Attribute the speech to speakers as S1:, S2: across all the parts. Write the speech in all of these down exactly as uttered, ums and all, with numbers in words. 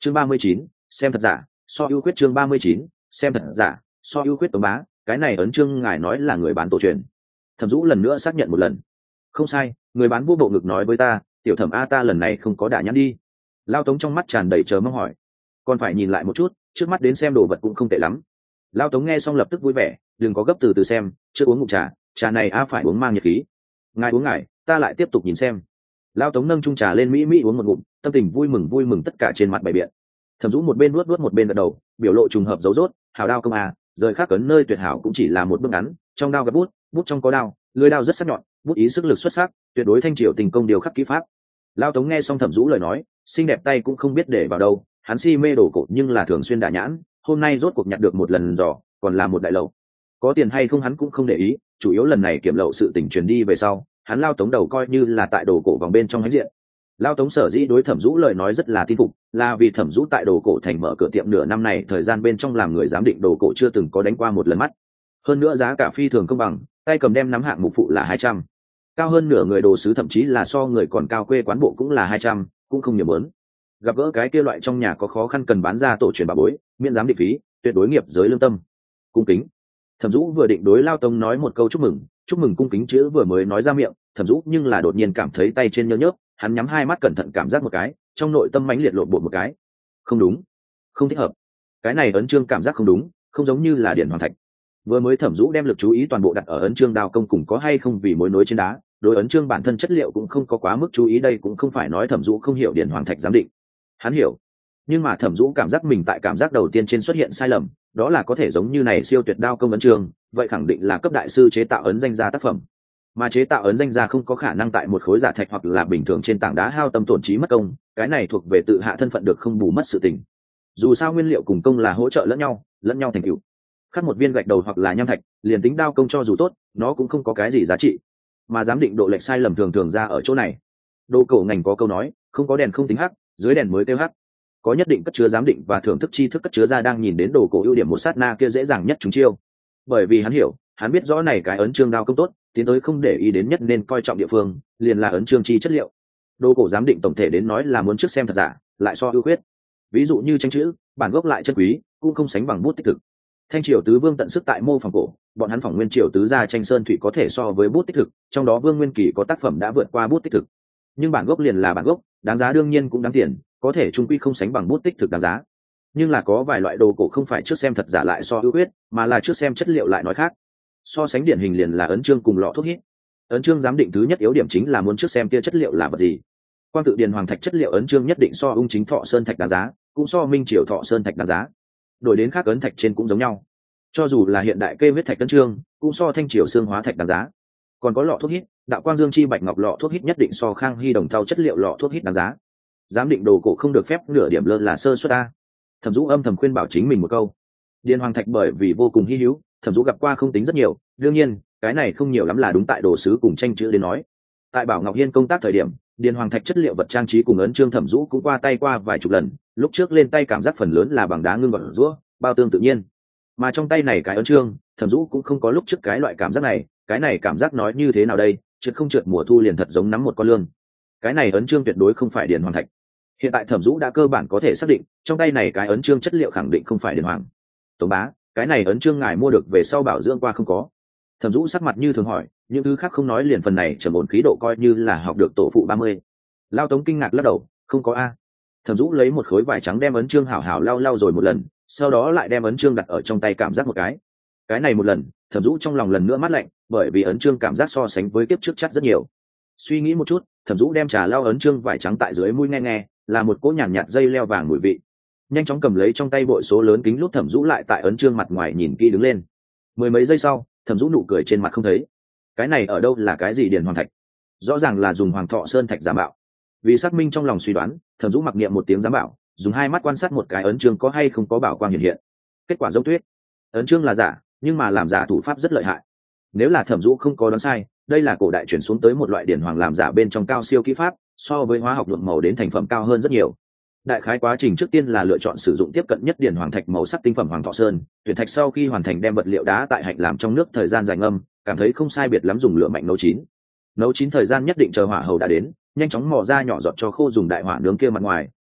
S1: chương ba mươi chín, xem thật giả so ưu khuyết. chương ba mươi chín, xem thật giả so ưu khuyết. Tống bá, cái này ấn chương ngài nói là người bán tổ truyền. Thẩm Dũ lần nữa xác nhận một lần. Không sai, người bán vô bộ ngực nói với ta, tiểu thẩm a ta lần này không có đả nhãn đi. Lao Tống trong mắt tràn đầy chờ mong hỏi, còn phải nhìn lại một chút, trước mắt đến xem đồ vật cũng không tệ lắm. Lao Tống nghe xong lập tức vui vẻ, đừng có gấp, từ từ xem, chưa uống ngụm trà, trà này a phải uống mang nhiệt khí. Ngài uống ngài, ta lại tiếp tục nhìn xem. Lao Tống nâng chung trà lên mỹ mỹ uống một ngụm, tâm tình vui mừng vui mừng tất cả trên mặt bày biện. Thẩm Dũ một bên nuốt nuốt một bên gật đầu, biểu lộ trùng hợp dấu rốt, hào đao công à, rời khác cấn nơi tuyệt hảo cũng chỉ là một bước ngắn, trong đao gặp bút, bút trong có đao, lưỡi đao rất sắc nhọn, bút ý sức lực xuất sắc, tuyệt đối thanh triều tình công điều khắc kỹ pháp. Lao Tống nghe xong Thẩm Dũ lời nói, xinh đẹp tay cũng không biết để vào đâu, hắn si mê đồ cổ nhưng là thường xuyên đả nhãn, hôm nay rốt cuộc nhặt được một lần dò, còn là một đại lậu. Có tiền hay không hắn cũng không để ý, chủ yếu lần này kiểm lậu sự tình truyền đi về sau, hắn Lao Tống đầu coi như là tại đồ cổ vòng bên trong hãnh diện. Lao Tống sở dĩ đối Thẩm Dũ lời nói rất là tin phục, là vì Thẩm Dũ tại đồ cổ thành mở cửa tiệm nửa năm này, thời gian bên trong làm người giám định đồ cổ chưa từng có đánh qua một lần mắt. Hơn nữa giá cả phi thường công bằng, tay cầm đem nắm hạng mục phụ là hai trăm, cao hơn nửa người đồ sứ thậm chí là so người còn cao quê quán bộ cũng là hai trăm, cũng không nhiều mớn. Gặp gỡ cái kia loại trong nhà có khó khăn cần bán ra tổ truyền bà bối, miễn giám định phí, tuyệt đối nghiệp giới lương tâm. Cung kính. Thẩm Dũ vừa định đối Lao Tống nói một câu chúc mừng, chúc mừng cung kính chữ vừa mới nói ra miệng, Thẩm Dũ nhưng là đột nhiên cảm thấy tay trên nhớ nhớp, hắn nhắm hai mắt cẩn thận cảm giác một cái, trong nội tâm mãnh liệt lộn bột một cái. Không đúng, không thích hợp. Cái này ấn chương cảm giác không đúng, không giống như là điển hoàng thạch. Vừa mới Thẩm Dũ đem lực chú ý toàn bộ đặt ở ấn chương đao công cùng có hay không vì mối nối trên đá, đối ấn chương bản thân chất liệu cũng không có quá mức chú ý, đây cũng không phải nói Thẩm Dũ không hiểu điển hoàng thạch giám định. Hắn hiểu, nhưng mà Thẩm Dũ cảm giác mình tại cảm giác đầu tiên trên xuất hiện sai lầm, đó là có thể giống như này siêu tuyệt đao công ấn chương, vậy khẳng định là cấp đại sư chế tạo ấn danh gia tác phẩm. Mà chế tạo ấn danh gia không có khả năng tại một khối giả thạch hoặc là bình thường trên tảng đá hao tâm tổn trí mất công, cái này thuộc về tự hạ thân phận được không bù mất sự tình. Dù sao nguyên liệu cùng công là hỗ trợ lẫn nhau, lẫn nhau thành tựu. Khắc một viên gạch đầu hoặc là nham thạch, liền tính đao công cho dù tốt, nó cũng không có cái gì giá trị. Mà giám định độ lệch sai lầm thường thường ra ở chỗ này. Đồ cổ ngành có câu nói, không có đèn không tính hắc, dưới đèn mới tiêu hắc. Có nhất định cất chứa giám định và thưởng thức tri thức cất chứa ra đang nhìn đến đồ cổ ưu điểm một sát na kia dễ dàng nhất chúng chiêu. Bởi vì hắn hiểu, hắn biết rõ này cái ấn chương đao công tốt, tiến tới không để ý đến nhất nên coi trọng địa phương, liền là ấn chương chi chất liệu. Đồ cổ giám định tổng thể đến nói là muốn trước xem thật giả, lại so ưu khuyết. Ví dụ như tranh chữ, bản gốc lại chân quý, cũng không sánh bằng bút tích thực. Thanh triều tứ vương tận sức tại mô phỏng cổ, bọn hắn phỏng nguyên triều tứ gia tranh sơn thủy có thể so với bút tích thực, trong đó Vương Nguyên Kỳ có tác phẩm đã vượt qua bút tích thực. Nhưng bản gốc liền là bản gốc, đáng giá đương nhiên cũng đáng tiền, có thể trung quy không sánh bằng bút tích thực đáng giá. Nhưng là có vài loại đồ cổ không phải trước xem thật giả lại so ưu khuyết, mà là trước xem chất liệu lại nói khác. So sánh điển hình liền là ấn chương cùng lọ thuốc hít. Ấn chương giám định thứ nhất yếu điểm chính là muốn trước xem kia chất liệu là vật gì. Quang tự điền hoàng thạch chất liệu ấn chương nhất định so ung chính thọ sơn thạch đáng giá, cũng so minh triều thọ sơn thạch đáng giá. Đổi đến khác ấn thạch trên cũng giống nhau. Cho dù là hiện đại kê huyết thạch ấn chương, cũng so thanh triều xương hóa thạch đáng giá. Còn có lọ thuốc hít, đạo quang dương chi bạch ngọc lọ thuốc hít nhất định so khang hy đồng thau chất liệu lọ thuốc hít đáng giá. Giám định đồ cổ không được phép nửa điểm lơ là sơ suất a. Thẩm Dũ âm thầm khuyên bảo chính mình một câu. Điền hoàng thạch bởi vì vô cùng hy hữu, Thẩm Dũ gặp qua không tính rất nhiều, đương nhiên cái này không nhiều lắm là đúng tại đồ sứ cùng tranh chữ đến nói. Tại Bảo Ngọc Hiên công tác thời điểm, điền hoàng thạch chất liệu vật trang trí cùng ấn chương Thẩm Dũ cũng qua tay qua vài chục lần, lúc trước lên tay cảm giác phần lớn là bằng đá ngưng gọt rũa, bao tương tự nhiên. Mà trong tay này cái ấn chương, Thẩm Dũ cũng không có lúc trước cái loại cảm giác này, cái này cảm giác nói như thế nào đây, trượt không trượt mùa thu liền thật giống nắm một con lương. Cái này ấn chương tuyệt đối không phải điền hoàng thạch. Hiện tại Thẩm Dũ đã cơ bản có thể xác định, trong tay này cái ấn chương chất liệu khẳng định không phải điền hoàng. Tống bá, cái này ấn chương ngài mua được về sau bảo dưỡng qua không có? Thẩm Dũ sắc mặt như thường hỏi, những thứ khác không nói, liền phần này trầm ổn khí độ coi như là học được tổ phụ ba mươi. Lao Tống kinh ngạc lắc đầu, không có a. Thẩm Dũ lấy một khối vải trắng đem ấn chương hảo hảo lau lau rồi một lần, sau đó lại đem ấn chương đặt ở trong tay cảm giác một cái. Cái này một lần, Thẩm Dũ trong lòng lần nữa mát lạnh, bởi vì ấn chương cảm giác so sánh với kiếp trước chắc rất nhiều. Suy nghĩ một chút, Thẩm Dũ đem trà lau ấn chương vải trắng tại dưới mũi nghe nghe, là một cỗ nhàn nhạt, nhạt dây leo vàng mùi vị. Nhanh chóng cầm lấy trong tay bội số lớn kính lúp Thẩm Dũ lại tại ấn chương mặt ngoài nhìn kỹ đứng lên. Mười mấy giây sau, Thẩm Dũ nụ cười trên mặt không thấy. Cái này ở đâu là cái gì điền hoàng thạch? Rõ ràng là dùng hoàng thọ sơn thạch giả mạo. Vì xác minh trong lòng suy đoán, Thẩm Dũ mặc niệm một tiếng giám bảo, dùng hai mắt quan sát một cái ấn chương có hay không có bảo quang hiện hiện. Kết quả giống tuyết. Ấn chương là giả, nhưng mà làm giả thủ pháp rất lợi hại. Nếu là Thẩm Dũ không có đoán sai, đây là cổ đại chuyển xuống tới một loại điển hoàng làm giả bên trong cao siêu kỹ pháp, so với hóa học nhuộm màu đến thành phẩm cao hơn rất nhiều. Đại khái quá trình trước tiên là lựa chọn sử dụng tiếp cận nhất điển hoàng thạch màu sắc tinh phẩm hoàng thọ sơn, tuyển thạch sau khi hoàn thành đem vật liệu đá tại hạnh làm trong nước thời gian dài ngâm, cảm thấy không sai biệt lắm dùng lửa mạnh nấu chín. Nấu chín thời gian nhất định chờ hỏa hầu đã đến, nhanh chóng mò ra nhỏ giọt cho khô dùng đại hỏa nướng kia mặt ngoài,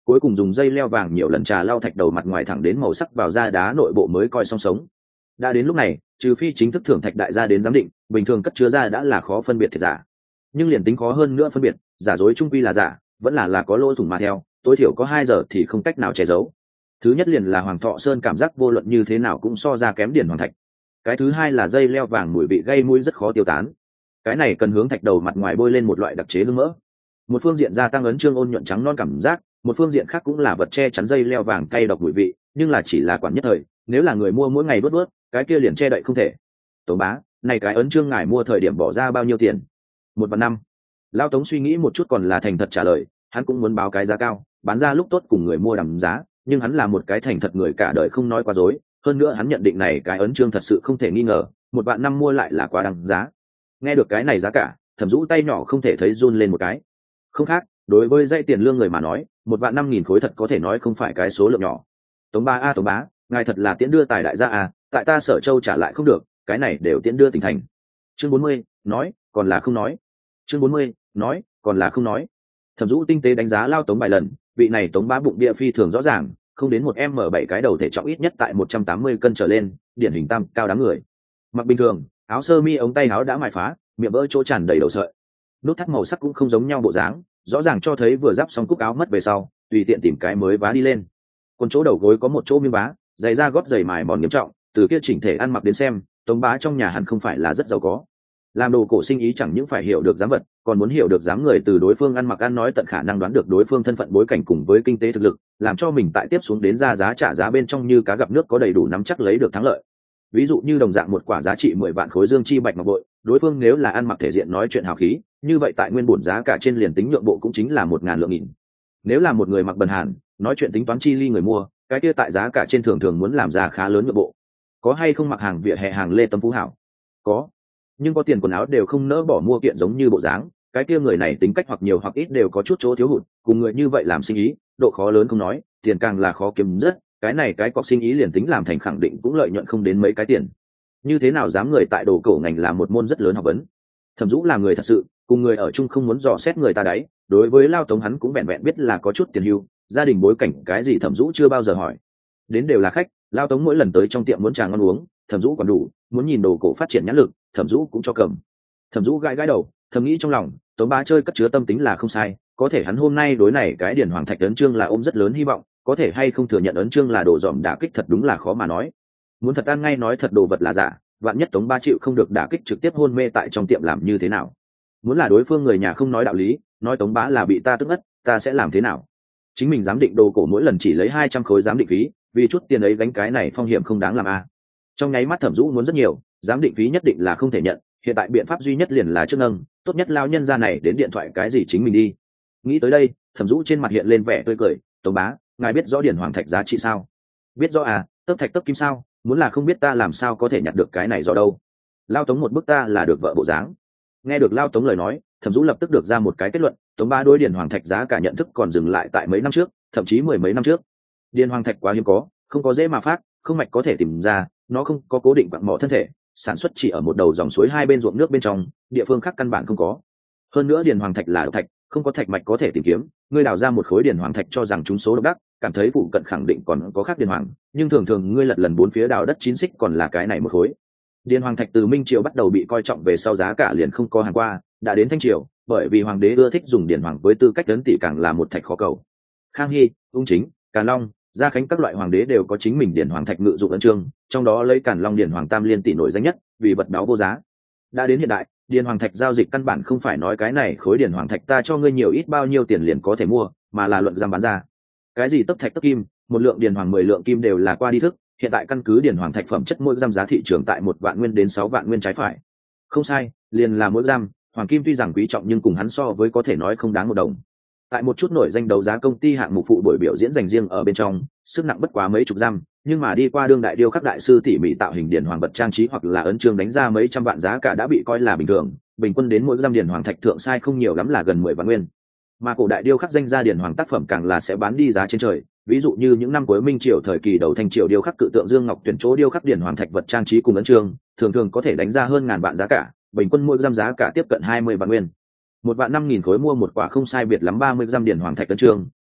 S1: cuối cùng dùng dây leo vàng nhiều lần trà lau thạch đầu mặt ngoài thẳng đến màu sắc vào da đá nội bộ mới coi song sống. Đã đến lúc này, trừ phi chính thức thưởng thạch đại gia đến giám định, bình thường cất chứa ra đã là khó phân biệt thiệt giả. Nhưng liền tính khó hơn nữa phân biệt, giả dối trung quy là giả, vẫn là là có lỗ thủng mà theo, tối thiểu có hai giờ thì không cách nào che giấu. Thứ nhất liền là Hoàng Thọ Sơn cảm giác vô luận như thế nào cũng so ra kém điển hoàng thạch. Cái thứ hai là dây leo vàng mùi vị gây mũi rất khó tiêu tán. Cái này cần hướng thạch đầu mặt ngoài bôi lên một loại đặc chế hương mỡ. Một phương diện gia tăng ấn chương ôn nhuận trắng non cảm giác, một phương diện khác cũng là vật che chắn dây leo vàng cay độc mùi vị, nhưng là chỉ là quản nhất thời, nếu là người mua mỗi ngày đốt đốt, cái kia liền che đậy không thể. Tống bá, này cái ấn chương ngài mua thời điểm bỏ ra bao nhiêu tiền? Một vạn năm. Lao Tống suy nghĩ một chút còn là thành thật trả lời, hắn cũng muốn báo cái giá cao, bán ra lúc tốt cùng người mua đằng giá, nhưng hắn là một cái thành thật người cả đời không nói qua dối, hơn nữa hắn nhận định này cái ấn chương thật sự không thể nghi ngờ, một vạn năm mua lại là quá đằng giá. Nghe được cái này giá cả, Thẩm Dũ tay nhỏ không thể thấy run lên một cái. Không khác, đối với dây tiền lương người mà nói, một vạn năm nghìn khối thật có thể nói không phải cái số lượng nhỏ. Tống bá a Tống bá, ngài thật là tiễn đưa tài đại gia à, tại ta Sở Châu trả lại không được, cái này đều tiễn đưa tỉnh thành. Chương bốn mươi, nói, còn là không nói. Chương bốn mươi, nói, còn là không nói. Thẩm Dũ tinh tế đánh giá Lao Tống vài lần, vị này Tống bá bụng địa phi thường rõ ràng, không đến một m bảy cái đầu thể trọng ít nhất tại một trăm tám mươi cân trở lên, điển hình tam cao đám người. Mặc bình thường, áo sơ mi ống tay áo đã mài phá, miệng vỡ chỗ tràn đầy đầu sợi. Nút thắt màu sắc cũng không giống nhau bộ dáng, rõ ràng cho thấy vừa giáp xong cúc áo mất về sau, tùy tiện tìm cái mới vá đi lên. Còn chỗ đầu gối có một chỗ miếng vá, giày da gót giày mài mòn nghiêm trọng, từ kia chỉnh thể ăn mặc đến xem, Tống bá trong nhà hẳn không phải là rất giàu có. Làm đồ cổ sinh ý chẳng những phải hiểu được dáng vật, còn muốn hiểu được dáng người, từ đối phương ăn mặc ăn nói tận khả năng đoán được đối phương thân phận bối cảnh cùng với kinh tế thực lực, làm cho mình tại tiếp xuống đến ra giá trả giá bên trong như cá gặp nước có đầy đủ nắm chắc lấy được thắng lợi. Ví dụ như đồng dạng một quả giá trị mười vạn khối dương chi bạch ngọc bội, đối phương nếu là ăn mặc thể diện nói chuyện hào khí, như vậy tại nguyên bổn giá cả trên liền tính nhượng bộ cũng chính là một ngàn lượng nghìn. Nếu là một người mặc bần hàn, nói chuyện tính toán chi ly người mua, cái kia tại giá cả trên thường thường muốn làm ra khá lớn nhượng bộ. Có hay không mặc hàng vỉa hè hàng lê tâm phú hảo? Có. Nhưng có tiền quần áo đều không nỡ bỏ mua kiện giống như bộ dáng, cái kia người này tính cách hoặc nhiều hoặc ít đều có chút chỗ thiếu hụt, cùng người như vậy làm sinh ý, độ khó lớn không nói, tiền càng là khó kiếm rất, cái này cái cọc sinh ý liền tính làm thành khẳng định cũng lợi nhuận không đến mấy cái tiền. Như thế nào dám người tại đồ cổ ngành là một môn rất lớn học vấn. Thẩm Dũ là người thật sự, cùng người ở chung không muốn dò xét người ta đấy, đối với Lao Tống hắn cũng vẹn vẹn biết là có chút tiền hưu, gia đình bối cảnh cái gì Thẩm Dũ chưa bao giờ hỏi. Đến đều là khách, Lao Tống mỗi lần tới trong tiệm muốn trà ngon uống, Thẩm Dũ còn đủ, muốn nhìn đồ cổ phát triển nhãn lực, Thẩm Dũ cũng cho cầm. Thẩm Dũ gãi gãi đầu, thầm nghĩ trong lòng, Tống bá chơi cất chứa tâm tính là không sai, có thể hắn hôm nay đối này cái điển hoàng thạch ấn chương là ôm rất lớn hy vọng, có thể hay không thừa nhận ấn chương là đồ dòm đả kích thật đúng là khó mà nói. Muốn thật ăn ngay nói thật đồ vật là giả, vạn nhất Tống bá chịu không được đả kích trực tiếp hôn mê tại trong tiệm làm như thế nào? Muốn là đối phương người nhà không nói đạo lý, nói Tống bá là bị ta tức ngất, ta sẽ làm thế nào? Chính mình giám định đồ cổ mỗi lần chỉ lấy hai trăm khối giám định phí, vì chút tiền ấy gánh cái này phong hiểm không đáng làm a. À. Trong nháy mắt Thẩm Dũ muốn rất nhiều, giám định phí nhất định là không thể nhận, hiện tại biện pháp duy nhất liền là trước nâng, tốt nhất lao nhân ra này đến điện thoại cái gì chính mình đi. Nghĩ tới đây, Thẩm Dũ trên mặt hiện lên vẻ tươi cười, Tống bá, ngài biết rõ điển hoàng thạch giá trị sao? Biết rõ à, tấp thạch tấp kim sao, muốn là không biết ta làm sao có thể nhặt được cái này do đâu. Lao Tống một bức ta là được vợ bộ dáng. Nghe được Lao Tống lời nói, Thẩm Dũ lập tức được ra một cái kết luận, Tống bá đối điển hoàng thạch giá cả nhận thức còn dừng lại tại mấy năm trước, thậm chí mười mấy năm trước. Điển hoàng thạch quá hiếm có, không có dễ mà phát, không mạch có thể tìm ra, nó không có cố định quặng mỏ thân thể, sản xuất chỉ ở một đầu dòng suối hai bên ruộng nước bên trong, địa phương khác căn bản không có. Hơn nữa điển hoàng thạch là độc thạch, không có thạch mạch có thể tìm kiếm, ngươi đào ra một khối điển hoàng thạch cho rằng chúng số độc đắc, cảm thấy phụ cận khẳng định còn có khác điển hoàng, nhưng thường thường ngươi lật lần bốn phía đào đất chín xích còn là cái này một khối. Điển hoàng thạch từ Minh Triều bắt đầu bị coi trọng về sau giá cả liền không có hàng qua, đã đến Thanh Triều, bởi vì hoàng đế ưa thích dùng điển hoàng với tư cách ấn tỷ càng là một thạch khó cầu. Khang Hy, Ung Chính, Càn Long, Gia Khánh các loại hoàng đế đều có chính mình điển hoàng thạch ngự dụng ấn chương, trong đó lấy Càn Long điển hoàng tam liên tỷ nổi danh nhất, vì vật báo vô giá. Đã đến hiện đại, điển hoàng thạch giao dịch căn bản không phải nói cái này khối điển hoàng thạch ta cho ngươi nhiều ít bao nhiêu tiền liền có thể mua, mà là luận giam bán ra. Cái gì tấp thạch tấp kim, một lượng điển hoàng mười lượng kim đều là qua đi thức, hiện tại căn cứ điển hoàng thạch phẩm chất mỗi giam giá thị trường tại một vạn nguyên đến sáu vạn nguyên trái phải. Không sai, liền là mỗi giam, hoàng kim tuy rằng quý trọng nhưng cùng hắn so với có thể nói không đáng một đồng. Tại một chút nổi danh đấu giá công ty hạng mục phụ buổi biểu diễn dành riêng ở bên trong, sức nặng bất quá mấy chục giam, nhưng mà đi qua đương đại điêu khắc đại sư tỉ mỉ tạo hình điển hoàng vật trang trí hoặc là ấn chương đánh ra mấy trăm vạn giá cả đã bị coi là bình thường, bình quân đến mỗi giam điển hoàng thạch thượng sai không nhiều lắm là gần mười vạn nguyên. Mà cổ đại điêu khắc danh gia điển hoàng tác phẩm càng là sẽ bán đi giá trên trời, ví dụ như những năm cuối Minh Triều thời kỳ đầu Thanh Triều điêu khắc cự tượng Dương Ngọc tuyển chỗ điêu khắc điển hoàng thạch vật trang trí cùng ấn chương, thường thường có thể đánh ra hơn ngàn vạn giá cả, bình quân mỗi giam giá cả tiếp cận hai mươi vạn nguyên. Một vạn năm nghìn khối mua một quả không sai biệt lắm ba mươi giam điển hoàng thạch ấn chương,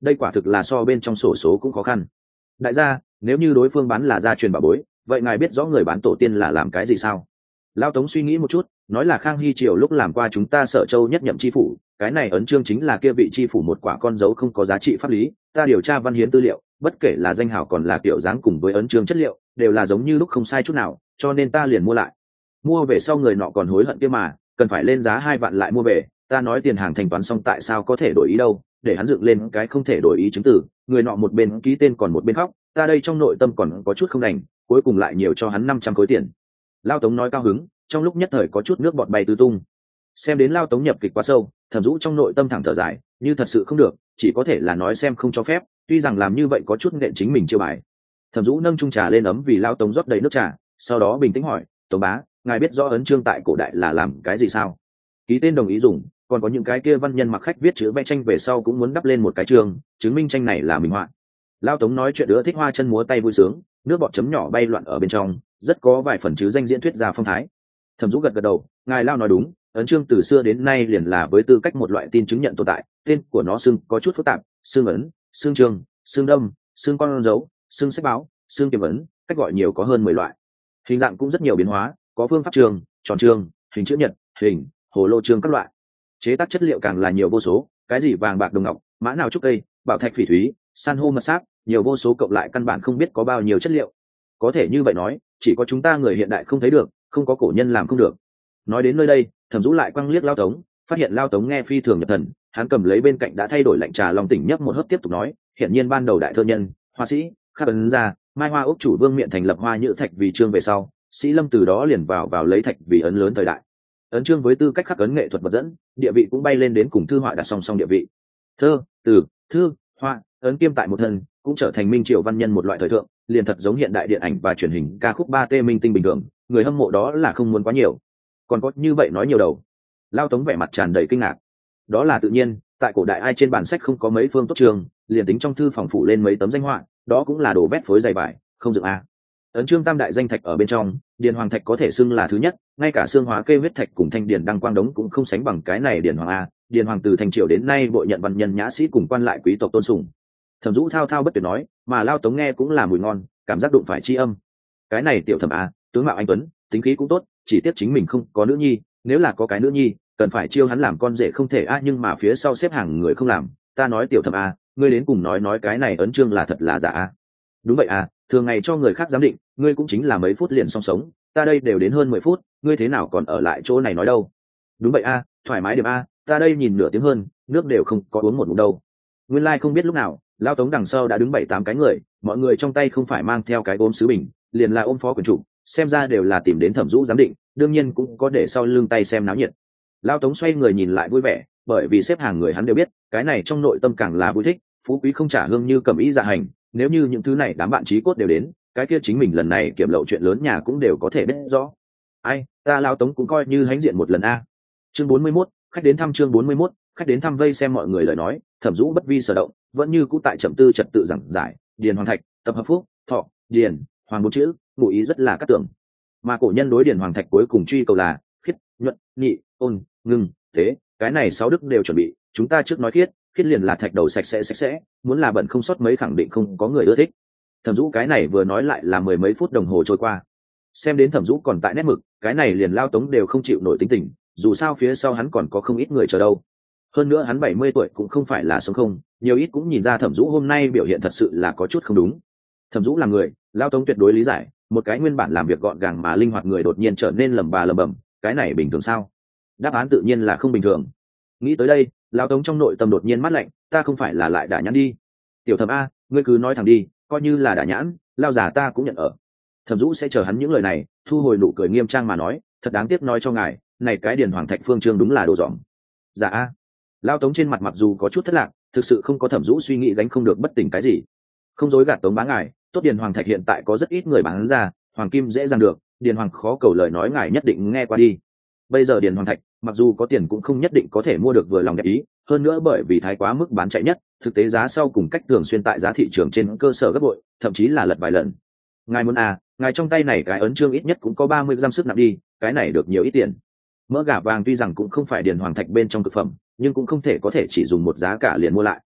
S1: đây quả thực là so bên trong sổ số cũng khó khăn. Đại gia, nếu như đối phương bán là gia truyền bảo bối, vậy ngài biết rõ người bán tổ tiên là làm cái gì sao? Lao Tống suy nghĩ một chút, nói là Khang Hy triều lúc làm qua chúng ta Sở Châu nhất nhậm chi phủ, cái này ấn chương chính là kia vị chi phủ một quả con dấu không có giá trị pháp lý. Ta điều tra văn hiến tư liệu, bất kể là danh hào còn là kiểu dáng cùng với ấn chương chất liệu, đều là giống như lúc không sai chút nào, cho nên ta liền mua lại. Mua về sau người nọ còn hối hận kia mà, cần phải lên giá hai vạn lại mua về. Ta nói tiền hàng thanh toán xong tại sao có thể đổi ý đâu, để hắn dựng lên cái không thể đổi ý chứng từ, người nọ một bên ký tên còn một bên khóc, ta đây trong nội tâm còn có chút không đành, cuối cùng lại nhiều cho hắn năm trăm khối tiền. Lao Tống nói cao hứng, trong lúc nhất thời có chút nước bọt bay tứ tung. Xem đến Lao Tống nhập kịch quá sâu, Thẩm Dũ trong nội tâm thẳng thở dài, như thật sự không được, chỉ có thể là nói xem không cho phép, tuy rằng làm như vậy có chút nện chính mình chiêu bài. Thẩm Dũ nâng chung trà lên ấm vì Lao Tống rót đầy nước trà, sau đó bình tĩnh hỏi, "Tống bá, ngài biết rõ ấn chương tại cổ đại là làm cái gì sao?" Ký tên đồng ý dùng, còn có những cái kia văn nhân mặc khách viết chữ vẽ tranh về sau cũng muốn đắp lên một cái chương, chứng minh tranh này là minh họa. Lao Tống nói chuyện đứa thích hoa chân múa tay vui sướng, nước bọt chấm nhỏ bay loạn ở bên trong, rất có vài phần chứ danh diễn thuyết ra phong thái. Thẩm Dũ gật gật đầu, ngài Lao nói đúng, ấn chương từ xưa đến nay liền là với tư cách một loại tin chứng nhận tồn tại, tên của nó xưng có chút phức tạp, xưng ấn, xưng chương, xưng đâm, xưng con dấu, xưng sách báo, xưng kiếm ấn, cách gọi nhiều có hơn mười loại. Hình dạng cũng rất nhiều biến hóa, có phương pháp trường, tròn trường, hình chữ nhật, hình, hồ lô chương các loại. Chế tác chất liệu càng là nhiều vô số, cái gì vàng bạc đồng ngọc, mã nào trúc cây, bảo thạch phỉ thúy, san hô mật sáp, nhiều vô số cộng lại căn bản không biết có bao nhiêu chất liệu. Có thể như vậy nói, chỉ có chúng ta người hiện đại không thấy được, không có cổ nhân làm không được. Nói đến nơi đây, Thẩm Dũ lại quăng liếc Lao Tống, phát hiện Lao Tống nghe phi thường nhập thần, hắn cầm lấy bên cạnh đã thay đổi lạnh trà long tỉnh nhấp một hớp tiếp tục nói, hiển nhiên ban đầu đại thơ nhân, hoa sĩ, khắc ấn ra, mai hoa ốc chủ vương miện thành lập hoa nhữ thạch vì chương về sau, sĩ lâm từ đó liền vào vào lấy thạch vì ấn lớn thời đại. Ấn chương với tư cách khắc ấn nghệ thuật vật dẫn, địa vị cũng bay lên đến cùng thư họa đặt song song địa vị. Thơ, từ, thư, họa, ấn kiêm tại một thân, cũng trở thành minh triều văn nhân một loại thời thượng, liền thật giống hiện đại điện ảnh và truyền hình ca khúc ba t minh tinh bình thường, người hâm mộ đó là không muốn quá nhiều. Còn có như vậy nói nhiều đầu. Lao Tống vẻ mặt tràn đầy kinh ngạc. Đó là tự nhiên, tại cổ đại ai trên bản sách không có mấy phương tốt trường, liền tính trong thư phòng phủ lên mấy tấm danh họa, đó cũng là đồ vét phối dày vải, không dựng a. Ấn chương tam đại danh thạch ở bên trong, điền hoàng thạch có thể xưng là thứ nhất, ngay cả xương hóa kê huyết thạch cùng thanh điền đăng quang đống cũng không sánh bằng cái này điền hoàng a. Điền hoàng từ thành triều đến nay bội nhận văn nhân nhã sĩ cùng quan lại quý tộc tôn sùng. Thẩm Dũ thao thao bất tuyệt nói, mà Lao Tống nghe cũng là mùi ngon, cảm giác đụng phải chi âm. Cái này tiểu Thẩm a, tướng mạo anh tuấn, tính khí cũng tốt, chỉ tiếc chính mình không có nữ nhi, nếu là có cái nữ nhi, cần phải chiêu hắn làm con rể không thể a, nhưng mà phía sau xếp hàng người không làm. Ta nói tiểu Thẩm a, ngươi đến cùng nói nói cái này ấn chương là thật là giả a. Đúng vậy à, thường ngày cho người khác giám định, ngươi cũng chính là mấy phút liền xong sống, ta đây đều đến hơn mười phút, ngươi thế nào còn ở lại chỗ này nói đâu? Đúng vậy a, thoải mái điểm a, ta đây nhìn nửa tiếng hơn, nước đều không có uống một ngụm đâu. Nguyên lai like không biết lúc nào, Lao Tống đằng sau đã đứng bảy tám cái người, mọi người trong tay không phải mang theo cái ôm sứ bình, liền là ôm phó quyền chủ, xem ra đều là tìm đến Thẩm Dũ giám định, đương nhiên cũng có để sau lưng tay xem náo nhiệt. Lao Tống xoay người nhìn lại vui vẻ, bởi vì xếp hàng người hắn đều biết, cái này trong nội tâm càng là vui thích, phú quý không trả hương như cầm ý dạ hành, nếu như những thứ này đám bạn chí cốt đều đến, cái kia chính mình lần này kiểm lậu chuyện lớn nhà cũng đều có thể biết rõ. Ai, ta Lao Tống cũng coi như hãnh diện một lần a. Chương bốn mươi mốt, khách đến thăm chương bốn mươi mốt, khách đến thăm vây xem mọi người lời nói, Thẩm Dũ bất vi sở động, vẫn như cũ tại trầm tư trật tự giảng giải, điền hoàng thạch, tập hợp phúc, thọ, điền, hoàng bốn chữ, ngụ ý rất là cát tưởng. Mà cổ nhân đối điền hoàng thạch cuối cùng truy cầu là khiết, nhuận, nhị, ôn, ngưng, thế, cái này sáu đức đều chuẩn bị, chúng ta trước nói khiết, khiết liền là thạch đầu sạch sẽ sạch sẽ, muốn là bẩn không sót mấy khẳng định không có người ưa thích. Thẩm Dũ cái này vừa nói lại là mười mấy phút đồng hồ trôi qua. Xem đến Thẩm Dũ còn tại nét mực, cái này liền Lao Tống đều không chịu nổi tính tình, dù sao phía sau hắn còn có không ít người chờ đâu. Hơn nữa hắn bảy mươi tuổi cũng không phải là sống không, nhiều ít cũng nhìn ra Thẩm Dũ hôm nay biểu hiện thật sự là có chút không đúng. Thẩm Dũ là người, Lao Tống tuyệt đối lý giải, một cái nguyên bản làm việc gọn gàng mà linh hoạt người đột nhiên trở nên lầm bà lầm bầm, cái này bình thường sao? Đáp án tự nhiên là không bình thường. Nghĩ tới đây, Lao Tống trong nội tâm đột nhiên mát lạnh, ta không phải là lại đả nhãn đi. Tiểu Thẩm a, ngươi cứ nói thẳng đi, coi như là đả nhãn, Lao già ta cũng nhận ở. Thẩm Dũ sẽ chờ hắn những lời này, thu hồi nụ cười nghiêm trang mà nói, thật đáng tiếc nói cho ngài, này cái điền hoàng thạch phương trương đúng là đồ dỏng. Dạ a. Lao Tống trên mặt mặc dù có chút thất lạc, thực sự không có Thẩm Dũ suy nghĩ gánh không được bất tỉnh cái gì. Không dối gạt Tống bá ngài, tốt điền hoàng thạch hiện tại có rất ít người bán ra, hoàng kim dễ dàng được, điền hoàng khó cầu lời nói ngài nhất định nghe qua đi. Bây giờ điền hoàng thạch, mặc dù có tiền cũng không nhất định có thể mua được vừa lòng đẹp ý, hơn nữa bởi vì thái quá mức bán chạy nhất, thực tế giá sau cùng cách thường xuyên tại giá thị trường trên cơ sở gấp bội, thậm chí là lật vài lần. Ngài muốn à, ngài trong tay này cái ấn chương ít nhất cũng có ba mươi gram sức nặng đi, cái này được nhiều ít tiền. Mỡ gà vàng tuy rằng cũng không phải điền hoàng thạch bên trong thực phẩm, nhưng cũng không thể có thể chỉ dùng một giá cả liền mua lại.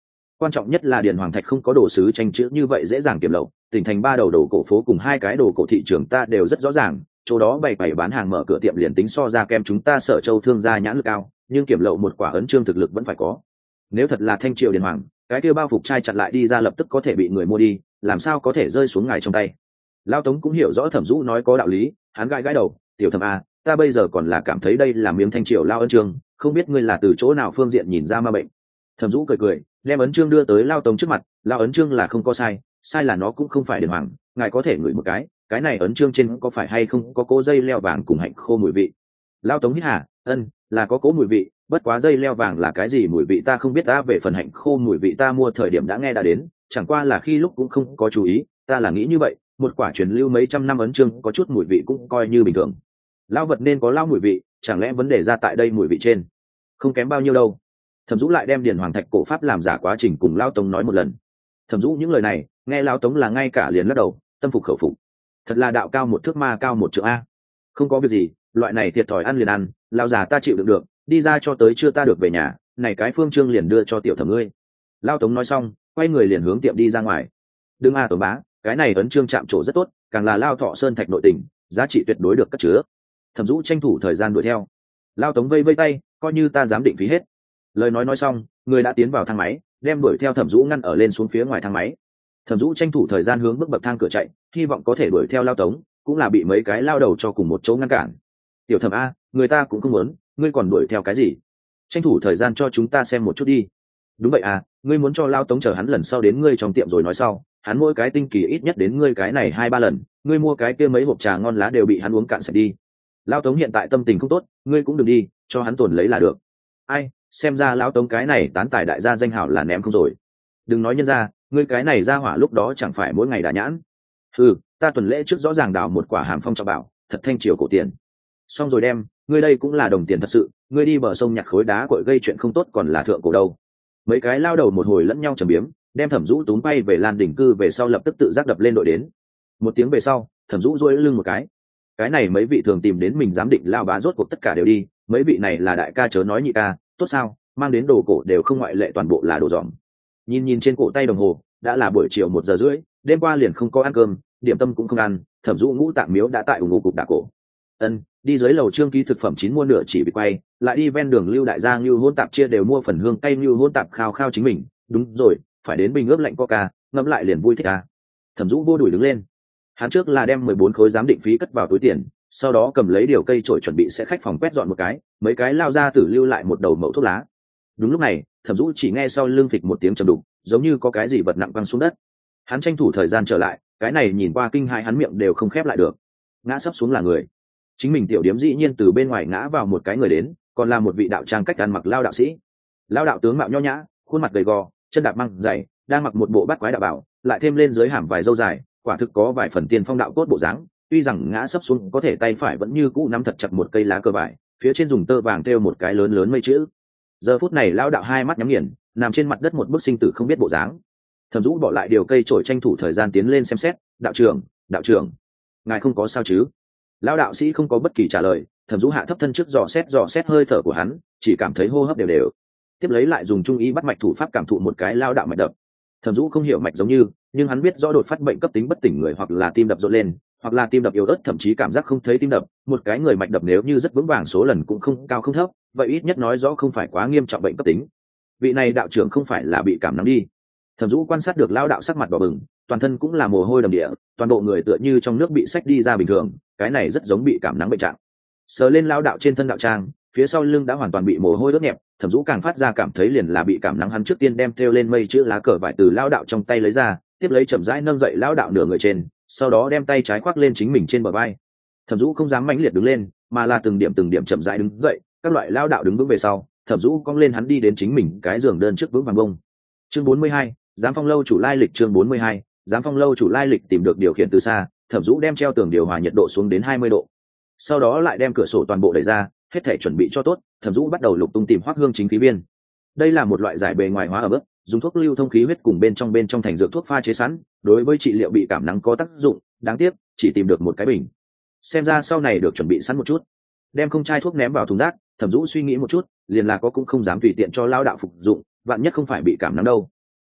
S1: quan trọng nhất là điền hoàng thạch không có đồ sứ tranh chữ như vậy dễ dàng kiểm lậu. Tỉnh thành ba đầu đồ cổ phố cùng hai cái đồ cổ thị trường ta đều rất rõ ràng, chỗ đó bày bày bán hàng mở cửa tiệm liền tính so ra kem chúng ta Sở Châu thương gia nhãn lực cao, nhưng kiểm lậu một quả ấn chương thực lực vẫn phải có. Nếu thật là thanh triều điền hoàng, cái kia bao phục trai chặn lại đi ra lập tức có thể bị người mua đi, làm sao có thể rơi xuống ngài trong tay. Lao Tống cũng hiểu rõ Thẩm Dũ nói có đạo lý, hắn gãi gãi đầu, tiểu Thẩm a, ta bây giờ còn là cảm thấy đây là miếng thanh triều lao ấn chương, không biết ngươi là từ chỗ nào phương diện nhìn ra ma bệnh. Thẩm Dũ cười cười, đem ấn chương đưa tới Lao Tống trước mặt, lao ấn chương là không có sai, sai là nó cũng không phải điền hoàng, ngài có thể ngửi một cái, cái này ấn chương trên có phải hay không có cố dây leo vàng cùng hạnh khô mùi vị. Lao Tống hít hà, ân, là có cố mùi vị, bất quá dây leo vàng là cái gì mùi vị ta không biết, ta về phần hạnh khô mùi vị ta mua thời điểm đã nghe đã đến, chẳng qua là khi lúc cũng không có chú ý, ta là nghĩ như vậy, một quả truyền lưu mấy trăm năm ấn chương có chút mùi vị cũng coi như bình thường. Lao vật nên có lao mùi vị, chẳng lẽ vấn đề ra tại đây mùi vị trên? Không kém bao nhiêu đâu. Thẩm Dũ lại đem điền hoàng thạch cổ pháp làm giả quá trình cùng Lao Tống nói một lần. Thẩm Dũ những lời này nghe Lao Tống là ngay cả liền lắc đầu, tâm phục khẩu phục. Thật là đạo cao một thước ma cao một trượng a. Không có việc gì, loại này thiệt thòi ăn liền ăn, lão già ta chịu đựng được, đi ra cho tới chưa ta được về nhà, này cái phương trương liền đưa cho tiểu Thẩm ngươi. Lao Tống nói xong, quay người liền hướng tiệm đi ra ngoài. Đừng a Tống bá, cái này ấn chương chạm trổ rất tốt, càng là Lao Thọ Sơn thạch nội tình, giá trị tuyệt đối được cất chứa. Thẩm Dũ tranh thủ thời gian đuổi theo. Lao Tống vây vây tay, coi như ta dám định phí hết. Lời nói nói xong, người đã tiến vào thang máy, đem đuổi theo Thẩm Dũ ngăn ở lên xuống phía ngoài thang máy. Thẩm Dũ tranh thủ thời gian hướng bước bậc thang cửa chạy, hy vọng có thể đuổi theo Lao Tống, cũng là bị mấy cái lao đầu cho cùng một chỗ ngăn cản. Tiểu Thẩm a, người ta cũng không muốn, ngươi còn đuổi theo cái gì? Tranh thủ thời gian cho chúng ta xem một chút đi. Đúng vậy à, ngươi muốn cho Lao Tống chờ hắn lần sau đến ngươi trong tiệm rồi nói sau, hắn mỗi cái tinh kỳ ít nhất đến ngươi cái này hai ba lần, ngươi mua cái kia mấy hộp trà ngon lá đều bị hắn uống cạn sạch đi. Lao Tống hiện tại tâm tình không tốt, ngươi cũng đừng đi, cho hắn tồn lấy là được. Ai, xem ra Lão Tống cái này tán tài đại gia danh hảo là ném không rồi. Đừng nói nhân ra, ngươi cái này ra hỏa lúc đó chẳng phải mỗi ngày đã nhãn. Ừ, ta tuần lễ trước rõ ràng đào một quả hàm phong cho bảo, thật thanh triều cổ tiền. Xong rồi đem, ngươi đây cũng là đồng tiền thật sự, ngươi đi bờ sông nhặt khối đá cội gây chuyện không tốt còn là thượng cổ đâu. Mấy cái lao đầu một hồi lẫn nhau trầm biếm, đem Thẩm Dũ túm bay về Lan đỉnh cư về sau lập tức tự giác đập lên đội đến. Một tiếng về sau, Thẩm Dũ duỗi lưng một cái. Cái này mấy vị thường tìm đến mình giám định lao bá rốt cuộc tất cả đều đi, mấy vị này là đại ca chớ nói nhị ca, tốt sao, mang đến đồ cổ đều không ngoại lệ toàn bộ là đồ dòm. Nhìn nhìn trên cổ tay đồng hồ, đã là buổi chiều một giờ rưỡi, đêm qua liền không có ăn cơm, điểm tâm cũng không ăn, Thẩm Dũ ngũ tạng miếu đã tại ủng ngủ cục đả cổ. Ân, đi dưới lầu trương ký thực phẩm chín mua nửa chỉ bị quay, lại đi ven đường lưu đại gia như hôn tạp chia đều mua phần hương cay như hôn tạp khao khao chính mình, đúng rồi, phải đến bình ướp lạnh coca, ngẫm lại liền vui thích à. Thẩm Dũ vô đuổi đứng lên. Hắn trước là đem mười bốn khối giám định phí cất vào túi tiền, sau đó cầm lấy điều cây chổi chuẩn bị sẽ khách phòng quét dọn một cái, mấy cái lao ra tử lưu lại một đầu mẩu thuốc lá. Đúng lúc này, Thẩm Dũ chỉ nghe sau lưng phịch một tiếng trầm đục, giống như có cái gì vật nặng văng xuống đất. Hắn tranh thủ thời gian trở lại, cái này nhìn qua kinh hãi hắn miệng đều không khép lại được. Ngã sấp xuống là người. Chính mình tiểu điếm dĩ nhiên từ bên ngoài ngã vào một cái người đến, còn là một vị đạo trang cách ăn mặc lao đạo sĩ. Lao đạo tướng mạo nho nhã, khuôn mặt gầy gò, chân đạp măng dày, đang mặc một bộ bát quái đạo bảo, lại thêm lên dưới hàm vài râu dài, quả thực có vài phần tiên phong đạo cốt bộ dáng. Tuy rằng ngã sấp xuống có thể tay phải vẫn như cũ nắm thật chặt một cây lá cờ vải, phía trên dùng tơ vàng thêu một cái lớn lớn mây chữ. Giờ phút này lao đạo hai mắt nhắm nghiền, nằm trên mặt đất một bức sinh tử không biết bộ dáng. Thẩm Dũ bỏ lại điều cây chổi tranh thủ thời gian tiến lên xem xét. Đạo trưởng, đạo trưởng, ngài không có sao chứ? Lao đạo sĩ không có bất kỳ trả lời. Thẩm Dũ hạ thấp thân trước dò xét dò xét hơi thở của hắn, chỉ cảm thấy hô hấp đều đều. Tiếp lấy lại dùng trung ý bắt mạch thủ pháp cảm thụ một cái lao đạo mạch đập. Thẩm Dũ không hiểu mạch giống như, nhưng hắn biết rõ đột phát bệnh cấp tính bất tỉnh người hoặc là tim đập rộn lên, hoặc là tim đập yếu ớt thậm chí cảm giác không thấy tim đập. Một cái người mạch đập nếu như rất vững vàng số lần cũng không cao không thấp, vậy ít nhất nói rõ không phải quá nghiêm trọng bệnh cấp tính. Vị này đạo trưởng không phải là bị cảm nắng đi. Thẩm Dũ quan sát được lao đạo sắc mặt đỏ bừng, toàn thân cũng là mồ hôi đầm địa, toàn bộ người tựa như trong nước bị xách đi ra bình thường, cái này rất giống bị cảm nắng bệnh trạng. Sờ lên lao đạo trên thân đạo trang, phía sau lưng đã hoàn toàn bị mồ hôi ướt nhẹp. Thẩm Dũ càng phát ra cảm thấy liền là bị cảm nắng. Hắn trước tiên đem thêu lên mây chữ lá cờ vải từ lao đạo trong tay lấy ra, tiếp lấy chậm rãi nâng dậy lao đạo nửa người trên, sau đó đem tay trái khoác lên chính mình trên bờ vai. Thẩm Dũ không dám mãnh liệt đứng lên, mà là từng điểm từng điểm chậm rãi đứng dậy. Các loại lao đạo đứng vững về sau, Thẩm Dũ cong lên hắn đi đến chính mình cái giường đơn trước vững vàng bông. Chương bốn mươi hai, Giám Phong lâu chủ lai lịch. Chương bốn mươi hai, Giám Phong lâu chủ lai lịch. Tìm được điều khiển từ xa, Thẩm Dũ đem treo tường điều hòa nhiệt độ xuống đến hai mươi độ, sau đó lại đem cửa sổ toàn bộ đẩy ra, hết thể chuẩn bị cho tốt. Thẩm Dũ bắt đầu lục tung tìm Hoắc Hương chính khí viên. Đây là một loại giải bề ngoài hóa ở bước, dùng thuốc lưu thông khí huyết cùng bên trong bên trong thành dược thuốc pha chế sẵn, đối với trị liệu bị cảm nắng có tác dụng. Đáng tiếc chỉ tìm được một cái bình, xem ra sau này được chuẩn bị sẵn một chút. Đem không chai thuốc ném vào thùng rác, Thẩm Dũ suy nghĩ một chút, liền là có cũng không dám tùy tiện cho lao đạo phục dụng, vạn nhất không phải bị cảm nắng đâu.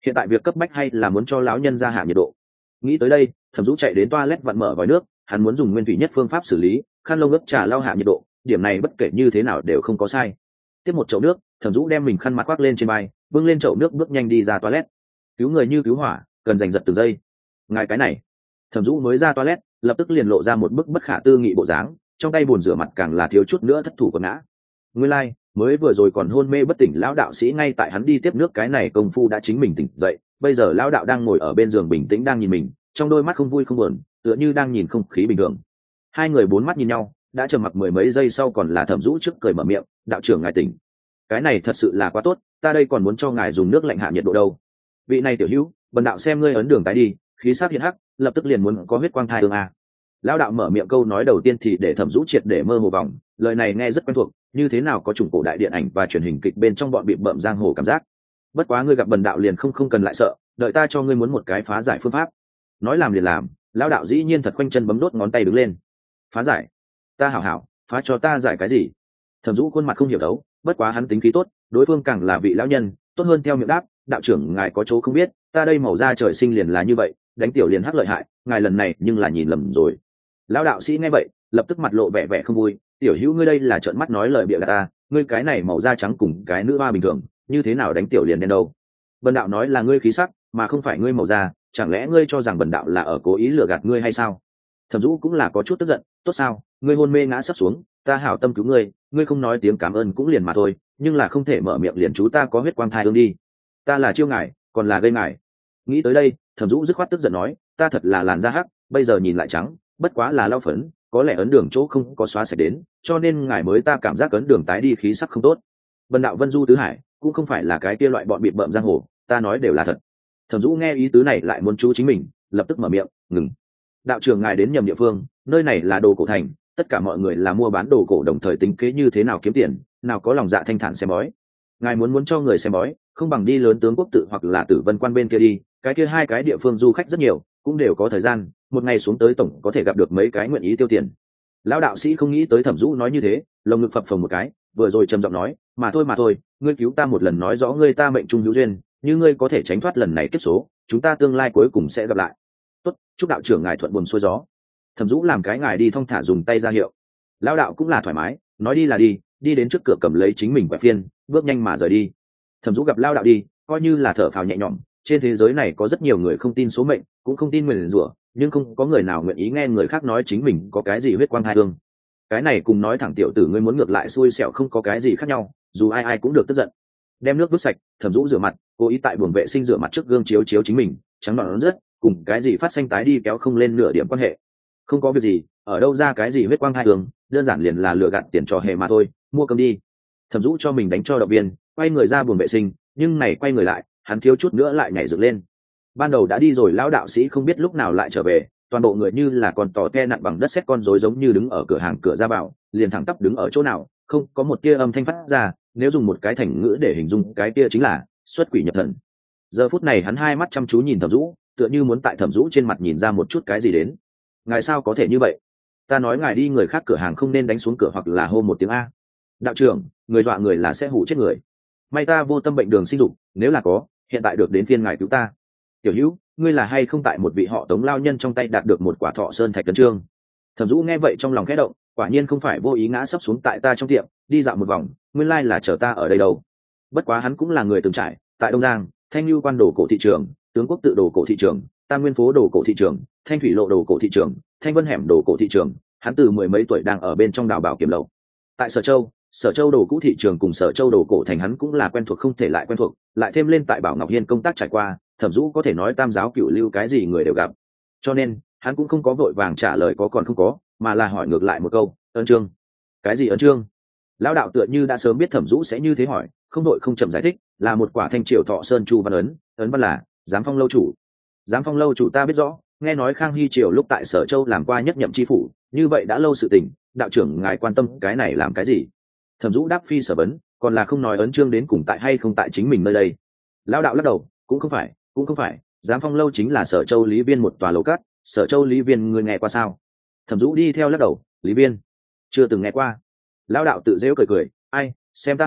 S1: hiện tại việc cấp bách hay là muốn cho lão nhân ra hạ nhiệt độ. Nghĩ tới đây, Thẩm Dũ chạy đến toilet vặn mở vòi nước, hắn muốn dùng nguyên thủy nhất phương pháp xử lý, khăn lông ướt trà lau hạ nhiệt độ, điểm này bất kể như thế nào đều không có sai. Tiếp một chậu nước, Thẩm Dũ đem mình khăn mặt khoác lên trên vai, bưng lên chậu nước bước nhanh đi ra toilet. Cứu người như cứu hỏa, cần giành giật từng giây. Ngài cái này, Thẩm Dũ mới ra toilet, lập tức liền lộ ra một bức bất khả tư nghị bộ dáng, trong tay bồn rửa mặt càng là thiếu chút nữa thất thủ quần ngã. Nguyên lai, like, mới vừa rồi còn hôn mê bất tỉnh lão đạo sĩ ngay tại hắn đi tiếp nước cái này công phu đã chính mình tỉnh dậy, bây giờ lão đạo đang ngồi ở bên giường bình tĩnh đang nhìn mình, trong đôi mắt không vui không buồn, tựa như đang nhìn không khí bình thường. Hai người bốn mắt nhìn nhau, đã trầm mặc mười mấy giây sau còn là Thẩm Dũ trước cười mở miệng, đạo trưởng ngài tỉnh. Cái này thật sự là quá tốt, ta đây còn muốn cho ngài dùng nước lạnh hạ nhiệt độ đâu. Vị này tiểu hữu, bần đạo xem ngươi ấn đường tái đi, khí sắc hiện hắc, lập tức liền muốn có huyết quang thai tương a. Lão đạo mở miệng câu nói đầu tiên thì để Thẩm Dũ triệt để mơ hồ vòng, lời này nghe rất quen thuộc, như thế nào có chủng cổ đại điện ảnh và truyền hình kịch bên trong bọn bị bợm giang hồ cảm giác. Bất quá ngươi gặp bần đạo liền không không cần lại sợ, đợi ta cho ngươi muốn một cái phá giải phương pháp. Nói làm liền làm, lão đạo dĩ nhiên thật khoanh chân bấm đốt ngón tay đứng lên. Phá giải? Ta hảo hảo, phá cho ta giải cái gì? Thẩm Dũ khuôn mặt không hiểu đấu, bất quá hắn tính khí tốt, đối phương càng là vị lão nhân, tốt hơn theo miệng đáp, đạo trưởng ngài có chỗ không biết, ta đây màu da trời sinh liền là như vậy, đánh tiểu liền hắc lợi hại, ngài lần này nhưng là nhìn lầm rồi. Lão đạo sĩ nghe vậy, lập tức mặt lộ vẻ vẻ không vui, tiểu hữu ngươi đây là trợn mắt nói lời bịa gạt ta, ngươi cái này màu da trắng cùng cái nữ hoa bình thường, như thế nào đánh tiểu liền đen đâu? Bần đạo nói là ngươi khí sắc, mà không phải ngươi màu da, chẳng lẽ ngươi cho rằng bần đạo là ở cố ý lừa gạt ngươi hay sao? Thẩm Dũ cũng là có chút tức giận, tốt sao, ngươi hôn mê ngã sắp xuống, ta hảo tâm cứu ngươi, ngươi không nói tiếng cảm ơn cũng liền mà thôi, nhưng là không thể mở miệng liền chú ta có huyết quang thai ương đi. Ta là chiêu ngài, còn là gây ngài. Nghĩ tới đây, Thẩm Dũ dứt khoát tức giận nói, ta thật là làn da hắc, bây giờ nhìn lại trắng, bất quá là lau phấn, có lẽ ấn đường chỗ không có xóa sạch đến, cho nên ngài mới ta cảm giác ấn đường tái đi khí sắc không tốt. Bần đạo Vân Du tứ hải, cũng không phải là cái kia loại bọn bị bợm giang hồ, ta nói đều là thật. Thẩm Dũ nghe ý tứ này lại muốn chú chính mình, lập tức mở miệng, ngừng. Đạo trưởng ngài đến nhầm địa phương, nơi này là đồ cổ thành, tất cả mọi người là mua bán đồ cổ đồng thời tính kế như thế nào kiếm tiền, nào có lòng dạ thanh thản xem bói. Ngài muốn muốn cho người xem bói, không bằng đi lớn tướng quốc tự hoặc là Tử Vân quan bên kia đi, cái kia hai cái địa phương du khách rất nhiều, cũng đều có thời gian, một ngày xuống tới tổng có thể gặp được mấy cái nguyện ý tiêu tiền. Lão đạo sĩ không nghĩ tới Thẩm Dũ nói như thế, lồng ngực phập phồng một cái, vừa rồi trầm giọng nói, mà thôi mà thôi, ngươi cứu ta một lần nói rõ ngươi ta mệnh trung hữu duyên, như ngươi có thể tránh thoát lần này kiếp số, chúng ta tương lai cuối cùng sẽ gặp lại. Tốt, chúc đạo trưởng ngài thuận buồm xuôi gió. Thẩm Dũ làm cái ngài đi thong thả dùng tay ra hiệu. Lão đạo cũng là thoải mái, nói đi là đi, đi đến trước cửa cầm lấy chính mình quẻ phiên, bước nhanh mà rời đi. Thẩm Dũ gặp Lão đạo đi, coi như là thở phào nhẹ nhõm, trên thế giới này có rất nhiều người không tin số mệnh, cũng không tin nguyền rủa, nhưng không có người nào nguyện ý nghe người khác nói chính mình có cái gì huyết quang hai hương. Cái này cùng nói thẳng tiểu tử ngươi muốn ngược lại xui xẻo không có cái gì khác nhau, dù ai ai cũng được tức giận. Đem nước vứt sạch, Thẩm Dũ rửa mặt, cố ý tại buồng vệ sinh rửa mặt trước gương chiếu chiếu chính mình, trắng nõn rất, cùng cái gì phát xanh tái đi kéo không lên nửa điểm quan hệ. Không có việc gì, ở đâu ra cái gì huyết quang hai hương, đơn giản liền là lừa gạt tiền trò hề mà thôi, mua cơm đi. Thẩm Dũ cho mình đánh cho động viên, quay người ra buồng vệ sinh, nhưng này quay người lại, hắn thiếu chút nữa lại nhảy dựng lên. Ban đầu đã đi rồi, lão đạo sĩ không biết lúc nào lại trở về, toàn bộ người như là con tò te nặn bằng đất sét con rối giống như đứng ở cửa hàng cửa ra vào, liền thẳng tắp đứng ở chỗ nào, không có một tia âm thanh phát ra, nếu dùng một cái thành ngữ để hình dung cái tia chính là xuất quỷ nhập thần. Giờ phút này hắn hai mắt chăm chú nhìn Thẩm Dũ, tựa như muốn tại Thẩm Dũ trên mặt nhìn ra một chút cái gì đến. Ngài sao có thể như vậy? Ta nói ngài đi người khác cửa hàng không nên đánh xuống cửa hoặc là hô một tiếng a. Đạo trưởng, người dọa người là sẽ hủ chết người. May ta vô tâm bệnh đường sinh dục, nếu là có, hiện tại được đến phiên ngài cứu ta. Tiểu Hữu, ngươi là hay không tại một vị họ Tống lao nhân trong tay đạt được một quả thọ sơn thạch tấn trương? Thẩm Dũ nghe vậy trong lòng khẽ động, quả nhiên không phải vô ý ngã sấp xuống tại ta trong tiệm, đi dạo một vòng, nguyên lai là chờ ta ở đây đâu. Bất quá hắn cũng là người từng trải, tại Đông Giang, Thanh Nhu quan đồ cổ thị trường, Tướng quốc tự đồ cổ thị trường, Tam Nguyên phố đồ cổ thị trường, Thanh thủy lộ đồ cổ thị trường, Thanh Vân hẻm đồ cổ thị trường, hắn từ mười mấy tuổi đang ở bên trong đào bảo kiếm lậu. Tại Sở Châu, Sở Châu đồ cũ thị trường cùng Sở Châu đồ cổ thành hắn cũng là quen thuộc không thể lại quen thuộc, lại thêm lên tại Bảo Ngọc Hiên công tác trải qua, Thẩm Dũ có thể nói tam giáo cửu lưu cái gì người đều gặp. Cho nên, hắn cũng không có vội vàng trả lời có còn không có, mà là hỏi ngược lại một câu, ơn trương. Cái gì ơn trương? Lão đạo tựa như đã sớm biết Thẩm Dũ sẽ như thế hỏi, không đội không chậm giải thích, là một quả thanh triều thọ sơn chu văn ấn, ấn văn là giám phong lâu chủ. Giám phong lâu chủ ta biết rõ, nghe nói Khang Hy triều lúc tại Sở Châu làm qua nhất nhậm chi phủ, như vậy đã lâu sự tình, đạo trưởng ngài quan tâm cái này làm cái gì? Thẩm Dũ đáp phi sở vấn, còn là không nói ấn trương đến cùng tại hay không tại chính mình nơi đây. Lão đạo lắc đầu, cũng không phải, cũng không phải, giám phong lâu chính là Sở Châu Lý Viên một tòa lầu cát, Sở Châu Lý Viên người nghe qua sao? Thẩm Dũ đi theo lắc đầu, Lý Viên chưa từng nghe qua. Lão đạo tự dễu cười cười, ai, xem ta hỏi,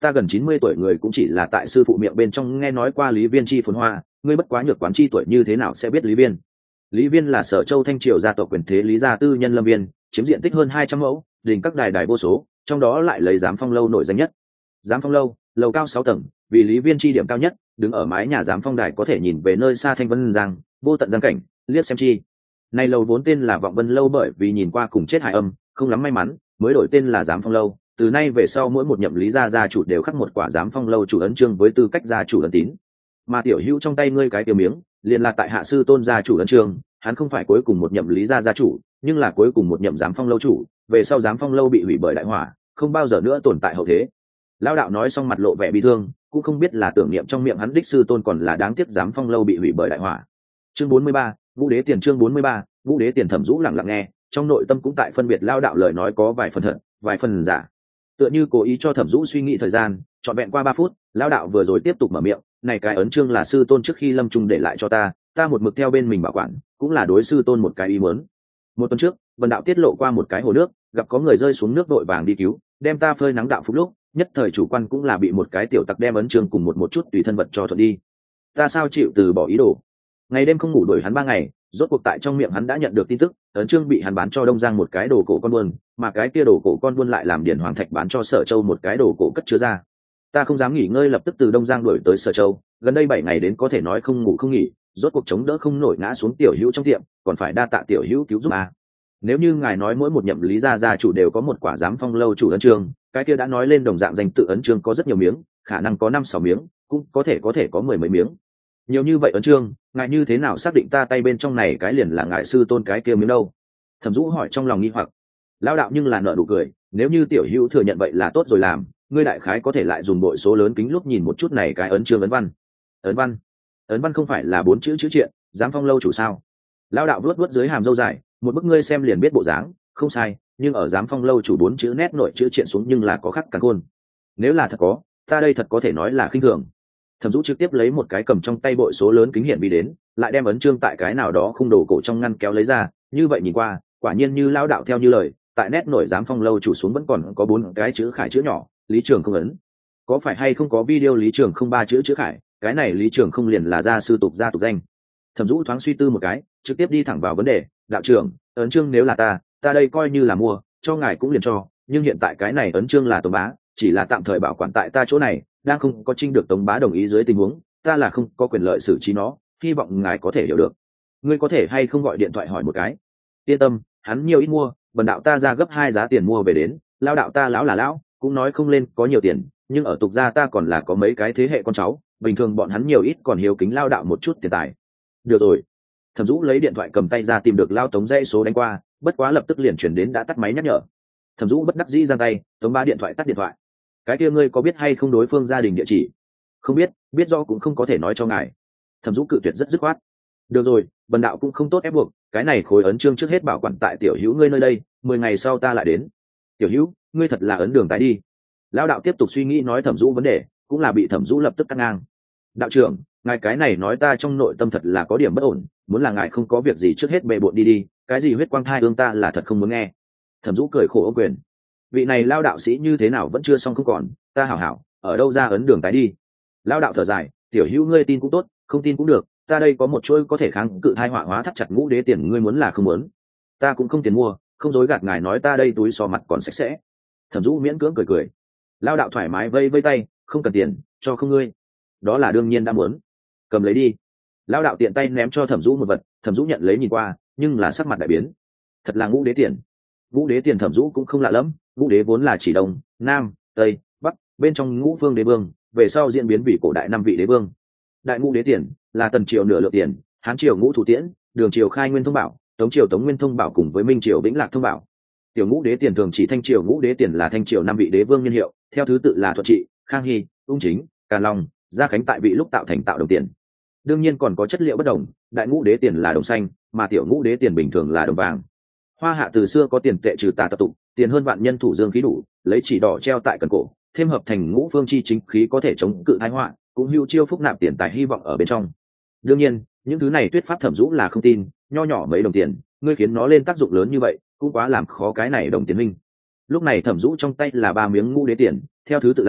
S1: ta gần chín mươi tuổi người cũng chỉ là tại sư phụ miệng bên trong nghe nói qua Lý Viên chi phồn hoa, ngươi bất quá nhược quán chi tuổi như thế nào sẽ biết Lý Viên? Lý Viên là Sở Châu Thanh Triều gia tộc quyền thế Lý gia tư nhân lâm viên, chiếm diện tích hơn hai trăm mẫu, đình các đài đài vô số, trong đó lại lấy Giám Phong lâu nổi danh nhất. Giám Phong lâu, lầu cao sáu tầng, vì Lý Viên chi điểm cao nhất, đứng ở mái nhà Giám Phong đài có thể nhìn về nơi xa thanh vân giang, vô tận giang cảnh, liếc xem chi. Này lầu vốn tên là Vọng Vân lâu bởi vì nhìn qua cùng chết hài âm, không lắm may mắn, mới đổi tên là Giám Phong lâu. Từ nay về sau mỗi một nhậm Lý gia gia chủ đều khắc một quả Giám Phong lâu chủ ấn chương với tư cách gia chủ ấn tín. Mà tiểu hữu trong tay ngươi cái tiểu miếng, liền là tại hạ sư tôn gia chủ ấn chương, hắn không phải cuối cùng một nhậm Lý gia gia chủ, nhưng là cuối cùng một nhậm Giám Phong lâu chủ, về sau Giám Phong lâu bị hủy bởi đại hỏa, không bao giờ nữa tồn tại hậu thế. Lão đạo nói xong mặt lộ vẻ bi thương, cũng không biết là tưởng niệm trong miệng hắn đích sư tôn còn là đáng tiếc Giám Phong lâu bị hủy bởi đại hỏa. Chương bốn mươi ba, Vũ Đế Tiền chương bốn mươi ba, Vũ Đế Tiền Thẩm Dũ lặng lặng nghe, trong nội tâm cũng tại phân biệt lão đạo lời nói có vài phần thật, vài phần giả. Tựa như cố ý cho Thẩm Dũ suy nghĩ thời gian, trọn vẹn qua ba phút, lão đạo vừa rồi tiếp tục mở miệng, này cái ấn chương là sư tôn trước khi lâm chung để lại cho ta, ta một mực theo bên mình bảo quản, cũng là đối sư tôn một cái ý muốn. Một tuần trước, Vân đạo tiết lộ qua một cái hồ nước, gặp có người rơi xuống nước vội vàng đi cứu, đem ta phơi nắng đạo phúc lúc, nhất thời chủ quan cũng là bị một cái tiểu tặc đem ấn chương cùng một một chút tùy thân vật cho thuận đi. Ta sao chịu từ bỏ ý đồ. Ngày đêm không ngủ đuổi hắn ba ngày, rốt cuộc tại trong miệng hắn đã nhận được tin tức, ấn chương bị hắn bán cho Đông Giang một cái đồ cổ con buôn, mà cái kia đồ cổ con buôn lại làm Điền Hoàng Thạch bán cho Sở Châu một cái đồ cổ cất chứa ra. Ta không dám nghỉ ngơi lập tức từ Đông Giang đuổi tới Sở Châu, gần đây bảy ngày đến có thể nói không ngủ không nghỉ, rốt cuộc chống đỡ không nổi ngã xuống tiểu hữu trong tiệm, còn phải đa tạ tiểu hữu cứu giúp à. Nếu như ngài nói mỗi một nhậm Lý gia gia chủ đều có một quả Giám Phong lâu chủ ấn chương, cái kia đã nói lên đồng dạng danh tự ấn chương có rất nhiều miếng, khả năng có năm sáu miếng, cũng có thể có thể có mười mấy miếng. Nhiều như vậy ấn chương, ngài như thế nào xác định ta tay bên trong này cái liền là ngài sư tôn cái kia miếng đâu? Thẩm Dũ hỏi trong lòng nghi hoặc. Lão đạo nhưng là nở nụ cười, nếu như tiểu hữu thừa nhận vậy là tốt rồi làm, ngươi đại khái có thể lại dùng bội số lớn kính lúc nhìn một chút này cái ấn chương ấn văn. Ấn văn? Ấn văn không phải là bốn chữ chữ triện, Giám Phong lâu chủ sao? Lão đạo vuốt vuốt dưới hàm râu dài, một bức ngươi xem liền biết bộ dáng, không sai, nhưng ở Giám Phong lâu chủ bốn chữ nét nội chữ triện xuống nhưng là có khắc cắn khôn. Nếu là thật có, ta đây thật có thể nói là khinh thường. Thẩm Dũ trực tiếp lấy một cái cầm trong tay bội số lớn kính hiển vi đến, lại đem ấn chương tại cái nào đó khung đồ cổ trong ngăn kéo lấy ra, như vậy nhìn qua, quả nhiên như lão đạo theo như lời, tại nét nổi Giám Phong lâu chủ xuống vẫn còn có bốn cái chữ khải chữ nhỏ, Lý Trường không ấn. Có phải hay không có video Lý Trường không ba chữ chữ khải, cái này Lý Trường không liền là gia sư tục gia tục danh. Thẩm Dũ thoáng suy tư một cái, trực tiếp đi thẳng vào vấn đề, đạo trưởng, ấn chương nếu là ta, ta đây coi như là mua, cho ngài cũng liền cho, nhưng hiện tại cái này ấn chương là Tống Bá, chỉ là tạm thời bảo quản tại ta chỗ này, đang không có trinh được Tống Bá đồng ý dưới tình huống, ta là không có quyền lợi xử trí nó, hy vọng ngài có thể hiểu được. Ngươi có thể hay không gọi điện thoại hỏi một cái. Yên tâm, hắn nhiều ít mua, bần đạo ta ra gấp hai giá tiền mua về đến, lao đạo ta lão là lão, cũng nói không lên có nhiều tiền, nhưng ở tục gia ta còn là có mấy cái thế hệ con cháu, bình thường bọn hắn nhiều ít còn hiếu kính lao đạo một chút tiền tài. Được rồi. Thẩm Dũ lấy điện thoại cầm tay ra tìm được lao Tống dãy số đánh qua, bất quá lập tức liền chuyển đến đã tắt máy nhắc nhở. Thẩm Dũ bất đắc dĩ giang tay, Tống Bá điện thoại tắt điện thoại. Cái kia ngươi có biết hay không đối phương gia đình địa chỉ? Không biết, biết do cũng không có thể nói cho ngài. Thẩm Dũ cự tuyệt rất dứt khoát. Được rồi, bần đạo cũng không tốt ép buộc, cái này khối ấn chương trước hết bảo quản tại tiểu hữu ngươi nơi đây, mười ngày sau ta lại đến. Tiểu hữu, ngươi thật là ấn đường tái đi. Lão đạo tiếp tục suy nghĩ nói Thẩm Dũ vấn đề, cũng là bị Thẩm Dũ lập tức cắt ngang. Đạo trưởng, ngài cái này nói ta trong nội tâm thật là có điểm bất ổn, muốn là ngài không có việc gì trước hết bề bộn đi đi, cái gì huyết quang thai ương ta là thật không muốn nghe. Thẩm Dũ cười khổ ô quyền. Vị này lao đạo sĩ như thế nào vẫn chưa xong không còn, ta hảo hảo, ở đâu ra ấn đường tái đi. Lao đạo thở dài, tiểu hữu ngươi tin cũng tốt, không tin cũng được, ta đây có một chuỗi có thể kháng cự thai họa hóa thắt chặt ngũ đế tiền, ngươi muốn là không muốn, ta cũng không tiền mua, không dối gạt ngài nói ta đây túi so mặt còn sạch sẽ. Thẩm Dũ miễn cưỡng cười cười. Lao đạo thoải mái vây vây tay, không cần tiền, cho không ngươi. Đó là đương nhiên đã muốn. Cầm lấy đi. Lao đạo tiện tay ném cho Thẩm Dũ một vật, Thẩm Dũ nhận lấy nhìn qua, nhưng là sắc mặt đại biến. Thật là ngũ đế tiền. Ngũ đế tiền Thẩm Dũ cũng không lạ lắm, ngũ đế vốn là chỉ đông, nam, tây, bắc, bên trong ngũ phương đế vương, về sau diễn biến vì cổ đại năm vị đế vương. Đại ngũ đế tiền là tần triều nửa lượng tiền, hán triều ngũ thủ tiễn, đường triều khai nguyên thông bảo, tống triều tống nguyên thông bảo cùng với minh triều vĩnh lạc thông bảo. Tiểu ngũ đế tiền thường chỉ thanh triều ngũ đế tiền là thanh triều năm vị đế vương nhân hiệu, theo thứ tự là Thuận Trị, Khang Hy, Ung Chính, Càn Long, Gia Khánh tại vị lúc tạo thành tạo đồng tiền. Đương nhiên còn có chất liệu bất đồng, đại ngũ đế tiền là đồng xanh, mà tiểu ngũ đế tiền bình thường là đồng vàng. Hoa Hạ từ xưa có tiền tệ trừ tà tập tụ, tiền hơn vạn nhân thủ dương khí đủ, lấy chỉ đỏ treo tại cần cổ, thêm hợp thành ngũ phương chi chính khí có thể chống cự thái họa, cũng hữu chiêu phúc nạp tiền tài hy vọng ở bên trong. Đương nhiên, những thứ này Tuyết pháp Thẩm Dũ là không tin, nho nhỏ mấy đồng tiền, ngươi khiến nó lên tác dụng lớn như vậy, cũng quá làm khó cái này đồng tiền minh. Lúc này Thẩm Dũ trong tay là ba miếng ngũ đế tiền, theo thứ tự là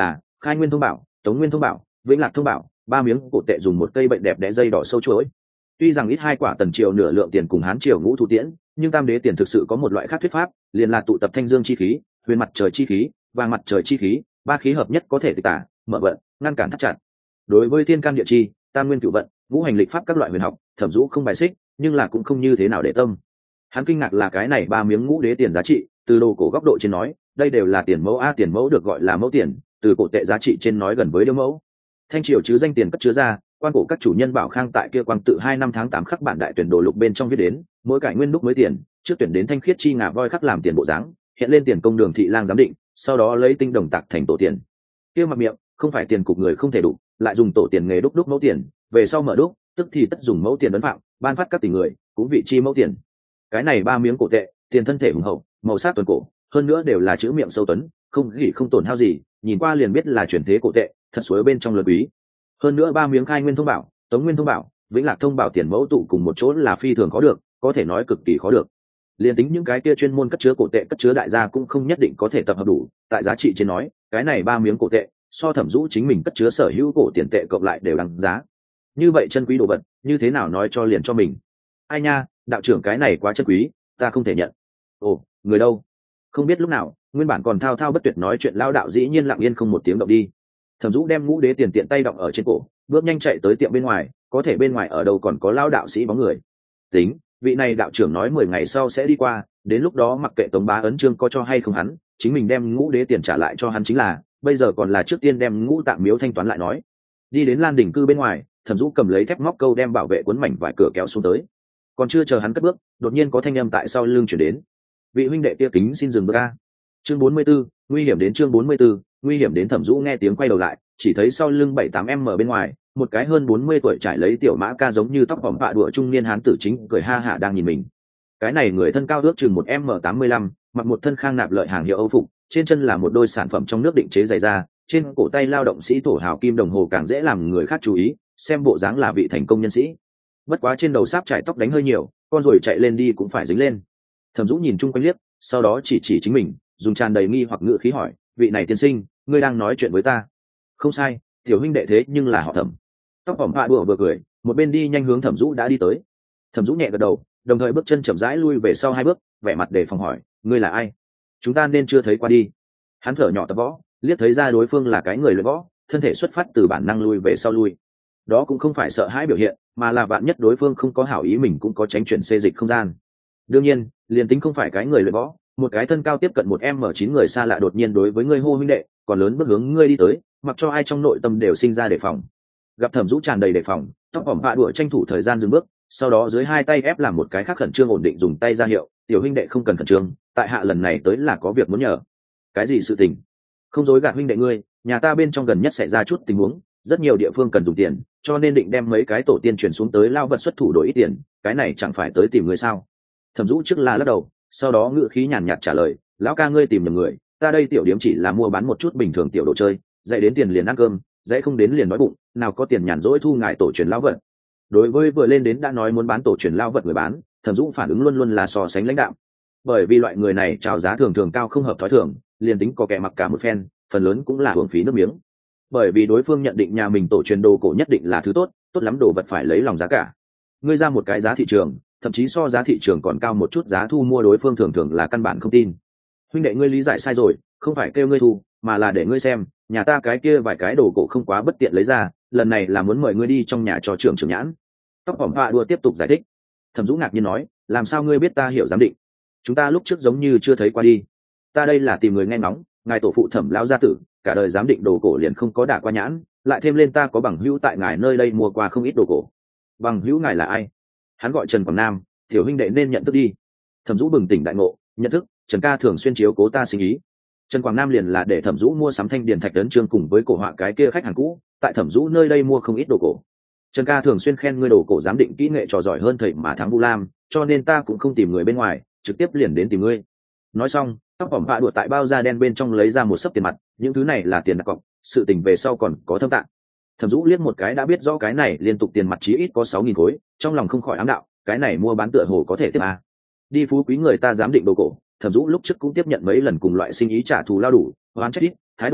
S1: khai nguyên thông bảo, tống nguyên thông bảo, vĩnh lạc thông bảo, ba miếng cổ tệ dùng một cây bệnh đẹp đẽ dây đỏ sâu chuỗi. Tuy rằng ít hai quả tần triều nửa lượng tiền cùng hán triều ngũ thủ tiễn, nhưng tam đế tiền thực sự có một loại khác thuyết pháp, liền là tụ tập thanh dương chi khí, huyền mặt trời chi khí, vàng mặt trời chi khí, ba khí hợp nhất có thể tịch tả, mở vận, ngăn cản thắt chặt. Đối với thiên can địa chi, tam nguyên cửu vận, ngũ hành lịch pháp các loại huyền học, Thẩm Dũ không bài xích, nhưng là cũng không như thế nào để tâm. Hắn kinh ngạc là cái này ba miếng ngũ đế tiền giá trị, từ đồ cổ góc độ trên nói, đây đều là tiền mẫu a, tiền mẫu được gọi là mẫu tiền, từ cổ tệ giá trị trên nói gần với điêu mẫu. Thanh triều chứ danh tiền cất chứa ra, quan cổ các chủ nhân bảo khang tại kia quang tự hai năm tháng tám khắc bản đại tuyển đồ lục bên trong viết đến, mỗi cải nguyên đúc mới tiền, trước tuyển đến thanh khiết chi ngà voi khắc làm tiền bộ dáng, hiện lên tiền công đường thị lang giám định, sau đó lấy tinh đồng tạc thành tổ tiền. Kia mặc miệng, không phải tiền cục người không thể đủ, lại dùng tổ tiền nghề đúc đúc mẫu tiền, về sau mở đúc, tức thì tất dùng mẫu tiền ấn phạm, ban phát các tỷ người, cũng vị chi mẫu tiền. Cái này ba miếng cổ tệ, tiền thân thể hùng hậu, màu sắc tuần cổ, hơn nữa đều là chữ miệng sâu tuấn, không gỉ không tổn hao gì, nhìn qua liền biết là chuyển thế cổ tệ, thật suối bên trong lớn quý. Hơn nữa ba miếng khai nguyên thông bảo, tống nguyên thông bảo, vĩnh lạc thông bảo tiền mẫu tụ cùng một chỗ là phi thường khó được, có thể nói cực kỳ khó được. Liên tính những cái kia chuyên môn cất chứa cổ tệ cất chứa đại gia cũng không nhất định có thể tập hợp đủ, tại giá trị trên nói, cái này ba miếng cổ tệ, so Thẩm Dũ chính mình cất chứa sở hữu cổ tiền tệ cộng lại đều đăng giá. Như vậy chân quý đồ vật, như thế nào nói cho liền cho mình. Ai nha, đạo trưởng cái này quá chân quý, ta không thể nhận. Ồ, người đâu? Không biết lúc nào, nguyên bản còn thao thao bất tuyệt nói chuyện lao đạo dĩ nhiên lặng yên không một tiếng động đi. Thẩm Dũ đem ngũ đế tiền tiện tay đọng ở trên cổ, bước nhanh chạy tới tiệm bên ngoài, có thể bên ngoài ở đâu còn có lao đạo sĩ bóng người. Tính, vị này đạo trưởng nói mười ngày sau sẽ đi qua, đến lúc đó mặc kệ Tống Bá ấn chương có cho hay không hắn, chính mình đem ngũ đế tiền trả lại cho hắn chính là, bây giờ còn là trước tiên đem ngũ tạng miếu thanh toán lại nói. Đi đến Lan đỉnh cư bên ngoài, Thẩm Dũ cầm lấy thép móc câu đem bảo vệ cuốn mảnh vải cửa kéo xuống tới. Còn chưa chờ hắn cất bước, đột nhiên có thanh âm tại sau lưng chuyển đến. Vị huynh đệ kia kính xin dừng bước a. Chương bốn mươi 44, nguy hiểm đến chương bốn mươi 44, nguy hiểm đến. Thẩm Dũ nghe tiếng quay đầu lại, chỉ thấy sau lưng bảy tám em ở bên ngoài, một cái hơn bốn mươi tuổi trải lấy tiểu mã ca giống như tóc vòng vạ đụa trung niên hán tử chính cười ha hả đang nhìn mình. Cái này người thân cao ước chừng một m tám mươi lăm, mặc một thân khang nạp lợi hàng hiệu Âu phục, trên chân là một đôi sản phẩm trong nước định chế giày da, trên cổ tay lao động sĩ thổ hào kim đồng hồ càng dễ làm người khác chú ý, xem bộ dáng là vị thành công nhân sĩ. Bất quá trên đầu sáp trải tóc đánh hơi nhiều, con rồi chạy lên đi cũng phải dính lên. Thẩm Dũ nhìn chung quanh liếc, sau đó chỉ chỉ chính mình, dùng tràn đầy nghi hoặc ngữ khí hỏi, vị này tiên sinh, ngươi đang nói chuyện với ta? Không sai, tiểu huynh đệ thế nhưng là họ Thẩm. Tóc hỏng hạ đùa vừa cười, một bên đi nhanh hướng Thẩm Dũ đã đi tới. Thẩm Dũ nhẹ gật đầu, đồng thời bước chân chậm rãi lui về sau hai bước, vẻ mặt đề phòng hỏi, ngươi là ai? Chúng ta nên chưa thấy qua đi. Hắn thở nhỏ tập võ, liếc thấy ra đối phương là cái người luyện võ, thân thể xuất phát từ bản năng lui về sau lui. Đó cũng không phải sợ hãi biểu hiện, mà là vạn nhất đối phương không có hảo ý mình cũng có tránh chuyển xê dịch không gian. Đương nhiên, liền tính không phải cái người luyện võ, một cái thân cao tiếp cận một m chín người xa lạ đột nhiên đối với ngươi hô huynh đệ, còn lớn bước hướng ngươi đi tới, mặc cho ai trong nội tâm đều sinh ra đề phòng. Gặp Thẩm Dũ tràn đầy đề phòng, tóc hỏng hạ đuổi tranh thủ thời gian dừng bước, sau đó dưới hai tay ép làm một cái khác khẩn trương ổn định dùng tay ra hiệu, tiểu huynh đệ không cần khẩn trương, tại hạ lần này tới là có việc muốn nhờ. Cái gì sự tình? Không dối gạt huynh đệ ngươi, nhà ta bên trong gần nhất xảy ra chút tình huống, rất nhiều địa phương cần dùng tiền, cho nên định đem mấy cái tổ tiên chuyển xuống tới lao vật xuất thủ đổi ít tiền, cái này chẳng phải tới tìm người sao? Thẩm Dũ trước là lắc đầu, sau đó ngữ khí nhàn nhạt trả lời, lão ca ngươi tìm nhầm người, ta đây tiểu điếm chỉ là mua bán một chút bình thường tiểu đồ chơi, dạy đến tiền liền ăn cơm, dạy không đến liền nói bụng, nào có tiền nhàn rỗi thu ngài tổ truyền lao vật. Đối với vừa lên đến đã nói muốn bán tổ truyền lao vật người bán, Thẩm Dũ phản ứng luôn luôn là so sánh lãnh đạm, bởi vì loại người này chào giá thường thường cao không hợp thói thường, liền tính có kẻ mặc cả một phen, phần lớn cũng là hưởng phí nước miếng. Bởi vì đối phương nhận định nhà mình tổ truyền đồ cổ nhất định là thứ tốt, tốt lắm đồ vật phải lấy lòng giá cả. Ngươi ra một cái giá thị trường, thậm chí so giá thị trường còn cao một chút giá thu mua đối phương thường thường là căn bản không tin. Huynh đệ ngươi lý giải sai rồi, không phải kêu ngươi thu, mà là để ngươi xem, nhà ta cái kia vài cái đồ cổ không quá bất tiện lấy ra, lần này là muốn mời ngươi đi trong nhà cho trưởng trưởng nhãn. Tóc hỏng hạ đua tiếp tục giải thích. Thẩm Dũ ngạc nhiên nói, làm sao ngươi biết ta hiểu giám định? Chúng ta lúc trước giống như chưa thấy qua đi. Ta đây là tìm người nghe ngóng, ngài tổ phụ Thẩm lão gia tử, cả đời giám định đồ cổ liền không có đả qua nhãn, lại thêm lên ta có bằng hữu tại ngài nơi đây mua qua không ít đồ cổ. Bằng hữu ngài là ai? Hắn gọi Trần Quảng Nam, tiểu huynh đệ nên nhận thức đi. Thẩm Dũ bừng tỉnh đại ngộ, nhận thức, Trần ca thường xuyên chiếu cố ta sinh ý. Trần Quảng Nam liền là để Thẩm Dũ mua sắm thanh điền thạch ấn chương cùng với cổ họa cái kia khách hàng cũ, tại Thẩm Dũ nơi đây mua không ít đồ cổ. Trần ca thường xuyên khen ngươi đồ cổ giám định kỹ nghệ trò giỏi hơn thầy mà thắng Vu Lam, cho nên ta cũng không tìm người bên ngoài, trực tiếp liền đến tìm ngươi. Nói xong, tóc hỏng hạ đùa tại bao da đen bên trong lấy ra một sấp tiền mặt, những thứ này là tiền đặt cọc, sự tình về sau còn có thâm tạng. Thẩm Dũ liếc một cái đã biết rõ cái này liên tục tiền mặt chí ít có sáu nghìn khối, trong lòng không khỏi ám đạo, cái này mua bán tựa hồ có thể tiếp à. Đi phú quý người ta giám định đồ cổ, Thẩm Dũ lúc trước cũng tiếp nhận mấy lần cùng loại sinh ý trả thù lao đủ, oán trách ít, thái độ tốt,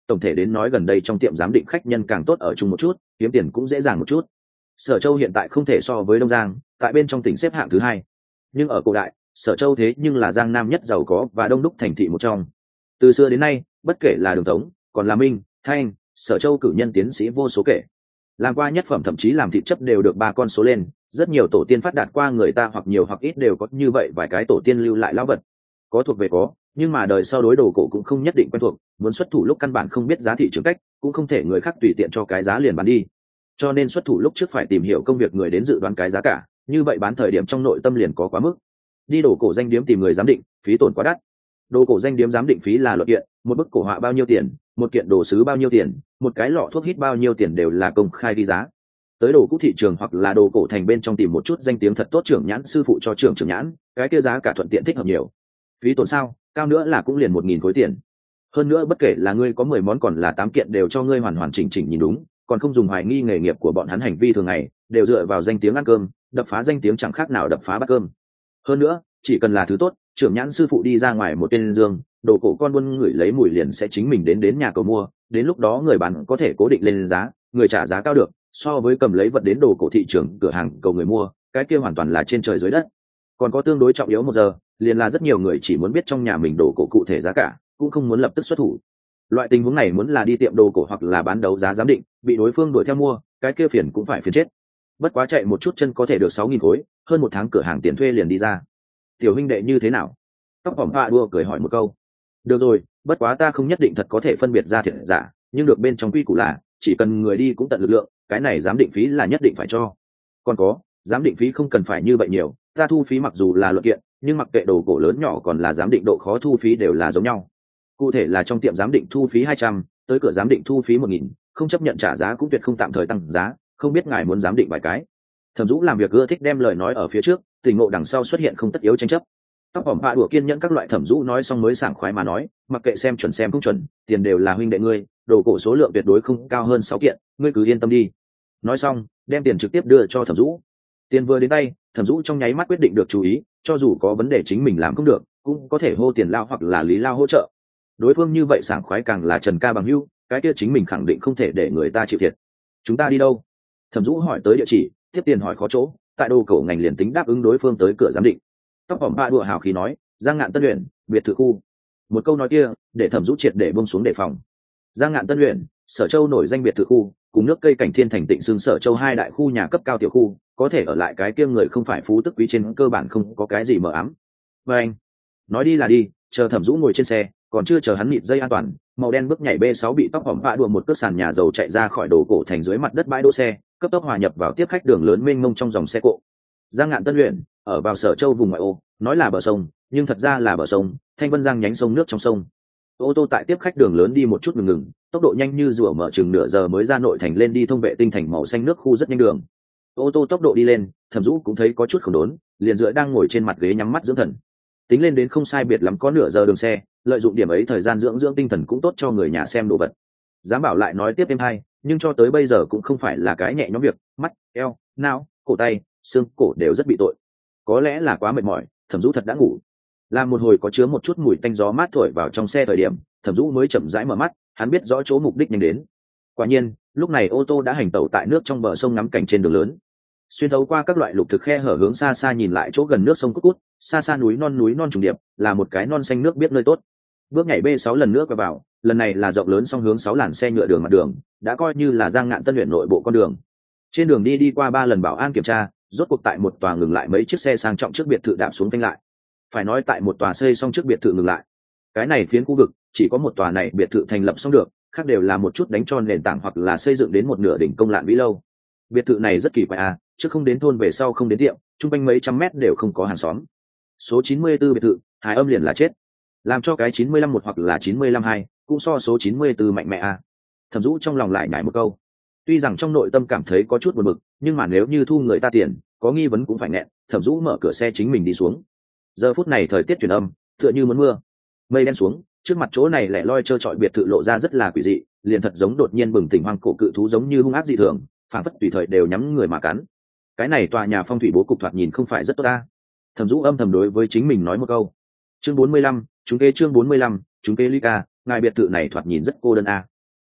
S1: tổng thể đến nói gần đây trong tiệm giám định khách nhân càng tốt ở chung một chút, kiếm tiền cũng dễ dàng một chút. Sở Châu hiện tại không thể so với Đông Giang, tại bên trong tỉnh xếp hạng thứ hai, nhưng ở cổ đại Sở Châu thế nhưng là Giang Nam nhất giàu có và đông đúc thành thị một trong. Từ xưa đến nay, bất kể là Đường Tống, còn là Minh, Thanh, Sở Châu cử nhân tiến sĩ vô số kể, làm qua nhất phẩm thậm chí làm thị chấp đều được ba con số lên. Rất nhiều tổ tiên phát đạt qua người ta hoặc nhiều hoặc ít đều có như vậy vài cái tổ tiên lưu lại lão vật, có thuộc về có, nhưng mà đời sau đối đồ cổ cũng không nhất định quen thuộc, muốn xuất thủ lúc căn bản không biết giá thị trường cách, cũng không thể người khác tùy tiện cho cái giá liền bán đi, cho nên xuất thủ lúc trước phải tìm hiểu công việc người đến dự đoán cái giá cả, như vậy bán thời điểm trong nội tâm liền có quá mức. Đi đồ cổ danh điếm tìm người giám định, phí tổn quá đắt. Đồ cổ danh điếm giám định phí là luật kiện, một bức cổ họa bao nhiêu tiền, một kiện đồ sứ bao nhiêu tiền, một cái lọ thuốc hít bao nhiêu tiền đều là công khai đi giá. Tới đồ cũ thị trường hoặc là đồ cổ thành bên trong tìm một chút danh tiếng thật tốt trưởng nhãn sư phụ cho trưởng trưởng nhãn, cái kia giá cả thuận tiện thích hợp nhiều. Phí tổn sao, cao nữa là cũng liền một nghìn khối tiền. Hơn nữa bất kể là ngươi có mười món còn là tám kiện đều cho ngươi hoàn hoàn chỉnh chỉnh nhìn đúng, còn không dùng hoài nghi nghề nghiệp của bọn hắn hành vi thường ngày, đều dựa vào danh tiếng ăn cơm, đập phá danh tiếng chẳng khác nào đập phá bát cơm. Hơn nữa, chỉ cần là thứ tốt, trưởng nhãn sư phụ đi ra ngoài một tên dương, đồ cổ con buôn ngửi lấy mùi liền sẽ chính mình đến đến nhà cầu mua, đến lúc đó người bán có thể cố định lên giá, người trả giá cao được, so với cầm lấy vật đến đồ cổ thị trường cửa hàng cầu người mua, cái kia hoàn toàn là trên trời dưới đất. Còn có tương đối trọng yếu một giờ, liền là rất nhiều người chỉ muốn biết trong nhà mình đồ cổ cụ thể giá cả, cũng không muốn lập tức xuất thủ. Loại tình huống này muốn là đi tiệm đồ cổ hoặc là bán đấu giá giám định, bị đối phương đuổi theo mua, cái kia phiền cũng phải phiền chết. Bất quá chạy một chút chân có thể được sáu nghìn khối, hơn một tháng cửa hàng tiền thuê liền đi ra. Tiểu huynh đệ như thế nào? Tóc hỏng họa đua cười hỏi một câu. Được rồi, bất quá ta không nhất định thật có thể phân biệt ra thiệt giả, nhưng được bên trong quy củ là chỉ cần người đi cũng tận lực lượng, cái này giám định phí là nhất định phải cho. Còn có, giám định phí không cần phải như vậy nhiều, ta thu phí mặc dù là luật kiện, nhưng mặc kệ đồ cổ lớn nhỏ còn là giám định độ khó thu phí đều là giống nhau. Cụ thể là trong tiệm giám định thu phí hai trăm, tới cửa giám định thu phí một nghìn, không chấp nhận trả giá cũng tuyệt không tạm thời tăng giá, không biết ngài muốn giám định vài cái. Thẩm Dũ làm việc ưa thích đem lời nói ở phía trước, tình ngộ đằng sau xuất hiện không tất yếu tranh chấp. Tóc hỏng bạ đùa kiên nhẫn các loại. Thẩm Dũ nói xong mới sảng khoái mà nói, mặc kệ xem chuẩn xem không chuẩn, tiền đều là huynh đệ ngươi, đồ cổ số lượng tuyệt đối không cao hơn sáu kiện, ngươi cứ yên tâm đi. Nói xong, đem tiền trực tiếp đưa cho Thẩm Dũ. Tiền vừa đến tay, Thẩm Dũ trong nháy mắt quyết định được chú ý, cho dù có vấn đề chính mình làm không được, cũng có thể hô Tiền Lao hoặc là Lý Lao hỗ trợ. Đối phương như vậy sảng khoái càng là Trần ca bằng hữu, cái kia chính mình khẳng định không thể để người ta chịu thiệt. Chúng ta đi đâu? Thẩm Dũ hỏi tới địa chỉ, tiếp tiền hỏi khó chỗ, tại đồ cổ ngành liền tính đáp ứng đối phương tới cửa giám định. Tóc hỏng ba đùa hào khí nói, Giang Ngạn Tân Luyện, biệt thự khu. Một câu nói kia để Thẩm Dũ triệt để buông xuống đề phòng. Giang Ngạn Tân Luyện, Sở Châu nổi danh biệt thự khu, cùng nước cây cảnh thiên thành tịnh xương Sở Châu hai đại khu nhà cấp cao tiểu khu, có thể ở lại cái kia người không phải phú tức quý trên cơ bản không có cái gì mờ ám. Và anh nói đi là đi, chờ Thẩm Dũ ngồi trên xe, còn chưa chờ hắn nịt dây an toàn, màu đen bước nhảy B sáu bị tóc hỏng vạ đùa một cước sàn nhà dầu chạy ra khỏi đồ cổ thành dưới mặt đất bãi đỗ xe, cấp tốc hòa nhập vào tiếp khách đường lớn mênh mông trong dòng xe cộ. Giang Ngạn Tân Luyện ở vào Sở Châu vùng ngoại ô, nói là bờ sông, nhưng thật ra là bờ sông, Thanh Vân Giang nhánh sông nước trong sông. Ô tô tại tiếp khách đường lớn đi một chút ngừng ngừng, tốc độ nhanh như rùa mở chừng nửa giờ mới ra nội thành lên đi thông vệ tinh thành màu xanh nước khu rất nhanh đường. Ô tô tốc độ đi lên, Thẩm Dũ cũng thấy có chút khổng đốn, liền dựa đang ngồi trên mặt ghế nhắm mắt dưỡng thần. Tính lên đến không sai biệt lắm có nửa giờ đường xe, lợi dụng điểm ấy thời gian dưỡng dưỡng tinh thần cũng tốt cho người nhà xem đồ vật. Dám bảo lại nói tiếp em hay, nhưng cho tới bây giờ cũng không phải là cái nhẹ nhõm việc, mắt, eo, não, cổ tay, xương cổ đều rất bị tội. Có lẽ là quá mệt mỏi, Thẩm Dũ thật đã ngủ. Làm một hồi có chứa một chút mùi tanh gió mát thổi vào trong xe thời điểm, Thẩm Dũ mới chậm rãi mở mắt, hắn biết rõ chỗ mục đích nhanh đến. Quả nhiên, lúc này ô tô đã hành tẩu tại nước trong bờ sông ngắm cảnh trên đường lớn. Xuyên thấu qua các loại lục thực khe hở hướng xa xa nhìn lại chỗ gần nước sông cút cút, xa xa núi non núi non trùng điệp, là một cái non xanh nước biết nơi tốt. Bước nhảy B sáu lần nữa qua vào, lần này là rộng lớn song hướng sáu làn xe nhựa đường mặt đường, đã coi như là Giang Ngạn Tân Luyện nội bộ con đường. Trên đường đi đi qua ba lần bảo an kiểm tra, rốt cuộc tại một tòa ngừng lại mấy chiếc xe sang trọng trước biệt thự đạp xuống phanh lại. Phải nói tại một tòa xây xong trước biệt thự ngừng lại. Cái này phiến khu vực chỉ có một tòa này biệt thự thành lập xong được, khác đều là một chút đánh cho nền tảng hoặc là xây dựng đến một nửa đỉnh công lạn vĩ lâu. Biệt thự này rất kỳ quái à, trước không đến thôn về sau không đến tiệm, trung quanh mấy trăm mét đều không có hàng xóm. Số chín mươi tư biệt thự, hài âm liền là chết. Làm cho cái chín mươi lăm một hoặc là chín mươi lăm hai, cũng so số chín mươi tư mạnh mẽ à. Thẩm Dũ trong lòng lại nhảy một câu. Tuy rằng trong nội tâm cảm thấy có chút buồn bực, nhưng mà nếu như thu người ta tiền, có nghi vấn cũng phải nghẹn. Thẩm Dũ mở cửa xe chính mình đi xuống. Giờ phút này thời tiết chuyển âm, tựa như muốn mưa. Mây đen xuống, trước mặt chỗ này lẻ loi trơ trọi biệt thự lộ ra rất là quỷ dị, liền thật giống đột nhiên bừng tỉnh hoang cổ cự thú giống như hung ác dị thường, phản phất tùy thời đều nhắm người mà cắn. Cái này tòa nhà phong thủy bố cục thoạt nhìn không phải rất tốt ta. Thẩm Dũ âm thầm đối với chính mình nói một câu. Chương bốn mươi lăm, chúng kế chương bốn mươi lăm, chúng kế ly ca, ngài biệt thự này thoạt nhìn rất cô đơn a.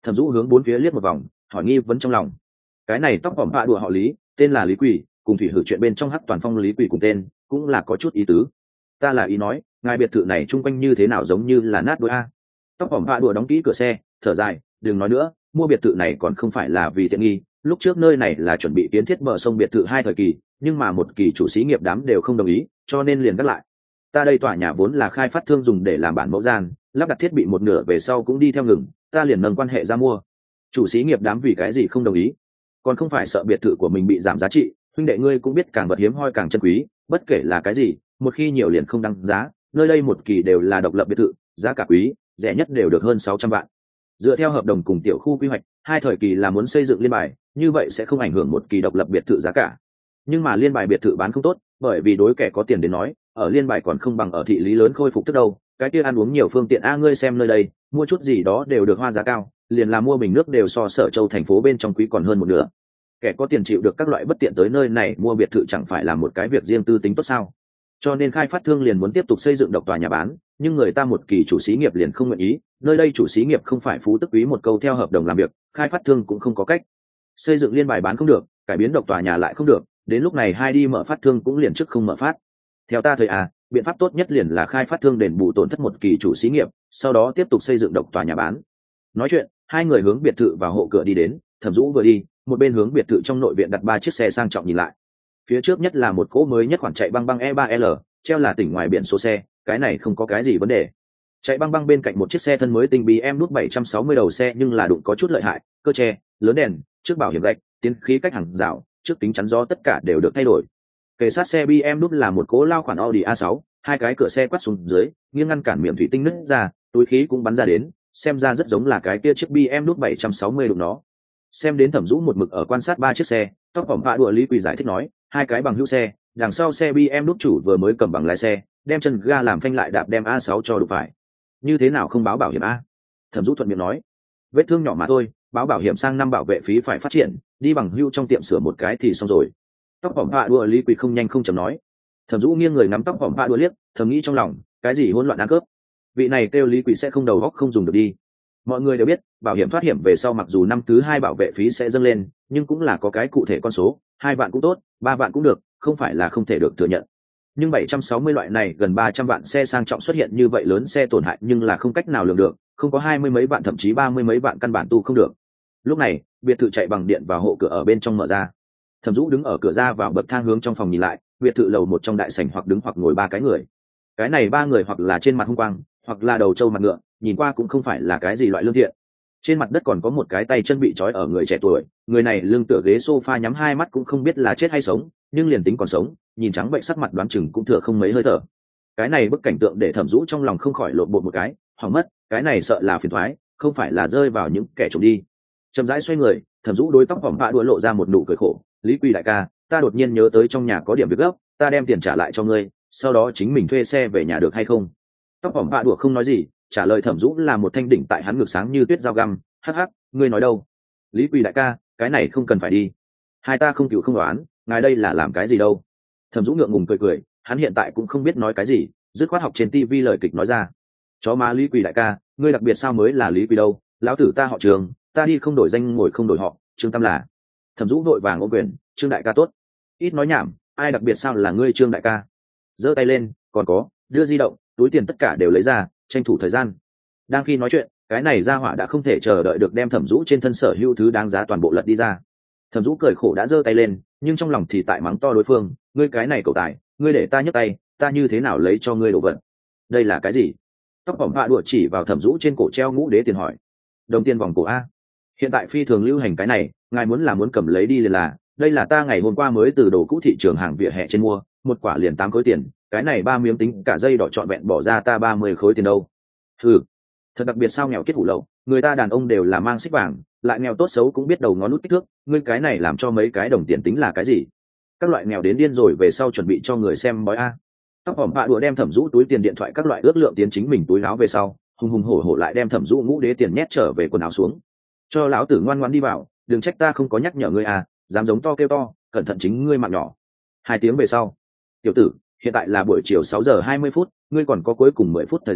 S1: Thẩm Dũ hướng bốn phía liếc một vòng, hỏi nghi vấn trong lòng. Cái này tóc bỏng bạ đùa họ Lý, tên là Lý Quỷ, cùng thủy hử chuyện bên trong Hắc Toàn Phong Lý Quỷ cùng tên, cũng là có chút ý tứ. Ta là ý nói, ngài biệt thự này chung quanh như thế nào giống như là nát đôi a. Tóc bỏng bạ đùa đóng kỹ cửa xe, thở dài, đừng nói nữa, mua biệt thự này còn không phải là vì tiện nghi, lúc trước nơi này là chuẩn bị kiến thiết bờ sông biệt thự hai thời kỳ, nhưng mà một kỳ chủ xí nghiệp đám đều không đồng ý, cho nên liền gác lại. Ta đây tòa nhà vốn là khai phát thương dùng để làm bản mẫu gian, lắp đặt thiết bị một nửa về sau cũng đi theo ngừng, ta liền nâng quan hệ ra mua. Chủ xí nghiệp đám vì cái gì không đồng ý? Còn không phải sợ biệt thự của mình bị giảm giá trị, huynh đệ ngươi cũng biết càng vật hiếm hoi càng chân quý, bất kể là cái gì, một khi nhiều liền không đăng giá, nơi đây một kỳ đều là độc lập biệt thự, giá cả quý, rẻ nhất đều được hơn sáu trăm vạn. Dựa theo hợp đồng cùng tiểu khu quy hoạch, hai thời kỳ là muốn xây dựng liên bài, như vậy sẽ không ảnh hưởng một kỳ độc lập biệt thự giá cả. Nhưng mà liên bài biệt thự bán không tốt, bởi vì đối kẻ có tiền đến nói, ở liên bài còn không bằng ở thị lý lớn khôi phục tức đâu, cái kia ăn uống nhiều phương tiện a, ngươi xem nơi đây, mua chút gì đó đều được hoa giá cao, liền là mua bình nước đều so Sở Châu thành phố bên trong quý còn hơn một nửa. Kẻ có tiền chịu được các loại bất tiện tới nơi này mua biệt thự chẳng phải là một cái việc riêng tư tính tốt sao? Cho nên khai phát thương liền muốn tiếp tục xây dựng độc tòa nhà bán, nhưng người ta một kỳ chủ xí nghiệp liền không nguyện ý, nơi đây chủ xí nghiệp không phải phú tức quý một câu theo hợp đồng làm việc, khai phát thương cũng không có cách. Xây dựng liên bài bán không được, cải biến độc tòa nhà lại không được, đến lúc này hai đi mở phát thương cũng liền trước không mở phát. Theo ta thấy à, biện pháp tốt nhất liền là khai phát thương đền bù tổn thất một kỳ chủ xí nghiệp, sau đó tiếp tục xây dựng độc tòa nhà bán. Nói chuyện, hai người hướng biệt thự và hộ cửa đi đến, Thẩm Dũ vừa đi, một bên hướng biệt thự trong nội viện đặt ba chiếc xe sang trọng nhìn lại. Phía trước nhất là một cỗ mới nhất khoản chạy băng băng E ba L, treo là tỉnh ngoài biển số xe, cái này không có cái gì vấn đề. Chạy băng băng bên cạnh một chiếc xe thân mới tinh bê em nút bảy trăm sáu mươi đầu xe nhưng là đụng có chút lợi hại, cơ tre, lớn đèn, trước bảo hiểm gạch, tiến khí cách hàng rào, trước kính chắn gió tất cả đều được thay đổi. Kề sát xe bê em nút là một cỗ lao khoản Audi A sáu, hai cái cửa xe quát xuống dưới, nghiêng ngăn cản miệng thủy tinh nứt ra, túi khí cũng bắn ra đến, xem ra rất giống là cái kia chiếc bê em nút bảy trăm sáu mươi đụng nó. Xem đến Thẩm Dũ một mực ở quan sát ba chiếc xe, tóc bỏng vạ đùa Lý Quỳ giải thích nói, hai cái bằng hữu xe, đằng sau xe bê em nút chủ vừa mới cầm bằng lái xe, đem chân ga làm phanh lại đạp đem A sáu cho đụng phải. Như thế nào không báo bảo hiểm a? Thẩm Dũ thuận miệng nói, vết thương nhỏ mà thôi, báo bảo hiểm sang năm bảo vệ phí phải phát triển, đi bằng hữu trong tiệm sửa một cái thì xong rồi. Tóc bỏng vạ đùa Lý Quỳ không nhanh không chậm nói. Thẩm Dũ nghiêng người ngắm tóc bỏng vạ đùa liếc, thầm nghĩ trong lòng, cái gì hỗn loạn ăn cướp, vị này kêu Lý Quỳ sẽ không đầu óc không dùng được đi. Mọi người đều biết, bảo hiểm thoát hiểm về sau mặc dù năm thứ hai bảo vệ phí sẽ dâng lên, nhưng cũng là có cái cụ thể con số, hai vạn cũng tốt, ba vạn cũng được, không phải là không thể được thừa nhận. Nhưng bảy trăm sáu mươi loại này gần ba trăm vạn xe sang trọng xuất hiện như vậy lớn xe tổn hại nhưng là không cách nào lường được, không có hai mươi mấy vạn thậm chí ba mươi mấy vạn căn bản tu không được. Lúc này, biệt thự chạy bằng điện và hộ cửa ở bên trong mở ra. Thẩm Dũ đứng ở cửa ra vào bậc thang hướng trong phòng nhìn lại, biệt thự lầu một trong đại sảnh hoặc đứng hoặc ngồi ba cái người. Cái này ba người hoặc là trên mặt hung quang, hoặc là đầu trâu mặt ngựa, nhìn qua cũng không phải là cái gì loại lương thiện. Trên mặt đất còn có một cái tay chân bị trói ở người trẻ tuổi, người này lưng tựa ghế sofa nhắm hai mắt cũng không biết là chết hay sống, nhưng liền tính còn sống, nhìn trắng bệnh sắc mặt đoán chừng cũng thừa không mấy hơi thở. Cái này bức cảnh tượng để Thẩm Dũ trong lòng không khỏi lộn bột một cái, hỏng mất, cái này sợ là phiền toái, không phải là rơi vào những kẻ trộm đi. Chậm rãi xoay người, Thẩm Dũ đối tóc vỏng vạ đuôi lộ ra một nụ cười khổ, Lý Quỳ đại ca, ta đột nhiên nhớ tới trong nhà có điểm việc gấp, ta đem tiền trả lại cho ngươi, sau đó chính mình thuê xe về nhà được hay không? Tóc vỏng vạ đùa không nói gì, trả lời Thẩm Dũ là một thanh đỉnh tại hắn ngực sáng như tuyết dao găm, hắc hắc, ngươi nói đâu? Lý Quỳ đại ca, cái này không cần phải đi, hai ta không cựu không đoán, ngài đây là làm cái gì đâu? Thẩm Dũ ngượng ngùng cười cười, hắn hiện tại cũng không biết nói cái gì, dứt khoát học trên tivi lời kịch nói ra. Chó má Lý Quỳ đại ca, ngươi đặc biệt sao mới là Lý Quỳ đâu? Lão tử ta họ Trường, ta đi không đổi danh ngồi không đổi họ, Trương Tam là. Thẩm Dũ vội vàng ôm quyền, Trương đại ca tốt. Ít nói nhảm, ai đặc biệt sao là ngươi Trương đại ca? Giơ tay lên, còn có, đưa di động, túi tiền tất cả đều lấy ra, tranh thủ thời gian. Đang khi nói chuyện, cái này ra hỏa đã không thể chờ đợi được đem Thẩm Dũ trên thân sở hữu thứ đáng giá toàn bộ lật đi ra. Thẩm Dũ cười khổ đã giơ tay lên, nhưng trong lòng thì tại mắng to đối phương, ngươi cái này cậu tài, ngươi để ta nhấc tay, ta như thế nào lấy cho ngươi đồ vật? Đây là cái gì? Tóc bỏng vạ đùa chỉ vào Thẩm Dũ trên cổ treo ngũ đế tiền hỏi. Đồng tiền vòng cổ a. Hiện tại phi thường lưu hành cái này, ngài muốn là muốn cầm lấy đi liền là, đây là ta ngày hôm qua mới từ đồ cũ thị trường hàng vỉa hè trên mua, một quả liền tám khối tiền, cái này ba miếng tính cả dây đỏ trọn vẹn bỏ ra ta ba mươi khối tiền đâu. Ừ, thật đặc biệt sao nghèo kết hủ lậu, người ta đàn ông đều là mang xích vàng, lại nghèo tốt xấu cũng biết đầu ngón nút kích thước, ngươi cái này làm cho mấy cái đồng tiền tính là cái gì? Các loại nghèo đến điên rồi về sau chuẩn bị cho người xem bói a. Tóc hỏng bạ đùa đem Thẩm Dũ túi tiền điện thoại các loại ước lượng tiến chính mình túi áo về sau, hùng hùng hổ hổ lại đem Thẩm Dũ ngũ đế tiền nhét trở về quần áo xuống. Cho lão tử ngoan ngoãn đi vào, đừng trách ta không có nhắc nhở ngươi à, dám giống to kêu to, cẩn thận chính ngươi mạng nhỏ. Hai tiếng về sau, tiểu tử, hiện tại là buổi chiều sáu giờ hai mươi phút, ngươi còn có cuối cùng mười phút thời gian,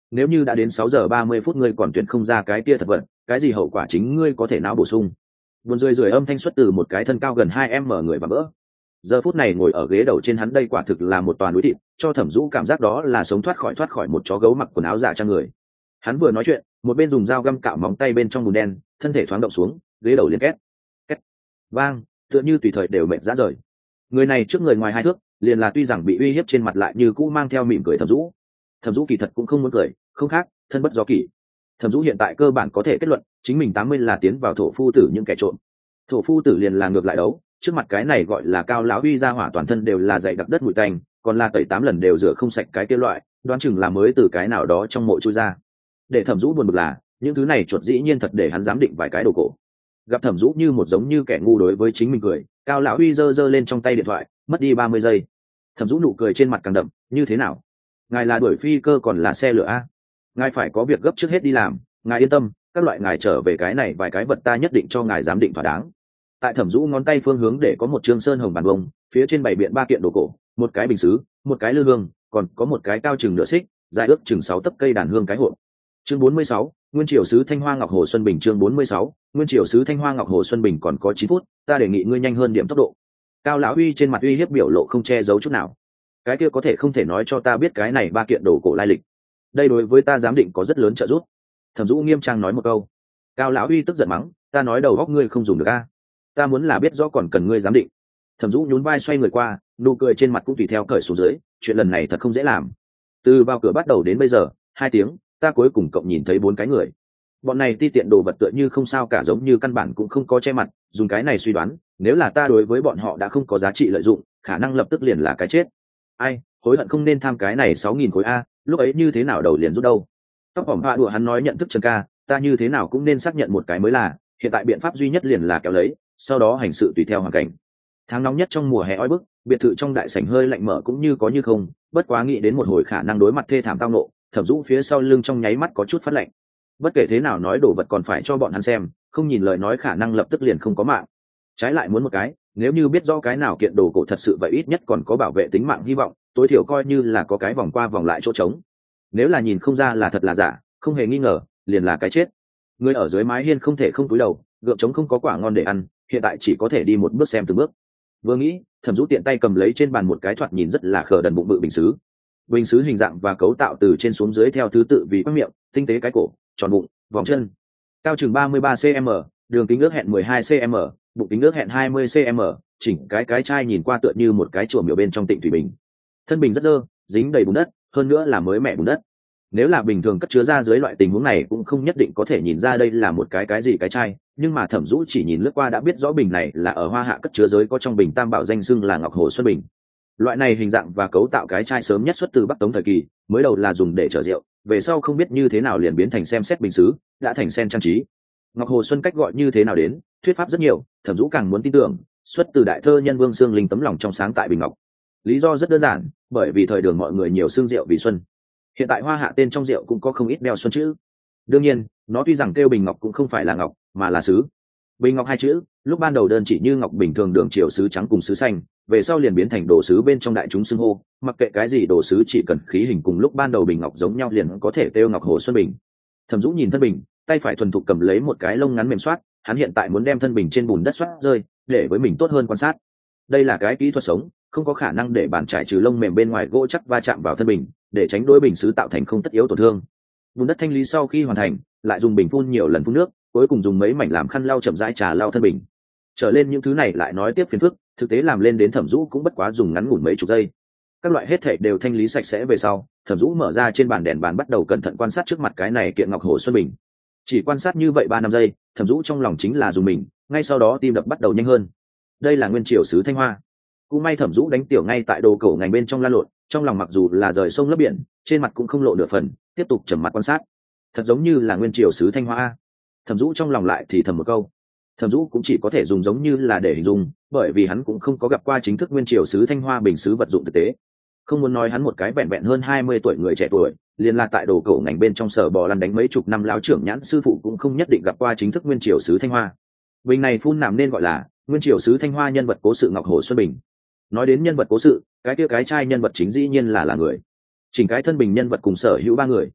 S1: nếu như đã đến sáu giờ ba mươi phút ngươi còn tuyển không ra cái kia thật vật, cái gì hậu quả chính ngươi có thể não bổ sung. Buồn rười rượi âm thanh xuất từ một cái thân cao gần hai em mở người và vỡ. Giờ phút này ngồi ở ghế đầu trên hắn đây quả thực là một toàn núi thịt, cho Thẩm Dũ cảm giác đó là sống thoát khỏi thoát khỏi một chó gấu mặc quần áo giả trang người. Hắn vừa nói chuyện, một bên dùng dao găm cạo móng tay bên trong bùn đen, thân thể thoáng động xuống, ghế đầu liên két, két, vang, tựa như tùy thời đều mệt rã rời. Người này trước người ngoài hai thước, liền là tuy rằng bị uy hiếp trên mặt lại như cũ mang theo mỉm cười Thẩm Dũ. Thẩm Dũ kỳ thật cũng không muốn cười, không khác, thân bất do kỷ. Thẩm Dũ hiện tại cơ bản có thể kết luận, chính mình tám mươi là tiến vào thổ phu tử những kẻ trộm. Thổ phu tử liền là ngược lại đấu, trước mặt cái này gọi là cao lão uy ra hỏa toàn thân đều là dày đặc đất bụi tanh, còn là tẩy tám lần đều rửa không sạch cái kia loại, đoán chừng là mới từ cái nào đó trong mộ chui ra. Để Thẩm Dũ buồn bực là, những thứ này chuột dĩ nhiên thật để hắn dám định vài cái đồ cổ. Gặp Thẩm Dũ như một giống như kẻ ngu đối với chính mình cười, cao lão uy giơ giơ lên trong tay điện thoại, mất đi ba mươi giây. Thẩm Dũ nụ cười trên mặt càng đậm, như thế nào? Ngài là đuổi phi cơ còn là xe lửa a? Ngài phải có việc gấp trước hết đi làm, ngài yên tâm, các loại ngài trở về cái này vài cái vật ta nhất định cho ngài giám định thỏa đáng. Tại Thẩm Dũ ngón tay phương hướng để có một trương sơn hồng bàn bông, phía trên bày biện ba kiện đồ cổ, một cái bình sứ, một cái lư hương, còn có một cái cao chừng nửa xích, dài ước chừng sáu tấc cây đàn hương cái hộp. Chương bốn mươi sáu, Nguyên Triều sứ Thanh Hoa Ngọc Hồ Xuân Bình. Chương bốn mươi sáu, Nguyên Triều sứ Thanh Hoa Ngọc Hồ Xuân Bình. Còn có chín phút, ta đề nghị ngươi nhanh hơn điểm tốc độ. Cao lão uy trên mặt uy hiếp biểu lộ không che giấu chút nào. Cái kia có thể không thể nói cho ta biết cái này ba kiện đồ cổ lai lịch. Đây đối với ta giám định có rất lớn trợ giúp. Thẩm Dũ nghiêm trang nói một câu. Cao lão uy tức giận mắng, ta nói đầu óc ngươi không dùng được a. Ta muốn là biết rõ còn cần ngươi giám định. Thẩm Dũ nhún vai xoay người qua, nụ cười trên mặt cũng tùy theo cởi xuống dưới, chuyện lần này thật không dễ làm. Từ vào cửa bắt đầu đến bây giờ, hai tiếng, ta cuối cùng cộng nhìn thấy bốn cái người. Bọn này ti tiện đồ vật tựa như không sao cả, giống như căn bản cũng không có che mặt, dùng cái này suy đoán, nếu là ta đối với bọn họ đã không có giá trị lợi dụng, khả năng lập tức liền là cái chết. Ai, hối hận không nên tham cái này sáu nghìn khối a, lúc ấy như thế nào đầu liền rút đâu. Tóc bỏng hoa đùa hắn nói nhận thức Trần ca, ta như thế nào cũng nên xác nhận một cái mới là, hiện tại biện pháp duy nhất liền là kéo lấy, sau đó hành sự tùy theo hoàn cảnh. Tháng nóng nhất trong mùa hè oi bức, biệt thự trong đại sảnh hơi lạnh mở cũng như có như không, bất quá nghĩ đến một hồi khả năng đối mặt thê thảm tao nộ, Thẩm Dũ phía sau lưng trong nháy mắt có chút phát lạnh. Bất kể thế nào nói đồ vật còn phải cho bọn hắn xem, không nhìn lời nói khả năng lập tức liền không có mạng. Trái lại muốn một cái, nếu như biết rõ cái nào kiện đồ cổ thật sự vậy ít nhất còn có bảo vệ tính mạng hy vọng, tối thiểu coi như là có cái vòng qua vòng lại chỗ trống. Nếu là nhìn không ra là thật là giả, không hề nghi ngờ, liền là cái chết. Người ở dưới mái hiên không thể không cúi đầu, gượng trống không có quả ngon để ăn, hiện tại chỉ có thể đi một bước xem từng bước. Vừa nghĩ, Thẩm Dũ tiện tay cầm lấy trên bàn một cái thoạt nhìn rất là khờ đần bụng bự bình sứ. Bình sứ hình dạng và cấu tạo từ trên xuống dưới theo thứ tự vì quắc miệng, tinh tế cái cổ, tròn bụng, vòng chân. Cao chừng ba mươi ba xăng-ti-mét, đường kính ước hẹn mười hai xăng-ti-mét, bụng kính ước hẹn hai mươi xăng-ti-mét, chỉnh cái cái chai nhìn qua tựa như một cái chùa miểu bên trong tịnh thủy bình. Thân bình rất dơ, dính đầy bùn đất, hơn nữa là mới mẻ bùn đất. Nếu là bình thường cất chứa ra dưới loại tình huống này cũng không nhất định có thể nhìn ra đây là một cái cái gì cái chai, nhưng mà Thẩm Dũ chỉ nhìn lướt qua đã biết rõ bình này là ở Hoa Hạ cất chứa giới có trong bình tam bảo danh xưng là Ngọc Hồ Xuân Bình. Loại này hình dạng và cấu tạo cái chai sớm nhất xuất từ Bắc Tống thời kỳ, mới đầu là dùng để chở rượu, về sau không biết như thế nào liền biến thành xem xét bình sứ, đã thành sen trang trí. Ngọc Hồ Xuân cách gọi như thế nào đến, thuyết pháp rất nhiều, Thẩm Dũ càng muốn tin tưởng, xuất từ đại thơ nhân Vương Xương Linh tấm lòng trong sáng tại bình ngọc. Lý do rất đơn giản, bởi vì thời đường mọi người nhiều xương rượu vì xuân. Hiện tại Hoa Hạ tên trong rượu cũng có không ít đeo xuân chữ. Đương nhiên, nó tuy rằng kêu bình ngọc cũng không phải là ngọc, mà là sứ. Bình ngọc hai chữ, lúc ban đầu đơn chỉ như ngọc bình thường đường chiều sứ trắng cùng sứ xanh, về sau liền biến thành đồ sứ bên trong đại chúng xưng hô, mặc kệ cái gì đồ sứ chỉ cần khí hình cùng lúc ban đầu bình ngọc giống nhau liền có thể kêu Ngọc Hồ Xuân Bình. Thẩm Dũ nhìn thân bình, tay phải thuần thục cầm lấy một cái lông ngắn mềm xoát, hắn hiện tại muốn đem thân bình trên bùn đất xoát rơi, để với mình tốt hơn quan sát. Đây là cái kỹ thuật sống, không có khả năng để bàn trải trừ lông mềm bên ngoài gỗ chắc va chạm vào thân bình, để tránh đối bình sứ tạo thành không tất yếu tổn thương. Bùn đất thanh lý sau khi hoàn thành, lại dùng bình phun nhiều lần phun nước, cuối cùng dùng mấy mảnh làm khăn lau chậm rãi trà lau thân bình. Trở lên những thứ này lại nói tiếp phiền phức, thực tế làm lên đến Thẩm Dũ cũng bất quá dùng ngắn ngủn mấy chục giây. Các loại hết thảy đều thanh lý sạch sẽ về sau, Thẩm Dũ mở ra trên bàn đèn bàn bắt đầu cẩn thận quan sát trước mặt cái này kiện Ngọc Hồ Xuân Bình. Chỉ quan sát như vậy ba năm giây, Thẩm Dũ trong lòng chính là dùng mình, ngay sau đó tim đập bắt đầu nhanh hơn. Đây là nguyên triều sứ Thanh Hoa. Cũng may Thẩm Dũ đánh tiểu ngay tại đồ cổ ngành bên trong la lộn, trong lòng mặc dù là rời sông lấp biển, trên mặt cũng không lộ nửa phần, tiếp tục trầm mặt quan sát. Thật giống như là nguyên triều sứ Thanh Hoa. Thẩm Dũ trong lòng lại thì thầm một câu. Thẩm Dũ cũng chỉ có thể dùng giống như là để hình dung, bởi vì hắn cũng không có gặp qua chính thức nguyên triều sứ Thanh Hoa bình sứ vật dụng thực tế. Không muốn nói hắn một cái vẹn vẹn hơn hai mươi tuổi người trẻ tuổi, liền là tại đồ cổ ngành bên trong sở bò lăn đánh mấy chục năm lão trưởng nhãn sư phụ cũng không nhất định gặp qua chính thức nguyên triều sứ Thanh Hoa. Bình này phun nằm nên gọi là nguyên triều sứ Thanh Hoa nhân vật cố sự Ngọc Hồ Xuân Bình. Nói đến nhân vật cố sự, cái kia cái trai nhân vật chính dĩ nhiên là là người. Chỉnh cái thân bình nhân vật cùng sở hữu ba người.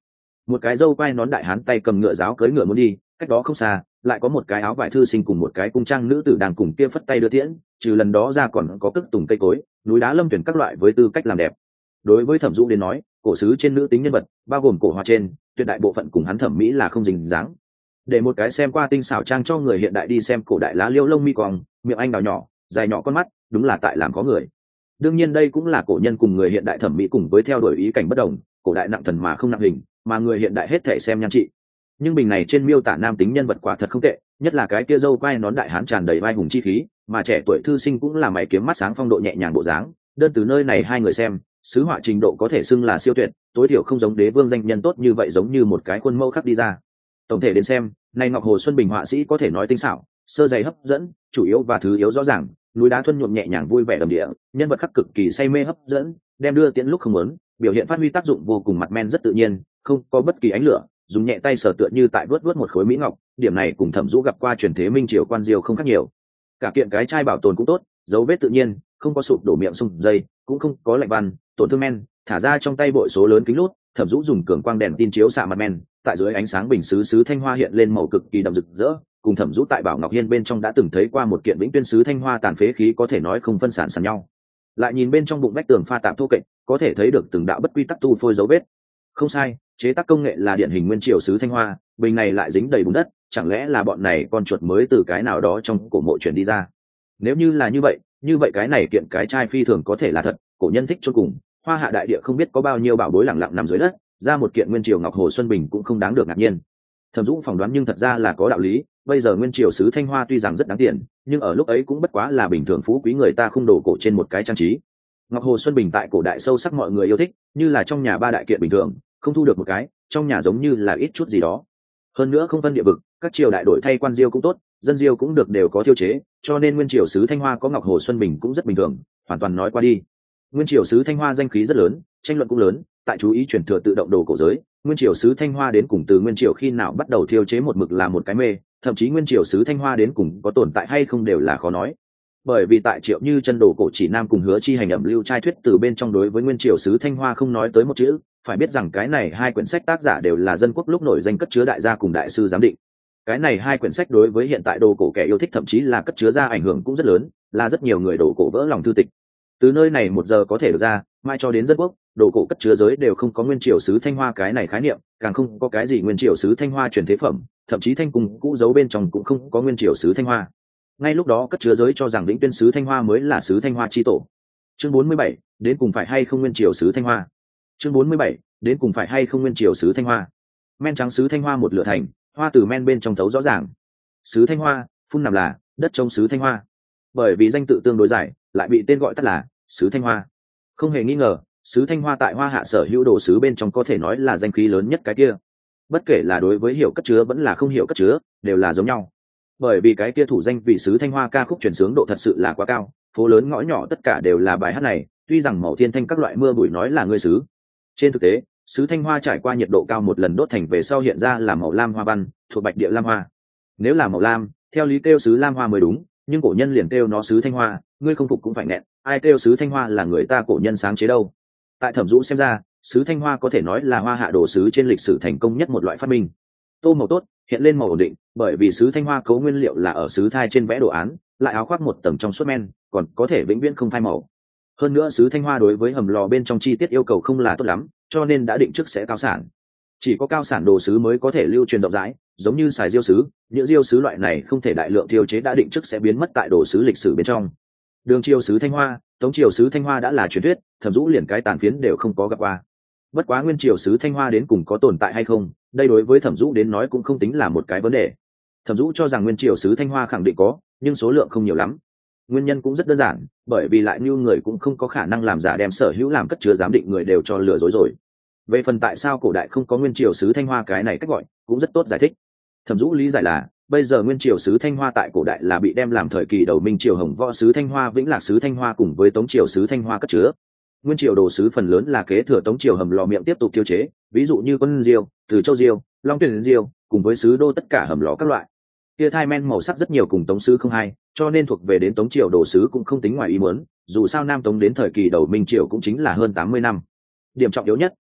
S1: một cái dâu quai nón đại hán tay cầm ngựa giáo cưỡi ngựa muốn đi, cách đó không xa lại có một cái áo vải thư sinh cùng một cái cung trang nữ tử đang cùng kia phất tay đưa tiễn, trừ lần đó ra còn có cức tùng cây cối, núi đá lâm tuyển các loại với tư cách làm đẹp. Đối với Thẩm Dũ đến nói, cổ sứ trên nữ tính nhân vật, bao gồm cổ hoa trên, tuyệt đại bộ phận cùng hắn thẩm mỹ là không dính dáng. Để một cái xem qua tinh xảo trang cho người hiện đại đi xem cổ đại lá liêu lông mi cong, miệng anh đào nhỏ, dài nhỏ con mắt, đúng là tại làm có người. Đương nhiên đây cũng là cổ nhân cùng người hiện đại thẩm mỹ cùng với theo đuổi ý cảnh bất đồng, cổ đại nặng thần mà không nặng hình, mà người hiện đại hết thể xem nhan trị. Nhưng bình này trên miêu tả nam tính nhân vật quả thật không tệ, nhất là cái kia râu quai nón đại hán tràn đầy vai hùng chi khí, mà trẻ tuổi thư sinh cũng là mày kiếm mắt sáng phong độ nhẹ nhàng bộ dáng. Đơn từ nơi này hai người xem, sứ họa trình độ có thể xưng là siêu tuyệt, tối thiểu không giống đế vương danh nhân tốt như vậy, giống như một cái khuôn mẫu khắc đi ra. Tổng thể đến xem, này Ngọc Hồ Xuân Bình họa sĩ có thể nói tinh xảo, sơ dày hấp dẫn, chủ yếu và thứ yếu rõ ràng, núi đá thuần nhuộm nhẹ nhàng vui vẻ đầm địa, nhân vật khắc cực kỳ say mê hấp dẫn, đem đưa tiễn lúc không muốn, biểu hiện phát huy tác dụng vô cùng mặt men rất tự nhiên, không có bất kỳ ánh lửa, dùng nhẹ tay sờ tựa như tại vớt vớt một khối mỹ ngọc, điểm này cùng Thẩm Dũ gặp qua truyền thế minh triều quan diêu không khác nhiều. Cả kiện cái chai bảo tồn cũng tốt, dấu vết tự nhiên, không có sụp đổ miệng sung dây, cũng không có lạnh văn, tổn thương men, thả ra trong tay bội số lớn kính lút, Thẩm Dũ dùng cường quang đèn tin chiếu xạ mặt men, tại dưới ánh sáng bình sứ sứ thanh hoa hiện lên màu cực kỳ đậm rực rỡ, cùng Thẩm Dũ tại Bảo Ngọc Hiên bên trong đã từng thấy qua một kiện vĩnh tuyên sứ thanh hoa tàn phế khí có thể nói không phân sản sàn nhau. Lại nhìn bên trong bụng vách tường pha tạp thô kệch, có thể thấy được từng đạo bất quy tắc tu phôi dấu vết. Không sai, chế tác công nghệ là điển hình nguyên triều sứ thanh hoa, bình này lại dính đầy bùn đất, chẳng lẽ là bọn này con chuột mới từ cái nào đó trong cổ mộ chuyển đi ra? Nếu như là như vậy, như vậy cái này kiện cái chai phi thường có thể là thật, cổ nhân thích chôn cùng, hoa hạ đại địa không biết có bao nhiêu bảo bối lẳng lặng nằm dưới đất, ra một kiện nguyên triều Ngọc Hồ Xuân Bình cũng không đáng được ngạc nhiên. Thẩm Dũ phỏng đoán nhưng thật ra là có đạo lý, bây giờ nguyên triều sứ thanh hoa tuy rằng rất đáng tiền, nhưng ở lúc ấy cũng bất quá là bình thường phú quý người ta không đổ cổ trên một cái trang trí. Ngọc Hồ Xuân Bình tại cổ đại sâu sắc mọi người yêu thích, như là trong nhà ba đại kiện bình thường, không thu được một cái, trong nhà giống như là ít chút gì đó. Hơn nữa không phân địa vực, các triều đại đổi thay quan diêu cũng tốt, dân diêu cũng được đều có tiêu chế, cho nên nguyên triều sứ thanh hoa có Ngọc Hồ Xuân Bình cũng rất bình thường, hoàn toàn nói qua đi. Nguyên triều sứ thanh hoa danh khí rất lớn, tranh luận cũng lớn, tại chú ý truyền thừa tự động đồ cổ giới, nguyên triều sứ thanh hoa đến cùng từ nguyên triều khi nào bắt đầu thiêu chế một mực là một cái mê, thậm chí nguyên triều sứ thanh hoa đến cùng có tồn tại hay không đều là khó nói. Bởi vì tại Triệu Như chân đồ cổ chỉ nam cùng Hứa Chi hành ẩm lưu trai thuyết từ bên trong đối với nguyên triều sứ thanh hoa không nói tới một chữ, phải biết rằng cái này hai quyển sách tác giả đều là dân quốc lúc nổi danh cất chứa đại gia cùng đại sư giám định. Cái này hai quyển sách đối với hiện tại đồ cổ kẻ yêu thích thậm chí là cất chứa ra ảnh hưởng cũng rất lớn, là rất nhiều người đồ cổ vỡ lòng thư tịch. Từ nơi này một giờ có thể được ra, mai cho đến dân quốc, đồ cổ cất chứa giới đều không có nguyên triều sứ thanh hoa cái này khái niệm, càng không có cái gì nguyên triều sứ thanh hoa truyền thế phẩm, thậm chí thanh cung cũ giấu bên trong cũng không có nguyên triều sứ thanh hoa. Ngay lúc đó cất chứa giới cho rằng Vĩnh Tuyên sứ thanh hoa mới là sứ thanh hoa chi tổ. Chương bốn mươi bảy, đến cùng phải hay không nguyên triều sứ thanh hoa. Chương bốn mươi bảy, đến cùng phải hay không nguyên triều sứ thanh hoa. Men trắng sứ thanh hoa một lửa thành, hoa từ men bên trong thấu rõ ràng. Sứ thanh hoa, phun nằm là đất trông sứ thanh hoa. Bởi vì danh tự tương đối dài, lại bị tên gọi tắt là sứ thanh hoa. Không hề nghi ngờ, sứ thanh hoa tại hoa hạ sở hữu đồ sứ bên trong có thể nói là danh khí lớn nhất cái kia. Bất kể là đối với hiểu cất chứa vẫn là không hiểu cất chứa, đều là giống nhau. Bởi vì cái kia thủ danh vị sứ thanh hoa ca khúc truyền sướng độ thật sự là quá cao, phố lớn ngõ nhỏ tất cả đều là bài hát này, tuy rằng màu thiên thanh các loại mưa bụi nói là người sứ. Trên thực tế, sứ thanh hoa trải qua nhiệt độ cao một lần đốt thành về sau hiện ra là màu lam hoa văn, thuộc bạch địa lam hoa. Nếu là màu lam, theo lý kêu sứ lam hoa mới đúng, nhưng cổ nhân liền kêu nó sứ thanh hoa, ngươi không phục cũng phải nghẹn, ai kêu sứ thanh hoa là người ta cổ nhân sáng chế đâu. Tại Thẩm Dũ xem ra, sứ thanh hoa có thể nói là hoa hạ đồ sứ trên lịch sử thành công nhất một loại phát minh. Tô màu tốt, hiện lên màu ổn định, bởi vì sứ thanh hoa cấu nguyên liệu là ở sứ thai trên vẽ đồ án, lại áo khoác một tầng trong suốt men, còn có thể vĩnh viễn không phai màu. Hơn nữa sứ thanh hoa đối với hầm lò bên trong chi tiết yêu cầu không là tốt lắm, cho nên đã định trước sẽ cao sản. Chỉ có cao sản đồ sứ mới có thể lưu truyền rộng rãi, giống như xài diêu sứ, những diêu sứ loại này không thể đại lượng thiêu chế đã định trước sẽ biến mất tại đồ sứ lịch sử bên trong. Đường triều sứ thanh hoa, tống triều sứ thanh hoa đã là truyền thuyết, Thẩm Dũ liền cái tàn phiến đều không có gặp qua. Bất quá nguyên triều sứ thanh hoa đến cùng có tồn tại hay không, đây đối với Thẩm Dũ đến nói cũng không tính là một cái vấn đề. Thẩm Dũ cho rằng nguyên triều sứ thanh hoa khẳng định có, nhưng số lượng không nhiều lắm. Nguyên nhân cũng rất đơn giản, bởi vì lại như người cũng không có khả năng làm giả đem sở hữu làm cất chứa giám định người đều cho lừa dối rồi. Về phần tại sao cổ đại không có nguyên triều sứ thanh hoa cái này cách gọi, cũng rất tốt giải thích. Thẩm Dũ lý giải là, bây giờ nguyên triều sứ thanh hoa tại cổ đại là bị đem làm thời kỳ đầu Minh triều Hồng Võ sứ thanh hoa, Vĩnh Lạc sứ thanh hoa cùng với Tống triều sứ thanh hoa cất chứa. Nguyên triều đồ sứ phần lớn là kế thừa Tống triều hầm lò miệng tiếp tục tiêu chế, ví dụ như Quân Diêu, Từ Châu Diêu, Long Tuyển Diêu, cùng với sứ đô tất cả hầm lò các loại. Kia thai men màu sắc rất nhiều cùng Tống sứ không hai, cho nên thuộc về đến Tống triều đồ sứ cũng không tính ngoài ý muốn, dù sao Nam Tống đến thời kỳ đầu Minh triều cũng chính là hơn tám mươi năm. Điểm trọng yếu nhất,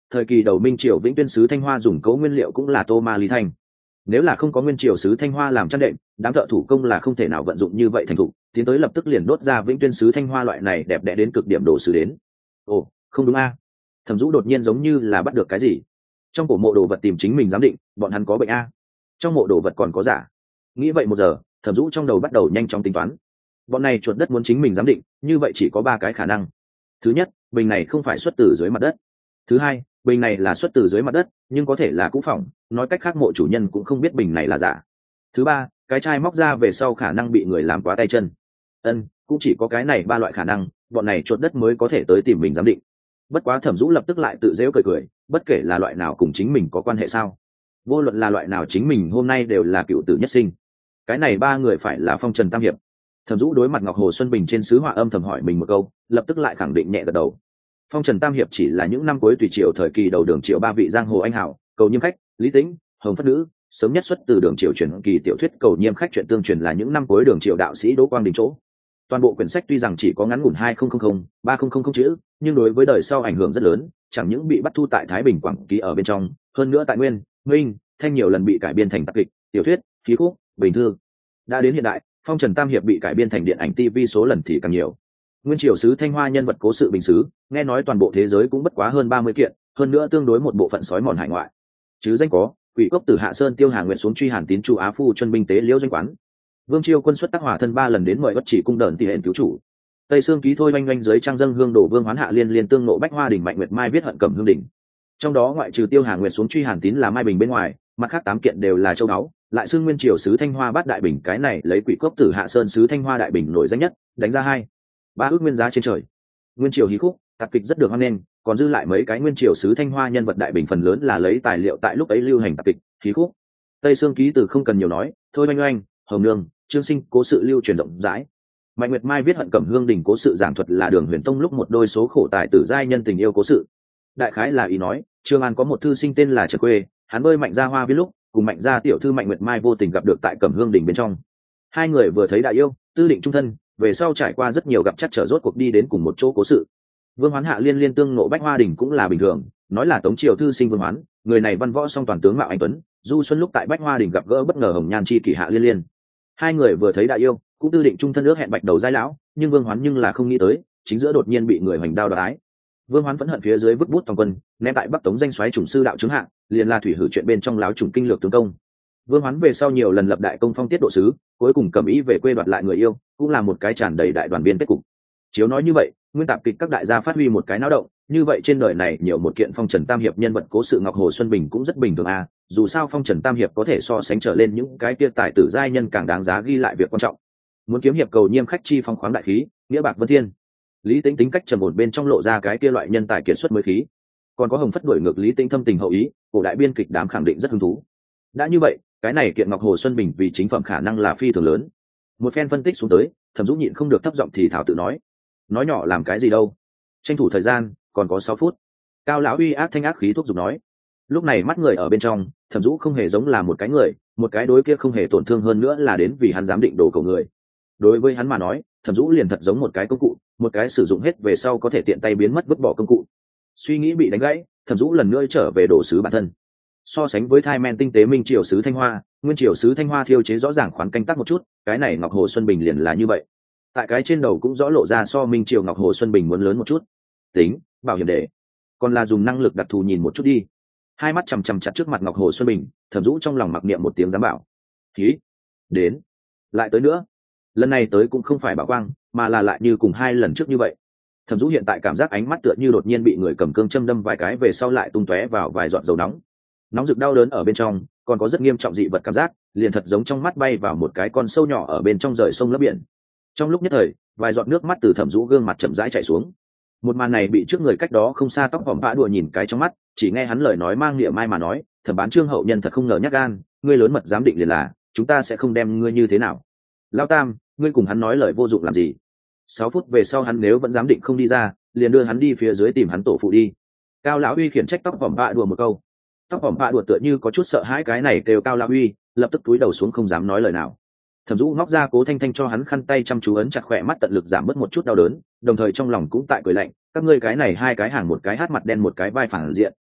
S1: thời kỳ đầu Minh Triều Vĩnh Tuyên sứ Thanh Hoa dùng cấu nguyên liệu cũng là tô ma lý thanh. Nếu là không có Nguyên Triều sứ Thanh Hoa làm chăn đệm, đám thợ thủ công là không thể nào vận dụng như vậy thành thục, tiến tới lập tức liền đốt ra Vĩnh Tuyên sứ Thanh Hoa loại này đẹp đẽ đến cực điểm đồ sứ đến. Ồ, không đúng a. Thẩm Dũ đột nhiên giống như là bắt được cái gì. Trong cổ mộ đồ vật tìm chính mình giám định, bọn hắn có bệnh a. Trong mộ đồ vật còn có giả. Nghĩ vậy một giờ, Thẩm Dũ trong đầu bắt đầu nhanh chóng tính toán. Bọn này chuột đất muốn chính mình giám định, như vậy chỉ có ba cái khả năng. Thứ nhất, bình này không phải xuất từ dưới mặt đất. Thứ hai, bình này là xuất từ dưới mặt đất, nhưng có thể là cũ phỏng, nói cách khác mộ chủ nhân cũng không biết bình này là giả. Thứ ba, cái chai móc ra về sau khả năng bị người làm quá tay chân. Ân, cũng chỉ có cái này ba loại khả năng, bọn này chuột đất mới có thể tới tìm mình giám định. Bất quá Thẩm Dũ lập tức lại tự giễu cười cười, bất kể là loại nào cùng chính mình có quan hệ sao? Vô luận là loại nào chính mình hôm nay đều là cựu tử nhất sinh. Cái này ba người phải là Phong Trần Tam hiệp. Thẩm Dũ đối mặt Ngọc Hồ Xuân Bình trên sứ họa âm thầm hỏi mình một câu, lập tức lại khẳng định nhẹ gật đầu. Phong Trần Tam hiệp chỉ là những năm cuối tùy triều thời kỳ đầu đường triều ba vị giang hồ anh hảo, Cầu Nhiêm khách, Lý Tĩnh, Hồng Phất Nữ, sớm nhất xuất từ đường triều truyền kỳ tiểu thuyết Cầu Nhiêm khách chuyện tương truyền là những năm cuối đường triều đạo sĩ Đỗ Quang Đình chỗ. Toàn bộ quyển sách tuy rằng chỉ có ngắn ngủn hai nghìn ba nghìn chữ, nhưng đối với đời sau ảnh hưởng rất lớn, chẳng những bị bắt thu tại Thái Bình Quảng ký ở bên trong, hơn nữa tại Nguyên, Minh, Thanh nhiều lần bị cải biên thành tạp kịch, tiểu thuyết, khí khúc, bình thư. Đã đến hiện đại, Phong Trần Tam hiệp bị cải biên thành điện ảnh ti vi số lần thì càng nhiều. Nguyên Triều sứ Thanh Hoa nhân vật cố sự bình sứ, nghe nói toàn bộ thế giới cũng bất quá hơn ba mươi kiện, hơn nữa tương đối một bộ phận sói mòn hải ngoại. Chứ danh có, Quỷ Cốc Tử Hạ Sơn Tiêu Hà Nguyện xuống truy Hàn Tín Chu Á Phu chân binh tế Liễu doanh quán. Vương Chiêu quân xuất tác hỏa thân ba lần đến mời bất chỉ cung đợn tỷ hẹn cứu chủ. Tây Sương ký thôi oanh oanh dưới trang dâng hương đổ Vương Hoán Hạ liên liên tương nộ Bách Hoa đỉnh Mạnh Nguyệt Mai viết hận cẩm hương đỉnh. Trong đó ngoại trừ Tiêu Hà Nguyện xuống truy Hàn Tín là Mai Bình bên ngoài, mặt khác tám kiện đều là châu báu, lại xưng Nguyên Triều sứ Thanh Hoa bát đại bình, cái này lấy Quỷ Cốc Tử Hạ Sơn sứ Thanh Hoa đại bình nổi danh nhất, đánh ra hai ba ước nguyên giá trên trời. Nguyên Triều hí khúc, tạp kịch rất được hoan nghênh, còn dư lại mấy cái Nguyên Triều sứ Thanh Hoa nhân vật đại bình phần lớn là lấy tài liệu tại lúc ấy lưu hành tạp kịch, hí khúc. Tây Sương ký từ không cần nhiều nói, thôi oanh oanh, Hồng Nương, Trương Sinh cố sự lưu truyền rộng rãi. Mạnh Nguyệt Mai viết hận cẩm hương đỉnh cố sự giảng thuật là Đường Huyền Tông lúc một đôi số khổ tài tử giai nhân tình yêu cố sự. Đại khái là ý nói, Trương An có một thư sinh tên là Trần Quê, hắn bơi Mạnh Gia Hoa viết lúc, cùng Mạnh Gia tiểu thư Mạnh Nguyệt Mai vô tình gặp được tại Cẩm Hương đỉnh bên trong. Hai người vừa thấy đại yêu, tư định trung thân, về sau trải qua rất nhiều gặp chắc trở rốt cuộc đi đến cùng một chỗ cố sự. Vương Hoán Hạ liên liên tương nộ Bách Hoa đỉnh cũng là bình thường, nói là Tống triều thư sinh Vương Hoán, người này văn võ song toàn tướng mạo anh tuấn, du xuân lúc tại Bách Hoa đỉnh gặp gỡ bất ngờ hồng nhan chi kỷ Hạ liên liên. Hai người vừa thấy đại yêu, cũng tư định trung thân ước hẹn bạch đầu giai lão, nhưng Vương Hoán nhưng là không nghĩ tới, chính giữa đột nhiên bị người hoành đao đoái. Vương Hoán vẫn hận phía dưới vứt bút toàn quân, ném tại Bắc Tống danh soái chủng sư đạo chứng hạng, liền là thủy hử chuyện bên trong láo chủng kinh lược tướng công. Vương Hoán về sau nhiều lần lập đại công phong tiết độ sứ, cuối cùng cầm ý về quê đoạt lại người yêu, cũng là một cái tràn đầy đại đoàn biên kết cục. Chiếu nói như vậy, nguyên tạp kịch các đại gia phát huy một cái náo động, như vậy trên đời này nhiều một kiện Phong Trần Tam hiệp nhân vật cố sự Ngọc Hồ Xuân Bình cũng rất bình thường à, dù sao Phong Trần Tam hiệp có thể so sánh trở lên những cái kia tài tử giai nhân càng đáng giá ghi lại việc quan trọng. Muốn kiếm hiệp cầu Nhiêm khách chi phong khoáng đại khí, nghĩa bạc vân thiên. Lý Tĩnh tính cách trầm ổn bên trong lộ ra cái kia loại nhân tài kiệt xuất mới khí. Còn có Hồng Phất đuổi ngược Lý Tĩnh thâm tình hậu ý, cổ đại biên kịch đám khẳng định rất hứng thú. Đã như vậy, cái này kiện Ngọc Hồ Xuân Bình vì chính phẩm khả năng là phi thường lớn. Một phen phân tích xuống tới, Thẩm Dũ nhịn không được thấp giọng thì thảo tự nói, nói nhỏ làm cái gì đâu, tranh thủ thời gian, còn có sáu phút. Cao lão uy ác thanh ác khí thúc giục nói. Lúc này mắt người ở bên trong, Thẩm Dũ không hề giống là một cái người, một cái đối kia không hề tổn thương hơn nữa là đến vì hắn dám định đồ cầu người. Đối với hắn mà nói, Thẩm Dũ liền thật giống một cái công cụ, một cái sử dụng hết về sau có thể tiện tay biến mất vứt bỏ công cụ. Suy nghĩ bị đánh gãy, Thẩm Dũ lần nữa trở về đồ sứ bản thân. So sánh với thai men tinh tế Minh Triều sứ Thanh Hoa, Nguyên Triều sứ Thanh Hoa thiêu chế rõ ràng khoán canh tác một chút, cái này Ngọc Hồ Xuân Bình liền là như vậy. Tại cái trên đầu cũng rõ lộ ra so Minh Triều Ngọc Hồ Xuân Bình muốn lớn một chút. Tính, bảo hiểm để, còn là dùng năng lực đặc thù nhìn một chút đi. Hai mắt chằm chằm chặt trước mặt Ngọc Hồ Xuân Bình, Thẩm Dũ trong lòng mặc niệm một tiếng giám bảo. Khí, đến, lại tới nữa. Lần này tới cũng không phải bảo quang, mà là lại như cùng hai lần trước như vậy. Thẩm Dũ hiện tại cảm giác ánh mắt tựa như đột nhiên bị người cầm cương châm đâm vài cái về sau lại tung tóe vào vài giọt dầu nóng. Nóng rực đau đớn ở bên trong, còn có rất nghiêm trọng dị vật cảm giác, liền thật giống trong mắt bay vào một cái con sâu nhỏ ở bên trong rời sông lấp biển. Trong lúc nhất thời, vài giọt nước mắt từ Thẩm Dũ gương mặt chậm rãi chảy xuống. Một màn này bị trước người cách đó không xa tóc vòng vã đùa nhìn cái trong mắt, chỉ nghe hắn lời nói mang niệm mai mà nói, Thẩm bán Trương hậu nhân thật không ngờ nhắc gan, ngươi lớn mật dám định liền là, chúng ta sẽ không đem ngươi như thế nào. Lão Tam, ngươi cùng hắn nói lời vô dụng làm gì? Sáu phút về sau hắn nếu vẫn dám định không đi ra, liền đưa hắn đi phía dưới tìm hắn tổ phụ đi. Cao lão uy khiển trách tóc vòng vã đùa một câu. Tóc vòng vã đùa tựa như có chút sợ hãi cái này kêu Cao lão uy, lập tức cúi đầu xuống không dám nói lời nào. Thẩm Dũ móc ra Cố Thanh Thanh cho hắn khăn tay chăm chú ấn chặt khỏe mắt tận lực giảm bớt một chút đau đớn, đồng thời trong lòng cũng tại cười lạnh, các ngươi cái này hai cái hàng một cái hát mặt đen một cái vai phản diện,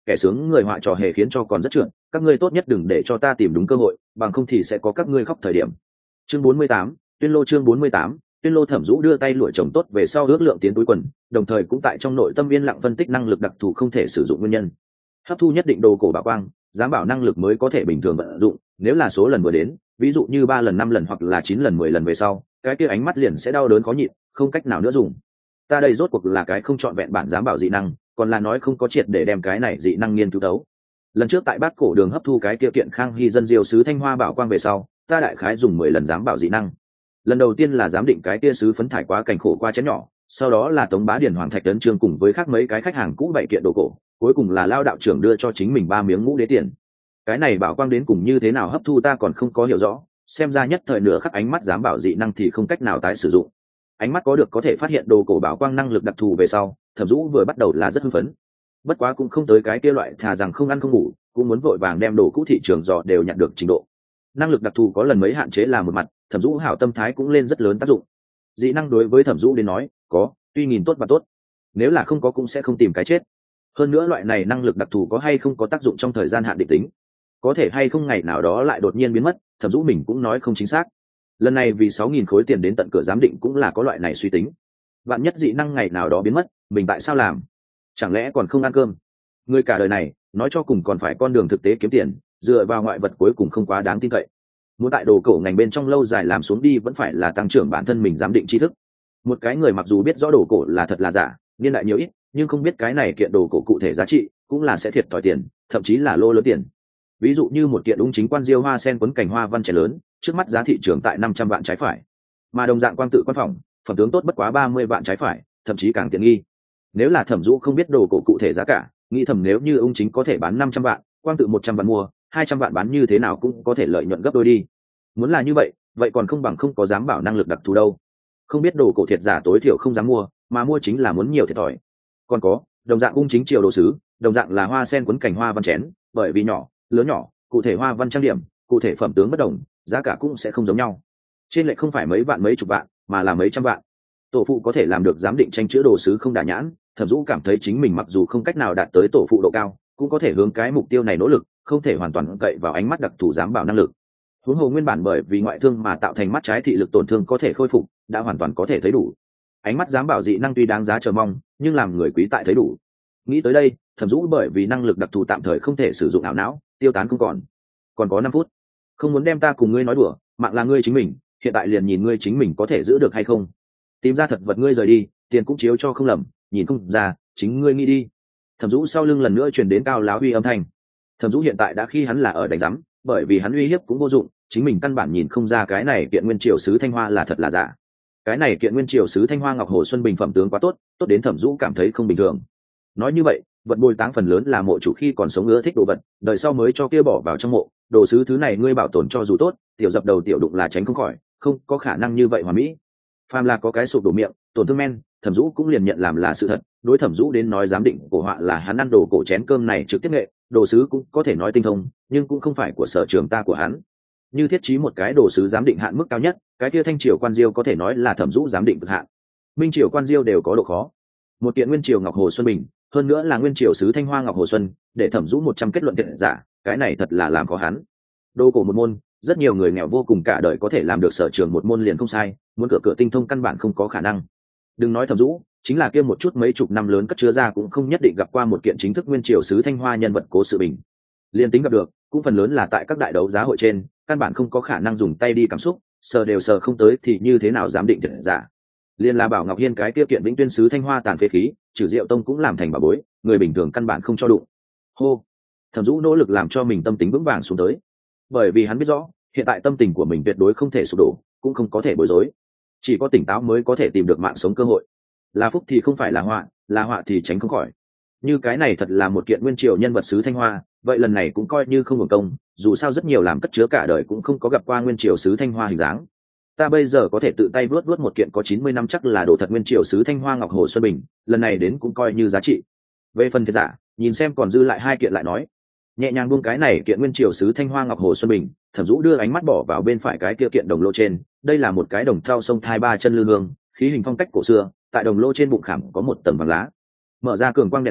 S1: kẻ sướng người họa trò hề khiến cho còn rất trượt, các ngươi tốt nhất đừng để cho ta tìm đúng cơ hội, bằng không thì sẽ có các ngươi khóc thời điểm. Chương bốn mươi tám, tuyên lô. Chương bốn mươi tám, tuyên lô. Thẩm Dũ đưa tay lụa chồng tốt về sau ước lượng tiến túi quần, đồng thời cũng tại trong nội tâm yên lặng phân tích năng lực đặc thù không thể sử dụng nguyên nhân. Hấp thu nhất định đồ cổ bảo quang, giám bảo năng lực mới có thể bình thường vận dụng, nếu là số lần vừa đến, ví dụ như ba lần năm lần hoặc là chín lần mười lần về sau, cái kia ánh mắt liền sẽ đau đớn khó nhịn, không cách nào nữa dùng. Ta đây rốt cuộc là cái không chọn vẹn bản giám bảo dị năng, còn là nói không có triệt để đem cái này dị năng nghiên cứu đấu. Lần trước tại bát cổ đường hấp thu cái kia kiện Khang Hy dân diêu sứ thanh hoa bảo quang về sau, ta đại khái dùng mười lần giám bảo dị năng. Lần đầu tiên là giám định cái kia sứ phấn thải quá cảnh khổ qua chén nhỏ, sau đó là tống bá điển hoàng thạch tấn trương cùng với khác mấy cái khách hàng cũ bảy kiện đồ cổ, cuối cùng là lao đạo trưởng đưa cho chính mình ba miếng ngũ đế tiền. Cái này bảo quang đến cùng như thế nào hấp thu ta còn không có hiểu rõ, xem ra nhất thời nửa khắc ánh mắt giám bảo dị năng thì không cách nào tái sử dụng. Ánh mắt có được có thể phát hiện đồ cổ bảo quang năng lực đặc thù về sau, Thẩm Dũ vừa bắt đầu là rất hưng phấn, bất quá cũng không tới cái kia loại thà rằng không ăn không ngủ cũng muốn vội vàng đem đồ cũ thị trường dò đều nhận được trình độ. Năng lực đặc thù có lần mấy hạn chế là một mặt, Thẩm Dũ hảo tâm thái cũng lên rất lớn tác dụng. Dị năng đối với Thẩm Dũ đến nói có, tuy nhìn tốt và tốt, nếu là không có cũng sẽ không tìm cái chết. Hơn nữa loại này năng lực đặc thù có hay không có tác dụng trong thời gian hạn định tính, có thể hay không ngày nào đó lại đột nhiên biến mất, Thẩm Dũ mình cũng nói không chính xác. Lần này vì sáu nghìn khối tiền đến tận cửa giám định cũng là có loại này suy tính. Vạn nhất dị năng ngày nào đó biến mất, mình tại sao làm? Chẳng lẽ còn không ăn cơm? Người cả đời này, nói cho cùng còn phải con đường thực tế kiếm tiền, dựa vào ngoại vật cuối cùng không quá đáng tin cậy. Muốn tại đồ cổ ngành bên trong lâu dài làm xuống đi vẫn phải là tăng trưởng bản thân mình giám định tri thức. Một cái người mặc dù biết rõ đồ cổ là thật là giả, niên đại nhiều ít, nhưng không biết cái này kiện đồ cổ cụ thể giá trị, cũng là sẽ thiệt thòi tiền, thậm chí là lô lớn tiền. Ví dụ như một kiện ung chính quan diêu hoa sen quấn cành hoa văn trẻ lớn, trước mắt giá thị trường tại năm trăm vạn trái phải, mà đồng dạng quang tự quan phòng, phẩm tướng tốt bất quá ba mươi vạn trái phải, thậm chí càng tiện nghi. Nếu là Thẩm Dũ không biết đồ cổ cụ thể giá cả, nghĩ thầm nếu như ung chính có thể bán năm trăm vạn, quang tự một trăm vạn mua, hai trăm vạn bán như thế nào cũng có thể lợi nhuận gấp đôi đi. Muốn là như vậy, vậy còn không bằng không có dám bảo năng lực đặc thù đâu. Không biết đồ cổ thiệt giả tối thiểu không dám mua, mà mua chính là muốn nhiều thiệt thòi. Còn có, đồng dạng ung chính triều đồ sứ, đồng dạng là hoa sen quấn cành hoa văn chén, bởi vì nhỏ, lớn nhỏ, cụ thể hoa văn trang điểm, cụ thể phẩm tướng bất đồng, giá cả cũng sẽ không giống nhau. Trên lệch không phải mấy vạn mấy chục vạn, mà là mấy trăm vạn. Tổ phụ có thể làm được giám định tranh chữa đồ sứ không đả nhãn, Thẩm Dũ cảm thấy chính mình mặc dù không cách nào đạt tới tổ phụ độ cao, cũng có thể hướng cái mục tiêu này nỗ lực, không thể hoàn toàn cậy vào ánh mắt đặc thù giám bảo năng lực. Huống hồ nguyên bản bởi vì ngoại thương mà tạo thành mắt trái thị lực tổn thương có thể khôi phục, đã hoàn toàn có thể thấy đủ. Ánh mắt giám bảo dị năng tuy đáng giá chờ mong, nhưng làm người quý tại thấy đủ. Nghĩ tới đây, Thẩm Dũ bởi vì năng lực đặc thù tạm thời không thể sử dụng ảo não, tiêu tán không còn. Còn có năm phút, không muốn đem ta cùng ngươi nói đùa, mạng là ngươi chính mình, hiện tại liền nhìn ngươi chính mình có thể giữ được hay không. Tìm ra thật vật ngươi rời đi, tiền cũng chiếu cho không lầm, nhìn không ra, chính ngươi nghĩ đi. Thẩm Dũ sau lưng lần nữa truyền đến cao láo uy âm thanh. Thẩm Dũ hiện tại đã khi hắn là ở đánh giám, bởi vì hắn uy hiếp cũng vô dụng, chính mình căn bản nhìn không ra cái này kiện nguyên triều sứ thanh hoa là thật là giả. Cái này kiện nguyên triều sứ thanh hoa ngọc hồ xuân bình phẩm tướng quá tốt, tốt đến Thẩm Dũ cảm thấy không bình thường. Nói như vậy, vật bồi táng phần lớn là mộ chủ khi còn sống ưa thích đồ vật, đời sau mới cho kia bỏ vào trong mộ, đồ sứ thứ này ngươi bảo tồn cho dù tốt, tiểu dập đầu tiểu đụng là tránh không khỏi, không có khả năng như vậy hoàn mỹ. Phàm là có cái sụp đổ miệng, tổn thương men, Thẩm Dũ cũng liền nhận làm là sự thật. Đối Thẩm Dũ đến nói giám định cổ họa là hắn ăn đồ cổ chén cơm này trực tiếp nghệ, đồ sứ cũng có thể nói tinh thông, nhưng cũng không phải của sở trường ta của hắn. Như thiết trí một cái đồ sứ giám định hạn mức cao nhất, cái kia thanh triều quan diêu có thể nói là Thẩm Dũ giám định cực hạn. Minh triều quan diêu đều có độ khó. Một kiện nguyên triều ngọc hồ xuân bình, hơn nữa là nguyên triều sứ thanh hoa ngọc hồ xuân, để Thẩm Dũ một trăm kết luận thiệt giả, cái này thật là làm khó hắn. Đồ cổ một môn, rất nhiều người nghèo vô cùng cả đời có thể làm được sở trường một môn liền không sai, muốn cửa cửa tinh thông căn bản không có khả năng. Đừng nói Thẩm Dũ, chính là kia một chút mấy chục năm lớn cất chứa ra cũng không nhất định gặp qua một kiện chính thức nguyên triều sứ thanh hoa nhân vật cố sự bình. Liên tính gặp được, cũng phần lớn là tại các đại đấu giá hội trên, căn bản không có khả năng dùng tay đi cảm xúc, sờ đều sờ không tới thì như thế nào dám định thiệt giả. Liên là Bảo Ngọc Hiên cái kia kiện vĩnh tuyên sứ thanh hoa tàn phế khí, Trừ Diệu Tông cũng làm thành bảo bối, người bình thường căn bản không cho đụng. Hô, Thẩm Dũ nỗ lực làm cho mình tâm tính vững vàng xuống tới, bởi vì hắn biết rõ, hiện tại tâm tình của mình tuyệt đối không thể sụp đổ, cũng không có thể bối rối, chỉ có tỉnh táo mới có thể tìm được mạng sống cơ hội. Là phúc thì không phải là họa, là họa thì tránh không khỏi. Như cái này thật là một kiện nguyên triều nhân vật sứ thanh hoa, vậy lần này cũng coi như không hưởng công, dù sao rất nhiều làm cất chứa cả đời cũng không có gặp qua nguyên triều sứ thanh hoa hình dáng. Ta bây giờ có thể tự tay vớt vớt một kiện có chín mươi năm chắc là đồ thật nguyên triều sứ thanh hoa ngọc hồ xuân bình, lần này đến cũng coi như giá trị. Về phần thiệt giả, nhìn xem còn dư lại hai kiện lại nói. Nhẹ nhàng buông cái này kiện nguyên triều sứ thanh hoa ngọc hồ xuân bình, Thẩm Dũ đưa ánh mắt bỏ vào bên phải cái kia kiện đồng lô trên, đây là một cái đồng thau sông thai ba chân lư hương, khí hình phong cách cổ xưa, tại đồng lô trên bụng khảm có một tầng vàng lá. Mở ra cường quang đèn tin,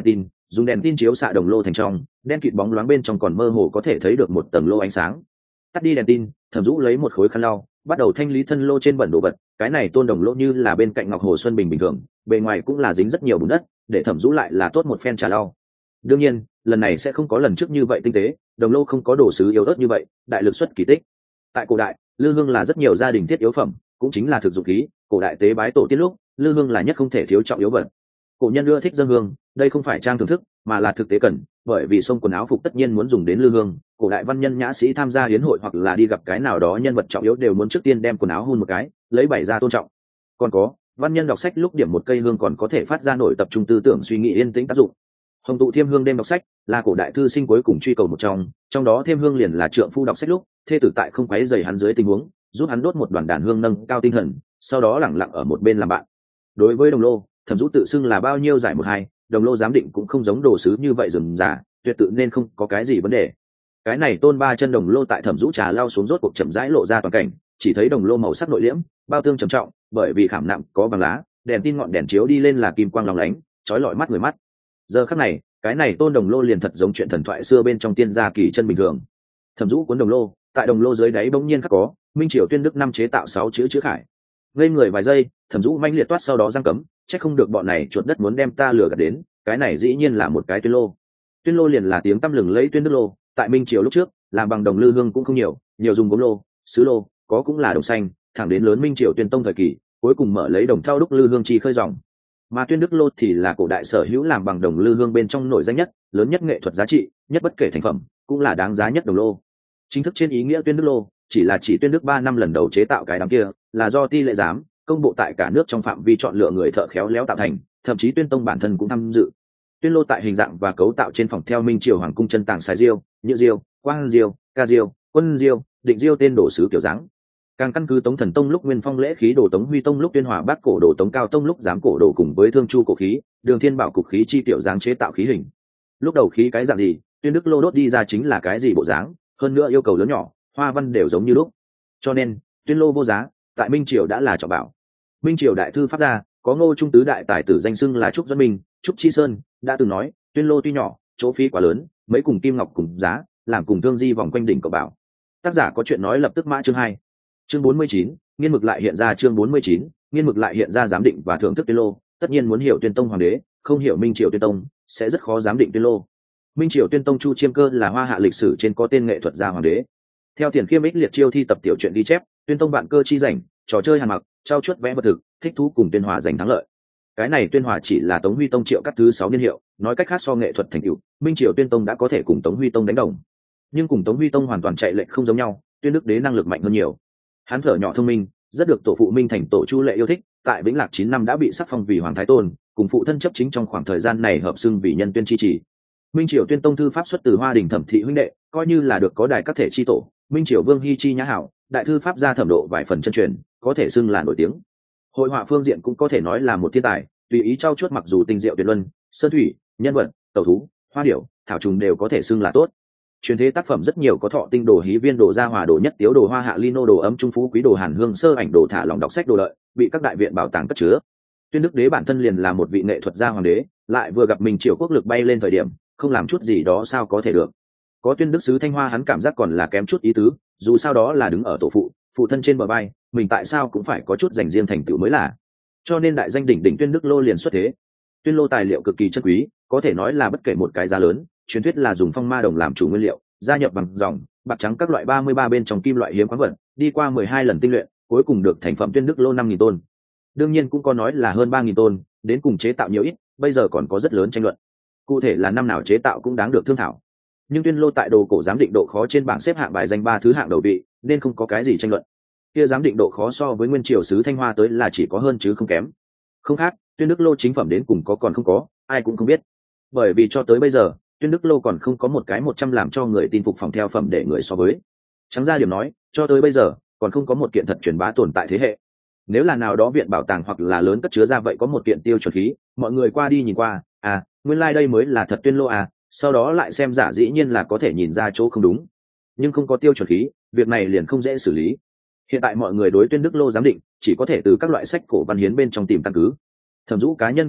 S1: dùng đèn tin chiếu xạ đồng lô thành trong, đen kịt bóng loáng bên trong còn mơ hồ có thể thấy được một tầng lô ánh sáng. Tắt đi đèn tin, Thẩm Dũ lấy một khối khăn lau, bắt đầu thanh lý thân lô trên bẩn đồ vật. Cái này tôn đồng lô như là bên cạnh ngọc hồ xuân bình bình thường, bề ngoài cũng là dính rất nhiều bùn đất, để Thẩm Dũ lại là tốt một phen trà lau. Đương nhiên, lần này sẽ không có lần trước như vậy tinh tế, đồng lô không có đồ sứ yếu ớt như vậy, đại lực xuất kỳ tích. Tại cổ đại, lư hương là rất nhiều gia đình thiết yếu phẩm, cũng chính là thực dụng khí, cổ đại tế bái tổ tiên lúc, lư hương là nhất không thể thiếu trọng yếu vật. Cổ nhân ưa thích dâng hương, đây không phải trang thưởng thức, mà là thực tế cần, bởi vì xông quần áo phục tất nhiên muốn dùng đến lư hương. Cổ đại văn nhân nhã sĩ tham gia hiến hội hoặc là đi gặp cái nào đó nhân vật trọng yếu đều muốn trước tiên đem quần áo hun một cái, lấy bày ra tôn trọng. Còn có, văn nhân đọc sách lúc điểm một cây hương còn có thể phát ra nổi tập trung tư tưởng suy nghĩ yên tĩnh tác dụng. Hồng tụ thiêm hương đêm đọc sách là cổ đại thư sinh cuối cùng truy cầu một trong, trong đó thiêm hương liền là trượng phu đọc sách lúc, thê tử tại không quấy rầy hắn dưới tình huống, giúp hắn đốt một đoàn đàn hương nâng cao tinh thần, sau đó lẳng lặng ở một bên làm bạn. Đối với đồng lô, Thẩm Dũ tự xưng là bao nhiêu giải một hai, đồng lô giám định cũng không giống đồ sứ như vậy rườm rà, tuyệt tự nên không có cái gì vấn đề. Cái này tôn ba chân đồng lô tại Thẩm Dũ trà lao xuống rốt cuộc chậm rãi lộ ra toàn cảnh, chỉ thấy đồng lô màu sắc nội liễm, bao tương trầm trọng, bởi vì khảm nạm có bằng lá, đèn tin ngọn đèn chiếu đi lên là kim quang lóng lánh, chói lọi mắt người mắt. Giờ khắc này, cái này tôn đồng lô liền thật giống chuyện thần thoại xưa bên trong tiên gia kỳ chân bình thường. Thẩm Dũ cuốn đồng lô, tại đồng lô dưới đáy bỗng nhiên khắc có Minh Triều Tuyên Đức năm chế tạo sáu chữ chữ khải. Ngây người vài giây, Thẩm Dũ manh liệt toát sau đó giăng cấm, chắc không được bọn này chuột đất muốn đem ta lừa gạt đến, cái này dĩ nhiên là một cái tuyên lô. Tuyên lô liền là tiếng tăm lừng lấy tuyên đức lô, tại Minh Triều lúc trước, làm bằng đồng lư hương cũng không nhiều, nhiều dùng gốm lô, sứ lô, có cũng là đồng xanh, thẳng đến lớn Minh Triều Tuyên Tông thời kỳ, cuối cùng mở lấy đồng thau đúc lư hương chi khơi dòng. Mà tuyên đức lô thì là cổ đại sở hữu làm bằng đồng lư hương bên trong nổi danh nhất, lớn nhất nghệ thuật giá trị, nhất bất kể thành phẩm, cũng là đáng giá nhất đồng lô. Chính thức trên ý nghĩa tuyên đức lô, chỉ là chỉ tuyên đức ba năm lần đầu chế tạo cái đám kia, là do ti lệ giám công bộ tại cả nước trong phạm vi chọn lựa người thợ khéo léo tạo thành, thậm chí Tuyên Tông bản thân cũng tham dự. Tuyên lô tại hình dạng và cấu tạo trên phòng theo Minh Triều hoàng cung chân tàng sái diêu, nhữ diêu, quang diêu, ca diêu, quân diêu, định diêu tên đồ sứ kiểu dáng. Càng căn cứ Tống Thần Tông lúc Nguyên Phong lễ khí đồ Tống Huy Tông lúc Tuyên Hòa Bát cổ đồ Tống Cao Tông lúc giám cổ đồ cùng với Thương Chu cổ khí, Đường Thiên Bảo cục khí chi tiểu dáng chế tạo khí hình. Lúc đầu khí cái dạng gì, tuyên đức lô đốt đi ra chính là cái gì bộ dáng, hơn nữa yêu cầu lớn nhỏ, hoa văn đều giống như lúc. Cho nên, tuyên lô vô giá, tại Minh Triều đã là trọng bảo. Minh Triều đại thư pháp gia, có Ngô Trung tứ đại tài tử danh xưng là Trúc Duẫn Minh, Trúc Chi Sơn, đã từng nói, tuyên lô tuy nhỏ, chỗ phí quá lớn, mấy cùng kim ngọc cùng giá, làm cùng thương di vòng quanh đỉnh cậu bảo. Tác giả có chuyện nói lập tức mã chương hai. Chương bốn mươi chín, nghiên mực lại hiện ra chương bốn mươi chín, nghiên mực lại hiện ra giám định và thưởng thức tuyên lô, tất nhiên muốn hiểu Tuyên Tông hoàng đế, không hiểu Minh Triều Tuyên Tông, sẽ rất khó giám định tuyên lô. Minh Triều Tuyên Tông Chu Chiêm Cơ là hoa hạ lịch sử trên có tên nghệ thuật gia hoàng đế. Theo Tiền Khiêm ích liệt chiêu thi tập tiểu truyện ghi chép, Tuyên Tông bạn cơ chi rảnh, trò chơi hàn mặc, trao chuốt vẽ vật thực, thích thú cùng Tuyên Hòa giành thắng lợi. Cái này Tuyên Hòa chỉ là Tống Huy Tông triệu cắt thứ sáu niên hiệu, nói cách khác so nghệ thuật thành tựu, Minh Triều Tuyên Tông đã có thể cùng Tống Huy Tông đánh đồng. Nhưng cùng Tống Huy Tông hoàn toàn chạy lệch không giống nhau, Tuyên Đức đế năng lực mạnh hơn nhiều. Hắn thở nhỏ thông minh, rất được tổ phụ Minh Thành tổ Chu Lệ yêu thích, tại Vĩnh Lạc chín năm đã bị sắc phong vì hoàng thái tôn, cùng phụ thân chấp chính trong khoảng thời gian này hợp xưng vì nhân tuyên chi chỉ. Minh Triều Tuyên Tông thư pháp xuất từ Hoa Đình Thẩm thị huynh đệ, coi như là được có đài các thể chi tổ. Minh Triều Vương Hy chi nhã hảo, đại thư pháp gia thẩm độ vài phần chân truyền, có thể xưng là nổi tiếng. Hội họa phương diện cũng có thể nói là một thiên tài, tùy ý trau chuốt mặc dù tinh diệu tuyệt luân, sơn thủy, nhân vật, tẩu thú, hoa điểu, thảo trùng đều có thể xưng là tốt. Truyền thế tác phẩm rất nhiều, có thọ tinh đồ, hí viên đồ, gia hòa đồ, nhất tiếu đồ, hoa hạ ly nô đồ, ấm trung phú quý đồ, hàn hương sơ ảnh đồ, thả lòng đọc sách đồ lợi, bị các đại viện bảo tàng cất chứa. Tuyên Đức đế bản thân liền là một vị nghệ thuật gia hoàng đế, lại vừa gặp Minh Triều quốc lực bay lên thời điểm, không làm chút gì đó sao có thể được. Có Tuyên Đức sứ Thanh Hoa hắn cảm giác còn là kém chút ý tứ, dù sao đó là đứng ở tổ phụ phụ thân trên bờ vai, mình tại sao cũng phải có chút dành riêng thành tựu mới là. Cho nên đại danh đỉnh đỉnh Tuyên Đức lô liền xuất thế. Tuyên lô tài liệu cực kỳ chân quý, có thể nói là bất kể một cái giá lớn, truyền thuyết là dùng phong ma đồng làm chủ nguyên liệu, gia nhập bằng dòng bạc trắng các loại ba mươi ba bên trong kim loại hiếm khoáng vật, đi qua mười hai lần tinh luyện, cuối cùng được thành phẩm Tuyên Đức lô năm nghìn tôn. Đương nhiên cũng có nói là hơn ba nghìn tôn, đến cùng chế tạo nhiều ít, bây giờ còn có rất lớn tranh luận. Cụ thể là năm nào chế tạo cũng đáng được thương thảo. Nhưng Tuyên lô tại đồ cổ giám định độ khó trên bảng xếp hạng bài danh ba thứ hạng đầu vị, nên không có cái gì tranh luận. Kia giám định độ khó so với nguyên triều sứ Thanh Hoa tới là chỉ có hơn chứ không kém. Không khác, Tuyên Đức lô chính phẩm đến cùng có còn không có, ai cũng không biết. Bởi vì cho tới bây giờ, Tuyên Đức lô còn không có một cái một trăm làm cho người tin phục phòng theo phẩm để người so với. Trắng ra điểm nói, cho tới bây giờ, còn không có một kiện thật truyền bá tồn tại thế hệ. Nếu là nào đó viện bảo tàng hoặc là lớn cất chứa ra vậy có một kiện tiêu chuẩn khí, mọi người qua đi nhìn qua, à, nguyên lai like đây mới là thật Tuyên lô à, sau đó lại xem giả dĩ nhiên là có thể nhìn ra chỗ không đúng. Nhưng không có tiêu chuẩn khí, việc này liền không dễ xử lý. Hiện tại mọi người đối Tuyên Đức lô giám định chỉ có thể từ các loại sách cổ văn hiến bên trong tìm căn cứ. Thẩm Dũ cá nhân cảm giác,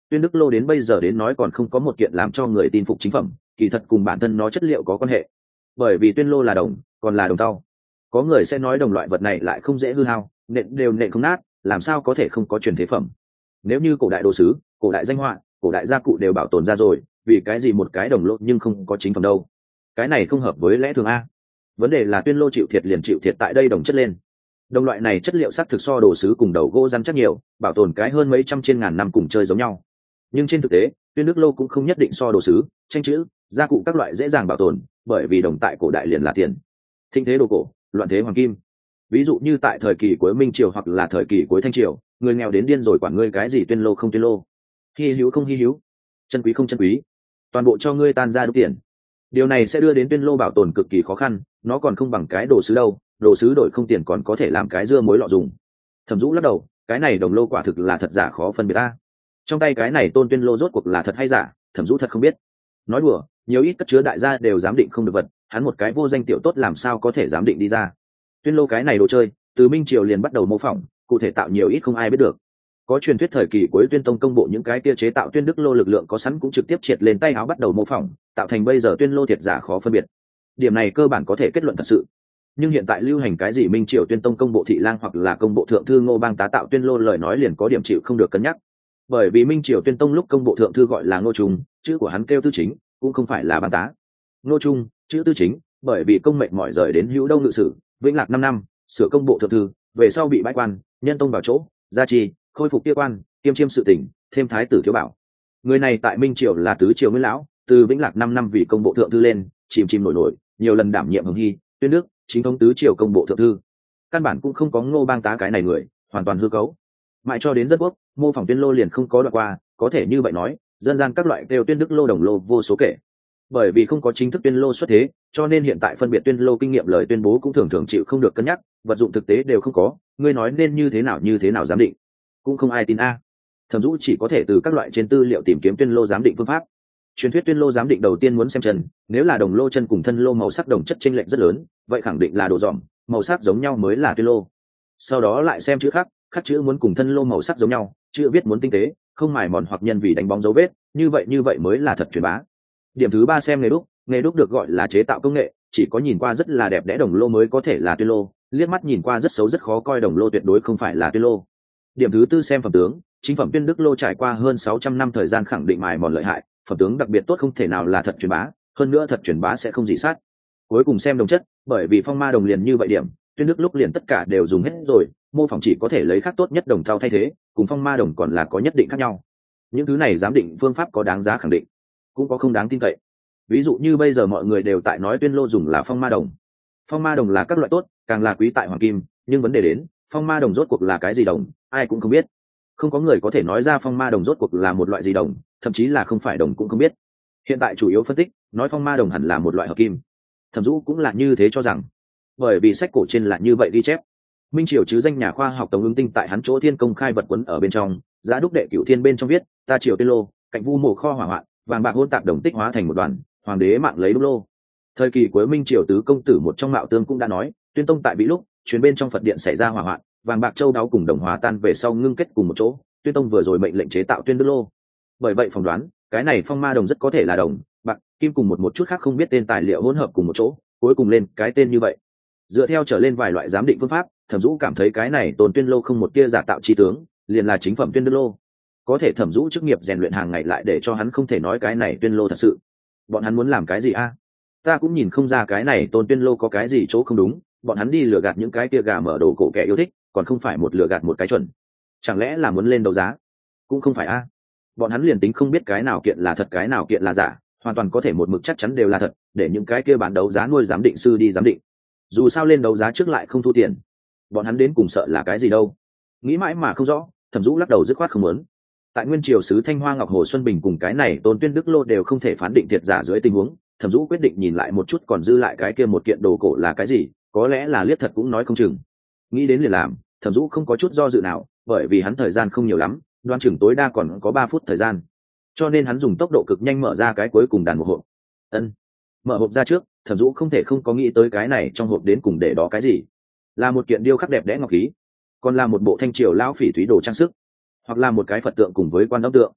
S1: tuyên đức lô đến bây giờ đến nói còn không có một kiện làm cho người tin phục chính phẩm, kỳ thật cùng bản thân nó chất liệu có quan hệ. Bởi vì tuyên lô là đồng, còn là đồng tàu. Có người sẽ nói đồng loại vật này lại không dễ hư hao, nện đều nện không nát, làm sao có thể không có truyền thế phẩm. Nếu như cổ đại đồ sứ, cổ đại danh họa, cổ đại gia cụ đều bảo tồn ra rồi, vì cái gì một cái đồng lô nhưng không có chính phẩm đâu? Cái này không hợp với lẽ thường a. Vấn đề là tuyên lô chịu thiệt liền chịu thiệt tại đây đồng chất lên. Đồng loại này chất liệu sắc thực so đồ sứ cùng đầu gỗ rắn chắc nhiều, bảo tồn cái hơn mấy trăm trên ngàn năm cùng chơi giống nhau. Nhưng trên thực tế, tuyên đức lô cũng không nhất định so đồ sứ, tranh chữ, gia cụ các loại dễ dàng bảo tồn, bởi vì đồng tại cổ đại liền là tiền. Thịnh thế đồ cổ, loạn thế hoàng kim. Ví dụ như tại thời kỳ cuối Minh Triều hoặc là thời kỳ cuối Thanh Triều, người nghèo đến điên rồi quản ngươi cái gì tuyên lô không tuyên lô, hy hữu không hy hữu, chân quý không chân quý, toàn bộ cho ngươi tan ra đúc tiền. Điều này sẽ đưa đến tuyên lô bảo tồn cực kỳ khó khăn, nó còn không bằng cái đồ sứ đâu, đồ sứ đổi không tiền còn có thể làm cái dưa muối lọ dùng. Thẩm Dũ lắc đầu, cái này đồng lô quả thực là thật giả khó phân biệt ta. Trong tay cái này tôn tuyên lô rốt cuộc là thật hay giả, Thẩm Dũ thật không biết. Nói đùa, nhiều ít cất chứa đại gia đều giám định không được vật, hắn một cái vô danh tiểu tốt làm sao có thể giám định đi ra. Tuyên lô cái này đồ chơi, từ Minh Triều liền bắt đầu mô phỏng, cụ thể tạo nhiều ít không ai biết được. Có truyền thuyết thời kỳ cuối Tuyên Tông công bộ những cái kia chế tạo tuyên đức lô lực lượng có sẵn cũng trực tiếp triệt lên tay áo bắt đầu mô phỏng, tạo thành bây giờ tuyên lô thiệt giả khó phân biệt. Điểm này cơ bản có thể kết luận thật sự. Nhưng hiện tại lưu hành cái gì Minh Triều Tuyên Tông công bộ thị lang hoặc là công bộ thượng thư Ngô Bang tá tạo tuyên lô lời nói liền có điểm chịu không được cân nhắc. Bởi vì Minh Triều Tuyên Tông lúc công bộ thượng thư gọi là Ngô Trung, chữ của hắn kêu tư chính, cũng không phải là Bang tá. Ngô Trung, chữ tư chính, bởi vì công mệnh mỏi rời đến Hữu Đông ngự sử, Vĩnh Lạc năm năm, sửa công bộ thượng thư, về sau bị bãi quan, nhân tông vào chỗ, gia trì, khôi phục kia quan, kiêm chiêm sự tỉnh, thêm thái tử thiếu bảo. Người này tại Minh Triều là tứ triều nguyên lão, từ Vĩnh Lạc năm năm vì công bộ thượng thư lên, chìm chìm nổi nổi, nhiều lần đảm nhiệm hồng hy, tuyên đức, chính thống tứ triều công bộ thượng thư. Căn bản cũng không có Ngô Bang tá cái này người, hoàn toàn hư cấu. Mãi cho đến dân quốc, mô phỏng tuyên lô liền không có đoạn qua, có thể như vậy nói, dân gian các loại đều tuyên đức lô đồng lô vô số kể. Bởi vì không có chính thức tuyên lô xuất thế, cho nên hiện tại phân biệt tuyên lô kinh nghiệm lời tuyên bố cũng thường thường chịu không được cân nhắc, vật dụng thực tế đều không có, ngươi nói nên như thế nào như thế nào giám định, cũng không ai tin a. Thẩm Dũ chỉ có thể từ các loại trên tư liệu tìm kiếm tuyên lô giám định phương pháp. Truyền thuyết tuyên lô giám định đầu tiên muốn xem chân, nếu là đồng lô chân cùng thân lô màu sắc đồng chất chênh lệch rất lớn, vậy khẳng định là đồ dỏm, màu sắc giống nhau mới là tuyên lô. Sau đó lại xem chữ khắc, khắc chữ muốn cùng thân lô màu sắc giống nhau, chữ viết muốn tinh tế, không mài mòn hoặc nhân vì đánh bóng dấu vết, như vậy như vậy mới là thật truyền bá. Điểm thứ ba xem nghề đúc, nghề đúc được gọi là chế tạo công nghệ, chỉ có nhìn qua rất là đẹp đẽ đồng lô mới có thể là tuyên lô, liếc mắt nhìn qua rất xấu rất khó coi đồng lô tuyệt đối không phải là tuyên lô. Điểm thứ tư xem phẩm tướng, chính phẩm tuyên đức lô trải qua hơn sáu trăm năm thời gian khẳng định mài mòn lợi hại, phẩm tướng đặc biệt tốt không thể nào là thật truyền bá, hơn nữa thật truyền bá sẽ không dị sát. Cuối cùng xem đồng chất, bởi vì phong ma đồng liền như vậy điểm, tuyên đức lúc liền tất cả đều dùng hết rồi, mô phỏng chỉ có thể lấy khác tốt nhất đồng thau thay thế, cùng phong ma đồng còn là có nhất định khác nhau. Những thứ này giám định phương pháp có đáng giá khẳng định, cũng có không đáng tin cậy. Ví dụ như bây giờ mọi người đều tại nói tuyên lô dùng là phong ma đồng. Phong ma đồng là các loại tốt, càng là quý tại hoàng kim, nhưng vấn đề đến, phong ma đồng rốt cuộc là cái gì đồng, ai cũng không biết. Không có người có thể nói ra phong ma đồng rốt cuộc là một loại gì đồng, thậm chí là không phải đồng cũng không biết. Hiện tại chủ yếu phân tích, nói phong ma đồng hẳn là một loại hợp kim. Thẩm Dũ cũng là như thế cho rằng, bởi vì sách cổ trên là như vậy ghi chép. Minh Triều chứ danh nhà khoa học Tống Ứng Tinh tại hắn chỗ thiên công khai vật quấn ở bên trong, giá đúc đệ cửu thiên bên trong viết, ta triều tuyên lô, cạnh vu mộ kho hỏa hoạn, vàng bạc hôn tạp đồng tích hóa thành một đoàn, hoàng đế mạng lấy đúc lô. Thời kỳ cuối Minh Triều tứ công tử một trong Mạo Tương cũng đã nói, tuyên tông tại bị lúc, chuyến bên trong Phật điện xảy ra hỏa hoạn, vàng bạc châu đáo cùng đồng hòa tan về sau ngưng kết cùng một chỗ, tuyên tông vừa rồi mệnh lệnh chế tạo tuyên đức lô. Bởi vậy phỏng đoán, cái này phong ma đồng rất có thể là đồng, bạc, kim cùng một một chút khác không biết tên tài liệu hỗn hợp cùng một chỗ, cuối cùng lên cái tên như vậy. Dựa theo trở lên vài loại giám định phương pháp, Thẩm Dũ cảm thấy cái này tồn tuyên lô không một tia giả tạo chi tướng, liền là chính phẩm tuyên đức lô. Có thể Thẩm Dũ chức nghiệp rèn luyện hàng ngày lại để cho hắn không thể nói cái này tuyên lô thật sự. Bọn hắn muốn làm cái gì a? Ta cũng nhìn không ra cái này tôn tuyên lô có cái gì chỗ không đúng, bọn hắn đi lừa gạt những cái tia gà mở đồ cổ kẻ yêu thích, còn không phải một lừa gạt một cái chuẩn. Chẳng lẽ là muốn lên đấu giá? Cũng không phải a. Bọn hắn liền tính không biết cái nào kiện là thật cái nào kiện là giả, hoàn toàn có thể một mực chắc chắn đều là thật, để những cái kia bán đấu giá nuôi giám định sư đi giám định. Dù sao lên đấu giá trước lại không thu tiền, bọn hắn đến cùng sợ là cái gì đâu. Nghĩ mãi mà không rõ, Thẩm Dũ lắc đầu dứt khoát không muốn. Tại nguyên triều sứ Thanh Hoa Ngọc Hồ Xuân Bình cùng cái này tôn tuyên đức lô đều không thể phán định thiệt giả dưới tình huống, Thẩm Dũ quyết định nhìn lại một chút còn dư lại cái kia một kiện đồ cổ là cái gì, có lẽ là liếc thật cũng nói không chừng. Nghĩ đến liền làm, Thẩm Dũ không có chút do dự nào, bởi vì hắn thời gian không nhiều lắm, đoán chừng tối đa còn có ba phút thời gian, cho nên hắn dùng tốc độ cực nhanh mở ra cái cuối cùng đàn một hộp. Ân, mở hộp ra trước, Thẩm Dũ không thể không có nghĩ tới cái này trong hộp đến cùng để đó cái gì. Là một kiện điêu khắc đẹp đẽ ngọc khí, còn là một bộ thanh triều lão phỉ thúy đồ trang sức, hoặc là một cái Phật tượng cùng với Quan Âm tượng.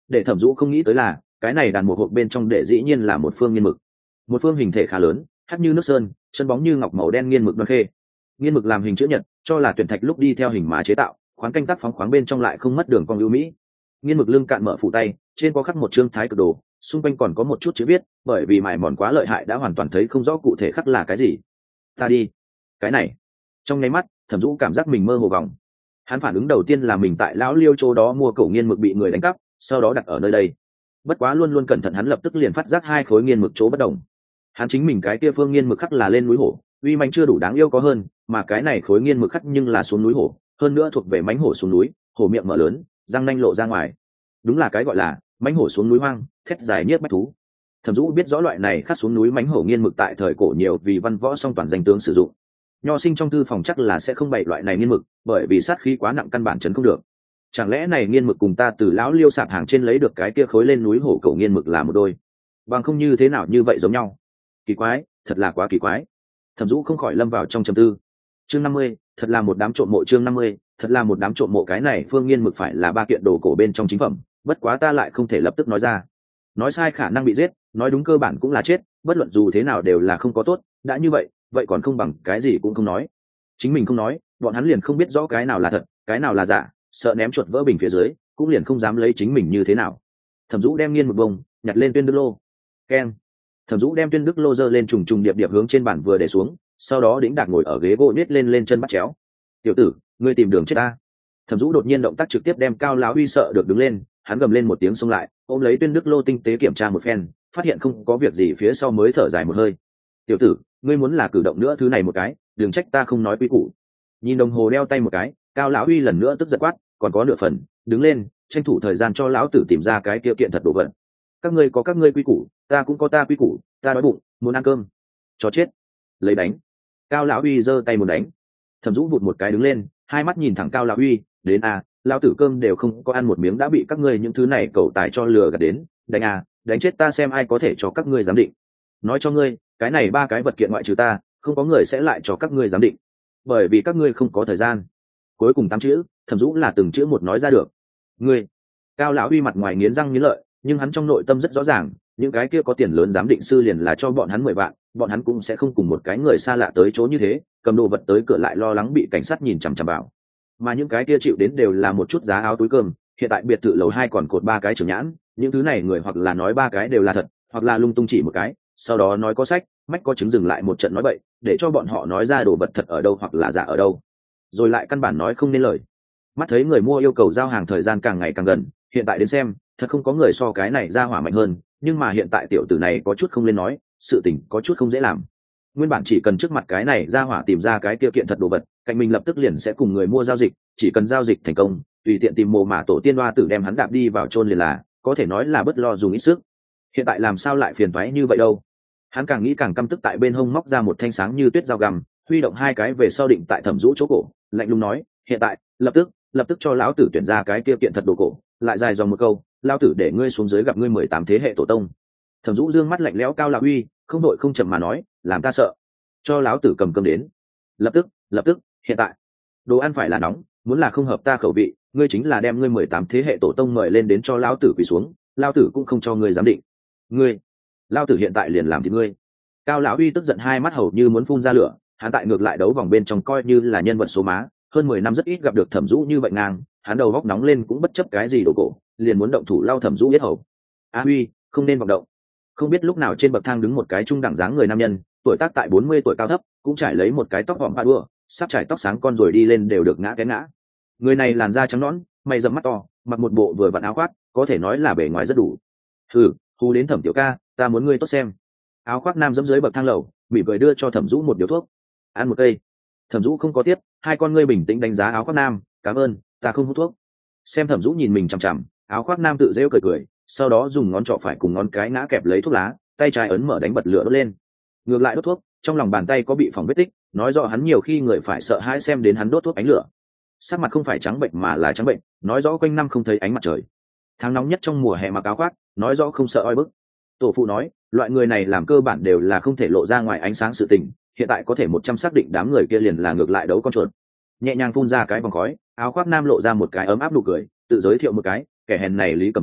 S1: Để Thẩm Dũ không nghĩ tới là cái này đàn một hộp bên trong để dĩ nhiên là một phương nghiên mực, một phương hình thể khá lớn, hắt như nước sơn, chân bóng như ngọc màu đen nghiên mực đoan khê. Nghiên mực làm hình chữ nhật, cho là tuyển thạch lúc đi theo hình mà chế tạo, khoáng canh tác phóng khoáng bên trong lại không mất đường cong ưu mỹ. Nghiên mực lưng cạn mở phủ tay, trên có khắc một chương thái cực đồ, xung quanh còn có một chút chữ viết, bởi vì mài mòn quá lợi hại đã hoàn toàn thấy không rõ cụ thể khắc là cái gì. Ta đi, cái này. Trong nháy mắt, Thẩm Dũ cảm giác mình mơ hồ vòng. Hắn phản ứng đầu tiên là mình tại lão Liêu chỗ đó mua cổ nghiên mực bị người đánh cắp, sau đó đặt ở nơi đây. Bất quá luôn luôn cẩn thận hắn lập tức liền phát giác hai khối nghiên mực chỗ bất đồng. Hắn chính mình cái kia phương nghiên mực khắc là lên núi hổ, uy manh chưa đủ đáng yêu có hơn, mà cái này khối nghiên mực khắc nhưng là xuống núi hổ, hơn nữa thuộc về mãnh hổ xuống núi, hổ miệng mở lớn, răng nanh lộ ra ngoài. Đúng là cái gọi là mãnh hổ xuống núi hoang, thét dài niết bách thú. Thẩm Dũ biết rõ loại này khắc xuống núi mãnh hổ nghiên mực tại thời cổ nhiều vì văn võ song toàn danh tướng sử dụng. Nho sinh trong thư phòng chắc là sẽ không bày loại này nghiên mực, bởi vì sát khí quá nặng căn bản chấn không được. Chẳng lẽ này nghiên mực cùng ta từ lão Liêu sạp hàng trên lấy được cái kia khối lên núi hổ cổ nghiên mực là một đôi, bằng không như thế nào như vậy giống nhau. Kỳ quái, thật là quá kỳ quái. Thẩm Dũ không khỏi lâm vào trong trầm tư. Chương năm mươi, thật là một đám trộm mộ. Chương năm mươi, thật là một đám trộm mộ. Cái này phương nghiên mực phải là ba kiện đồ cổ bên trong chính phẩm, bất quá ta lại không thể lập tức nói ra. Nói sai khả năng bị giết, nói đúng cơ bản cũng là chết, bất luận dù thế nào đều là không có tốt, đã như vậy, vậy còn không bằng cái gì cũng không nói. Chính mình không nói, bọn hắn liền không biết rõ cái nào là thật, cái nào là giả, sợ ném chuột vỡ bình phía dưới, cũng liền không dám lấy chính mình như thế nào. Thẩm Dũ đem nghiên mực bông, nhặt lên tuyên đức lô. Keng. Thẩm Dũ đem tuyên đức lô giơ lên trùng trùng điệp điệp hướng trên bàn vừa để xuống, sau đó đĩnh đạc ngồi ở ghế gỗ nết lên lên chân bắt chéo. Tiểu tử, ngươi tìm đường chết ta. Thẩm Dũ đột nhiên động tác trực tiếp đem Cao lão Huy sợ được đứng lên, hắn gầm lên một tiếng xông lại, ôm lấy tuyên đức lô tinh tế kiểm tra một phen, phát hiện không có việc gì phía sau mới thở dài một hơi. Tiểu tử, ngươi muốn là cử động nữa thứ này một cái, đừng trách ta không nói quy củ. Nhìn đồng hồ đeo tay một cái, Cao lão Huy lần nữa tức giận quát, còn có nửa phần, đứng lên, tranh thủ thời gian cho lão tử tìm ra cái kia kiện thật đồ vật. Các ngươi có các ngươi quy củ, ta cũng có ta quy củ, ta đói bụng, muốn ăn cơm. Chó chết. Lấy đánh. Cao lão Huy giơ tay muốn đánh. Thẩm Dũ vụt một cái đứng lên, hai mắt nhìn thẳng Cao lão Huy, đến à, lão tử cơm đều không có ăn một miếng đã bị các ngươi những thứ này cẩu tài cho lừa gạt đến, đánh à, đánh chết ta xem ai có thể cho các ngươi giám định. Nói cho ngươi, cái này ba cái vật kiện ngoại trừ ta, không có người sẽ lại cho các ngươi giám định, bởi vì các ngươi không có thời gian. Cuối cùng tám chữ, Thẩm Dũ là từng chữ một nói ra được. Ngươi. Cao lão Huy mặt ngoài nghiến răng nghiến lợi, nhưng hắn trong nội tâm rất rõ ràng, những cái kia có tiền lớn giám định sư liền là cho bọn hắn mười vạn, bọn hắn cũng sẽ không cùng một cái người xa lạ tới chỗ như thế, cầm đồ vật tới cửa lại lo lắng bị cảnh sát nhìn chằm chằm vào. Mà những cái kia chịu đến đều là một chút giá áo túi cơm, hiện tại biệt thự lầu hai còn cột ba cái trưởng nhãn, những thứ này người hoặc là nói ba cái đều là thật, hoặc là lung tung chỉ một cái, sau đó nói có sách, mách có chứng dừng lại một trận nói bậy, để cho bọn họ nói ra đồ vật thật ở đâu hoặc là giả ở đâu, rồi lại căn bản nói không nên lời. Mắt thấy người mua yêu cầu giao hàng thời gian càng ngày càng gần, hiện tại đến xem, thật không có người so cái này ra hỏa mạnh hơn, nhưng mà hiện tại tiểu tử này có chút không lên nói, sự tình có chút không dễ làm. Nguyên bản chỉ cần trước mặt cái này ra hỏa tìm ra cái kia kiện thật đồ vật, cạnh mình lập tức liền sẽ cùng người mua giao dịch, chỉ cần giao dịch thành công, tùy tiện tìm mồ mả tổ tiên đoa tử đem hắn đạp đi vào chôn liền là, có thể nói là bất lo dùng ít sức. Hiện tại làm sao lại phiền toái như vậy đâu? Hắn càng nghĩ càng căm tức, tại bên hông móc ra một thanh sáng như tuyết dao găm, huy động hai cái về sau định tại Thẩm Dũ chỗ cổ, lạnh lùng nói, hiện tại, lập tức, lập tức cho lão tử tuyển ra cái kia kiện thật đồ cổ, lại dài dòng một câu, lão tử để ngươi xuống dưới gặp ngươi mười tám thế hệ tổ tông. Thẩm Dũ dương mắt lạnh lẽo Cao lão Huy, không đội không chậm mà nói, làm ta sợ. Cho lão tử cầm cơm đến. Lập tức, lập tức, hiện tại. Đồ ăn phải là nóng, muốn là không hợp ta khẩu vị, ngươi chính là đem ngươi mười tám thế hệ tổ tông mời lên đến cho lão tử quỳ xuống, lão tử cũng không cho ngươi giám định. Ngươi, lão tử hiện tại liền làm thịt ngươi. Cao lão Huy tức giận hai mắt hầu như muốn phun ra lửa, hắn tại ngược lại đấu vòng bên trong coi như là nhân vật số má, hơn mười năm rất ít gặp được Thẩm Dũ như vậy ngang, hắn đầu góc nóng lên cũng bất chấp cái gì đồ cổ, liền muốn động thủ lao Thẩm Dũ yết hầu. A Huy, không nên vọng động. Không biết lúc nào trên bậc thang đứng một cái trung đẳng dáng người nam nhân, tuổi tác tại bốn mươi tuổi cao thấp, cũng trải lấy một cái tóc vòm ba đua, sắp trải tóc sáng con rồi đi lên đều được ngã cái ngã. Người này làn da trắng nõn, mày rậm mắt to, mặc một bộ vừa vặn áo khoác, có thể nói là bề ngoài rất đủ. Hừ, hù đến Thẩm tiểu ca, ta muốn ngươi tốt xem. Áo khoác nam dẫm dưới bậc thang lầu, mỉm cười đưa cho Thẩm Dũ một điếu thuốc. Ăn một cây. Thẩm Dũ không có tiếp, hai con ngươi bình tĩnh đánh giá áo khoác nam, cảm ơn, ta không hút thuốc. Xem Thẩm Dũ nhìn mình chằm chằm, áo khoác nam tự rêu cười cười, sau đó dùng ngón trỏ phải cùng ngón cái ngã kẹp lấy thuốc lá, tay trái ấn mở đánh bật lửa đốt lên. Ngược lại đốt thuốc, trong lòng bàn tay có bị phỏng vết tích, nói rõ hắn nhiều khi người phải sợ hãi xem đến hắn đốt thuốc ánh lửa. Sắc mặt không phải trắng bệnh mà là trắng bệnh, nói rõ quanh năm không thấy ánh mặt trời. Tháng nóng nhất trong mùa hè mặc áo khoác, nói rõ không sợ oi bức. Tổ phụ nói, loại người này làm cơ bản đều là không thể lộ ra ngoài ánh sáng sự tình, hiện tại có thể một trăm xác định đám người kia liền là ngược lại đấu con chuột. Nhẹ nhàng phun ra cái vòng khói, áo khoác nam lộ ra một cái ấm áp nụ cười, tự giới thiệu một cái, kẻ hèn này Lý Cẩm Linh,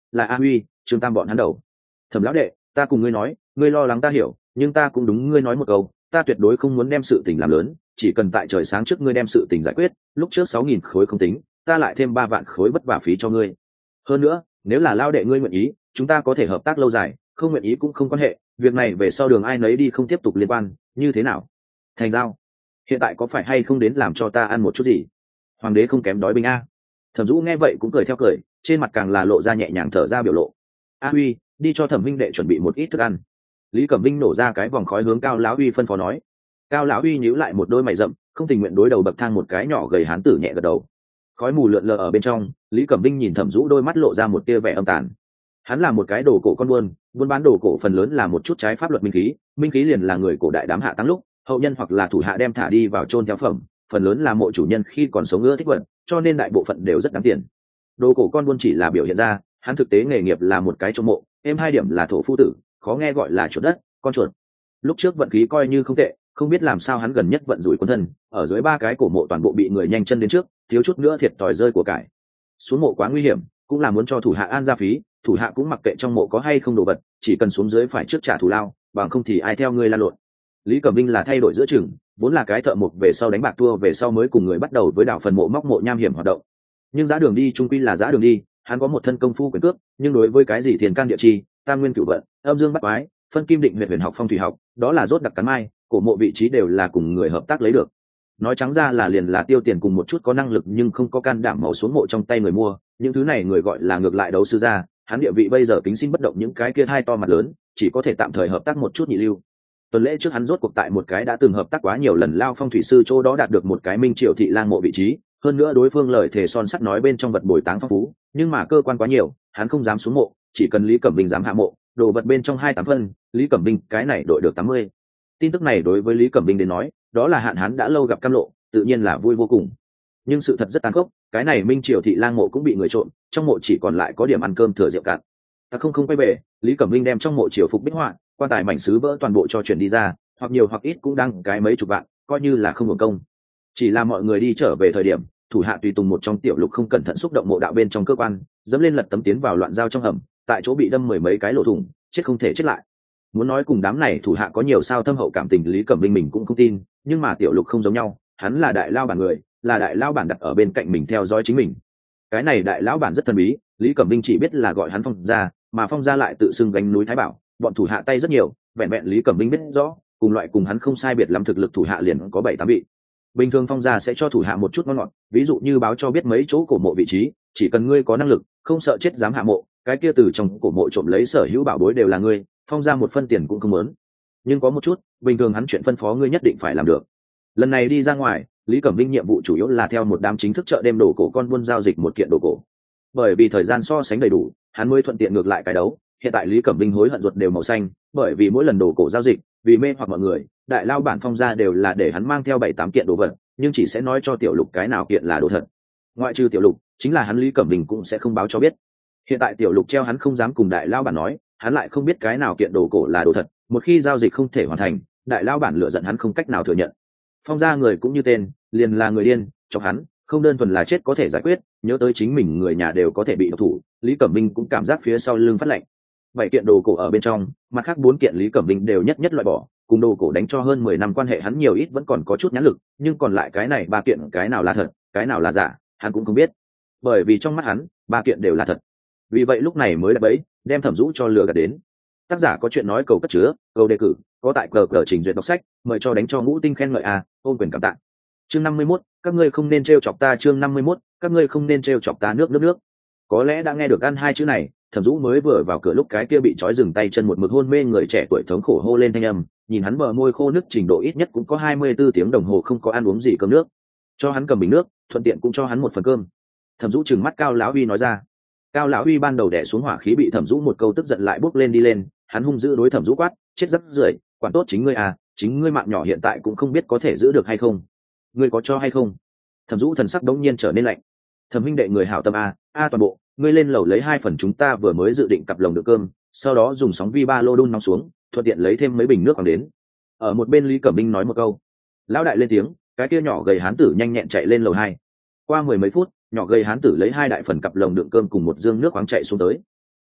S1: là A Huy, Trương Tam bọn hắn đầu. Thẩm lão đệ, ta cùng ngươi nói, ngươi lo lắng ta hiểu, nhưng ta cũng đúng ngươi nói một câu, ta tuyệt đối không muốn đem sự tình làm lớn, chỉ cần tại trời sáng trước ngươi đem sự tình giải quyết, lúc trước sáu nghìn khối không tính, ta lại thêm ba vạn khối vất vả phí cho ngươi. Hơn nữa, nếu là lao đệ ngươi nguyện ý, chúng ta có thể hợp tác lâu dài, không nguyện ý cũng không quan hệ, việc này về sau đường ai nấy đi, không tiếp tục liên quan, như thế nào? Thành giao. Hiện tại có phải hay không đến làm cho ta ăn một chút gì? Hoàng đế không kém đói binh a. Thẩm Dũ nghe vậy cũng cười theo cười, trên mặt càng là lộ ra nhẹ nhàng thở ra biểu lộ. A Huy, đi cho Thẩm Minh đệ chuẩn bị một ít thức ăn. Lý Cẩm Vinh nổ ra cái vòng khói hướng Cao Lão Huy phân phó nói. Cao Lão Huy nhíu lại một đôi mày rậm, không tình nguyện đối đầu bậc thang một cái nhỏ gầy hán tử nhẹ gật đầu. Khói mù lượn lờ ở bên trong, Lý Cẩm Vinh nhìn Thẩm Dũ đôi mắt lộ ra một tia vẻ âm tàn. Hắn là một cái đồ cổ con buôn, buôn bán đồ cổ phần lớn là một chút trái pháp luật minh khí, minh khí liền là người cổ đại đám hạ tăng lúc, hậu nhân hoặc là thủ hạ đem thả đi vào chôn theo phẩm, phần lớn là mộ chủ nhân khi còn sống ưa thích vật, cho nên đại bộ phận đều rất đáng tiền. Đồ cổ con buôn chỉ là biểu hiện ra, hắn thực tế nghề nghiệp là một cái trộm mộ, em hai điểm là thổ phu tử, khó nghe gọi là chuột đất, con chuột. Lúc trước vận khí coi như không tệ, không biết làm sao hắn gần nhất vận rủi quân thân, ở dưới ba cái cổ mộ toàn bộ bị người nhanh chân đến trước, thiếu chút nữa thiệt tỏi rơi của cải. Xuống mộ quá nguy hiểm, cũng là muốn cho thủ hạ an gia phí, thủ hạ cũng mặc kệ trong mộ có hay không đồ vật, chỉ cần xuống dưới phải trước trả thù lao, bằng không thì ai theo ngươi la lộn. Lý Cẩm Vinh là thay đổi giữa chừng, vốn là cái thợ mộc về sau đánh bạc thua về sau mới cùng người bắt đầu với đảo phần mộ móc mộ nham hiểm hoạt động. Nhưng giá đường đi trung quy là giá đường đi, hắn có một thân công phu quyền cước, nhưng đối với cái gì thiền can địa chi, tam nguyên cửu vận, âm dương bắt quái, phân kim định huyệt huyền học phong thủy học, đó là rốt đặc cắn mai, cổ mộ vị trí đều là cùng người hợp tác lấy được. Nói trắng ra là liền là tiêu tiền cùng một chút có năng lực nhưng không có can đảm màu xuống mộ trong tay người mua, những thứ này người gọi là ngược lại đấu sư gia, hắn địa vị bây giờ kính xin bất động những cái kia hai to mặt lớn, chỉ có thể tạm thời hợp tác một chút nhị lưu. Tuần lễ trước hắn rốt cuộc tại một cái đã từng hợp tác quá nhiều lần lao phong thủy sư chỗ đó đạt được một cái minh triều thị lang mộ vị trí, hơn nữa đối phương lời thề son sắt nói bên trong vật bồi táng phong phú, nhưng mà cơ quan quá nhiều, hắn không dám xuống mộ, chỉ cần Lý Cẩm Vinh dám hạ mộ, đồ vật bên trong hai tám phân, Lý Cẩm Vinh cái này đội được tám mươi. Tin tức này đối với Lý Cẩm Vinh đến nói, đó là hạn hắn đã lâu gặp cam lộ, tự nhiên là vui vô cùng. Nhưng sự thật rất tàn khốc, cái này minh triều thị lang mộ cũng bị người trộm, trong mộ chỉ còn lại có điểm ăn cơm thừa rượu cạn. Ta không không quay về, Lý Cẩm Vinh đem trong mộ triều phục bích họa, quan tài mảnh sứ vỡ toàn bộ cho chuyển đi ra, hoặc nhiều hoặc ít cũng đang cái mấy chục vạn, coi như là không hưởng công. Chỉ là mọi người đi trở về thời điểm, thủ hạ tùy tùng một trong tiểu lục không cẩn thận xúc động mộ đạo bên trong cơ quan, dẫm lên lật tấm tiến vào loạn dao trong hầm, tại chỗ bị đâm mười mấy cái lỗ thủng, chết không thể chết lại. Muốn nói cùng đám này thủ hạ có nhiều sao thâm hậu cảm tình, Lý Cẩm Vinh mình cũng không tin, nhưng mà tiểu lục không giống nhau, hắn là đại lao bản người, là đại lao bản đặt ở bên cạnh mình theo dõi chính mình. Cái này đại lão bản rất thần bí, Lý Cẩm Vinh chỉ biết là gọi hắn Phong gia, mà Phong gia lại tự xưng gánh núi Thái Bảo, bọn thủ hạ tay rất nhiều, vẹn vẹn Lý Cẩm Vinh biết rõ, cùng loại cùng hắn không sai biệt lắm thực lực thủ hạ liền có bảy tám vị. Bình thường Phong gia sẽ cho thủ hạ một chút ngon ngọt, ví dụ như báo cho biết mấy chỗ cổ mộ vị trí, chỉ cần ngươi có năng lực, không sợ chết dám hạ mộ, cái kia từ trong cổ mộ trộm lấy sở hữu bảo bối đều là ngươi, Phong gia một phân tiền cũng không muốn. Nhưng có một chút, bình thường hắn chuyện phân phó ngươi nhất định phải làm được. Lần này đi ra ngoài, Lý Cẩm Vinh nhiệm vụ chủ yếu là theo một đám chính thức chợ đêm đồ cổ con buôn giao dịch một kiện đồ cổ. Bởi vì thời gian so sánh đầy đủ, hắn mới thuận tiện ngược lại cái đấu. Hiện tại Lý Cẩm Vinh hối hận ruột đều màu xanh, bởi vì mỗi lần đồ cổ giao dịch, vì mê hoặc mọi người, đại lao bản Phong gia đều là để hắn mang theo bảy tám kiện đồ vật, nhưng chỉ sẽ nói cho tiểu lục cái nào kiện là đồ thật. Ngoại trừ tiểu lục, chính là hắn Lý Cẩm Vinh cũng sẽ không báo cho biết. Hiện tại tiểu lục treo hắn không dám cùng đại lao bản nói, hắn lại không biết cái nào kiện đồ cổ là đồ thật, một khi giao dịch không thể hoàn thành, đại lao bản lựa giận hắn không cách nào thừa nhận. Phong gia người cũng như tên, liền là người điên, chọc hắn, không đơn thuần là chết có thể giải quyết, nhớ tới chính mình người nhà đều có thể bị độc thủ, Lý Cẩm Vinh cũng cảm giác phía sau lưng phát lạnh. Bảy kiện đồ cổ ở bên trong, mặt khác bốn kiện Lý Cẩm Vinh đều nhất nhất loại bỏ, cùng đồ cổ đánh cho hơn mười năm quan hệ hắn nhiều ít vẫn còn có chút nhãn lực, nhưng còn lại cái này ba kiện cái nào là thật, cái nào là giả, hắn cũng không biết. Bởi vì trong mắt hắn, ba kiện đều là thật. Vì vậy lúc này mới là bẫy, đem Thẩm Dũ cho lừa gạt đến. Tác giả có chuyện nói cầu cất chứa, cầu đề cử, có tại cờ cờ trình duyệt đọc sách, mời cho đánh cho ngũ tinh khen ngợi a, ôn quyền cảm tạ. Chương năm mươi mốt, các ngươi không nên trêu chọc ta, chương năm mươi mốt, các ngươi không nên trêu chọc ta nước nước nước. Có lẽ đã nghe được ăn hai chữ này, Thẩm Dũ mới vừa vào cửa lúc cái kia bị trói dừng tay chân một mực hôn mê người trẻ tuổi thống khổ hô lên thanh âm, nhìn hắn bờ môi khô nước trình độ ít nhất cũng có hai mươi bốn tiếng đồng hồ không có ăn uống gì cơm nước. Cho hắn cầm bình nước, thuận tiện cũng cho hắn một phần cơm. Thẩm Dũ trừng mắt Cao lão Huy nói ra. Cao lão Huy ban đầu đè xuống hỏa khí bị Thẩm Dũ một câu tức giận lại bốc lên đi lên, hắn hung dữ đối Thẩm Dũ quát, chết rất rưởi, quản tốt chính ngươi à, chính ngươi mạng nhỏ hiện tại cũng không biết có thể giữ được hay không. Ngươi có cho hay không? Thẩm Dũ thần sắc đống nhiên trở nên lạnh. Thẩm huynh đệ người hảo tâm a, a toàn bộ, ngươi lên lầu lấy hai phần chúng ta vừa mới dự định cặp lồng đựng cơm, sau đó dùng sóng vi ba lô đun nóng xuống, thuận tiện lấy thêm mấy bình nước còn đến. Ở một bên Lý Cẩm Minh nói một câu. Lão đại lên tiếng, cái kia nhỏ gầy hán tử nhanh nhẹn chạy lên lầu hai. Qua mười mấy phút, nhỏ gầy hán tử lấy hai đại phần cặp lồng đựng cơm cùng một dương nước khoáng chạy xuống tới.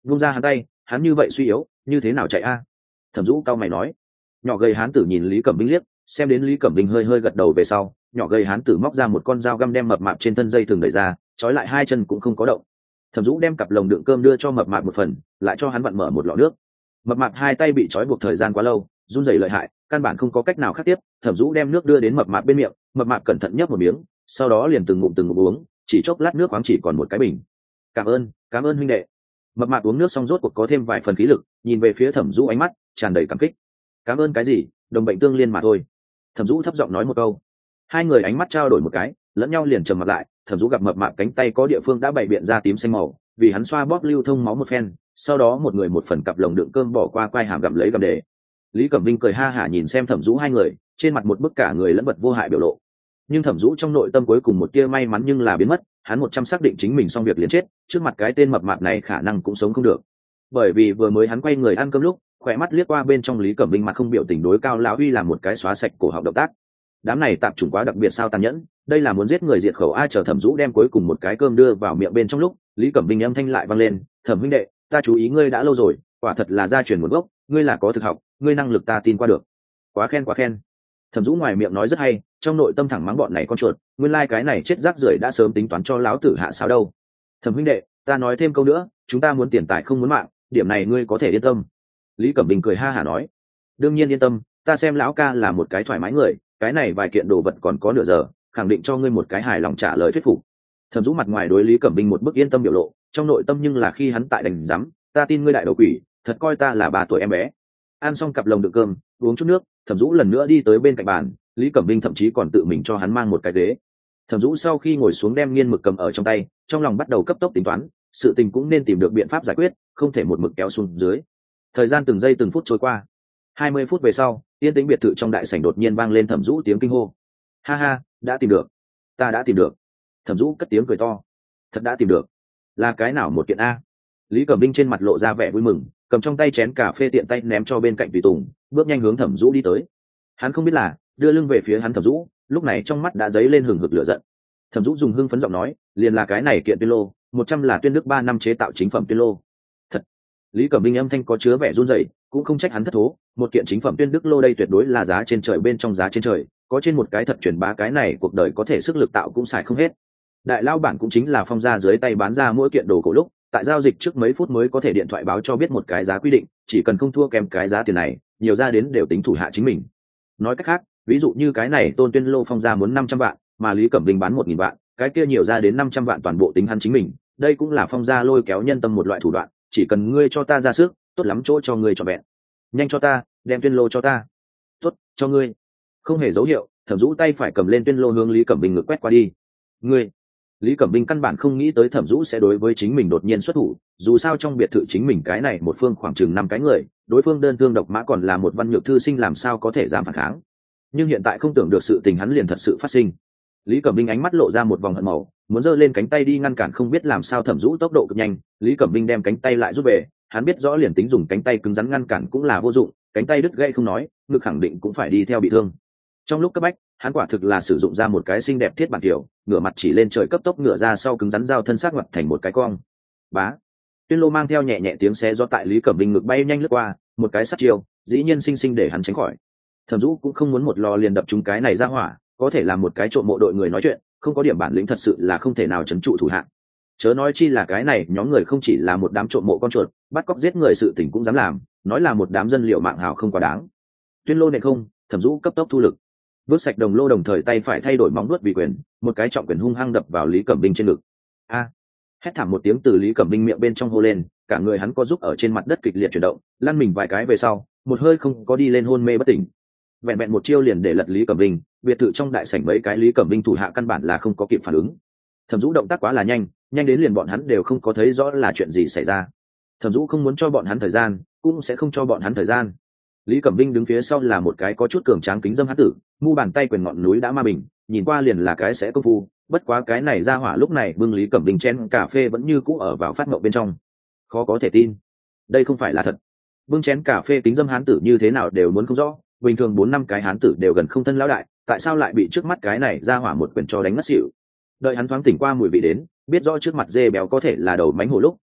S1: vung ra hắn tay, hắn như vậy suy yếu như thế nào chạy a? Thẩm Dũ cao mày nói. Nhỏ gầy hán tử nhìn Lý Cẩm Vinh liếc, xem đến Lý Cẩm Vinh hơi hơi gật đầu về sau, nhỏ gầy hán tử móc ra một con dao găm đem mập mạp trên thân dây thừng đẩy ra, trói lại hai chân cũng không có động. Thẩm Dũ đem cặp lồng đựng cơm đưa cho mập mạp một phần, lại cho hắn vặn mở một lọ nước. Mập mạp hai tay bị trói buộc thời gian quá lâu, run rẩy lợi hại, căn bản không có cách nào khác tiếp. Thẩm Dũ đem nước đưa đến mập mạp bên miệng, mập mạp cẩn thận nhấp một miếng, sau đó liền từng ngụm từng ngụm uống, chỉ chốc lát nước khoáng chỉ còn một cái bình. Cảm ơn, cảm ơn huynh đệ. Mập mạp uống nước xong rốt cuộc có thêm vài phần khí lực, nhìn về phía Thẩm Dũ ánh mắt tràn đầy cảm kích. Cảm ơn cái gì, đồng bệnh tương liên mà thôi. Thẩm Dũ thấp giọng nói một câu. Hai người ánh mắt trao đổi một cái, lẫn nhau liền trầm mặt lại. Thẩm Dũ gặp mập mạp cánh tay có địa phương đã bày biện ra tím xanh màu, vì hắn xoa bóp lưu thông máu một phen, sau đó một người một phần cặp lồng đựng cơm bỏ qua quai hàm gặm lấy gặm để. Lý Cẩm Vinh cười ha hả nhìn xem Thẩm Dũ hai người, trên mặt một bức cả người lẫn vật vô hại biểu lộ. Nhưng Thẩm Dũ trong nội tâm cuối cùng một tia may mắn nhưng là biến mất, hắn một trăm xác định chính mình xong việc liền chết, trước mặt cái tên mập mạp này khả năng cũng sống không được. Bởi vì vừa mới hắn quay người ăn cơm lúc, khỏe mắt liếc qua bên trong Lý Cẩm Vinh mặt không biểu tình đối Cao lão Huy làm một cái xóa sạch cổ họng động tác. Đám này tạp chủng quá đặc biệt sao tàn nhẫn, đây là muốn giết người diệt khẩu. Ai chờ Thẩm Dũ đem cuối cùng một cái cơm đưa vào miệng bên trong lúc, Lý Cẩm Vinh âm thanh lại vang lên, "Thẩm huynh đệ, ta chú ý ngươi đã lâu rồi, quả thật là gia truyền nguồn gốc, ngươi là có thực học, ngươi năng lực ta tin qua được." Quá khen quá khen. Thẩm Dũ ngoài miệng nói rất hay, trong nội tâm thẳng mắng bọn này con chuột, nguyên lai like cái này chết rác rưởi đã sớm tính toán cho lão tử hạ sáo đâu. "Thẩm huynh đệ, ta nói thêm câu nữa, chúng ta muốn tiền tài không muốn mạng, điểm này ngươi có thể yên tâm." Lý Cẩm Vinh cười ha hả nói. "Đương nhiên yên tâm, ta xem lão ca là một cái thoải mái người, cái này vài kiện đồ vật còn có nửa giờ, khẳng định cho ngươi một cái hài lòng trả lời thuyết phục." Thẩm Dũ mặt ngoài đối Lý Cẩm Vinh một bức yên tâm biểu lộ, trong nội tâm nhưng là khi hắn tại đành rắm, ta tin ngươi đại đầu quỷ, thật coi ta là ba tuổi em bé. Ăn xong cặp lồng đựng cơm, uống chút nước, Thẩm Dũ lần nữa đi tới bên cạnh bàn, Lý Cẩm Vinh thậm chí còn tự mình cho hắn mang một cái ghế. Thẩm Dũ sau khi ngồi xuống đem nghiên mực cầm ở trong tay, trong lòng bắt đầu cấp tốc tính toán, sự tình cũng nên tìm được biện pháp giải quyết, không thể một mực kéo xuống dưới. Thời gian từng giây từng phút trôi qua. Hai mươi phút về sau, yên tĩnh biệt thự trong đại sảnh đột nhiên vang lên Thẩm Dũ tiếng kinh hô. "Ha ha, đã tìm được, ta đã tìm được." Thẩm Dũ cất tiếng cười to. "Thật đã tìm được? Là cái nào một kiện a?" Lý Cẩm Vinh trên mặt lộ ra vẻ vui mừng, cầm trong tay chén cà phê tiện tay ném cho bên cạnh tùy tùng, bước nhanh hướng Thẩm Dũ đi tới. Hắn không biết là, đưa lưng về phía hắn Thẩm Dũ, lúc này trong mắt đã dấy lên hừng hực lửa giận. Thẩm Dũ dùng hưng phấn giọng nói, "Liền là cái này kiện tuyên lô, một trăm là tuyên đức ba năm chế tạo chính phẩm tuyên lô." "Thật?" Lý Cẩm Vinh âm thanh có chứa vẻ run rẩy, cũng không trách hắn thất thố, một kiện chính phẩm tuyên đức lô đây tuyệt đối là giá trên trời bên trong giá trên trời, có trên một cái thật truyền bá cái này cuộc đời có thể sức lực tạo cũng xài không hết. Đại lao bản cũng chính là Phong gia dưới tay bán ra mỗi kiện đồ cổ lúc, tại giao dịch trước mấy phút mới có thể điện thoại báo cho biết một cái giá quy định, chỉ cần không thua kém cái giá tiền này, nhiều ra đến đều tính thủ hạ chính mình. Nói cách khác, ví dụ như cái này Tôn Tuyên lô Phong gia muốn năm trăm vạn, mà Lý Cẩm Vinh bán một nghìn vạn, cái kia nhiều ra đến năm trăm vạn toàn bộ tính hắn chính mình, đây cũng là Phong gia lôi kéo nhân tâm một loại thủ đoạn, chỉ cần ngươi cho ta ra sức, tốt lắm chỗ cho ngươi cho vẹn. Nhanh cho ta, đem tuyên lô cho ta. Tốt, cho ngươi. Không hề dấu hiệu, Thẩm Dũ tay phải cầm lên tuyên lô hướng Lý Cẩm Vinh ngược quét qua đi. Ngươi. Lý Cẩm Vinh căn bản không nghĩ tới Thẩm Dũ sẽ đối với chính mình đột nhiên xuất thủ, dù sao trong biệt thự chính mình cái này một phương khoảng chừng năm cái người, đối phương đơn thương độc mã còn là một văn nhược thư sinh làm sao có thể dám phản kháng. Nhưng hiện tại không tưởng được sự tình hắn liền thật sự phát sinh. Lý Cẩm Vinh ánh mắt lộ ra một vòng hận màu, muốn giơ lên cánh tay đi ngăn cản không biết làm sao Thẩm Dũ tốc độ cực nhanh, Lý Cẩm Vinh đem cánh tay lại rút về, hắn biết rõ liền tính dùng cánh tay cứng rắn ngăn cản cũng là vô dụng, cánh tay đứt gãy không nói, ngực khẳng định cũng phải đi theo bị thương. Trong lúc cấp bách, hắn quả thực là sử dụng ra một cái xinh đẹp thiết bản kiểu, ngửa mặt chỉ lên trời cấp tốc ngửa ra sau cứng rắn giao thân sát ngoặt thành một cái cong. Bá. Tuyên lô mang theo nhẹ nhẹ tiếng xé gió tại Lý Cẩm Vinh ngực bay nhanh lướt qua, một cái sát chiêu, dĩ nhiên sinh sinh để hắn tránh khỏi. Thẩm Dũ cũng không muốn một lò liền đập trúng cái này ra hỏa, có thể làm một cái trộm mộ đội người nói chuyện, không có điểm bản lĩnh thật sự là không thể nào trấn trụ thủ hạng. Chớ nói chi là cái này nhóm người không chỉ là một đám trộm mộ con chuột, bắt cóc giết người sự tình cũng dám làm, nói là một đám dân liệu mạng hào không quá đáng. Tuyên lô này không, Thẩm Dũ cấp tốc thu lực, vứt sạch đồng lô đồng thời tay phải thay đổi móng vuốt vì quyền, một cái trọng quyền hung hăng đập vào Lý Cẩm Vinh trên ngực. A! Hét thảm một tiếng từ Lý Cẩm Vinh miệng bên trong hô lên, cả người hắn co giúp ở trên mặt đất kịch liệt chuyển động, lăn mình vài cái về sau, một hơi không có đi lên hôn mê bất tỉnh. Vẹn vẹn một chiêu liền để lật Lý Cẩm Vinh, biệt thự trong đại sảnh mấy cái Lý Cẩm Vinh thủ hạ căn bản là không có kịp phản ứng. Thẩm Dũ động tác quá là nhanh, nhanh đến liền bọn hắn đều không có thấy rõ là chuyện gì xảy ra. Thẩm Dũ không muốn cho bọn hắn thời gian, cũng sẽ không cho bọn hắn thời gian. Lý Cẩm Vinh đứng phía sau là một cái có chút cường tráng kính dâm hán tử, mu bàn tay quyền ngọn núi đã ma bình, nhìn qua liền là cái sẽ công phu, bất quá cái này ra hỏa lúc này bưng Lý Cẩm Vinh chén cà phê vẫn như cũ ở vào phát ngộ bên trong. Khó có thể tin, đây không phải là thật. Bưng chén cà phê kính dâm hán tử như thế nào đều muốn không rõ, bình thường bốn năm cái hán tử đều gần không thân lão đại, tại sao lại bị trước mắt cái này ra hỏa một quyền cho đánh ngất xỉu. Đợi hắn thoáng tỉnh qua mùi vị đến, biết rõ trước mặt dê béo có thể là đầu mánh hổ lúc,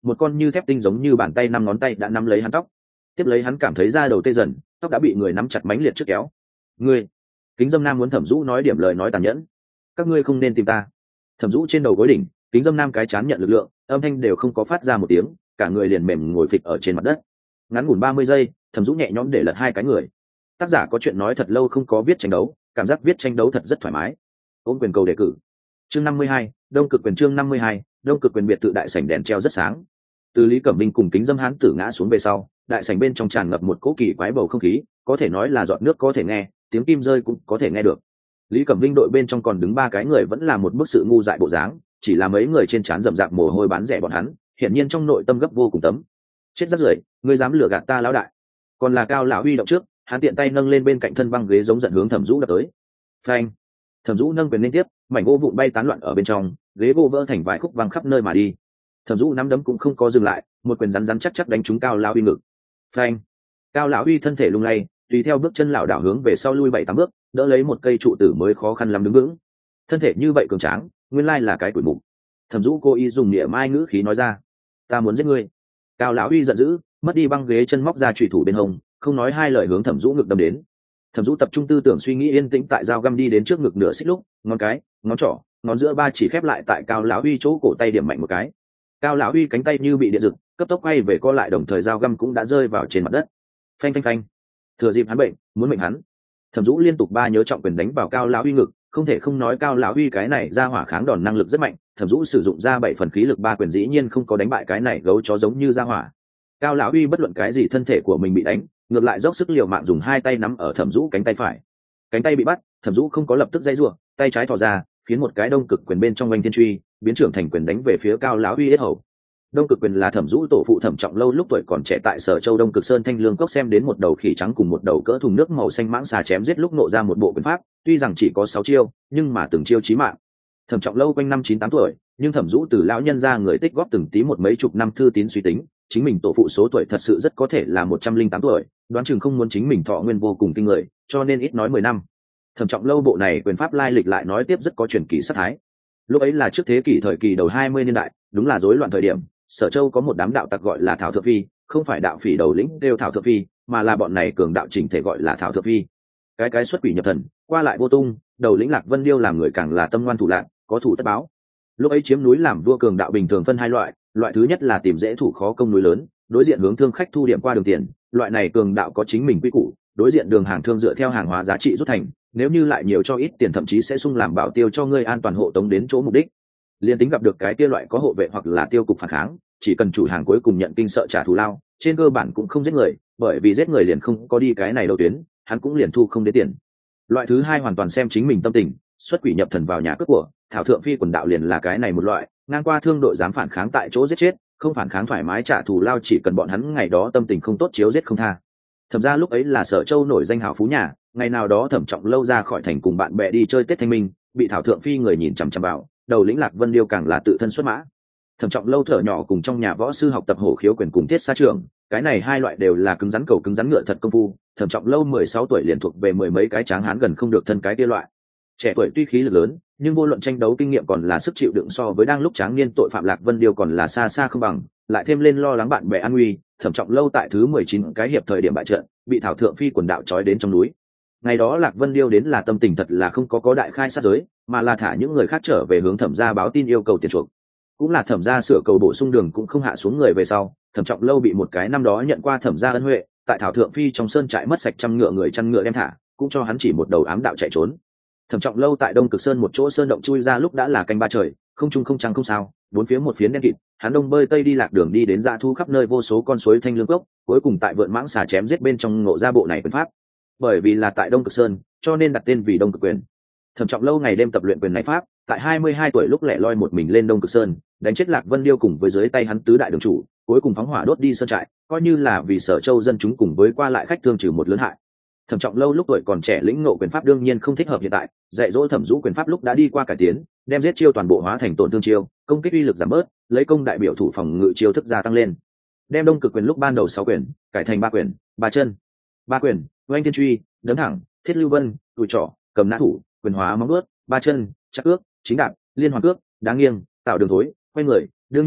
S1: một con như thép tinh giống như bàn tay năm ngón tay đã nắm lấy hắn tóc. Tiếp lấy hắn cảm thấy da đầu tê dần, tóc đã bị người nắm chặt mãnh liệt trước kéo. Ngươi! Kính Dâm Nam muốn Thẩm Dũ nói điểm lời nói tàn nhẫn. Các ngươi không nên tìm ta. Thẩm Dũ trên đầu gối đỉnh, Kính Dâm Nam cái chán nhận lực lượng, âm thanh đều không có phát ra một tiếng, cả người liền mềm ngồi phịch ở trên mặt đất. Ngắn ngủn ba mươi giây, Thẩm Dũ nhẹ nhõm để lật hai cái người. Tác giả có chuyện nói thật lâu không có viết tranh đấu, cảm giác viết tranh đấu thật rất thoải mái. Ôn quyền cầu đề cử. Chương năm mươi hai, Đông Cực quyền chương năm mươi hai, Đông Cực quyền biệt thự đại sảnh đèn treo rất sáng. Từ Lý Cẩm Minh cùng Kính Dâm Hán tử ngã xuống về sau, đại sảnh bên trong tràn ngập một cỗ kỳ quái bầu không khí, có thể nói là giọt nước có thể nghe, tiếng kim rơi cũng có thể nghe được. Lý Cẩm Vinh đội bên trong còn đứng ba cái người vẫn là một bức sự ngu dại bộ dáng, chỉ là mấy người trên trán rậm rạp mồ hôi bán rẻ bọn hắn, hiển nhiên trong nội tâm gấp vô cùng tấm. Chết rắc rưởi, ngươi dám lừa gạt ta lão đại. Còn là Cao lão huy động trước, hắn tiện tay nâng lên bên cạnh thân băng ghế giống giận hướng Thẩm Dũ đập tới. Phanh! Thẩm Dũ nâng quyền liên tiếp, mảnh gỗ vụn bay tán loạn ở bên trong, ghế gỗ vỡ thành vài khúc văng khắp nơi mà đi. Thẩm Dũ nắm đấm cũng không có dừng lại, một quyền rắn rắn chắc chắc đánh trúng Cao lão huy ngực. Phanh! Cao lão huy thân thể lung lay, tùy theo bước chân lảo đảo hướng về sau lui bảy tám bước, đỡ lấy một cây trụ tử mới khó khăn lắm đứng vững. Thân thể như vậy cường tráng, nguyên lai là cái tuổi mục. Thẩm Dũ cố ý dùng niệm mai ngữ khí nói ra, ta muốn giết ngươi. Cao lão huy giận dữ, mất đi băng ghế chân móc ra chủy thủ bên hông, không nói hai lời hướng Thẩm Dũ ngực đâm đến. Thẩm Dũ tập trung tư tưởng suy nghĩ yên tĩnh tại dao găm đi đến trước ngực nửa xích lúc, ngón cái, ngón trỏ, ngón giữa ba chỉ khép lại tại Cao lão huy chỗ cổ tay điểm mạnh một cái. Cao lão huy cánh tay như bị điện giật, cấp tốc quay về co lại, đồng thời dao găm cũng đã rơi vào trên mặt đất. Phanh phanh phanh. Thừa dịp hắn bệnh, muốn mệnh hắn. Thẩm Dũ liên tục ba nhớ trọng quyền đánh vào Cao lão huy ngực, không thể không nói Cao lão huy cái này ra hỏa kháng đòn năng lực rất mạnh. Thẩm Dũ sử dụng ra bảy phần khí lực ba quyền dĩ nhiên không có đánh bại cái này gấu chó giống như ra hỏa. Cao lão huy bất luận cái gì thân thể của mình bị đánh, ngược lại dốc sức liều mạng dùng hai tay nắm ở Thẩm Dũ cánh tay phải. Cánh tay bị bắt, Thẩm Dũ không có lập tức dây rủa, tay trái thò ra, khiến một cái đông cực quyền bên trong oanh thiên truy, biến trưởng thành quyền đánh về phía Cao lão huy yết hầu. Đông cực quyền là Thẩm Dũ tổ phụ Thẩm Trọng Lâu lúc tuổi còn trẻ tại Sở Châu Đông Cực Sơn Thanh Lương Cốc xem đến một đầu khỉ trắng cùng một đầu cỡ thùng nước màu xanh mãng xà chém giết lúc nộ ra một bộ quyền pháp, tuy rằng chỉ có sáu chiêu, nhưng mà từng chiêu chí mạng. Thẩm Trọng Lâu quanh năm chín tám tuổi, nhưng Thẩm Dũ từ lão nhân ra người tích góp từng tí một mấy chục năm thư tín suy tính, chính mình tổ phụ số tuổi thật sự rất có thể là một trăm linh tám tuổi, đoán chừng không muốn chính mình thọ nguyên vô cùng kinh người, cho nên ít nói mười năm. Thẩm Trọng Lâu bộ này quyền pháp lai lịch lại nói tiếp rất có truyền kỳ sát thái. Lúc ấy là trước thế kỷ thời kỳ đầu hai mươi niên đại, đúng là rối loạn thời điểm, Sở Châu có một đám đạo tặc gọi là Thảo Thượng Phi, không phải đạo phỉ đầu lĩnh đều Thảo Thượng Phi, mà là bọn này cường đạo chỉnh thể gọi là Thảo Thượng Phi. Cái cái xuất quỷ nhập thần, qua lại vô tung, đầu lĩnh Lạc Vân Điêu làm người càng là tâm ngoan thủ lạn, có thủ tất báo. Lúc ấy chiếm núi làm vua cường đạo bình thường phân hai loại, loại thứ nhất là tìm dễ thủ khó công núi lớn, đối diện hướng thương khách thu điểm qua đường tiền, loại này cường đạo có chính mình quy củ, đối diện đường hàng thương dựa theo hàng hóa giá trị rút thành, nếu như lại nhiều cho ít tiền thậm chí sẽ sung làm bảo tiêu cho ngươi an toàn hộ tống đến chỗ mục đích. Liên tính gặp được cái kia loại có hộ vệ hoặc là tiêu cục phản kháng, chỉ cần chủ hàng cuối cùng nhận kinh sợ trả thù lao, trên cơ bản cũng không giết người, bởi vì giết người liền không có đi cái này đầu tuyến, hắn cũng liền thu không đến tiền. Loại thứ hai hoàn toàn xem chính mình tâm tình, xuất quỷ nhập thần vào nhà cướp của, Thảo Thượng Phi quần đạo liền là cái này một loại, ngang qua thương đội dám phản kháng tại chỗ giết chết, không phản kháng thoải mái trả thù lao, chỉ cần bọn hắn ngày đó tâm tình không tốt chiếu giết không tha. Thẩm ra lúc ấy là Sở Châu nổi danh hào phú nhà, ngày nào đó Thẩm Trọng Lâu ra khỏi thành cùng bạn bè đi chơi Tết Thanh Minh, bị Thảo Thượng Phi người nhìn chằm chằm vào, đầu lĩnh Lạc Vân Điêu càng là tự thân xuất mã. Thẩm Trọng Lâu thở nhỏ cùng trong nhà võ sư học tập hổ khiếu quyền cùng thiết xa trường, cái này hai loại đều là cứng rắn cầu cứng rắn ngựa thật công phu. Thẩm Trọng Lâu mười sáu tuổi liền thuộc về mười mấy cái tráng hán gần không được thân cái kia loại. Trẻ tuổi tuy khí lực lớn, nhưng vô luận tranh đấu kinh nghiệm còn là sức chịu đựng so với đang lúc tráng niên tội phạm Lạc Vân Điêu còn là xa xa không bằng, lại thêm lên lo lắng bạn bè an nguy, Thẩm Trọng Lâu tại thứ mười chín cái hiệp thời điểm bại trận, bị Thảo Thượng Phi quần đạo trói đến trong núi. Ngày đó Lạc Vân Điêu đến là tâm tình thật là không có có đại khai sát giới, mà là thả những người khác trở về hướng Thẩm gia báo tin yêu cầu tiền chuộc. Cũng là Thẩm gia sửa cầu bổ sung đường cũng không hạ xuống người về sau, Thẩm Trọng Lâu bị một cái năm đó nhận qua Thẩm gia ân huệ, tại Thảo Thượng Phi trong sơn trại mất sạch trăm ngựa người chăn ngựa đem thả, cũng cho hắn chỉ một đầu ám đạo chạy trốn. Thẩm Trọng Lâu tại Đông Cực Sơn một chỗ sơn động chui ra lúc đã là canh ba trời, không trung không trăng không sao, bốn phía một phiến đen kịt, hắn đông bơi tây đi lạc đường đi đến dã thu khắp nơi vô số con suối thanh lương cốc, cuối cùng tại vượn mãng xà chém giết bên trong ngộ ra bộ này quyền pháp. Bởi vì là tại Đông Cực Sơn, cho nên đặt tên vì Đông Cực quyền. Thẩm Trọng Lâu ngày đêm tập luyện quyền này pháp, tại hai mươi hai tuổi lúc lẻ loi một mình lên Đông Cực Sơn, đánh chết Lạc Vân Điêu cùng với dưới tay hắn tứ đại đường chủ, cuối cùng phóng hỏa đốt đi sơn trại, coi như là vì Sở Châu dân chúng cùng với qua lại khách thương trừ một lớn hại. Thẩm Trọng Lâu lúc tuổi còn trẻ lĩnh ngộ quyền pháp đương nhiên không thích hợp hiện tại, dạy dỗ Thẩm Dũ quyền pháp lúc đã đi qua cải tiến, đem giết chiêu toàn bộ hóa thành tổn thương chiêu, công kích uy lực giảm bớt, lấy công đại biểu thủ phòng ngự chiêu thức gia tăng lên. Đem Đông Cực quyền lúc ban đầu sáu quyền, cải thành ba quyền, ba chân. Ba quyền, oanh thiên truy, đấm thẳng, thiết lưu vân, tùi trỏ, cầm nã thủ, quyền hóa móng vuốt, ba chân, chắc cước, chính đạp, liên hoàn cước, đá nghiêng, tạo đường thối, quay người, đương nhiên,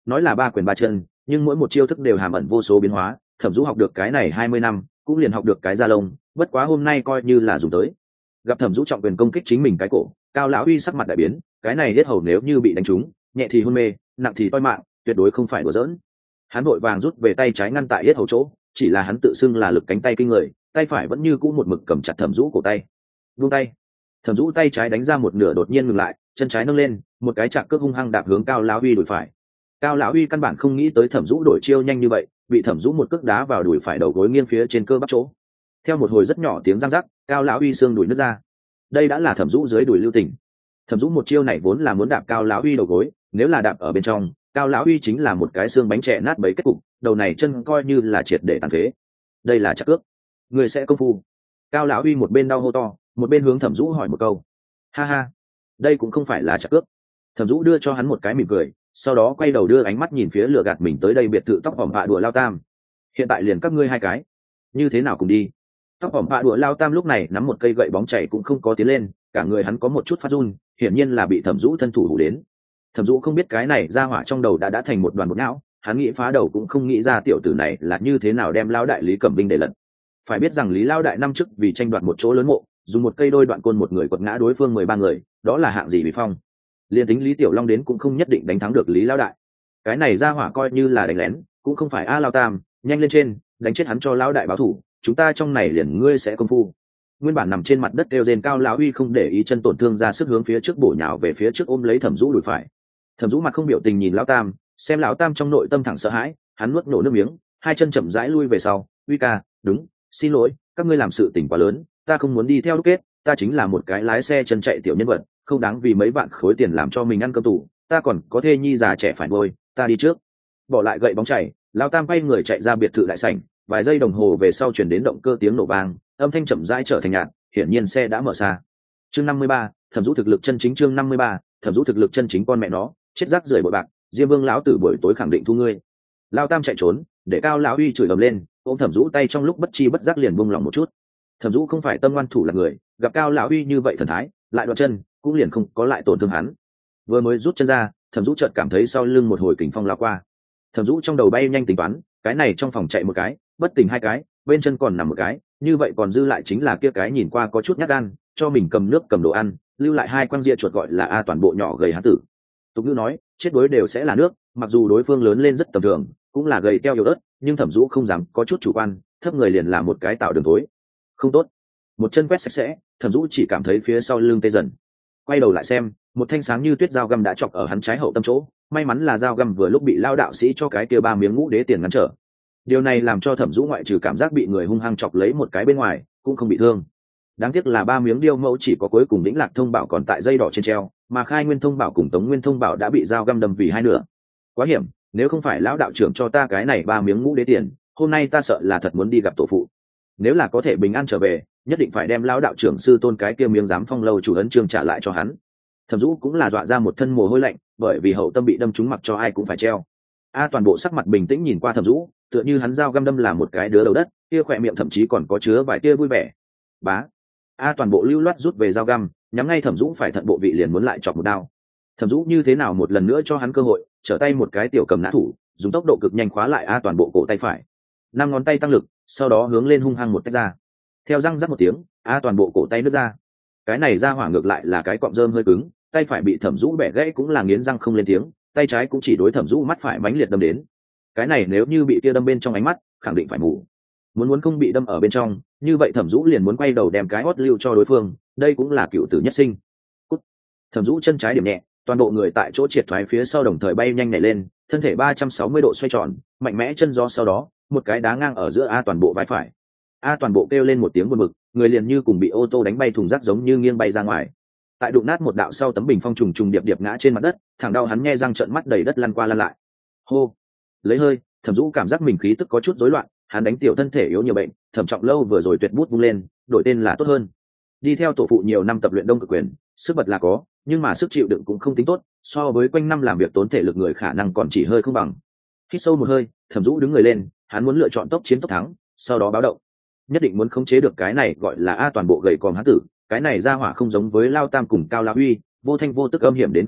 S1: nói là ba quyền ba chân, nhưng mỗi một chiêu thức đều hàm ẩn vô số biến hóa. Thẩm Dũ học được cái này hai mươi năm, cũng liền học được cái da lông, bất quá hôm nay coi như là dùng tới. Gặp Thẩm Dũ trọng quyền công kích chính mình cái cổ, Cao lão uy sắc mặt đại biến, cái này hết hầu nếu như bị đánh trúng, nhẹ thì hôn mê, nặng thì toi mạng, tuyệt đối không phải đùa giỡn. Hắn vội vàng rút về tay trái ngăn tại hết hầu chỗ, chỉ là hắn tự xưng là lực cánh tay kinh người, tay phải vẫn như cũ một mực cầm chặt Thẩm Dũ cổ tay. Buông tay. Thẩm Dũ tay trái đánh ra một nửa đột nhiên ngừng lại, chân trái nâng lên, một cái chạm cước hung hăng đạp hướng Cao lão uy đùi phải. Cao lão uy căn bản không nghĩ tới Thẩm Dũ đổi chiêu nhanh như vậy, bị Thẩm Dũ một cước đá vào đùi phải đầu gối nghiêng phía trên cơ bắp chỗ. Theo một hồi rất nhỏ tiếng răng rắc, Cao lão uy xương đùi nứt ra. Đây đã là Thẩm Dũ dưới đùi lưu tình. Thẩm Dũ một chiêu này vốn là muốn đạp Cao lão uy đầu gối, nếu là đạp ở bên trong, Cao lão uy chính là một cái xương bánh trẻ nát bấy kết cục, đầu này chân coi như là triệt để tàn phế. Đây là chặt cước, người sẽ công phu. Cao lão uy một bên đau hô to, một bên hướng Thẩm Dũ hỏi một câu. Ha ha, đây cũng không phải là chặt cước. Thẩm Dũ đưa cho hắn một cái mỉm cười, sau đó quay đầu đưa ánh mắt nhìn phía lừa gạt mình tới đây biệt thự tóc hòm bạ đùa Lao Tam. Hiện tại liền các ngươi hai cái, như thế nào cùng đi? Tóc hòm bạ đùa Lao Tam lúc này nắm một cây gậy bóng chảy cũng không có tiến lên, cả người hắn có một chút phát run, hiển nhiên là bị Thẩm Dũ thân thủ hủ đến. Thẩm Dũ không biết cái này ra hỏa trong đầu đã đã thành một đoàn một não, hắn nghĩ phá đầu cũng không nghĩ ra tiểu tử này là như thế nào đem Lao đại Lý Cẩm Vinh để lật. Phải biết rằng Lý Lao đại năm trước vì tranh đoạt một chỗ lớn mộ, dùng một cây đôi đoạn côn một người quật ngã đối phương mười ba người, đó là hạng gì vì phong. Liên tính Lý Tiểu Long đến cũng không nhất định đánh thắng được Lý Lao đại. Cái này ra hỏa coi như là đánh lén, cũng không phải a Lao Tam, nhanh lên trên, đánh chết hắn cho Lao đại báo thủ, chúng ta trong này liền ngươi sẽ công phu. Nguyên bản nằm trên mặt đất kêu rên Cao lão uy không để ý chân tổn thương ra sức hướng phía trước bổ nhào về phía trước ôm lấy Thẩm Dũ đùi phải. Thẩm Dũ mặt không biểu tình nhìn Lão Tam, xem Lão Tam trong nội tâm thẳng sợ hãi, hắn nuốt nổ nước miếng, hai chân chậm rãi lui về sau. Uy ca, đúng, xin lỗi, các ngươi làm sự tình quá lớn, ta không muốn đi theo đúc kết, ta chính là một cái lái xe chân chạy tiểu nhân vật, không đáng vì mấy vạn khối tiền làm cho mình ăn cơm tủ, ta còn có thê nhi già trẻ phải nuôi, ta đi trước. Bỏ lại gậy bóng chảy, Lão Tam quay người chạy ra biệt thự đại sảnh, vài giây đồng hồ về sau chuyển đến động cơ tiếng nổ vang, âm thanh chậm rãi trở thành nhạt, hiển nhiên xe đã mở xa. Chương năm mươi ba, Thẩm Dũ thực lực chân chính. Chương năm mươi ba, Thẩm Dũ thực lực chân chính. Con mẹ nó, chết rác rưởi bội bạc, Diêm Vương lão tử buổi tối khẳng định thu ngươi. Lão Tam chạy trốn, để Cao lão uy chửi ầm lên, ôm Thẩm Dũ tay trong lúc bất chi bất giác liền buông lòng một chút. Thẩm Dũ không phải tâm ngoan thủ là người, gặp Cao lão uy như vậy thần thái, lại đoạn chân, cũng liền không có lại tổn thương hắn. Vừa mới rút chân ra, Thẩm Dũ chợt cảm thấy sau lưng một hồi kình phong lao qua. Thẩm Dũ trong đầu bay nhanh tính toán, cái này trong phòng chạy một cái, bất tỉnh hai cái, bên chân còn nằm một cái, như vậy còn dư lại chính là kia cái nhìn qua có chút nhát gan, cho mình cầm nước cầm đồ ăn, lưu lại hai quăng ria chuột gọi là a toàn bộ nhỏ gầy hán tử. Tục ngữ nói, chết đuối đều sẽ là nước, mặc dù đối phương lớn lên rất tầm thường, cũng là gầy teo yếu ớt, nhưng Thẩm Dũ không dám có chút chủ quan, thấp người liền là một cái tạo đường tối. Không tốt. Một chân quét sạch sẽ, Thẩm Dũ chỉ cảm thấy phía sau lưng tê dần. Quay đầu lại xem, một thanh sáng như tuyết dao găm đã chọc ở hắn trái hậu tâm chỗ, may mắn là dao găm vừa lúc bị Lao đạo sĩ cho cái kia ba miếng ngũ đế tiền ngăn trở. Điều này làm cho Thẩm Dũ ngoại trừ cảm giác bị người hung hăng chọc lấy một cái bên ngoài, cũng không bị thương. Đáng tiếc là ba miếng điêu mẫu chỉ có cuối cùng Vĩnh Lạc thông bảo còn tại dây đỏ trên treo, mà Khai Nguyên thông bảo cùng Tống Nguyên thông bảo đã bị dao găm đâm vì hai nửa. Quá hiểm, nếu không phải lão đạo trưởng cho ta cái này ba miếng ngũ đế tiền, hôm nay ta sợ là thật muốn đi gặp tổ phụ. Nếu là có thể bình an trở về, nhất định phải đem lão đạo trưởng sư tôn cái kia miếng giám phong lâu chủ ấn chương trả lại cho hắn. Thẩm Dũ cũng là dọa ra một thân mồ hôi lạnh, bởi vì hậu tâm bị đâm trúng mặc cho ai cũng phải treo. A toàn bộ sắc mặt bình tĩnh nhìn qua Thẩm Dũ, tựa như hắn dao găm đâm là một cái đứa đầu đất, kia khỏe miệng thậm chí còn có chứa vài tia vui vẻ. Bá. A toàn bộ lưu loát rút về dao găm, nhắm ngay Thẩm Dũ phải thận bộ vị liền muốn lại chọc một đao. Thẩm Dũ như thế nào một lần nữa cho hắn cơ hội, trở tay một cái tiểu cầm nã thủ, dùng tốc độ cực nhanh khóa lại A toàn bộ cổ tay phải. Năm ngón tay tăng lực, sau đó hướng lên hung hăng một cái ra. Theo răng rắc một tiếng, A toàn bộ cổ tay nứt ra. Cái này ra hỏa ngược lại là cái cọng rơm hơi cứng, tay phải bị Thẩm Dũ bẻ gãy cũng là nghiến răng không lên tiếng, tay trái cũng chỉ đối Thẩm Dũ mắt phải mãnh liệt đâm đến. Cái này nếu như bị kia đâm bên trong ánh mắt, khẳng định phải mù. Muốn muốn không bị đâm ở bên trong, như vậy Thẩm Dũ liền muốn quay đầu đem cái hót lưu cho đối phương, đây cũng là cựu tử nhất sinh. Cút. Thẩm Dũ chân trái điểm nhẹ, toàn bộ người tại chỗ triệt thoái phía sau đồng thời bay nhanh nhảy lên, thân thể ba trăm sáu mươi độ xoay tròn, mạnh mẽ chân gió sau đó, một cái đá ngang ở giữa A toàn bộ vai phải. A toàn bộ kêu lên một tiếng buồn bực, người liền như cùng bị ô tô đánh bay thùng rác giống như nghiêng bay ra ngoài. Tại đụng nát một đạo sau tấm bình phong trùng trùng điệp điệp ngã trên mặt đất, thẳng đau hắn nhe răng trợn mắt đầy đất lăn qua lăn lại. Hô, lấy hơi, Thẩm Dũ cảm giác mình khí tức có chút rối loạn, hắn đánh tiểu thân thể yếu nhiều bệnh, Thẩm Trọng Lâu vừa rồi tuyệt bút vung lên, đổi tên là tốt hơn. Đi theo tổ phụ nhiều năm tập luyện đông cực quyền, sức bật là có, nhưng mà sức chịu đựng cũng không tính tốt, so với quanh năm làm việc tốn thể lực người khả năng còn chỉ hơi không bằng. Hít sâu một hơi, Thẩm Dũ đứng người lên, hắn muốn lựa chọn tốc chiến tốc thắng, sau đó báo động. Nhất định muốn khống chế được cái này gọi là A toàn bộ gầy còm hán tử, cái này ra hỏa không giống với Lao Tam cùng Cao Lão Huy, vô thanh vô tức âm hiểm đến cực điểm,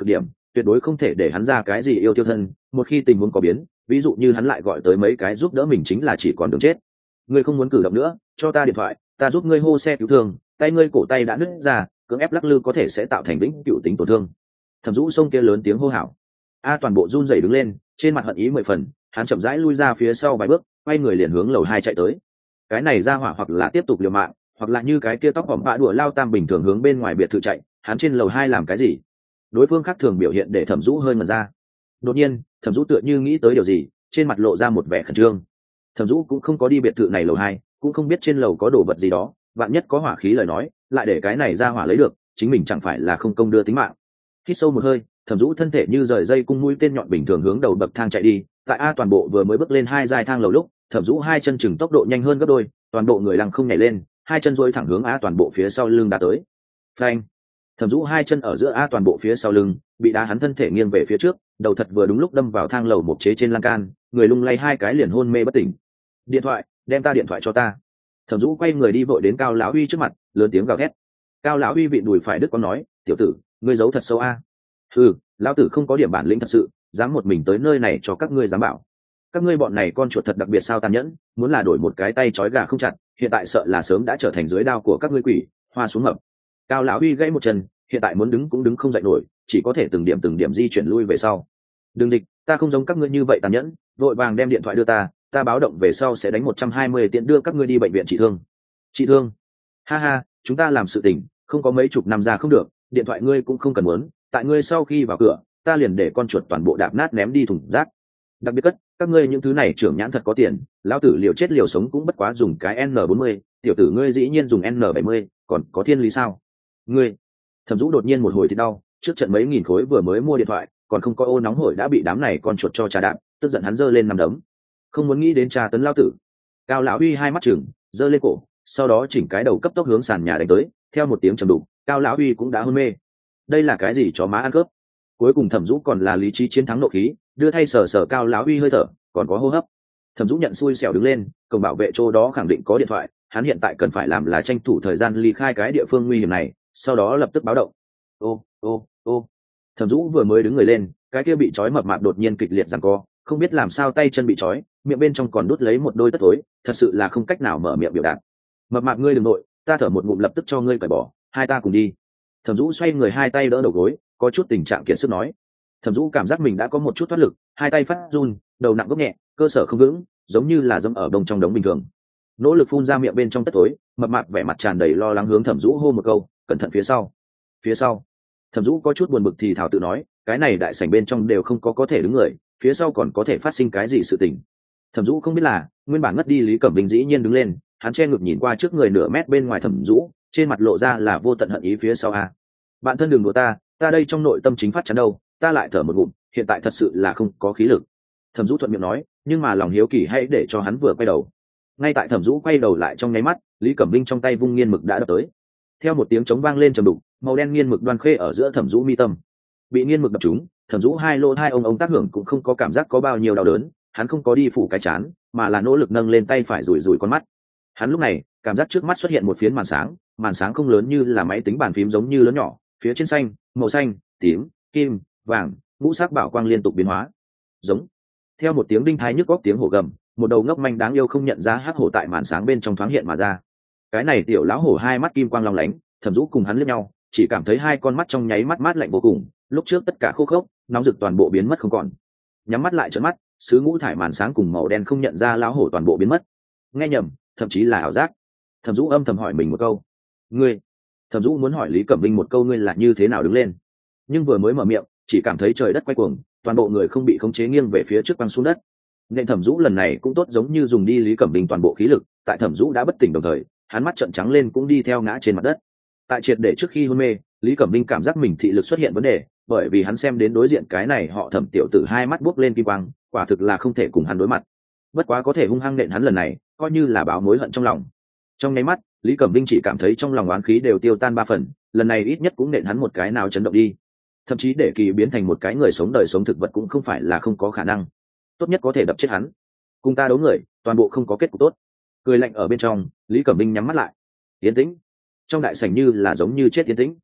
S1: tuyệt đối không thể để hắn ra cái gì yêu tiêu thân, một khi tình huống có biến, ví dụ như hắn lại gọi tới mấy cái giúp đỡ mình chính là chỉ còn đường chết. Ngươi không muốn cử động nữa, cho ta điện thoại, ta giúp ngươi hô xe cứu thương, tay ngươi cổ tay đã nứt ra, cưỡng ép lắc lư có thể sẽ tạo thành vĩnh cựu tính tổn thương. Thẩm Dũ xông kia lớn tiếng hô hào. A toàn bộ run rẩy đứng lên, trên mặt hận ý mười phần, hắn chậm rãi lui ra phía sau vài bước, quay người liền hướng lầu hai chạy tới. Cái này ra hỏa hoặc là tiếp tục liều mạng, hoặc là như cái kia tóc hỏng bạ đùa lao tam bình thường hướng bên ngoài biệt thự chạy, hắn trên lầu hai làm cái gì? Đối phương khác thường biểu hiện để Thẩm Dũ hơi ngẩn ra. Đột nhiên, Thẩm Dũ tựa như nghĩ tới điều gì, trên mặt lộ ra một vẻ khẩn trương. Thẩm Dũ cũng không có đi biệt thự này lầu hai, cũng không biết trên lầu có đồ vật gì đó, vạn nhất có hỏa khí lời nói, lại để cái này ra hỏa lấy được, chính mình chẳng phải là không công đưa tính mạng. Hít sâu một hơi, Thẩm Dũ thân thể như rời dây cung mũi tên nhọn bình thường hướng đầu bậc thang chạy đi. Tại A toàn bộ vừa mới bước lên hai giai thang lầu lúc, Thẩm Dũ hai chân chừng tốc độ nhanh hơn gấp đôi, toàn bộ người lăng không nhảy lên, hai chân duỗi thẳng hướng A toàn bộ phía sau lưng đá tới. Phanh! Thẩm Dũ hai chân ở giữa A toàn bộ phía sau lưng, bị đá hắn thân thể nghiêng về phía trước, đầu thật vừa đúng lúc đâm vào thang lầu một chế trên lan can, người lung lay hai cái liền hôn mê bất tỉnh. Điện thoại, đem ta điện thoại cho ta. Thẩm Dũ quay người đi vội đến Cao Lão Huy trước mặt, lớn tiếng gào thét. Cao Lão Huy vịn đùi phải đứt quãng nói, tiểu tử, ngươi giấu thật sâu a. Ừ, lão tử không có điểm bản lĩnh thật sự, dám một mình tới nơi này cho các ngươi dám bảo. Các ngươi bọn này con chuột thật đặc biệt sao tàn nhẫn, muốn là đổi một cái tay trói gà không chặt, hiện tại sợ là sớm đã trở thành dưới đao của các ngươi quỷ, hoa xuống mập. Cao Lão Huy gãy một chân, hiện tại muốn đứng cũng đứng không dậy nổi, chỉ có thể từng điểm từng điểm di chuyển lui về sau. Đừng địch, ta không giống các ngươi như vậy tàn nhẫn, vội vàng đem điện thoại đưa ta, ta báo động về sau sẽ đánh một trăm hai mươi tiện đưa các ngươi đi bệnh viện trị thương. Trị thương? Ha ha, chúng ta làm sự tình, không có mấy chục năm ra không được, điện thoại ngươi cũng không cần muốn, tại ngươi sau khi vào cửa, ta liền để con chuột toàn bộ đạp nát ném đi thùng rác. Đặc biệt cất, các ngươi những thứ này trưởng nhãn thật có tiền, lão tử liều chết liều sống cũng bất quá dùng cái N bốn mươi, tiểu tử ngươi dĩ nhiên dùng N bảy mươi, còn có thiên lý sao? Ngươi. Thẩm Dũ đột nhiên một hồi thì đau, trước trận mấy nghìn khối vừa mới mua điện thoại, còn không có ô nóng hổi đã bị đám này con chuột cho trà đạp, tức giận hắn giơ lên nằm đấm. Không muốn nghĩ đến trà tấn lão tử. Cao Lão Huy hai mắt trừng, giơ lên cổ, sau đó chỉnh cái đầu cấp tốc hướng sàn nhà đánh tới, theo một tiếng trầm đục, Cao Lão Huy cũng đã hôn mê. Đây là cái gì chó má ăn cướp? Cuối cùng Thẩm Dũ còn là lý trí chiến thắng nộ khí, đưa thay sờ sờ Cao Lão Huy hơi thở, còn có hô hấp. Thẩm Dũ nhận xui xẻo đứng lên, cổng bảo vệ chỗ đó khẳng định có điện thoại, hắn hiện tại cần phải làm là tranh thủ thời gian ly khai cái địa phương nguy hiểm này, sau đó lập tức báo động. Ô, ô, ô. Thẩm Dũ vừa mới đứng người lên, cái kia bị trói mập mạp đột nhiên kịch liệt giằng co, không biết làm sao tay chân bị trói, miệng bên trong còn đút lấy một đôi tất thối, thật sự là không cách nào mở miệng biểu đạt. Mập mạp ngươi đừng nội, ta thở một ngụm lập tức cho ngươi cởi bỏ, hai ta cùng đi. Thẩm Dũ xoay người hai tay đỡ đầu gối, có chút tình trạng kiệt sức nói. Thẩm Dũ cảm giác mình đã có một chút thoát lực, hai tay phát run, đầu nặng gốc nhẹ, cơ sở không vững, giống như là dẫm ở đông trong đống bình thường. Nỗ lực phun ra miệng bên trong tất tối, mập mạp vẻ mặt tràn đầy lo lắng hướng Thẩm Dũ hô một câu, cẩn thận phía sau. Phía sau. Thẩm Dũ có chút buồn bực thì thảo tự nói, cái này đại sảnh bên trong đều không có có thể đứng người, phía sau còn có thể phát sinh cái gì sự tình. Thẩm Dũ không biết là, nguyên bản ngất đi Lý Cẩm Vinh dĩ nhiên đứng lên, hắn che ngực nhìn qua trước người nửa mét bên ngoài Thẩm Dũ, trên mặt lộ ra là vô tận hận ý phía sau a. Bạn thân đừng đùa ta, ta đây trong nội tâm chính phát chắn đâu, ta lại thở một ngụm, hiện tại thật sự là không có khí lực. Thẩm Dũ thuận miệng nói, nhưng mà lòng hiếu kỳ hãy để cho hắn vừa quay đầu. Ngay tại Thẩm Dũ quay đầu lại trong nháy mắt, Lý Cẩm Vinh trong tay vung nghiên mực đã đập tới. Theo một tiếng trống vang lên trầm đục, màu đen nghiên mực đoan khê ở giữa Thẩm Dũ mi tâm. Bị nghiên mực đập trúng, Thẩm Dũ hai lỗ hai ông ông tác hưởng cũng không có cảm giác có bao nhiêu đau đớn, hắn không có đi phủ cái chán, mà là nỗ lực nâng lên tay phải rủi rủi con mắt. Hắn lúc này, cảm giác trước mắt xuất hiện một phiến màn sáng, màn sáng không lớn như là máy tính bàn phím giống như lớn nhỏ, phía trên xanh, màu xanh, tím, kim, vàng, ngũ sắc bảo quang liên tục biến hóa. Giống. Theo một tiếng đinh thái nhức góc tiếng hổ gầm, một đầu ngốc manh đáng yêu không nhận ra hắc hổ tại màn sáng bên trong thoáng hiện mà ra. Cái này tiểu lão hổ hai mắt kim quang long lánh, Thẩm Dũ cùng hắn liếc nhau, chỉ cảm thấy hai con mắt trong nháy mắt mát lạnh vô cùng, lúc trước tất cả khô khốc, nóng rực toàn bộ biến mất không còn. Nhắm mắt lại trợn mắt, sứ ngũ thải màn sáng cùng màu đen không nhận ra lão hổ toàn bộ biến mất. Nghe nhầm, thậm chí là ảo giác. Thẩm Dũ âm thầm hỏi mình một câu. Ngươi? Thẩm Dũ muốn hỏi Lý Cẩm Vinh một câu ngươi là như thế nào đứng lên, nhưng vừa mới mở miệng, chỉ cảm thấy trời đất quay cuồng, toàn bộ người không bị khống chế nghiêng về phía trước quăng xuống đất. Nên Thẩm Dũ lần này cũng tốt giống như dùng đi Lý Cẩm Vinh toàn bộ khí lực, tại Thẩm Dũ đã bất tỉnh đồng thời, hắn mắt trợn trắng lên cũng đi theo ngã trên mặt đất. Tại triệt để trước khi hôn mê, Lý Cẩm Vinh cảm giác mình thị lực xuất hiện vấn đề, bởi vì hắn xem đến đối diện cái này họ Thẩm tiểu tử hai mắt buốc lên kim quang, quả thực là không thể cùng hắn đối mặt. Bất quá có thể hung hăng nện hắn lần này, coi như là báo mối hận trong lòng. Trong nháy mắt, Lý Cẩm Vinh chỉ cảm thấy trong lòng oán khí đều tiêu tan ba phần, lần này ít nhất cũng nện hắn một cái nào chấn động đi. Thậm chí để kỳ biến thành một cái người sống đời sống thực vật cũng không phải là không có khả năng. Tốt nhất có thể đập chết hắn. Cùng ta đấu người, toàn bộ không có kết cục tốt. Cười lạnh ở bên trong, Lý Cẩm Vinh nhắm mắt lại. Yên tĩnh. Trong đại sảnh như là giống như chết yên tĩnh.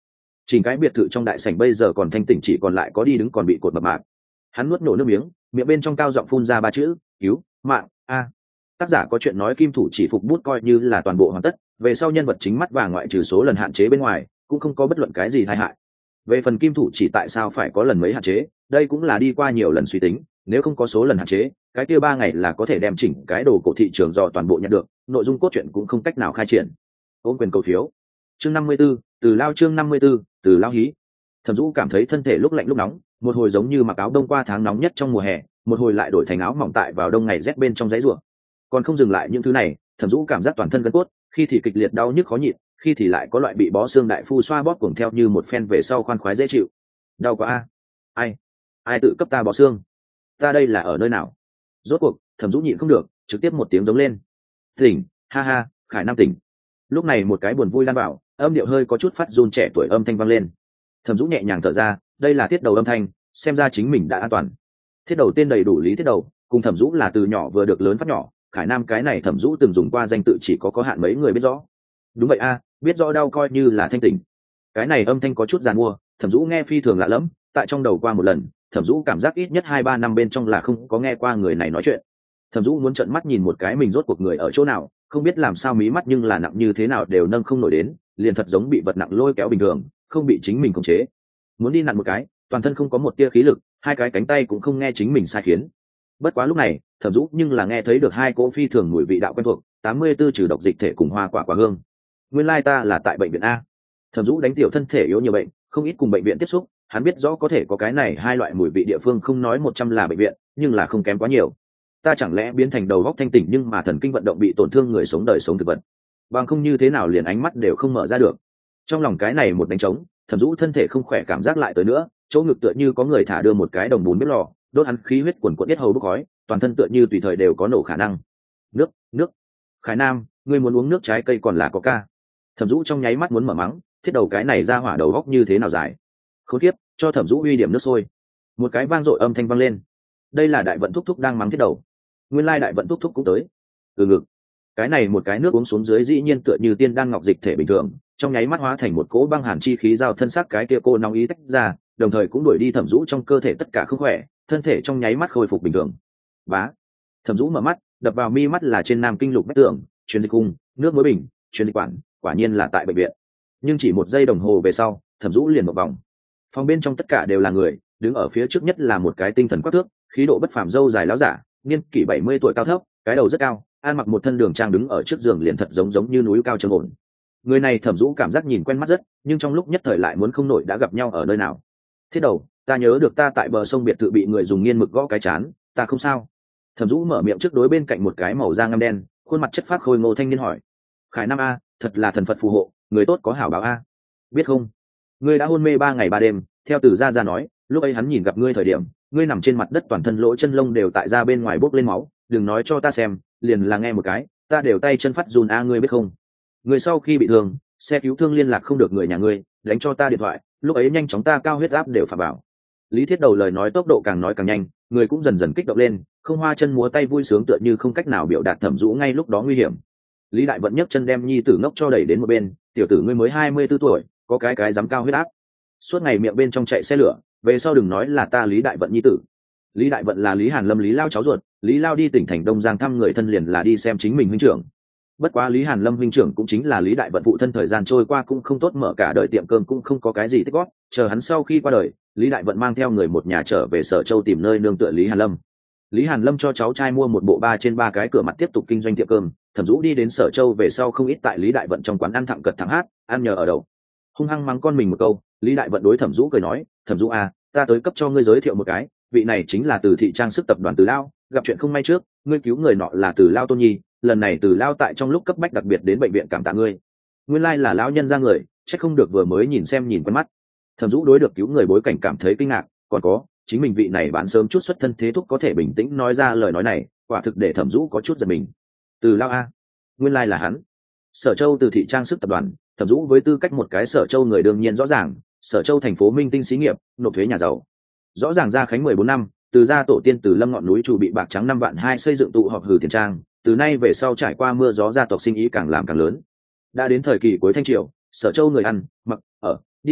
S1: chỉnh cái biệt thự trong đại sảnh bây giờ còn thanh tỉnh, chỉ còn lại có đi đứng còn bị cột mập mạp. Hắn nuốt nổ nước miếng, miệng bên trong cao giọng phun ra ba chữ: cứu mạng a. Tác giả có chuyện nói kim thủ chỉ phục bút coi như là toàn bộ hoàn tất, về sau nhân vật chính mắt và ngoại trừ số lần hạn chế bên ngoài cũng không có bất luận cái gì tai hại. Về phần kim thủ chỉ tại sao phải có lần mấy hạn chế, đây cũng là đi qua nhiều lần suy tính, nếu không có số lần hạn chế, cái kia ba ngày là có thể đem chỉnh cái đồ cổ thị trường do toàn bộ nhận được, nội dung cốt truyện cũng không cách nào khai triển. Ôm quyền cầu phiếu. Chương năm mươi 54, từ lao chương năm mươi 54, từ lao hí. Thẩm Dũ cảm thấy thân thể lúc lạnh lúc nóng, một hồi giống như mặc áo đông qua tháng nóng nhất trong mùa hè, một hồi lại đổi thành áo mỏng tại vào đông ngày rét bên trong giấy rùa. Còn không dừng lại những thứ này, Thẩm Dũ cảm giác toàn thân gân cốt, khi thì kịch liệt đau nhức khó nhịn, khi thì lại có loại bị bó xương đại phu xoa bóp cuồng theo như một phen về sau khoan khoái dễ chịu. Đau quá a. Ai? Ai tự cấp ta bó xương? Ta đây là ở nơi nào? Rốt cuộc, Thẩm Dũ nhịn không được, trực tiếp một tiếng giống lên. Tỉnh, ha ha, Khải Nam tỉnh. Lúc này một cái buồn vui lan vào, âm điệu hơi có chút phát run trẻ tuổi âm thanh vang lên. Thẩm Dũ nhẹ nhàng thở ra, đây là thiết đầu âm thanh, xem ra chính mình đã an toàn. Thiết đầu tên đầy đủ Lý Thiết Đầu, cùng Thẩm Dũ là từ nhỏ vừa được lớn phát nhỏ, Khải Nam cái này Thẩm Dũ từng dùng qua danh tự chỉ có có hạn mấy người biết rõ. Đúng vậy a, biết rõ đau coi như là thanh tỉnh. Cái này âm thanh có chút giàn mua, Thẩm Dũ nghe phi thường lạ lẫm, tại trong đầu qua một lần, Thẩm Dũ cảm giác ít nhất hai ba năm bên trong là không có nghe qua người này nói chuyện. Thẩm Dũ muốn trợn mắt nhìn một cái mình rốt cuộc người ở chỗ nào, không biết làm sao mí mắt nhưng là nặng như thế nào đều nâng không nổi đến, liền thật giống bị vật nặng lôi kéo bình thường, không bị chính mình khống chế. Muốn đi nặn một cái, toàn thân không có một tia khí lực, hai cái cánh tay cũng không nghe chính mình sai khiến. Bất quá lúc này, Thẩm Dũ nhưng là nghe thấy được hai cỗ phi thường mùi vị đạo quen thuộc, tám mươi 84 trừ độc dịch thể cùng hoa quả quả hương. Nguyên lai ta là tại bệnh viện a. Thẩm Dũ đánh tiểu thân thể yếu nhiều bệnh, không ít cùng bệnh viện tiếp xúc, hắn biết rõ có thể có cái này hai loại mùi vị địa phương không nói một trăm là bệnh viện, nhưng là không kém quá nhiều. Ta chẳng lẽ biến thành đầu góc thanh tỉnh nhưng mà thần kinh vận động bị tổn thương người sống đời sống thực vật, bằng không như thế nào liền ánh mắt đều không mở ra được. Trong lòng cái này một đánh trống, Thẩm Dũ thân thể không khỏe cảm giác lại tới nữa, chỗ ngực tựa như có người thả đưa một cái đồng bùn bếp lò, đốt hắn khí huyết cuồn cuộn biết hầu bốc khói, toàn thân tựa như tùy thời đều có nổ khả năng. Nước, nước. Khải Nam, ngươi muốn uống nước trái cây còn là coca? Thẩm Dũ trong nháy mắt muốn mở mắng, thiết đầu cái này ra hỏa đầu góc như thế nào dài. Khốn kiếp, cho Thẩm Dũ uy điểm nước sôi. Một cái vang dội âm thanh vang lên. Đây là đại vận thúc thúc đang mắng thiết đầu. Nguyên lai đại vận thúc thúc cũng tới. Từ ngực. Cái này một cái nước uống xuống dưới dĩ nhiên tựa như tiên đan ngọc dịch thể bình thường, trong nháy mắt hóa thành một cỗ băng hàn chi khí giao thân xác cái kia cô nóng ý tách ra, đồng thời cũng đuổi đi Thẩm Dũ trong cơ thể tất cả không khỏe, thân thể trong nháy mắt khôi phục bình thường. Bá. Thẩm Dũ mở mắt, đập vào mi mắt là trên Nam Kinh Lục bách tường, truyền dịch cung, nước muối bình, truyền dịch quản, quả nhiên là tại bệnh viện. Nhưng chỉ một giây đồng hồ về sau, Thẩm Dũ liền một vòng. Phòng bên trong tất cả đều là người, đứng ở phía trước nhất là một cái tinh thần quắc thước, khí độ bất phàm râu dài láo giả, niên kỷ bảy mươi tuổi cao thấp, cái đầu rất cao, ăn mặc một thân đường trang đứng ở trước giường liền thật giống giống như núi cao trầm ổn. Người này Thẩm Dũ cảm giác nhìn quen mắt rất, nhưng trong lúc nhất thời lại muốn không nổi đã gặp nhau ở nơi nào. Thiết đầu, ta nhớ được ta tại bờ sông biệt thự bị người dùng nghiên mực gõ cái chán, ta không sao. Thẩm Dũ mở miệng trước đối bên cạnh một cái màu da ngăm đen, khuôn mặt chất phác khôi ngô thanh niên hỏi. Khải Nam a, thật là thần Phật phù hộ, người tốt có hảo báo a. Biết không, ngươi đã hôn mê ba ngày ba đêm, theo Từ gia gia nói, lúc ấy hắn nhìn gặp ngươi thời điểm, ngươi nằm trên mặt đất toàn thân lỗ chân lông đều tại ra bên ngoài bốc lên máu, đừng nói cho ta xem, liền là nghe một cái, ta đều tay chân phát run a, ngươi biết không? Ngươi sau khi bị thương, xe cứu thương liên lạc không được người nhà ngươi, đánh cho ta điện thoại, lúc ấy nhanh chóng ta cao huyết áp đều phạm bảo. Lý Thiết Đầu lời nói tốc độ càng nói càng nhanh, người cũng dần dần kích động lên, không hoa chân múa tay vui sướng tựa như không cách nào biểu đạt Thẩm Dũ ngay lúc đó nguy hiểm. Lý Đại Vận nhấc chân đem nhi tử ngốc cho đẩy đến một bên, tiểu tử ngươi mới hai mươi 24 tuổi, có cái cái dám cao huyết áp, suốt ngày miệng bên trong chạy xe lửa, về sau đừng nói là ta Lý Đại Vận nhi tử. Lý Đại Vận là Lý Hàn Lâm Lý Lao cháu ruột, Lý Lao đi tỉnh thành Đông Giang thăm người thân liền là đi xem chính mình huynh trưởng. Bất quá Lý Hàn Lâm huynh trưởng cũng chính là Lý Đại Vận phụ thân, thời gian trôi qua cũng không tốt, mở cả đời tiệm cơm cũng không có cái gì tích góp, chờ hắn sau khi qua đời, Lý Đại Vận mang theo người một nhà trở về Sở Châu tìm nơi nương tựa Lý Hàn Lâm. Lý Hàn Lâm cho cháu trai mua một bộ ba trên ba cái cửa mặt tiếp tục kinh doanh tiệm cơm. Thẩm Dũ đi đến Sở Châu về sau không ít tại Lý Đại Vận trong quán ăn thẳng cật thẳng hát, ăn nhờ ở đậu. Hung hăng mắng con mình một câu, Lý Đại Vận đối Thẩm Dũ cười nói, Thẩm Dũ à, ta tới cấp cho ngươi giới thiệu một cái, vị này chính là Từ thị trang sức tập đoàn Từ Lao, gặp chuyện không may trước, ngươi cứu người nọ là Từ Lao Tôn Nhi, lần này Từ Lao tại trong lúc cấp bách đặc biệt đến bệnh viện cảm tạ ngươi. Nguyên lai là lão nhân ra người, chắc không được vừa mới nhìn xem nhìn quen mắt. Thẩm Dũ đối được cứu người bối cảnh cảm thấy kinh ngạc, còn có chính mình vị này bán sớm chút xuất thân thế thúc có thể bình tĩnh nói ra lời nói này, quả thực để Thẩm Dũ có chút giật mình. Từ Lao a, nguyên lai là hắn. Sở Châu Từ thị trang sức tập đoàn, Thẩm Dũ với tư cách một cái Sở Châu người đương nhiên rõ ràng, Sở Châu thành phố minh tinh xí nghiệp, nộp thuế nhà giàu. Rõ ràng gia khánh mười bốn năm, từ gia tổ tiên Từ Lâm ngọn núi chủ bị bạc trắng năm vạn hai xây dựng tụ họp hử tiền trang, từ nay về sau trải qua mưa gió gia tộc sinh ý càng làm càng lớn. Đã đến thời kỳ cuối thanh triều, Sở Châu người ăn, mặc, ở, đi lại,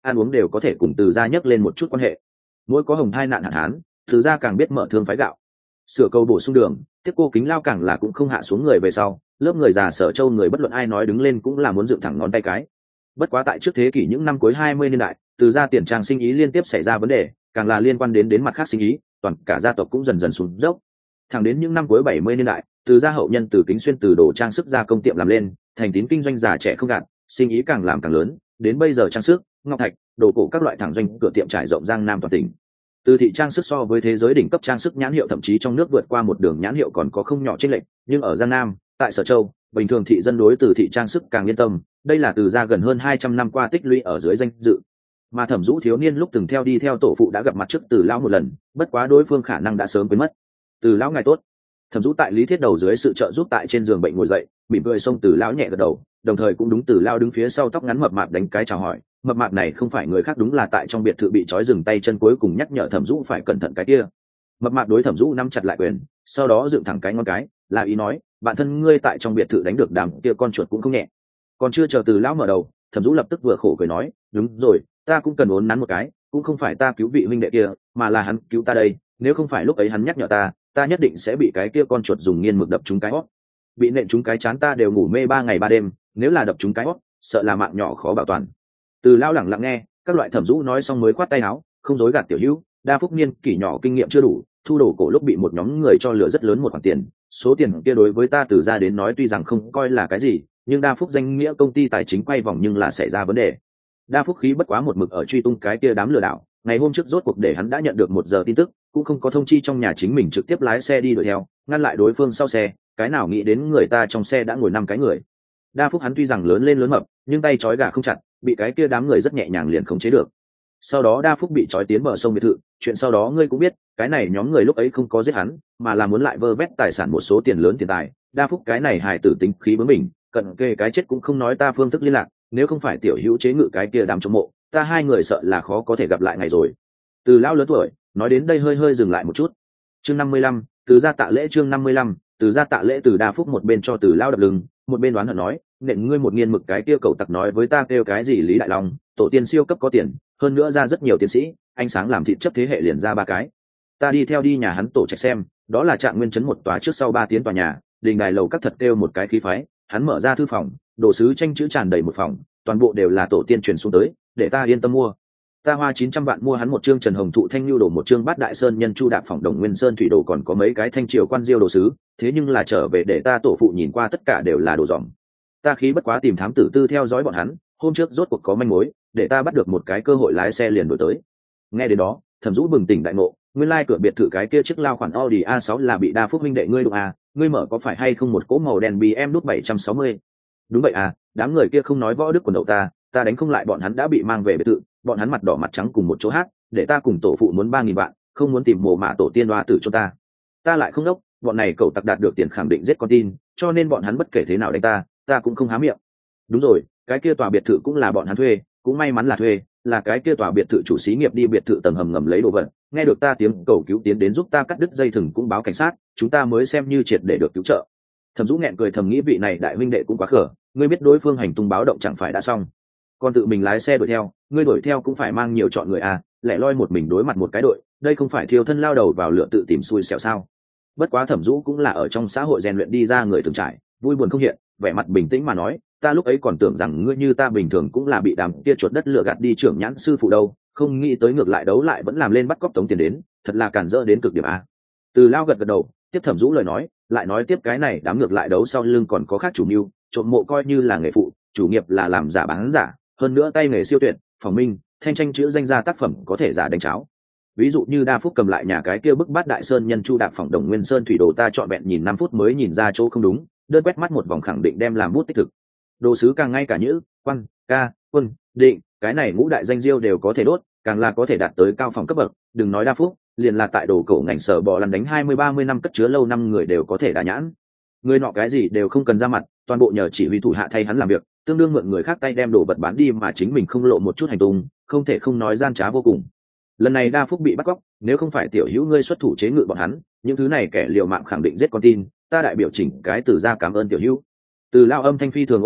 S1: ăn uống đều có thể cùng từ gia nhắc lên một chút quan hệ. Mỗi có hồng thai nạn hạn hán, từ gia càng biết mở thương phái gạo, sửa cầu bổ sung đường. Tiếp cô Kính Lao càng là cũng không hạ xuống người về sau, lớp người già Sở Châu người bất luận ai nói đứng lên cũng là muốn dựng thẳng ngón tay cái. Bất quá tại trước thế kỷ những năm cuối hai mươi niên đại, từ gia tiền trang sinh ý liên tiếp xảy ra vấn đề, càng là liên quan đến đến mặt khác sinh ý, toàn cả gia tộc cũng dần dần xuống dốc. Thẳng đến những năm cuối bảy mươi niên đại, từ gia hậu nhân từ Kính Xuyên từ đồ trang sức gia công tiệm làm lên, thành tín kinh doanh già trẻ không gạt, sinh ý càng làm càng lớn, đến bây giờ trang sức, ngọc thạch, đồ cổ các loại thẳng doanh cửa tiệm trải rộng giang nam toàn tỉnh. Từ thị trang sức so với thế giới đỉnh cấp trang sức nhãn hiệu thậm chí trong nước vượt qua một đường nhãn hiệu còn có không nhỏ chênh lệch, nhưng ở giang nam, tại Sở Châu, bình thường thị dân đối từ thị trang sức càng yên tâm, đây là từ gia gần hơn hai trăm năm qua tích lũy ở dưới danh dự. Mà Thẩm Dũ thiếu niên lúc từng theo đi theo tổ phụ đã gặp mặt trước Từ lão một lần, bất quá đối phương khả năng đã sớm quên mất. Từ lão ngài tốt. Thẩm Dũ tại Lý Thiết Đầu dưới sự trợ giúp tại trên giường bệnh ngồi dậy, mỉm cười xông Từ lão nhẹ gật đầu, đồng thời cũng đúng Từ lão đứng phía sau tóc ngắn mập mạp đánh cái chào hỏi. Mập mạp này không phải người khác, đúng là tại trong biệt thự bị trói dừng tay chân cuối cùng nhắc nhở Thẩm Dũ phải cẩn thận cái kia. Mập mạp đối Thẩm Dũ nắm chặt lại quyền, sau đó dựng thẳng cái ngón cái, là ý nói, bản thân ngươi tại trong biệt thự đánh được đám kia con chuột cũng không nhẹ. Còn chưa chờ Từ lão mở đầu, Thẩm Dũ lập tức vừa khổ cười nói, đúng rồi, ta cũng cần uốn nắn một cái, cũng không phải ta cứu vị huynh đệ kia, mà là hắn cứu ta đây, nếu không phải lúc ấy hắn nhắc nhở ta, ta nhất định sẽ bị cái kia con chuột dùng nghiên mực đập trúng cái hót. Bị nện trúng cái chán ta đều ngủ mê ba ngày ba đêm, nếu là đập trúng cái hót, sợ là mạng nhỏ khó bảo toàn. Từ lão lẳng lặng nghe, các loại Thẩm Dũ nói xong mới khoát tay áo, không dối gạt tiểu hữu, đa phúc niên kỷ nhỏ kinh nghiệm chưa đủ, thu đồ cổ lúc bị một nhóm người cho lừa rất lớn một khoản tiền, số tiền kia đối với ta Từ gia đến nói tuy rằng không coi là cái gì, nhưng đa phúc danh nghĩa công ty tài chính quay vòng nhưng là xảy ra vấn đề. Đa phúc khí bất quá một mực ở truy tung cái kia đám lừa đảo, ngày hôm trước rốt cuộc để hắn đã nhận được một giờ tin tức, cũng không có thông chi trong nhà chính mình trực tiếp lái xe đi đuổi theo, ngăn lại đối phương sau xe, cái nào nghĩ đến người ta trong xe đã ngồi năm cái người. Đa phúc hắn tuy rằng lớn lên lớn mập, nhưng tay trói gà không chặt, bị cái kia đám người rất nhẹ nhàng liền khống chế được. Sau đó đa phúc bị trói tiến bờ sông biệt thự, chuyện sau đó ngươi cũng biết, cái này nhóm người lúc ấy không có giết hắn, mà là muốn lại vơ vét tài sản một số tiền lớn tiền tài. Đa phúc cái này hài tử tính khí bướng mình, cận kề cái chết cũng không nói ta phương thức liên lạc, nếu không phải tiểu hữu chế ngự cái kia đám chống mộ, ta hai người sợ là khó có thể gặp lại ngày rồi. Từ lão lớn tuổi nói đến đây hơi hơi dừng lại một chút. Chương năm mươi lăm, từ gia tạ lễ. Chương năm mươi lăm, từ gia tạ lễ. Từ đa phúc một bên cho từ lão đập lưng, một bên đoán hận nói, nện ngươi một nghiên mực cái kia cậu tặc nói với ta kêu cái gì Lý Đại Long, tổ tiên siêu cấp có tiền, hơn nữa ra rất nhiều tiến sĩ, ánh sáng làm thịt chấp thế hệ liền ra ba cái. Ta đi theo đi nhà hắn tổ trạch xem, đó là Trạng Nguyên trấn một tòa trước sau ba tiến tòa nhà, đình đài lầu các thật kêu một cái khí phái. Hắn mở ra thư phòng, đồ sứ tranh chữ tràn đầy một phòng, toàn bộ đều là tổ tiên truyền xuống tới, để ta yên tâm mua. Ta hoa chín trăm vạn mua hắn một chương Trần Hồng Thụ thanh lưu đồ, một chương Bát Đại Sơn Nhân Chu Đạp Phỏng Đồng Nguyên Sơn thủy đồ, còn có mấy cái thanh triều quan diêu đồ sứ, thế nhưng là trở về để ta tổ phụ nhìn qua tất cả đều là đồ dỏng. Ta khí bất quá tìm thám tử tư theo dõi bọn hắn, hôm trước rốt cuộc có manh mối, để ta bắt được một cái cơ hội lái xe liền đổi tới. Nghe đến đó, Thẩm Dũ bừng tỉnh đại ngộ, nguyên lai cửa biệt thự cái kia chiếc lao khoản Audi a sáu là bị đa phúc huynh đệ ngươi đụng à, ngươi mở có phải hay không một cỗ màu đen bê em đút bảy trăm sáu mươi? Đúng vậy à, đám người kia không nói võ đức quần đầu ta, ta đánh không lại bọn hắn đã bị mang về biệt thự, bọn hắn mặt đỏ mặt trắng cùng một chỗ hát, để ta cùng tổ phụ muốn ba nghìn vạn, không muốn tìm mồ mả tổ tiên đoa tử cho ta. Ta lại không đốc, bọn này cậu tặc đạt được tiền khẳng định giết con tin, cho nên bọn hắn bất kể thế nào đánh ta, ta cũng không há miệng. Đúng rồi, cái kia tòa biệt thự cũng là bọn hắn thuê, cũng may mắn là thuê, là cái kia tòa biệt thự chủ xí nghiệp đi biệt thự tầng hầm ngầm lấy đồ vật, nghe được ta tiếng cầu cứu tiến đến giúp ta cắt đứt dây thừng cũng báo cảnh sát, chúng ta mới xem như triệt để được cứu trợ. Thẩm Dũ nghẹn cười thầm nghĩ vị này đại huynh đệ cũng quá khở, ngươi biết đối phương hành tung báo động chẳng phải đã xong, còn tự mình lái xe đuổi theo, ngươi đuổi theo cũng phải mang nhiều chọn người à, lẻ loi một mình đối mặt một cái đội, đây không phải thiêu thân lao đầu vào lửa tự tìm xui xẻo sao? Bất quá Thẩm Dũ cũng là ở trong xã hội rèn luyện đi ra người từng trải, vui buồn không hiện, vẻ mặt bình tĩnh mà nói, ta lúc ấy còn tưởng rằng ngươi như ta bình thường cũng là bị đám kia chuột đất lừa gạt đi trưởng nhãn sư phụ đâu, không nghĩ tới ngược lại đấu lại vẫn làm lên bắt cóc tống tiền đến, thật là cản rỡ đến cực điểm a. Từ lao gật gật đầu, tiếp Thẩm Dũ lời nói, lại nói tiếp cái này đám ngược lại đấu sau lưng còn có khác chủ mưu, trộm mộ coi như là nghề phụ, chủ nghiệp là làm giả bán giả, hơn nữa tay nghề siêu tuyệt, phòng minh, thanh tranh chữ danh ra tác phẩm có thể giả đánh cháo. Ví dụ như đa phúc cầm lại nhà cái kia bức Bát Đại Sơn Nhân Chu Đạp Phỏng Đồng Nguyên Sơn thủy đồ, ta chọn vẹn nhìn năm phút mới nhìn ra chỗ không đúng, đơn quét mắt một vòng khẳng định đem làm bút tích thực. Đồ sứ càng ngay cả nhữ, quan, ca, quân, định, cái này ngũ đại danh diêu đều có thể đốt, càng là có thể đạt tới cao phòng cấp bậc, đừng nói đa phúc, liền là tại đồ cổ ngành sở bò lăn đánh hai mươi ba mươi năm cất chứa lâu năm người đều có thể đả nhãn. Người nọ cái gì đều không cần ra mặt, toàn bộ nhờ chỉ huy thủ hạ thay hắn làm việc, tương đương mượn người khác tay đem đồ vật bán đi mà chính mình không lộ một chút hành tung, không thể không nói gian trá vô cùng. Lần này đa phúc bị bắt cóc, nếu không phải tiểu hữu ngươi xuất thủ chế ngự bọn hắn, những thứ này kẻ liều mạng khẳng định giết con tin, ta đại biểu chỉnh cái từ ra cảm ơn tiểu hữu. Từ lao âm thanh phi thường ôn hòa,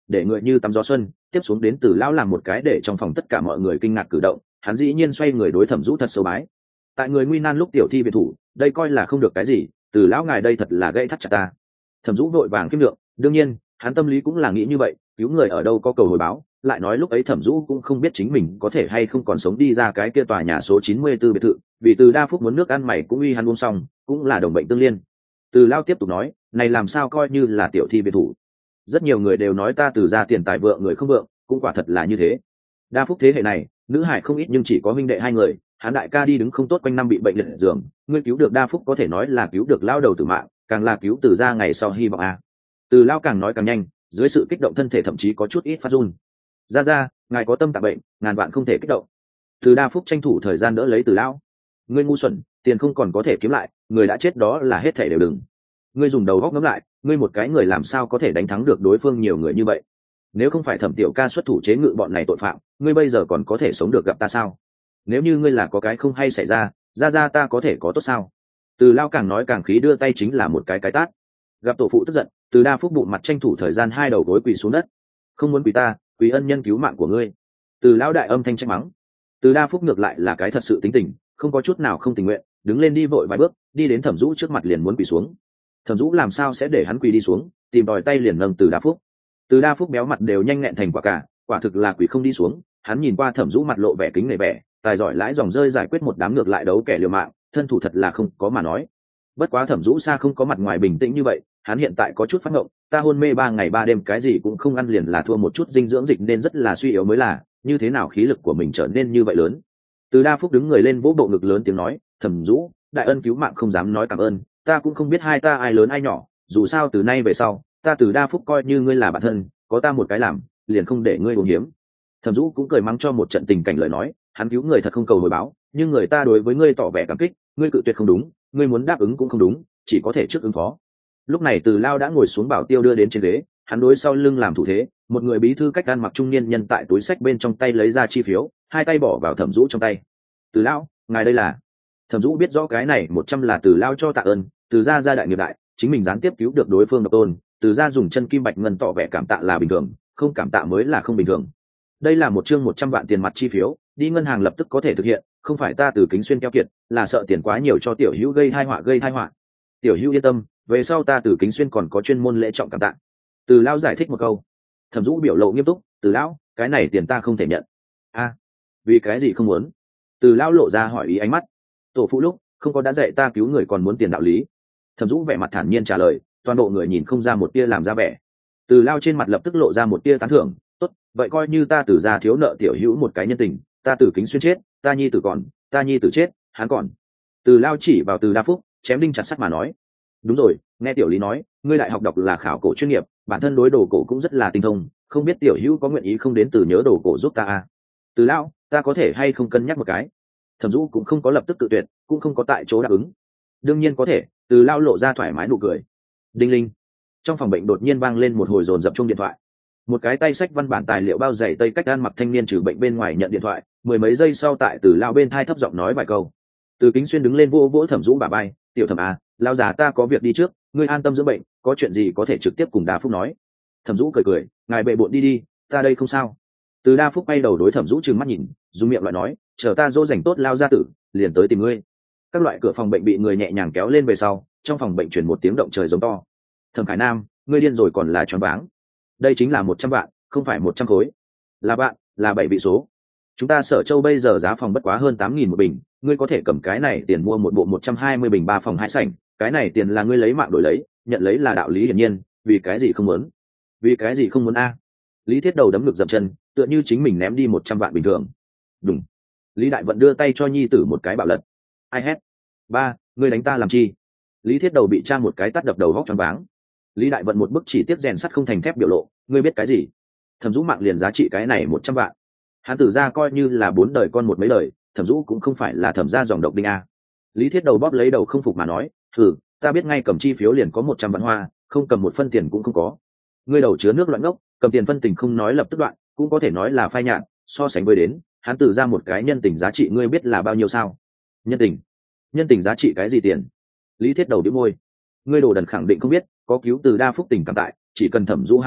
S1: để người như tắm gió xuân. Tiếp xuống đến Từ lão làm một cái để trong phòng tất cả mọi người kinh ngạc cử động, hắn dĩ nhiên xoay người đối Thẩm Dũ thật sâu bái. Tại người nguy nan lúc tiểu thi biệt thủ, đây coi là không được cái gì, Từ lão ngài đây thật là gây thắt chặt ta. Thẩm Dũ vội vàng kiêm lượng, đương nhiên hắn tâm lý cũng là nghĩ như vậy, cứu người ở đâu có cầu hồi báo, lại nói lúc ấy Thẩm Dũ cũng không biết chính mình có thể hay không còn sống đi ra cái kia tòa nhà số chín mươi tư biệt thự, vì Từ đa phúc muốn nước ăn mày cũng uy hắn uống xong, cũng là đồng bệnh tương liên. Từ lao tiếp tục nói, này làm sao coi như là tiểu thi biệt thủ. Rất nhiều người đều nói ta Từ ra tiền tài vượng người không vượng, cũng quả thật là như thế. Đa phúc thế hệ này, nữ hải không ít nhưng chỉ có huynh đệ hai người, hắn đại ca đi đứng không tốt quanh năm bị bệnh liệt giường, ngươi cứu được Đa phúc có thể nói là cứu được lao đầu tử mạng, càng là cứu Từ ra ngày sau hy vọng a. Từ lao càng nói càng nhanh, dưới sự kích động thân thể thậm chí có chút ít phát run. Ra ra, ngài có tâm tạng bệnh, ngàn vạn không thể kích động. Từ Đa phúc tranh thủ thời gian đỡ lấy Từ lao. Ngươi ngu xuẩn, tiền không còn có thể kiếm lại, người đã chết đó là hết thể đều đừng. Ngươi dùng đầu góc ngẫm lại, ngươi một cái người làm sao có thể đánh thắng được đối phương nhiều người như vậy? Nếu không phải Thẩm tiểu ca xuất thủ chế ngự bọn này tội phạm, ngươi bây giờ còn có thể sống được gặp ta sao? Nếu như ngươi là có cái không hay xảy ra, ra ra ta có thể có tốt sao? Từ lao càng nói càng khí, đưa tay chính là một cái cái tát. Gặp tổ phụ tức giận, Từ Đa phúc bụng mặt tranh thủ thời gian hai đầu gối quỳ xuống đất. Không muốn quỳ ta, quỳ ân nhân cứu mạng của ngươi. Từ lao đại âm thanh trách mắng. Từ Đa phúc ngược lại là cái thật sự tính tình, không có chút nào không tình nguyện, đứng lên đi vội vài bước, đi đến Thẩm Dũ trước mặt liền muốn quỳ xuống. Thẩm Dũ làm sao sẽ để hắn quỳ đi xuống, tìm đòi tay liền nâng Từ Đa phúc. Từ Đa phúc béo mặt đều nhanh nghẹn thành quả cả, quả thực là quỳ không đi xuống. Hắn nhìn qua Thẩm Dũ mặt lộ vẻ kính nể vẻ, tài giỏi lãi dòng rơi giải quyết một đám ngược lại đấu kẻ liều mạng, thân thủ thật là không có mà nói. Bất quá Thẩm Dũ xa không có mặt ngoài bình tĩnh như vậy, hắn hiện tại có chút phát ngộng, ta hôn mê ba ngày ba đêm cái gì cũng không ăn liền là thua một chút dinh dưỡng dịch nên rất là suy yếu mới là, như thế nào khí lực của mình trở nên như vậy lớn. Từ Đa phúc đứng người lên vỗ bộ ngực lớn tiếng nói, Thẩm Dũ, đại ân cứu mạng không dám nói cảm ơn, ta cũng không biết hai ta ai lớn ai nhỏ, dù sao từ nay về sau ta Từ Đa phúc coi như ngươi là bạn thân, có ta một cái làm liền không để ngươi uống hiếm. Thẩm Dũ cũng cười mắng cho một trận tình cảnh lời nói, hắn cứu người thật không cầu hồi báo, nhưng người ta đối với ngươi tỏ vẻ cảm kích, ngươi cự tuyệt không đúng, ngươi muốn đáp ứng cũng không đúng, chỉ có thể trước ứng phó. Lúc này Từ lao đã ngồi xuống bảo tiêu đưa đến trên ghế, hắn đối sau lưng làm thủ thế, một người bí thư cách ăn mặc trung niên nhân tại túi sách bên trong tay lấy ra chi phiếu, hai tay bỏ vào Thẩm Dũ trong tay. Từ lão, ngài đây là? Thẩm Dũ biết rõ cái này một trăm là Từ lao cho tạ ơn, Từ gia gia đại nghiệp đại, chính mình gián tiếp cứu được đối phương độc tôn, Từ gia dùng chân kim bạch ngân tỏ vẻ cảm tạ là bình thường, không cảm tạ mới là không bình thường. Đây là một chương một trăm vạn tiền mặt chi phiếu, đi ngân hàng lập tức có thể thực hiện, không phải ta Từ Kính Xuyên keo kiệt, là sợ tiền quá nhiều cho tiểu hữu gây tai họa gây tai họa. Tiểu hữu yên tâm, về sau ta Từ Kính Xuyên còn có chuyên môn lễ trọng cảm tạ. Từ lão giải thích một câu. Thẩm Dũ biểu lộ nghiêm túc, Từ lão, cái này tiền ta không thể nhận. A, à, vì cái gì không muốn? Từ lão lộ ra hỏi ý ánh mắt. Tổ phụ lúc không có đã dạy ta cứu người còn muốn tiền đạo lý. Thẩm Dũ vẻ mặt thản nhiên trả lời, toàn bộ người nhìn không ra một tia làm ra vẻ. Từ lão trên mặt lập tức lộ ra một tia tán thưởng, tốt, vậy coi như ta Từ gia thiếu nợ tiểu hữu một cái nhân tình, ta Từ Kính Xuyên chết, ta nhi tử còn, ta nhi tử chết, hắn còn. Từ lão chỉ vào Từ Đa phúc, chém đinh chặt sắt mà nói. Đúng rồi, nghe tiểu lý nói, ngươi đại học đọc là khảo cổ chuyên nghiệp, bản thân đối đồ cổ cũng rất là tinh thông, không biết tiểu hữu có nguyện ý không đến từ nhớ đồ cổ giúp ta à? Từ lão, ta có thể hay không cân nhắc một cái? Thẩm Dũ cũng không có lập tức tự tuyệt, cũng không có tại chỗ đáp ứng. Đương nhiên có thể. Từ lão lộ ra thoải mái nụ cười. Đinh linh. Trong phòng bệnh đột nhiên vang lên một hồi dồn dập chuông điện thoại. Một cái tay sách văn bản tài liệu bao dày tây cách ăn mặc thanh niên trừ bệnh bên ngoài nhận điện thoại, mười mấy giây sau tại Từ lão bên thai thấp giọng nói vài câu. Từ Kính Xuyên đứng lên vỗ vỗ Thẩm Dũ bả vai, tiểu Thẩm à, lão già ta có việc đi trước, ngươi an tâm dưỡng bệnh, có chuyện gì có thể trực tiếp cùng Đa phúc nói. Thẩm Dũ cười cười, ngài bệ bội đi đi, ta đây không sao. Từ Đa phúc bay đầu đối Thẩm Dũ trừng mắt nhìn, dùng miệng loại nói, chờ ta dỗ dành tốt lao gia tử, liền tới tìm ngươi. Các loại cửa phòng bệnh bị người nhẹ nhàng kéo lên về sau, trong phòng bệnh truyền một tiếng động trời giống to. Thẩm Khải Nam, ngươi điên rồi còn là choáng váng. Đây chính là một trăm vạn, không phải một trăm khối. Là bạn, là bảy vị số. Chúng ta Sở Châu bây giờ giá phòng bất quá hơn tám nghìn một bình, ngươi có thể cầm cái này tiền mua một bộ một trăm hai mươi bình ba phòng hai sảnh, cái này tiền là ngươi lấy mạng đổi lấy, nhận lấy là đạo lý hiển nhiên, vì cái gì không muốn? Vì cái gì không muốn a? Lý Thiết Đầu đấm ngực dậm chân, tựa như chính mình ném đi một trăm vạn bình thường. Đúng. Lý Đại Vận đưa tay cho nhi tử một cái bạo lật. Ai hét? Ba, ngươi đánh ta làm chi? Lý Thiết Đầu bị tra một cái tát đập đầu vóc choáng váng. Lý Đại Vận một bức chỉ tiếp rèn sắt không thành thép biểu lộ, ngươi biết cái gì? Thẩm Dũ mạng liền giá trị cái này một trăm vạn. Hắn tử ra coi như là bốn đời con một mấy lời, Thẩm Dũ cũng không phải là thẩm gia dòng độc đinh a. Lý Thiết Đầu bóp lấy đầu không phục mà nói, thử, ta biết ngay cầm chi phiếu liền có một trăm vạn hoa, không cầm một phân tiền cũng không có. Ngươi đầu chứa nước loạn ngốc, cầm tiền phân tình không nói lập tức đoạn, cũng có thể nói là phai nhạt, so sánh với đến, hắn tử ra một cái nhân tình giá trị ngươi biết là bao nhiêu sao? Nhân tình? Nhân tình giá trị cái gì tiền? Lý Thiết Đầu bĩu môi. Ngươi đồ đần khẳng định không biết, có cứu Từ Đa phúc tình cảm tại, chỉ cần Thẩm Dũ há miệng,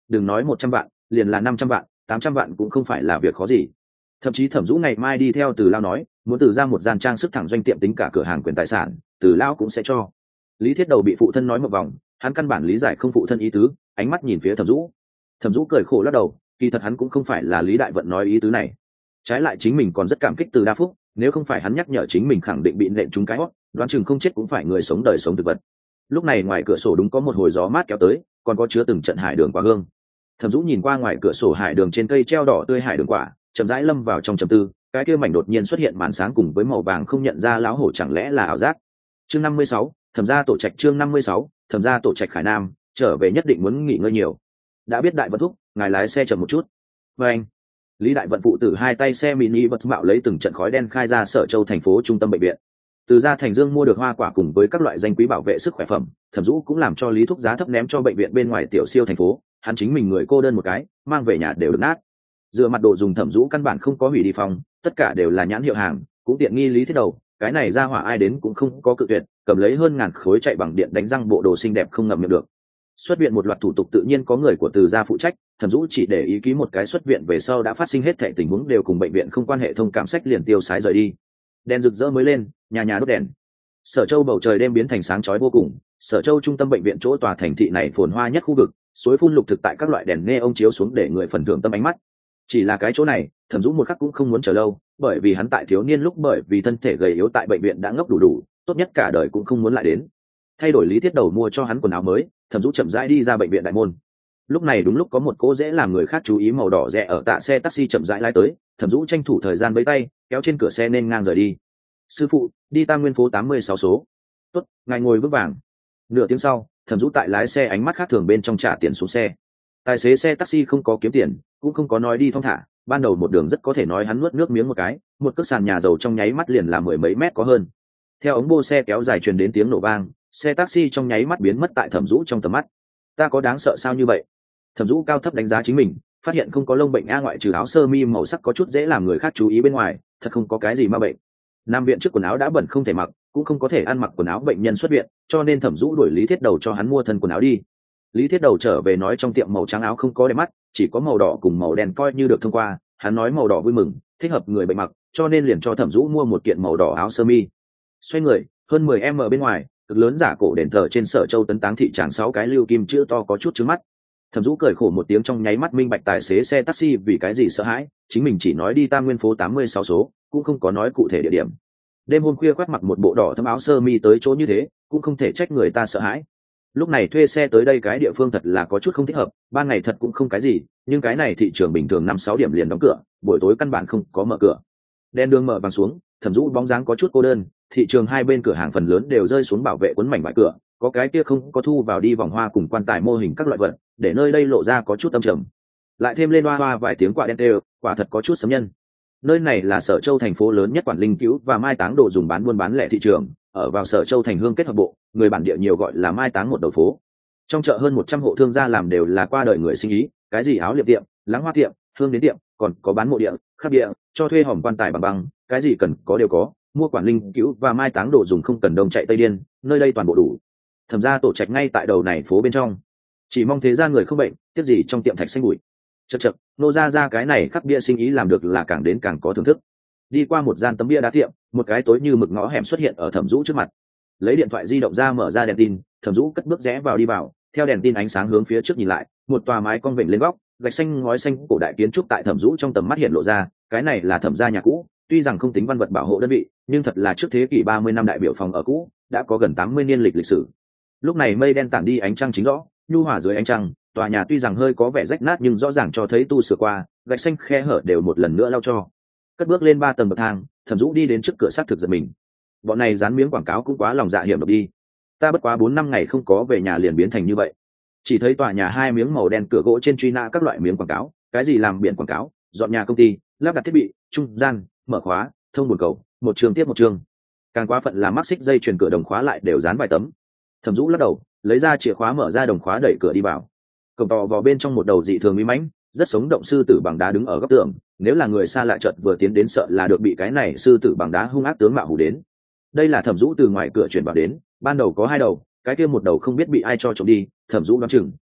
S1: đừng nói một trăm vạn, liền là năm trăm vạn, tám trăm vạn cũng không phải là việc khó gì. Thậm chí Thẩm Dũ ngày mai đi theo Từ Lao nói muốn từ ra một gian trang sức thẳng doanh tiệm tính cả cửa hàng quyền tài sản, Từ Lao cũng sẽ cho. Lý Thiết Đầu bị phụ thân nói một vòng, hắn căn bản lý giải không phụ thân ý tứ, ánh mắt nhìn phía Thẩm Dũ. Thẩm Dũ cười khổ lắc đầu, kỳ thật hắn cũng không phải là Lý Đại Vận nói ý tứ này, trái lại chính mình còn rất cảm kích Từ Đa Phúc, nếu không phải hắn nhắc nhở chính mình khẳng định bị nện trúng cái hót, đoán chừng không chết cũng phải người sống đời sống thực vật. Lúc này ngoài cửa sổ đúng có một hồi gió mát kéo tới, còn có chứa từng trận hải đường quả hương. Thẩm Dũ nhìn qua ngoài cửa sổ hải đường trên cây treo đỏ tươi hải đường quả, chậm rãi lâm vào trong trầm tư, cái kia mảnh đột nhiên xuất hiện màn sáng cùng với màu vàng không nhận ra lão hổ chẳng lẽ là ảo giác. Chương năm mươi sáu, Thẩm gia tổ trạch chương năm mươi sáu, Thẩm gia tổ trạch Khải Nam, trở về nhất định muốn nghỉ ngơi nhiều. Đã biết Đại Vận thúc, ngài lái xe chậm một chút. Và anh, Lý Đại Vận phụ tử hai tay xe mini bật mạo lấy từng trận khói đen khai ra Sở Châu thành phố trung tâm bệnh viện. Từ gia Thành Dương mua được hoa quả cùng với các loại danh quý bảo vệ sức khỏe phẩm, Thẩm Dũ cũng làm cho Lý Thúc giá thấp ném cho bệnh viện bên ngoài tiểu siêu thành phố, hắn chính mình người cô đơn một cái, mang về nhà đều được nát. Dựa mặt đồ dùng Thẩm Dũ căn bản không có hủy đi phòng, tất cả đều là nhãn hiệu hàng, cũng tiện nghi Lý Thiết Đầu, cái này ra hỏa ai đến cũng không có cự tuyệt, cầm lấy hơn ngàn khối chạy bằng điện đánh răng bộ đồ xinh đẹp không ngậm miệng được. Xuất viện một loạt thủ tục tự nhiên có người của Từ gia phụ trách, Thẩm Dũ chỉ để ý ký một cái xuất viện về sau đã phát sinh hết thảy tình huống đều cùng bệnh viện không quan hệ thông cảm sách liền tiêu sái rời đi. Đèn rực rỡ mới lên, nhà nhà đốt đèn. Sở Châu bầu trời đêm biến thành sáng chói vô cùng, Sở Châu trung tâm bệnh viện chỗ tòa thành thị này phồn hoa nhất khu vực, suối phun lục thực tại các loại đèn nghe ông chiếu xuống để người phần thưởng tâm ánh mắt. Chỉ là cái chỗ này, Thẩm Dũ một khắc cũng không muốn chờ lâu, bởi vì hắn tại thiếu niên lúc bởi vì thân thể gầy yếu tại bệnh viện đã ngốc đủ đủ, tốt nhất cả đời cũng không muốn lại đến. Thay đổi Lý Thiết Đầu mua cho hắn quần áo mới, Thẩm Dũ chậm rãi đi ra bệnh viện đại môn. Lúc này đúng lúc có một cỗ dễ làm người khác chú ý màu đỏ rẽ ở tạ xe taxi chậm rãi lái tới, Thẩm Dũ tranh thủ thời gian với tay kéo trên cửa xe nên ngang rời đi. Sư phụ, đi Tam Nguyên phố tám mươi sáu số. Tốt, ngài ngồi vững vàng. Nửa tiếng sau, Thẩm Dũ tại lái xe ánh mắt khác thường bên trong trả tiền xuống xe. Tài xế xe taxi không có kiếm tiền, cũng không có nói đi thong thả, ban đầu một đường rất có thể nói hắn nuốt nước miếng một cái, một cước sàn nhà dầu trong nháy mắt liền là mười mấy mét có hơn. Theo ống bô xe kéo dài truyền đến tiếng nổ vang, xe taxi trong nháy mắt biến mất tại Thẩm Dũ trong tầm mắt. Ta có đáng sợ sao như vậy? Thẩm Dũ cao thấp đánh giá chính mình, phát hiện không có lông bệnh a, ngoại trừ áo sơ mi màu sắc có chút dễ làm người khác chú ý bên ngoài, thật không có cái gì ma bệnh. Nam viện trước quần áo đã bẩn không thể mặc, cũng không có thể ăn mặc quần áo bệnh nhân xuất viện, cho nên Thẩm Dũ đuổi Lý Thiết Đầu cho hắn mua thân quần áo đi. Lý Thiết Đầu trở về nói trong tiệm màu trắng áo không có đẹp mắt, chỉ có màu đỏ cùng màu đen coi như được thông qua, hắn nói màu đỏ vui mừng, thích hợp người bệnh mặc, cho nên liền cho Thẩm Dũ mua một kiện màu đỏ áo sơ mi. Xoay người, hơn mười em em bên ngoài, cực lớn giả cổ đền thờ trên Sở Châu tấn táng thị tràng sáu cái lưu kim chữ to có chút trứng mắt. Thẩm Dũ cười khổ một tiếng trong nháy mắt minh bạch tài xế xe taxi vì cái gì sợ hãi, chính mình chỉ nói đi Tam Nguyên phố tám mươi sáu số, cũng không có nói cụ thể địa điểm. Đêm hôm khuya khoác mặc một bộ đỏ thâm áo sơ mi tới chỗ như thế, cũng không thể trách người ta sợ hãi. Lúc này thuê xe tới đây cái địa phương thật là có chút không thích hợp, ban ngày thật cũng không cái gì, nhưng cái này thị trường bình thường năm sáu điểm liền đóng cửa, buổi tối căn bản không có mở cửa. Đèn đường mở bằng xuống, Thẩm Dũ bóng dáng có chút cô đơn, thị trường hai bên cửa hàng phần lớn đều rơi xuống bảo vệ cuốn mảnh vải cửa, có cái kia không có thu vào đi vòng hoa cùng quan tài mô hình các loại vật, để nơi đây lộ ra có chút âm trầm. Lại thêm lên hoa hoa vài tiếng quạ đen đều, quả thật có chút sấm nhân. Nơi này là Sở Châu thành phố lớn nhất quản linh cứu và mai táng đồ dùng bán buôn bán lẻ thị trường, ở vào Sở Châu thành hương kết hợp bộ, người bản địa nhiều gọi là mai táng một đầu phố. Trong chợ hơn một trăm hộ thương gia làm đều là qua đời người sinh ý, cái gì áo liệm tiệm, láng hoa tiệm, hương đến tiệm, còn có bán mộ địa, khắc địa, cho thuê hòm quan tài bằng băng, cái gì cần có đều có, mua quản linh cứu và mai táng đồ dùng không cần đông chạy tây điên, nơi đây toàn bộ đủ. Thẩm gia tổ trạch ngay tại đầu này phố bên trong, chỉ mong thế gian người không bệnh, tiếc gì trong tiệm thạch xanh bụi. Chậc chậc, nô ra ra cái này khắc bia sinh ý làm được là càng đến càng có thưởng thức. Đi qua một gian tấm bia đá tiệm, một cái tối như mực ngõ hẻm xuất hiện ở Thẩm Dũ trước mặt. Lấy điện thoại di động ra mở ra đèn tin, Thẩm Dũ cất bước rẽ vào đi vào, theo đèn tin ánh sáng hướng phía trước nhìn lại, một tòa mái cong vểnh lên góc, gạch xanh ngói xanh cổ đại kiến trúc tại Thẩm Dũ trong tầm mắt hiện lộ ra, cái này là Thẩm gia nhà cũ, tuy rằng không tính văn vật bảo hộ đơn vị, nhưng thật là trước thế kỷ ba mươi năm đại biểu phòng ở cũ, đã có gần tám mươi niên lịch lịch sử. Lúc này mây đen tản đi ánh trăng chính rõ, nhu hòa dưới ánh trăng, tòa nhà tuy rằng hơi có vẻ rách nát nhưng rõ ràng cho thấy tu sửa qua, gạch xanh khe hở đều một lần nữa lau cho. Cất bước lên ba tầng bậc thang, Thẩm Dũ đi đến trước cửa xác thực giật mình. Bọn này dán miếng quảng cáo cũng quá lòng dạ hiểm độc đi. Ta bất quá bốn năm ngày không có về nhà liền biến thành như vậy. Chỉ thấy tòa nhà hai miếng màu đen cửa gỗ trên truy nã các loại miếng quảng cáo, cái gì làm biển quảng cáo, dọn nhà công ty, lắp đặt thiết bị, trung gian, mở khóa, thông buồn cầu, một trường tiếp một trường. Càng quá phận là mắc xích dây chuyền cửa đồng khóa lại đều dán vài tấm. Thẩm Dũ lắc đầu, lấy ra chìa khóa mở ra đồng khóa đẩy cửa đi vào. Cổng to vào bên trong một đầu dị thường uy mãnh, rất sống động sư tử bằng đá đứng ở góc tường, nếu là người xa lạ chợt vừa tiến đến sợ là được bị cái này sư tử bằng đá hung ác tướng mạo hù đến. Đây là Thẩm Dũ từ ngoài cửa chuyển vào đến, ban đầu có hai đầu, cái kia một đầu không biết bị ai cho trộm đi, Thẩm Dũ đoán chừng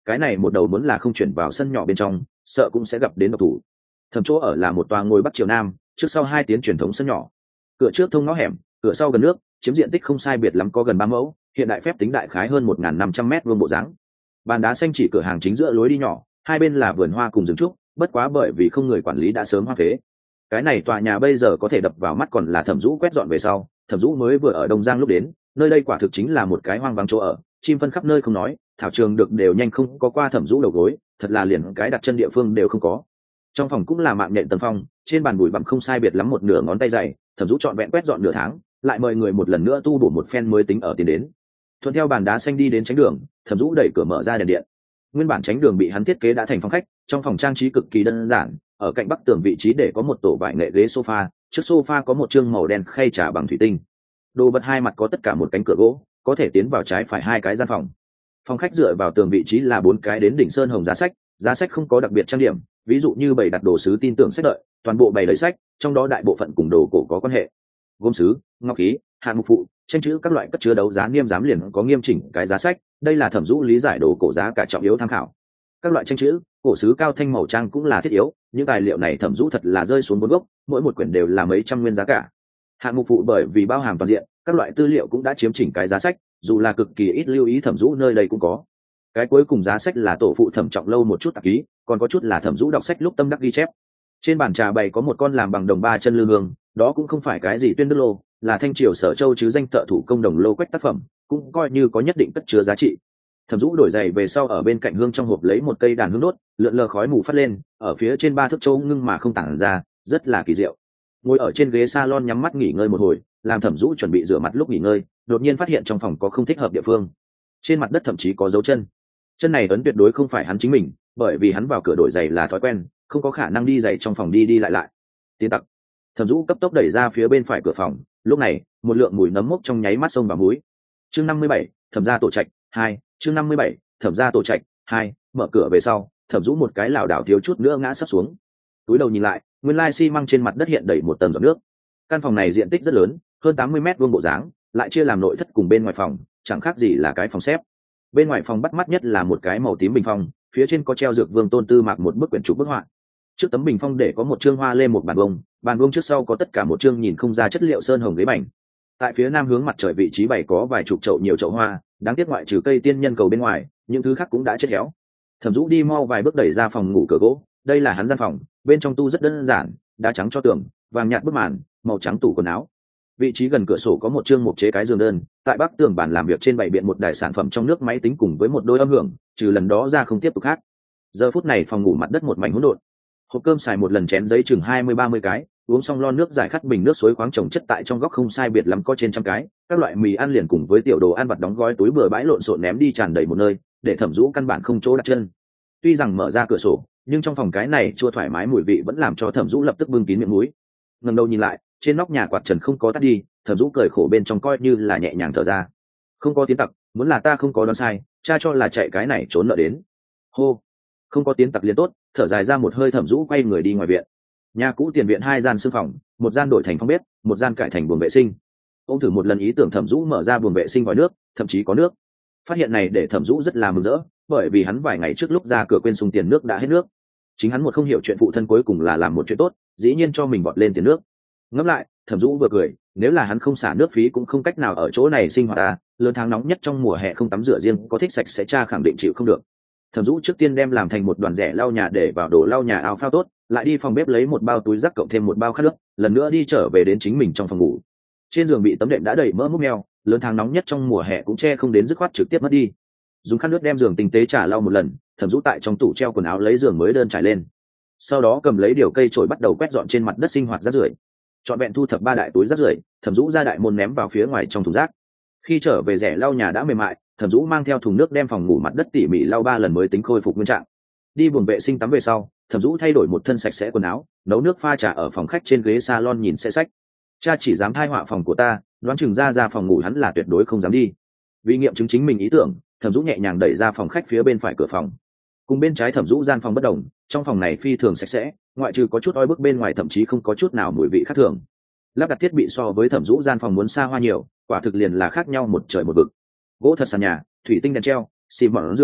S1: cái này một đầu muốn là không chuyển vào sân nhỏ bên trong sợ cũng sẽ gặp đến độc thủ. Thẩm chỗ ở là một tòa ngôi bắc triều nam, trước sau hai tiến truyền thống sân nhỏ, cửa trước thông ngõ hẻm, cửa sau gần nước, chiếm diện tích không sai biệt lắm có gần ba mẫu, hiện đại phép tính đại khái hơn một nghìn năm trăm mét vuông bộ dáng. Bàn đá xanh chỉ cửa hàng chính giữa lối đi nhỏ, hai bên là vườn hoa cùng rừng trúc, bất quá bởi vì không người quản lý đã sớm hoa phế. Cái này tòa nhà bây giờ có thể đập vào mắt còn là Thẩm Dũ quét dọn về sau, Thẩm Dũ mới vừa ở Đông Giang lúc đến, nơi đây quả thực chính là một cái hoang vắng chỗ ở, chim phân khắp nơi không nói, thảo trường được đều nhanh không có qua Thẩm Dũ đầu gối, thật là liền cái đặt chân địa phương đều không có. Trong phòng cũng là mạng nhện tầng phong, trên bàn bụi bặm không sai biệt lắm một nửa ngón tay dày, Thẩm Dũ trọn vẹn quét dọn nửa tháng, lại mời người một lần nữa tu bổ một phen mới tính ở tiền đến. Thuận theo bàn đá xanh đi đến tránh đường, Thẩm Dũ đẩy cửa mở ra đèn điện. Nguyên bản tránh đường bị hắn thiết kế đã thành phòng khách, trong phòng trang trí cực kỳ đơn giản, ở cạnh bắc tường vị trí để có một tổ vải nghệ ghế sofa, trước sofa có một chương màu đen khay trà bằng thủy tinh. Đồ vật hai mặt có tất cả một cánh cửa gỗ, có thể tiến vào trái phải hai cái gian phòng. Phòng khách dựa vào tường vị trí là bốn cái đến đỉnh sơn hồng giá sách, giá sách không có đặc biệt trang điểm, ví dụ như bày đặt đồ sứ tin tưởng sách đợi, toàn bộ bày đầy sách, trong đó đại bộ phận cùng đồ cổ có quan hệ. Gốm sứ, ngọc khí, hạng mục phụ, tranh chữ các loại cất chứa đấu giá niêm giám liền có nghiêm chỉnh cái giá sách, đây là Thẩm Dũ lý giải đồ cổ giá cả trọng yếu tham khảo. Các loại tranh chữ, cổ sứ cao thanh màu trang cũng là thiết yếu, những tài liệu này Thẩm Dũ thật là rơi xuống bốn gốc, mỗi một quyển đều là mấy trăm nguyên giá cả. Hạng mục phụ bởi vì bao hàm toàn diện, các loại tư liệu cũng đã chiếm chỉnh cái giá sách, dù là cực kỳ ít lưu ý Thẩm Dũ nơi đây cũng có. Cái cuối cùng giá sách là tổ phụ Thẩm Trọng Lâu một chút tạp ký, còn có chút là Thẩm Dũ đọc sách lúc tâm đắc ghi chép. Trên bàn trà bày có một con làm bằng đồng ba chân lư hương, đó cũng không phải cái gì tuyên đức lô, là thanh triều Sở Châu chứ danh thợ thủ công đồng lô quách tác phẩm, cũng coi như có nhất định cất chứa giá trị. Thẩm Dũ đổi giày về sau ở bên cạnh hương trong hộp lấy một cây đàn hương đốt, lượn lờ khói mù phát lên, ở phía trên ba thước châu ngưng mà không tản ra, rất là kỳ diệu. Ngồi ở trên ghế salon nhắm mắt nghỉ ngơi một hồi, làm Thẩm Dũ chuẩn bị rửa mặt lúc nghỉ ngơi, đột nhiên phát hiện trong phòng có không thích hợp địa phương. Trên mặt đất thậm chí có dấu chân. Chân này ấn tuyệt đối không phải hắn chính mình, bởi vì hắn vào cửa đổi giày là thói quen, không có khả năng đi giày trong phòng đi đi lại lại. Tiến tặc. Thẩm Dũ cấp tốc đẩy ra phía bên phải cửa phòng, lúc này, một lượng mùi nấm mốc trong nháy mắt xông vào mũi. Chương năm mươi bảy, Thẩm gia tổ trạch hai, chương năm mươi bảy, Thẩm gia tổ trạch hai, mở cửa về sau, Thẩm Dũ một cái lảo đảo thiếu chút nữa ngã sắp xuống. Túi đầu nhìn lại, nguyên lai xi măng trên mặt đất hiện đầy một tầng giọt nước. Căn phòng này diện tích rất lớn, hơn tám mươi mét vuông bộ dáng, lại chia làm nội thất cùng bên ngoài phòng, chẳng khác gì là cái phòng xếp. Bên ngoài phòng bắt mắt nhất là một cái màu tím bình phong, phía trên có treo dược vương tôn tư mạc một bức quyển trục bức họa. Trước tấm bình phong để có một chương hoa lê một bàn bông, bàn bông trước sau có tất cả một chương nhìn không ra chất liệu sơn hồng ghế bành. Tại phía nam hướng mặt trời vị trí bày có vài chục chậu nhiều chậu hoa, đáng tiếc ngoại trừ cây tiên nhân cầu bên ngoài, những thứ khác cũng đã chết héo. Thẩm Dũ đi mau vài bước đẩy ra phòng ngủ cửa gỗ, đây là hắn gian phòng, bên trong tu rất đơn giản, đá trắng cho tường, vàng nhạt bức màn, màu trắng tủ quần áo. Vị trí gần cửa sổ có một chương mục chế cái giường đơn, tại bắc tường bàn làm việc trên bày biện một đài sản phẩm trong nước máy tính cùng với một đôi âm hưởng, trừ lần đó ra không tiếp tục khác. Giờ phút này phòng ngủ mặt đất một mảnh hỗn độn. Hộp cơm xài một lần chén giấy chừng hai mươi ba mươi cái, uống xong lon nước giải khát bình nước suối khoáng trồng chất tại trong góc không sai biệt lắm có trên trăm cái, các loại mì ăn liền cùng với tiểu đồ ăn vặt đóng gói túi bừa bãi lộn xộn ném đi tràn đầy một nơi, để Thẩm Dũ căn bản không chỗ đặt chân. Tuy rằng mở ra cửa sổ, nhưng trong phòng cái này chua thoải mái mùi vị vẫn làm cho Thẩm Dũ lập tức bưng kín miệng mũi. Ngẩng đầu nhìn lại, trên nóc nhà quạt trần không có tắt đi, Thẩm Dũ cười khổ bên trong coi như là nhẹ nhàng thở ra. Không có tiến tặc, muốn là ta không có đoán sai, cha cho là chạy cái này trốn nợ đến. Hô, không có tiến tặc liền tốt, thở dài ra một hơi Thẩm Dũ quay người đi ngoài viện. Nhà cũ tiền viện hai gian sư phòng, một gian đổi thành phòng bếp, một gian cải thành buồng vệ sinh. Ông thử một lần ý tưởng Thẩm Dũ mở ra buồng vệ sinh vòi nước, thậm chí có nước. Phát hiện này để Thẩm Dũ rất là mừng rỡ, bởi vì hắn vài ngày trước lúc ra cửa quên sung tiền nước đã hết nước. Chính hắn một không hiểu chuyện phụ thân cuối cùng là làm một chuyện tốt, dĩ nhiên cho mình bọt lên tiền nước. Ngẫm lại, Thẩm Dũ vừa cười, nếu là hắn không xả nước phí cũng không cách nào ở chỗ này sinh hoạt à, lớn tháng nóng nhất trong mùa hè không tắm rửa riêng có thích sạch sẽ cha khẳng định chịu không được. Thẩm Dũ trước tiên đem làm thành một đoàn rẻ lau nhà để vào đồ lau nhà áo phao tốt, lại đi phòng bếp lấy một bao túi rác cộng thêm một bao khát nước, lần nữa đi trở về đến chính mình trong phòng ngủ. Trên giường bị tấm đệm đã đầy mỡ mốc meo, lớn tháng nóng nhất trong mùa hè cũng che không đến dứt khoát trực tiếp mất đi. Dùng khăn nước đem giường tinh tế trả lau một lần, Thẩm Dũ tại trong tủ treo quần áo lấy giường mới đơn trải lên. Sau đó cầm lấy điều cây chổi bắt đầu quét dọn trên mặt đất sinh hoạt rác rưởi. Chọn vẹn thu thập ba đại túi rác rưởi, Thẩm Dũ ra đại môn ném vào phía ngoài trong thùng rác. Khi trở về rẻ lau nhà đã mềm mại, Thẩm Dũ mang theo thùng nước đem phòng ngủ mặt đất tỉ mỉ lau ba lần mới tính khôi phục nguyên trạng. Đi buồng vệ sinh tắm về sau, Thẩm Dũ thay đổi một thân sạch sẽ quần áo, nấu nước pha trà ở phòng khách trên ghế salon nhìn xe sách. Cha chỉ dám thai họa phòng của ta, đoán chừng ra ra phòng ngủ hắn là tuyệt đối không dám đi. Vì nghiệm chứng chính mình ý tưởng, Thẩm Dũ nhẹ nhàng đẩy ra phòng khách phía bên phải cửa phòng. Cùng bên trái Thẩm Dũ gian phòng bất đồng, trong phòng này phi thường sạch sẽ, ngoại trừ có chút oi bức bên ngoài thậm chí không có chút nào mùi vị khác thường. Lắp đặt thiết bị so với Thẩm Dũ gian phòng muốn xa hoa nhiều, quả thực liền là khác nhau một trời một vực. Gỗ thật sàn nhà, thủy tinh đèn treo, xi măng giường,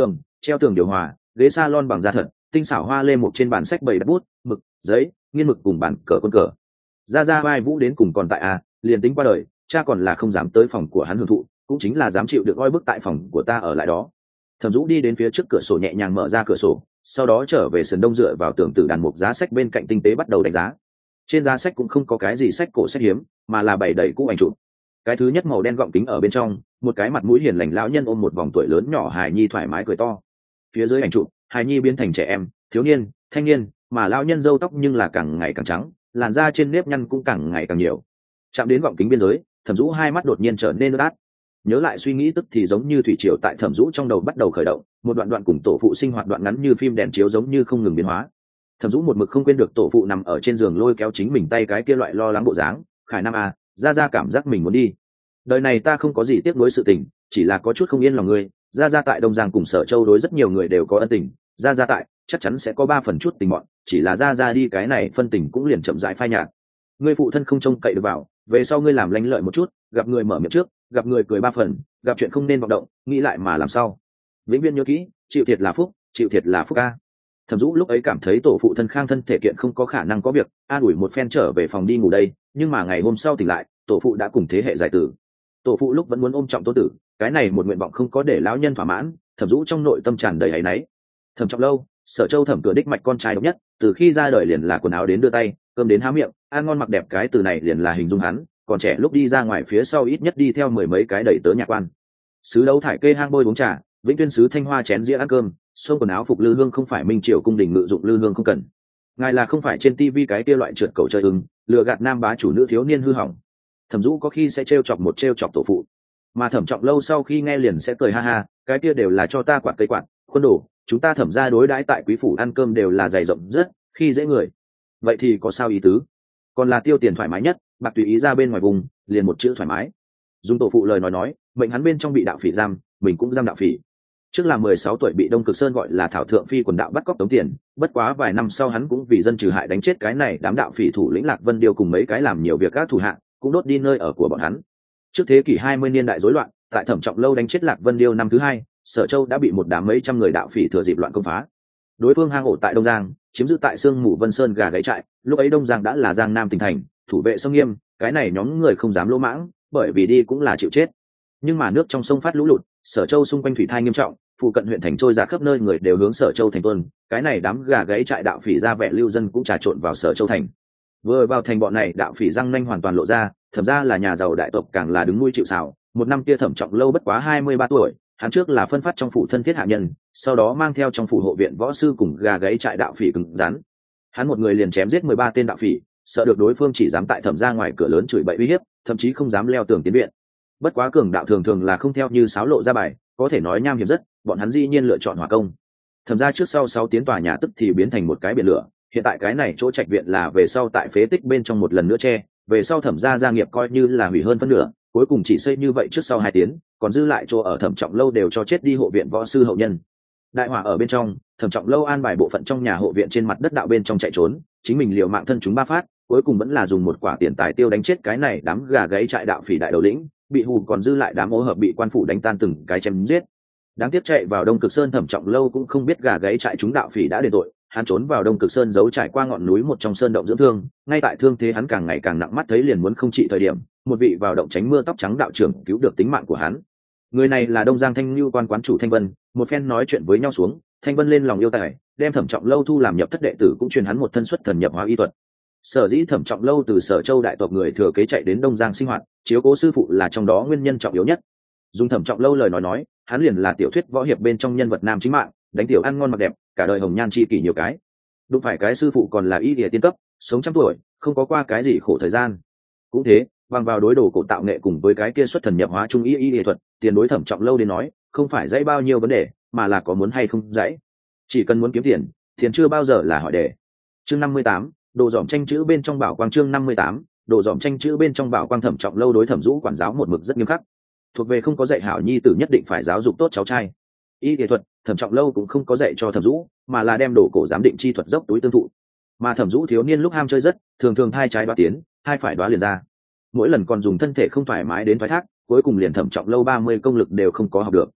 S1: treo tường điều hòa, ghế salon bằng da thật, tinh xảo hoa lê một trên bàn sách bày đặt bút, mực, giấy, nghiên mực cùng bàn cờ quân cờ. Ra ra vai vũ đến cùng còn tại à, liền tính qua đời, cha còn là không dám tới phòng của hắn hưởng thụ, cũng chính là dám chịu được oi bức tại phòng của ta ở lại đó. Thẩm Dũ đi đến phía trước cửa sổ nhẹ nhàng mở ra cửa sổ, sau đó trở về sườn đông dựa vào tường tử đàn mục giá sách bên cạnh tinh tế bắt đầu đánh giá. Trên giá sách cũng không có cái gì sách cổ sách hiếm, mà là bày đầy cũ ảnh chụp. Cái thứ nhất màu đen gọng kính ở bên trong, một cái mặt mũi hiền lành lão nhân ôm một vòng tuổi lớn nhỏ hài nhi thoải mái cười to. Phía dưới ảnh chụp, hài nhi biến thành trẻ em, thiếu niên, thanh niên, mà lão nhân râu tóc nhưng là càng ngày càng trắng, làn da trên nếp nhăn cũng càng ngày càng nhiều. Chạm đến gọng kính biên giới, Thẩm Dũ hai mắt đột nhiên trở nên ướt át. Nhớ lại suy nghĩ tức thì giống như thủy triều tại Thẩm Dũ trong đầu bắt đầu khởi động, một đoạn đoạn cùng tổ phụ sinh hoạt đoạn ngắn như phim đèn chiếu giống như không ngừng biến hóa. Thẩm Dũ một mực không quên được tổ phụ nằm ở trên giường lôi kéo chính mình tay cái kia loại lo lắng bộ dáng. Khải Nam à, ra ra cảm giác mình muốn đi. Đời này ta không có gì tiếc nuối sự tình, chỉ là có chút không yên lòng ngươi. Ra ra tại Đông Giang cùng Sở Châu đối rất nhiều người đều có ân tình, ra ra tại chắc chắn sẽ có ba phần chút tình bọn, chỉ là ra ra đi cái này phân tình cũng liền chậm rãi phai nhạt. Ngươi phụ thân không trông cậy được vào, về sau ngươi làm lanh lợi một chút, gặp người mở miệng trước, gặp người cười ba phần, gặp chuyện không nên vọng động, nghĩ lại mà làm sao. Vĩnh viễn nhớ kỹ, chịu thiệt là phúc, chịu thiệt là phúc a. Thẩm Dũ lúc ấy cảm thấy tổ phụ thân khang thân thể kiện không có khả năng có việc, an ủi một phen trở về phòng đi ngủ đây, nhưng mà ngày hôm sau tỉnh lại, tổ phụ đã cùng thế hệ giải tử. Tổ phụ lúc vẫn muốn ôm trọng tôn tử, cái này một nguyện vọng không có để lão nhân thỏa mãn, Thẩm Dũ trong nội tâm tràn đầy áy náy. Thẩm Trọng Lâu, Sở Châu Thẩm cửa đích mạch con trai độc nhất, từ khi ra đời liền là quần áo đến đưa tay, cơm đến há miệng, ăn ngon mặc đẹp, cái từ này liền là hình dung hắn, còn trẻ lúc đi ra ngoài phía sau ít nhất đi theo mười mấy cái đẩy tớ nhạc quan. Sứ đấu thải kê hang bôi uống trà, Vĩnh Tuyên sứ thanh hoa chén dĩa ăn cơm, xông quần áo phục lư hương không phải minh triều cung đình ngự dụng lư hương không cần. Ngài là không phải trên tivi cái kia loại trượt cầu chơi ưng, lừa gạt nam bá chủ nữ thiếu niên hư hỏng. Thẩm Dũ có khi sẽ trêu chọc một trêu chọc tổ phụ, mà Thẩm Trọng Lâu sau khi nghe liền sẽ cười ha ha, cái kia đều là cho ta quạt cây quạt, khuôn đồ, chúng ta Thẩm gia đối đãi tại quý phủ ăn cơm đều là dày rộng rất, khi dễ người. Vậy thì có sao ý tứ? Còn là tiêu tiền thoải mái nhất, bạc tùy ý ra bên ngoài vùng, liền một chữ thoải mái. Dùng tổ phụ lời nói nói, mệnh hắn bên trong bị đạo phỉ giam, mình cũng giam đạo phỉ. Trước là mười sáu tuổi bị Đông Cực Sơn gọi là Thảo Thượng Phi quần đạo bắt cóc tống tiền, bất quá vài năm sau hắn cũng vì dân trừ hại đánh chết cái này đám đạo phỉ thủ lĩnh Lạc Vân Điêu cùng mấy cái làm nhiều việc các thủ hạ, cũng đốt đi nơi ở của bọn hắn. Trước thế kỷ hai mươi niên đại rối loạn, tại Thẩm Trọng Lâu đánh chết Lạc Vân Điêu năm thứ hai, Sở Châu đã bị một đám mấy trăm người đạo phỉ thừa dịp loạn công phá. Đối phương hang ổ tại Đông Giang, chiếm giữ tại Sương Mù Vân Sơn gà gáy trại, lúc ấy Đông Giang đã là Giang Nam tỉnh thành, thủ vệ sông nghiêm, cái này nhóm người không dám lỗ mãng, bởi vì đi cũng là chịu chết. Nhưng mà nước trong sông phát lũ lụt, Sở Châu xung quanh thủy thai nghiêm trọng, phụ cận huyện thành trôi ra khắp nơi, người đều hướng Sở Châu thành tuân, cái này đám gà gáy trại đạo phỉ ra vẻ lưu dân cũng trà trộn vào Sở Châu thành. Vừa vào thành bọn này đạo phỉ răng nanh hoàn toàn lộ ra, thẩm ra là nhà giàu đại tộc càng là đứng nuôi chịu sào. Một năm kia Thẩm Trọng Lâu bất quá hai mươi ba tuổi, hắn trước là phân phát trong phủ thân thiết hạ nhân, sau đó mang theo trong phủ hộ viện võ sư cùng gà gáy trại đạo phỉ cứng rắn. Hắn một người liền chém giết mười ba tên đạo phỉ, sợ được đối phương chỉ dám tại thẩm ra ngoài cửa lớn chửi bậy uy hiếp, thậm chí không dám leo tường tiến viện. Bất quá cường đạo thường thường là không theo như sáo lộ ra bài, có thể nói nham hiểm rất, bọn hắn dĩ nhiên lựa chọn hỏa công. Thẩm ra trước sau sáu tiếng tòa nhà tức thì biến thành một cái biển lửa, hiện tại cái này chỗ trạch viện là về sau tại phế tích bên trong một lần nữa che, về sau Thẩm ra gia nghiệp coi như là hủy hơn phân nửa, cuối cùng chỉ xây như vậy trước sau hai tiếng, còn dư lại chỗ ở Thẩm Trọng Lâu đều cho chết đi hộ viện võ sư hậu nhân. Đại hỏa ở bên trong, Thẩm Trọng Lâu an bài bộ phận trong nhà hộ viện trên mặt đất đạo bên trong chạy trốn, chính mình liều mạng thân chúng ba phát, cuối cùng vẫn là dùng một quả tiền tài tiêu đánh chết cái này đám gà gáy trại đạo phỉ đại đầu lĩnh, bị hù còn dư lại đám ô hợp bị quan phủ đánh tan từng cái chém giết. Đáng tiếc chạy vào Đông Cực Sơn Thẩm Trọng Lâu cũng không biết gà gáy trại chúng đạo phỉ đã đền tội, hắn trốn vào Đông Cực Sơn giấu trải qua ngọn núi một trong sơn động dưỡng thương, ngay tại thương thế hắn càng ngày càng nặng, mắt thấy liền muốn không trị thời điểm, một vị vào động tránh mưa tóc trắng đạo trưởng cứu được tính mạng của hắn. Người này là Đông Giang Thanh Nhu quan quán chủ Thanh Vân, một phen nói chuyện với nhau xuống, Thanh Vân lên lòng yêu tài, đem Thẩm Trọng Lâu thu làm nhập thất đệ tử, cũng truyền hắn một thân xuất thần nhập hóa y thuật. Sở dĩ Thẩm Trọng Lâu từ Sở Châu đại tộc người thừa kế chạy đến Đông Giang sinh hoạt, chiếu cố sư phụ là trong đó nguyên nhân trọng yếu nhất. Dùng Thẩm Trọng Lâu lời nói nói, hắn liền là tiểu thuyết võ hiệp bên trong nhân vật nam chính mạng, đánh tiểu ăn ngon mặc đẹp, cả đời hồng nhan chi kỷ nhiều cái. Đúng phải cái sư phụ còn là y địa tiên cấp, sống trăm tuổi, không có qua cái gì khổ thời gian. Cũng thế, bằng vào đối đồ cổ tạo nghệ cùng với cái kia xuất thần nhập hóa trung y y y thuật, tiền đối Thẩm Trọng Lâu đến nói, không phải dãy bao nhiêu vấn đề, mà là có muốn hay không dãy. Chỉ cần muốn kiếm tiền, tiền chưa bao giờ là hỏi đề. Chương năm mươi tám, đồ dòm tranh chữ bên trong bảo quang. Chương năm mươi tám, đồ dòm tranh chữ bên trong bảo quang. Thẩm Trọng Lâu đối Thẩm Dũ quản giáo một mực rất nghiêm khắc, thuộc về không có dạy hảo nhi tử nhất định phải giáo dục tốt cháu trai. Y y thuật, Thẩm Trọng Lâu cũng không có dạy cho Thẩm Dũ, mà là đem đồ cổ giám định chi thuật dốc túi tương thụ. Mà Thẩm Dũ thiếu niên lúc ham chơi rất, thường thường thai trái đoá tiến, hai phải đoá liền ra, mỗi lần còn dùng thân thể không thoải mái đến thoái thác, cuối cùng liền Thẩm Trọng Lâu ba mươi công lực đều không có học được.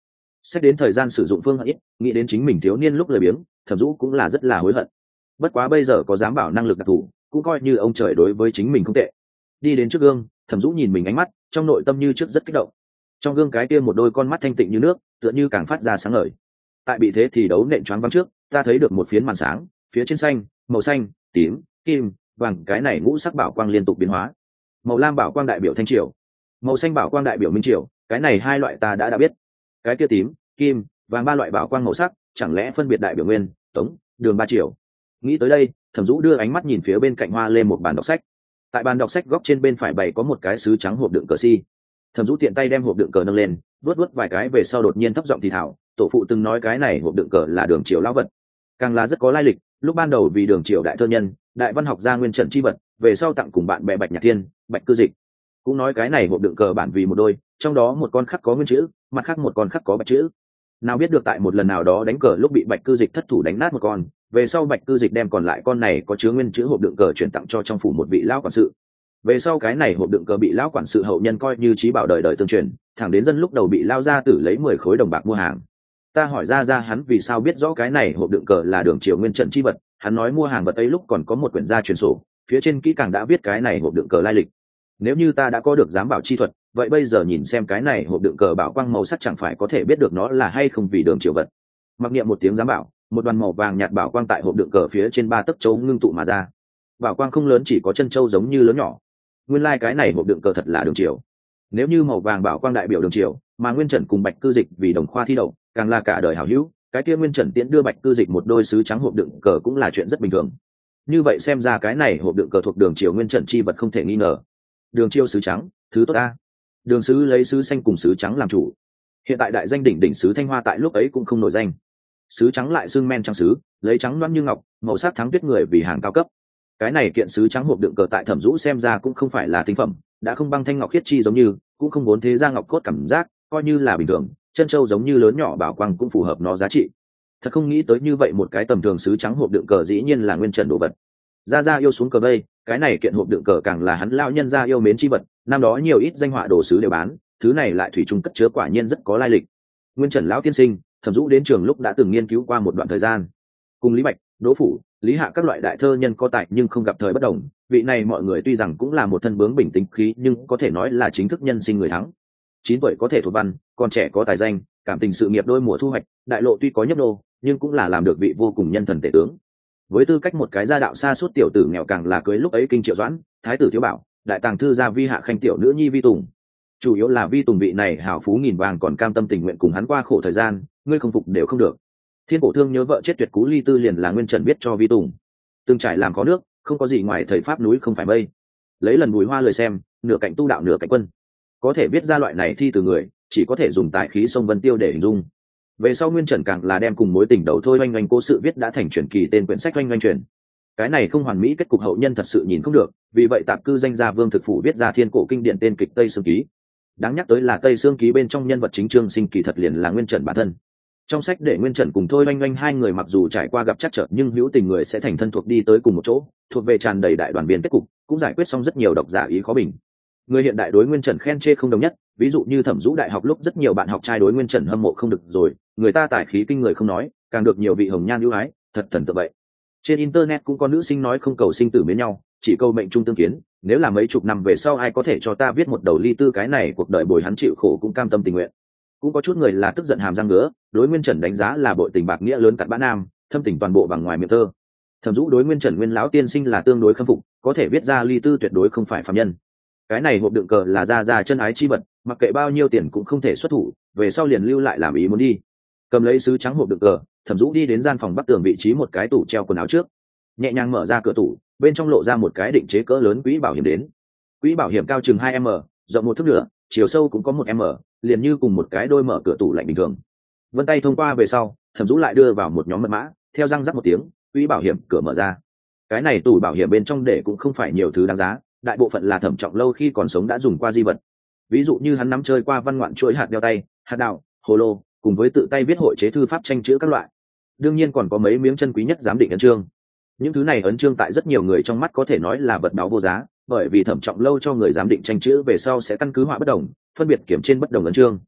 S1: xét đến thời gian sử dụng phương hận ít, nghĩ đến chính mình thiếu niên lúc lười biếng, Thẩm Dũ cũng là rất là hối hận. Bất quá bây giờ có dám bảo năng lực đặc thù, cũng coi như ông trời đối với chính mình không tệ. Đi đến trước gương, Thẩm Dũ nhìn mình ánh mắt, trong nội tâm như trước rất kích động. Trong gương cái kia một đôi con mắt thanh tịnh như nước, tựa như càng phát ra sáng ngời. Tại bị thế thì đấu nện choáng váng trước, ta thấy được một phiến màn sáng, phía trên xanh, màu xanh, tím, kim, vàng, cái này ngũ sắc bảo quang liên tục biến hóa. Màu lam bảo quang đại biểu thanh triều, màu xanh bảo quang đại biểu minh triều, cái này hai loại ta đã đã biết. Cái kia tím, kim, vàng ba loại bảo quang màu sắc, chẳng lẽ phân biệt đại biểu nguyên, tống, đường ba triều. Nghĩ tới đây, Thẩm Dũ đưa ánh mắt nhìn phía bên cạnh hoa lê một bàn đọc sách. Tại bàn đọc sách góc trên bên phải bày có một cái sứ trắng hộp đựng cờ si. Thẩm Dũ tiện tay đem hộp đựng cờ nâng lên, vuốt vuốt vài cái về sau đột nhiên thấp giọng thì thảo, tổ phụ từng nói cái này hộp đựng cờ là đường triều lão vật, càng là rất có lai lịch. Lúc ban đầu vì đường triều đại thơ nhân, đại văn học gia Nguyên Trần chi vật, về sau tặng cùng bạn bè Bạch Nhạc Thiên, Bạch Cư Dịch. Cũng nói cái này hộp đựng cờ bản vì một đôi, trong đó một con khắc có nguyên chữ, mặt khác một con khắc có bạch chữ. Nào biết được tại một lần nào đó đánh cờ lúc bị Bạch Cư Dịch thất thủ đánh nát một con, về sau Bạch Cư Dịch đem còn lại con này có chứa nguyên chữ hộp đựng cờ chuyển tặng cho trong phủ một vị lão quản sự. Về sau cái này hộp đựng cờ bị lão quản sự hậu nhân coi như trí bảo đời đời tương truyền, thẳng đến dân lúc đầu bị lao gia tử lấy mười khối đồng bạc mua hàng. Ta hỏi ra ra hắn vì sao biết rõ cái này hộp đựng cờ là đường triều Nguyên Trần chi vật, hắn nói mua hàng vật ấy lúc còn có một quyển gia truyền sổ, phía trên kỹ càng đã viết cái này hộp đựng cờ lai lịch. Nếu như ta đã có được giám bảo chi thuật, vậy bây giờ nhìn xem cái này hộp đựng cờ bảo quang màu sắc chẳng phải có thể biết được nó là hay không vì đường triều vật. Mặc niệm một tiếng giám bảo, một đoàn màu vàng nhạt bảo quang tại hộp đựng cờ phía trên ba tấc châu ngưng tụ mà ra. Bảo quang không lớn, chỉ có chân châu giống như lớn nhỏ. Nguyên lai like cái này hộp đựng cờ thật là đường triều. Nếu như màu vàng bảo quang đại biểu đường triều, mà Nguyên Trần cùng Bạch Cư Dịch vì đồng khoa thi đậu, càng là cả đời hảo hữu, cái kia Nguyên Trần tiễn đưa Bạch Cư Dịch một đôi sứ trắng hộp đựng cờ cũng là chuyện rất bình thường. Như vậy xem ra cái này hộp đựng cờ thuộc đường triều Nguyên Trần chi vật không thể nghi ngờ. Đường triều sứ trắng, thứ tốt a. Đường sứ lấy sứ xanh cùng sứ trắng làm chủ. Hiện tại đại danh đỉnh đỉnh sứ Thanh Hoa tại lúc ấy cũng không nổi danh. Sứ trắng lại xưng men trắng sứ, lấy trắng loáng như ngọc, màu sắc thắng tuyết người vì hàng cao cấp. Cái này kiện sứ trắng hộp đựng cờ tại Thẩm Dũ xem ra cũng không phải là tinh phẩm, đã không băng thanh ngọc khiết chi giống như, cũng không vốn thế ra ngọc cốt cảm giác, coi như là bình thường, chân châu giống như lớn nhỏ bảo quang cũng phù hợp nó giá trị. Thật không nghĩ tới như vậy một cái tầm thường sứ trắng hộp đựng cờ dĩ nhiên là Nguyên Trần đồ vật. Gia Gia yêu xuống cờ vây, cái này kiện hộp đựng cờ càng là hắn lão nhân gia yêu mến chi vật, năm đó nhiều ít danh họa đồ sứ đều bán, thứ này lại thủy chung cất chứa quả nhiên rất có lai lịch. Nguyên Trần lão tiên sinh, Thẩm Dũ đến trường lúc đã từng nghiên cứu qua một đoạn thời gian. Cùng Lý Bạch, Đỗ Phủ, Lý Hạ các loại đại thơ nhân có tài nhưng không gặp thời bất đồng, vị này mọi người tuy rằng cũng là một thân bướng bình tĩnh khí nhưng có thể nói là chính thức nhân sinh người thắng. Chín tuổi có thể thuộc văn, còn trẻ có tài danh, cảm tình sự nghiệp đôi mùa thu hoạch, đại lộ tuy có nhấp nô, nhưng cũng là làm được vị vô cùng nhân thần tể tướng. Với tư cách một cái gia đạo xa suốt tiểu tử nghèo càng là cưới lúc ấy kinh Triệu Doãn, thái tử Thiếu Bảo, đại tàng thư gia Vi Hạ khanh tiểu nữ nhi Vi Tùng. Chủ yếu là Vi Tùng vị này hảo phú nghìn vàng còn cam tâm tình nguyện cùng hắn qua khổ thời gian, ngươi không phục đều không được. Thiên cổ thương nhớ vợ chết tuyệt cú ly tư liền là Nguyên Trần biết cho Vi Tùng. Từng trải làm có nước, không có gì ngoài thầy pháp núi không phải mây. Lấy lần Bùi Hoa lời xem, nửa cạnh tu đạo nửa cạnh quân. Có thể viết ra loại này thi từ người, chỉ có thể dùng tài khí sông Vân Tiêu để hình dung. Về sau Nguyên Trần càng là đem cùng mối tình đầu thôi oanh oanh cố sự viết đã thành truyền kỳ tên quyển sách oanh oanh truyền. Cái này không hoàn mỹ kết cục hậu nhân thật sự nhìn không được, vì vậy tạp cư danh gia Vương Thực Phủ viết ra thiên cổ kinh điển tên kịch Tây Sương Ký. Đáng nhắc tới là Tây Sương Ký bên trong nhân vật chính Trương Sinh kỳ thật liền là Nguyên Trần bản thân. Trong sách để Nguyên Trần cùng thôi oanh oanh hai người mặc dù trải qua gặp trắc trở nhưng hữu tình người sẽ thành thân thuộc đi tới cùng một chỗ, thuộc về tràn đầy đại đoàn viên kết cục, cũng giải quyết xong rất nhiều độc giả ý khó bình. Người hiện đại đối Nguyên Trần khen chê không đồng nhất, ví dụ như Thẩm Dũ đại học lúc rất nhiều bạn học trai đối Nguyên Trần hâm mộ không được rồi, người ta tài khí kinh người không nói, càng được nhiều vị hồng nhan ưu ái, thật thần tượng vậy. Trên internet cũng có nữ sinh nói không cầu sinh tử mến nhau, chỉ cầu mệnh trung tương kiến, nếu là mấy chục năm về sau ai có thể cho ta viết một đầu ly tư cái này cuộc đời bồi hắn chịu khổ cũng cam tâm tình nguyện. Cũng có chút người là tức giận hàm răng ngứa, đối Nguyên Trần đánh giá là bội tình bạc nghĩa lớn cặn bã nam, thâm tình toàn bộ bằng ngoài miệng thơ. Thẩm Dũ đối Nguyên Trần nguyên lão tiên sinh là tương đối khâm phục, có thể viết ra ly tư tuyệt đối không phải phàm nhân. Cái này hộp đựng cờ là ra ra chân ái chi vật, mặc kệ bao nhiêu tiền cũng không thể xuất thủ, về sau liền lưu lại làm ý muốn đi. Cầm lấy sứ trắng hộp đựng cờ, Thẩm Dũ đi đến gian phòng bắc tường vị trí một cái tủ treo quần áo trước, nhẹ nhàng mở ra cửa tủ, bên trong lộ ra một cái định chế cỡ lớn quỹ bảo hiểm đến. Quỹ bảo hiểm cao chừng hai m, rộng một thước nửa, chiều sâu cũng có một m, liền như cùng một cái đôi mở cửa tủ lạnh bình thường. Vân tay thông qua về sau, Thẩm Dũ lại đưa vào một nhóm mật mã, theo răng rắc một tiếng, quỹ bảo hiểm cửa mở ra. Cái này tủ bảo hiểm bên trong để cũng không phải nhiều thứ đáng giá, đại bộ phận là Thẩm Trọng Lâu khi còn sống đã dùng qua di vật. Ví dụ như hắn nắm chơi qua văn ngoạn chuỗi hạt đeo tay, hạt đào, hồ lô, cùng với tự tay viết hội chế thư pháp tranh chữ các loại. Đương nhiên còn có mấy miếng chân quý nhất giám định ấn chương. Những thứ này ấn chương tại rất nhiều người trong mắt có thể nói là vật báu vô giá, bởi vì Thẩm Trọng Lâu cho người giám định tranh chữ về sau sẽ căn cứ họa bất đồng, phân biệt kiểm trên bất đồng ấn chương.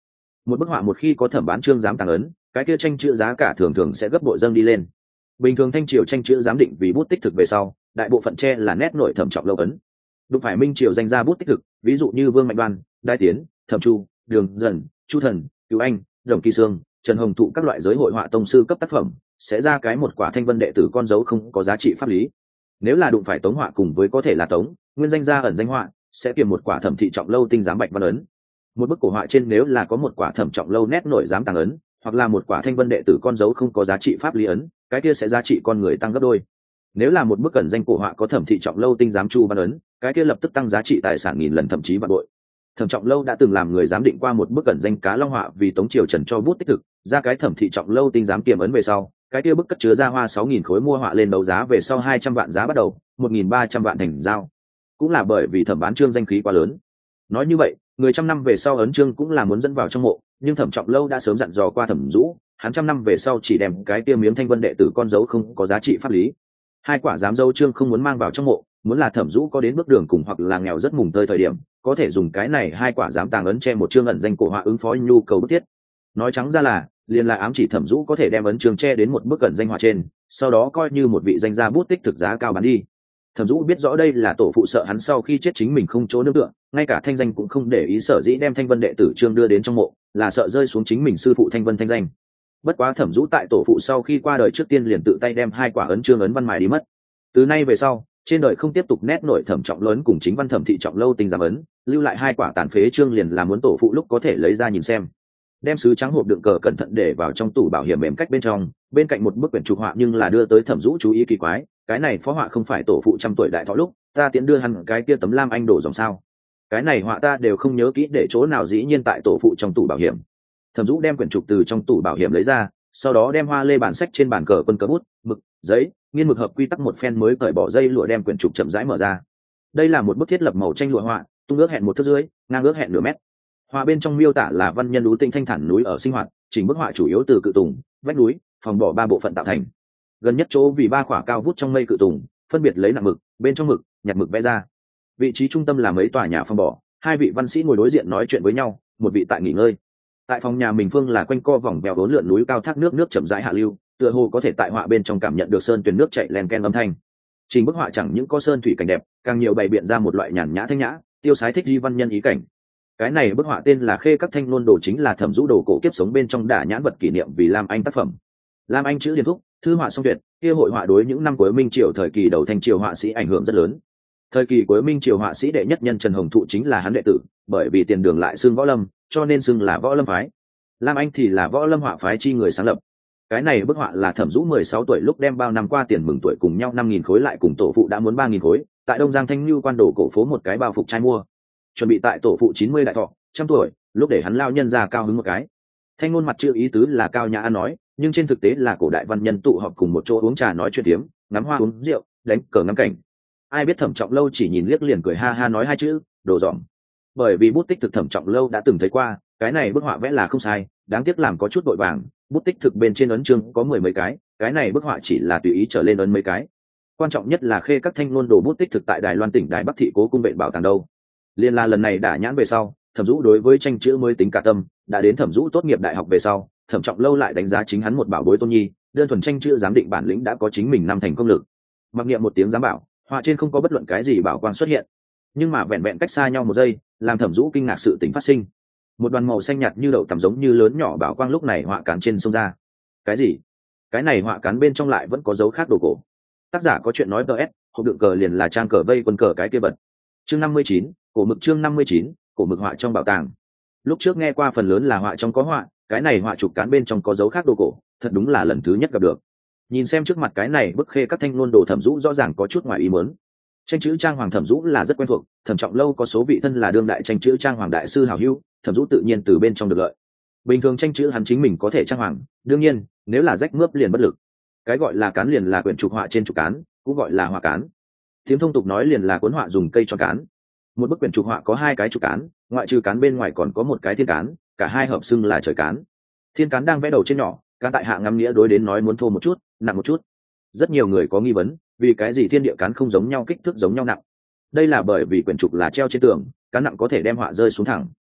S1: Một bức họa một khi có thẩm bán chương giám tàng ấn, cái kia tranh chữ giá cả thường thường sẽ gấp bội dâng đi lên. Bình thường thanh triều tranh chữ giám định vì bút tích thực về sau, đại bộ phận che là nét nổi thẩm trọng lâu ấn. Đụng phải minh triều danh gia bút tích thực, ví dụ như Vương Mạnh Đoan, Đai Tiến, Thẩm Chu, Đường Dần, Chu Thần, Cứu Anh, Đồng Kỳ Sương, Trần Hồng Thụ các loại giới hội họa tông sư cấp tác phẩm, sẽ ra cái một quả thanh vân đệ tử con dấu không có giá trị pháp lý. Nếu là đụng phải tống họa cùng với có thể là tống, nguyên danh gia ẩn danh họa, sẽ kiềm một quả thẩm thị trọng lâu tinh giám bạch văn ấn. Một bức cổ họa trên nếu là có một quả thẩm trọng lâu nét nổi giám tàng ấn, hoặc là một quả thanh vân đệ tử con dấu không có giá trị pháp lý ấn, cái kia sẽ giá trị con người tăng gấp đôi. Nếu là một bức cẩn danh cổ họa có thẩm thị trọng lâu tinh giám chu văn ấn, cái kia lập tức tăng giá trị tài sản nghìn lần thậm chí vạn bội. Thẩm trọng lâu đã từng làm người giám định qua một bức cẩn danh cá long họa vì tống triều trần cho bút tích thực, ra cái thẩm thị trọng lâu tinh giám kiềm ấn về sau, cái kia bức cất chứa ra hoa sáu nghìn khối mua họa lên đấu giá về sau hai trăm vạn giá bắt đầu, một nghìn ba trăm vạn thành giao. Cũng là bởi vì thẩm bán chương danh khí quá lớn. Nói như vậy, người trăm năm về sau ấn chương cũng là muốn dẫn vào trong mộ, nhưng thẩm trọng lâu đã sớm dặn dò qua thẩm dũ, hắn trăm năm về sau chỉ đem cái kia miếng thanh vân đệ tử con dấu không có giá trị pháp lý. Hai quả giám dâu chương không muốn mang vào trong mộ, muốn là thẩm dũ có đến bước đường cùng hoặc là nghèo rất mùng tơi thời điểm, có thể dùng cái này hai quả giám tàng ấn che một chương ẩn danh cổ họa ứng phó nhu cầu bức thiết. Nói trắng ra là liền là ám chỉ thẩm dũ có thể đem ấn chương che đến một bức ẩn danh họa trên, sau đó coi như một vị danh gia bút tích thực giá cao bán đi. Thẩm dũ biết rõ đây là tổ phụ sợ hắn sau khi chết chính mình không chỗ nương tựa, ngay cả thanh danh cũng không để ý, sở dĩ đem thanh vân đệ tử chương đưa đến trong mộ là sợ rơi xuống chính mình sư phụ thanh vân thanh danh. Bất quá thẩm dũ tại tổ phụ sau khi qua đời trước tiên liền tự tay đem hai quả ấn chương ấn văn mài đi mất. Từ nay về sau trên đời không tiếp tục nét nổi thẩm trọng lớn cùng chính văn thẩm thị trọng lâu tinh giám ấn, lưu lại hai quả tàn phế chương liền là muốn tổ phụ lúc có thể lấy ra nhìn xem. Đem sứ trắng hộp đựng cờ cẩn thận để vào trong tủ bảo hiểm mềm cách bên trong, bên cạnh một bức quyển trục họa nhưng là đưa tới thẩm dũ chú ý kỳ quái, cái này phó họa không phải tổ phụ trăm tuổi đại thọ lúc ta tiễn đưa hắn cái kia tấm lam anh đổ dòng sao? Cái này họa ta đều không nhớ kỹ để chỗ nào, dĩ nhiên tại tổ phụ trong tủ bảo hiểm. Thẩm dũ đem quyển trục từ trong tủ bảo hiểm lấy ra, sau đó đem hoa lê bản sách trên bàn cờ quân cờ bút mực giấy nghiên mực hợp quy tắc một phen mới cởi bỏ dây lụa, đem quyển trục chậm rãi mở ra. Đây là một bức thiết lập màu tranh lụa họa, tung ước hẹn một thước rưỡi, ngang ước hẹn nửa mét. Họa bên trong miêu tả là văn nhân ú tĩnh thanh thản núi ở sinh hoạt, chỉnh bức họa chủ yếu từ cự tùng, vách núi, phòng bỏ ba bộ phận tạo thành. Gần nhất chỗ vì ba khỏa cao vút trong mây cự tùng, phân biệt lấy nặng mực, bên trong mực, nhặt mực vẽ ra. Vị trí trung tâm là mấy tòa nhà phòng bỏ, hai vị văn sĩ ngồi đối diện nói chuyện với nhau, một vị tại nghỉ ngơi. Tại phòng nhà mình phương là quanh co vòng vèo uốn lượn núi cao thác nước, nước chậm rãi hạ lưu, tựa hồ có thể tại họa bên trong cảm nhận được sơn tuyền nước chảy len ken âm thanh. Trình bức họa chẳng những có sơn thủy cảnh đẹp, càng nhiều bày biện ra một loại nhàn nhã thanh nhã, tiêu sái thích di văn nhân ý cảnh. Cái này bức họa tên là Khê Các Thanh Nôn Đồ, chính là thẩm dũ đồ cổ kiếp sống bên trong đả nhãn vật kỷ niệm vì Lam Anh tác phẩm. Lam Anh chữ điển thúc, thư họa song tuyệt, kia hội họa đối những năm cuối Minh Triều thời kỳ đầu Thanh Triều họa sĩ ảnh hưởng rất lớn. Thời kỳ cuối Minh Triều họa sĩ đệ nhất nhân Trần Hồng Thụ chính là hắn đệ tử, bởi vì tiền đường lại xưng võ lâm, cho nên xưng là võ lâm phái. Lam Anh thì là võ lâm họa phái chi người sáng lập. Cái này bức họa là thẩm dũ mười sáu tuổi lúc đem bao năm qua tiền mừng tuổi cùng nhau năm nghìn khối lại cùng tổ phụ đã muốn ba nghìn khối, tại Đông Giang Thanh Nhu quan đồ cổ phố một cái bao phục trai mua, chuẩn bị tại tổ phụ chín mươi đại thọ trăm tuổi lúc để hắn lao nhân ra cao hứng một cái. Thanh ngôn mặt chữ ý tứ là cao nhã ăn nói, nhưng trên thực tế là cổ đại văn nhân tụ họp cùng một chỗ uống trà nói chuyện tiếm, ngắm hoa uống rượu, đánh cờ ngắm cảnh. Ai biết thẩm trọng lâu chỉ nhìn liếc liền cười ha ha nói hai chữ đồ dỏm. Bởi vì bút tích thực thẩm trọng lâu đã từng thấy qua, cái này bức họa vẽ là không sai, đáng tiếc làm có chút vội vàng, bút tích thực bên trên ấn chương có mười mấy cái, cái này bức họa chỉ là tùy ý trở lên ấn mấy cái. Quan trọng nhất là Khê Các Thanh Nôn Đồ bút tích thực tại Đài Loan tỉnh Đài Bắc thị cố cung vệ bảo tàng đâu. Liên là lần này đả nhãn về sau, thẩm dũ đối với tranh chữ mới tính cả tâm, đã đến thẩm dũ tốt nghiệp đại học về sau, thẩm trọng lâu lại đánh giá chính hắn một bảo bối tôn nhi, đơn thuần tranh chữ giám định bản lĩnh đã có chính mình năm thành công lực. Mặc niệm một tiếng giám bảo, họa trên không có bất luận cái gì bảo quang xuất hiện, nhưng mà vẹn vẹn cách xa nhau một giây, làm thẩm dũ kinh ngạc sự tình phát sinh. Một đoàn màu xanh nhạt như đậu tằm giống như lớn nhỏ bảo quang lúc này họa cán trên sông ra. Cái gì? Cái này họa cán bên trong lại vẫn có dấu khác đồ cổ. Tác giả có chuyện nói ts, hộp đựng cờ liền là trang cờ vây quân cờ cái kia bật. Chương năm mươi chín, cổ mực chương năm mươi chín, cổ mực họa trong bảo tàng. Lúc trước nghe qua phần lớn là họa trong có họa, cái này họa trục cán bên trong có dấu khác đồ cổ, thật đúng là lần thứ nhất gặp được. Nhìn xem trước mặt cái này bức Khê Các Thanh Nôn Đồ, thẩm dũ rõ ràng có chút ngoài ý muốn. Tranh chữ trang hoàng thẩm dũ là rất quen thuộc, thẩm trọng lâu có số vị thân là đương đại tranh chữ trang hoàng đại sư hảo hữu, thẩm dũ tự nhiên từ bên trong được lợi. Bình thường tranh chữ hắn chính mình có thể trang hoàng, đương nhiên nếu là rách mướp liền bất lực. Cái gọi là cán liền là quyển trục họa trên trục cán, cũng gọi là họa cán. Tiếng thông tục nói liền là cuốn họa dùng cây cho cán. Một bức quyển trục họa có hai cái trục cán, ngoại trừ cán bên ngoài còn có một cái thiên cán, cả hai hợp xưng là trời cán. Thiên cán đang vẽ đầu trên nhỏ, cán tại hạ ngắm nghĩa đối đến nói muốn thô một chút, nặng một chút. Rất nhiều người có nghi vấn, vì cái gì thiên địa cán không giống nhau, kích thước giống nhau nặng? Đây là bởi vì quyển trục là treo trên tường, cán nặng có thể đem họa rơi xuống thẳng.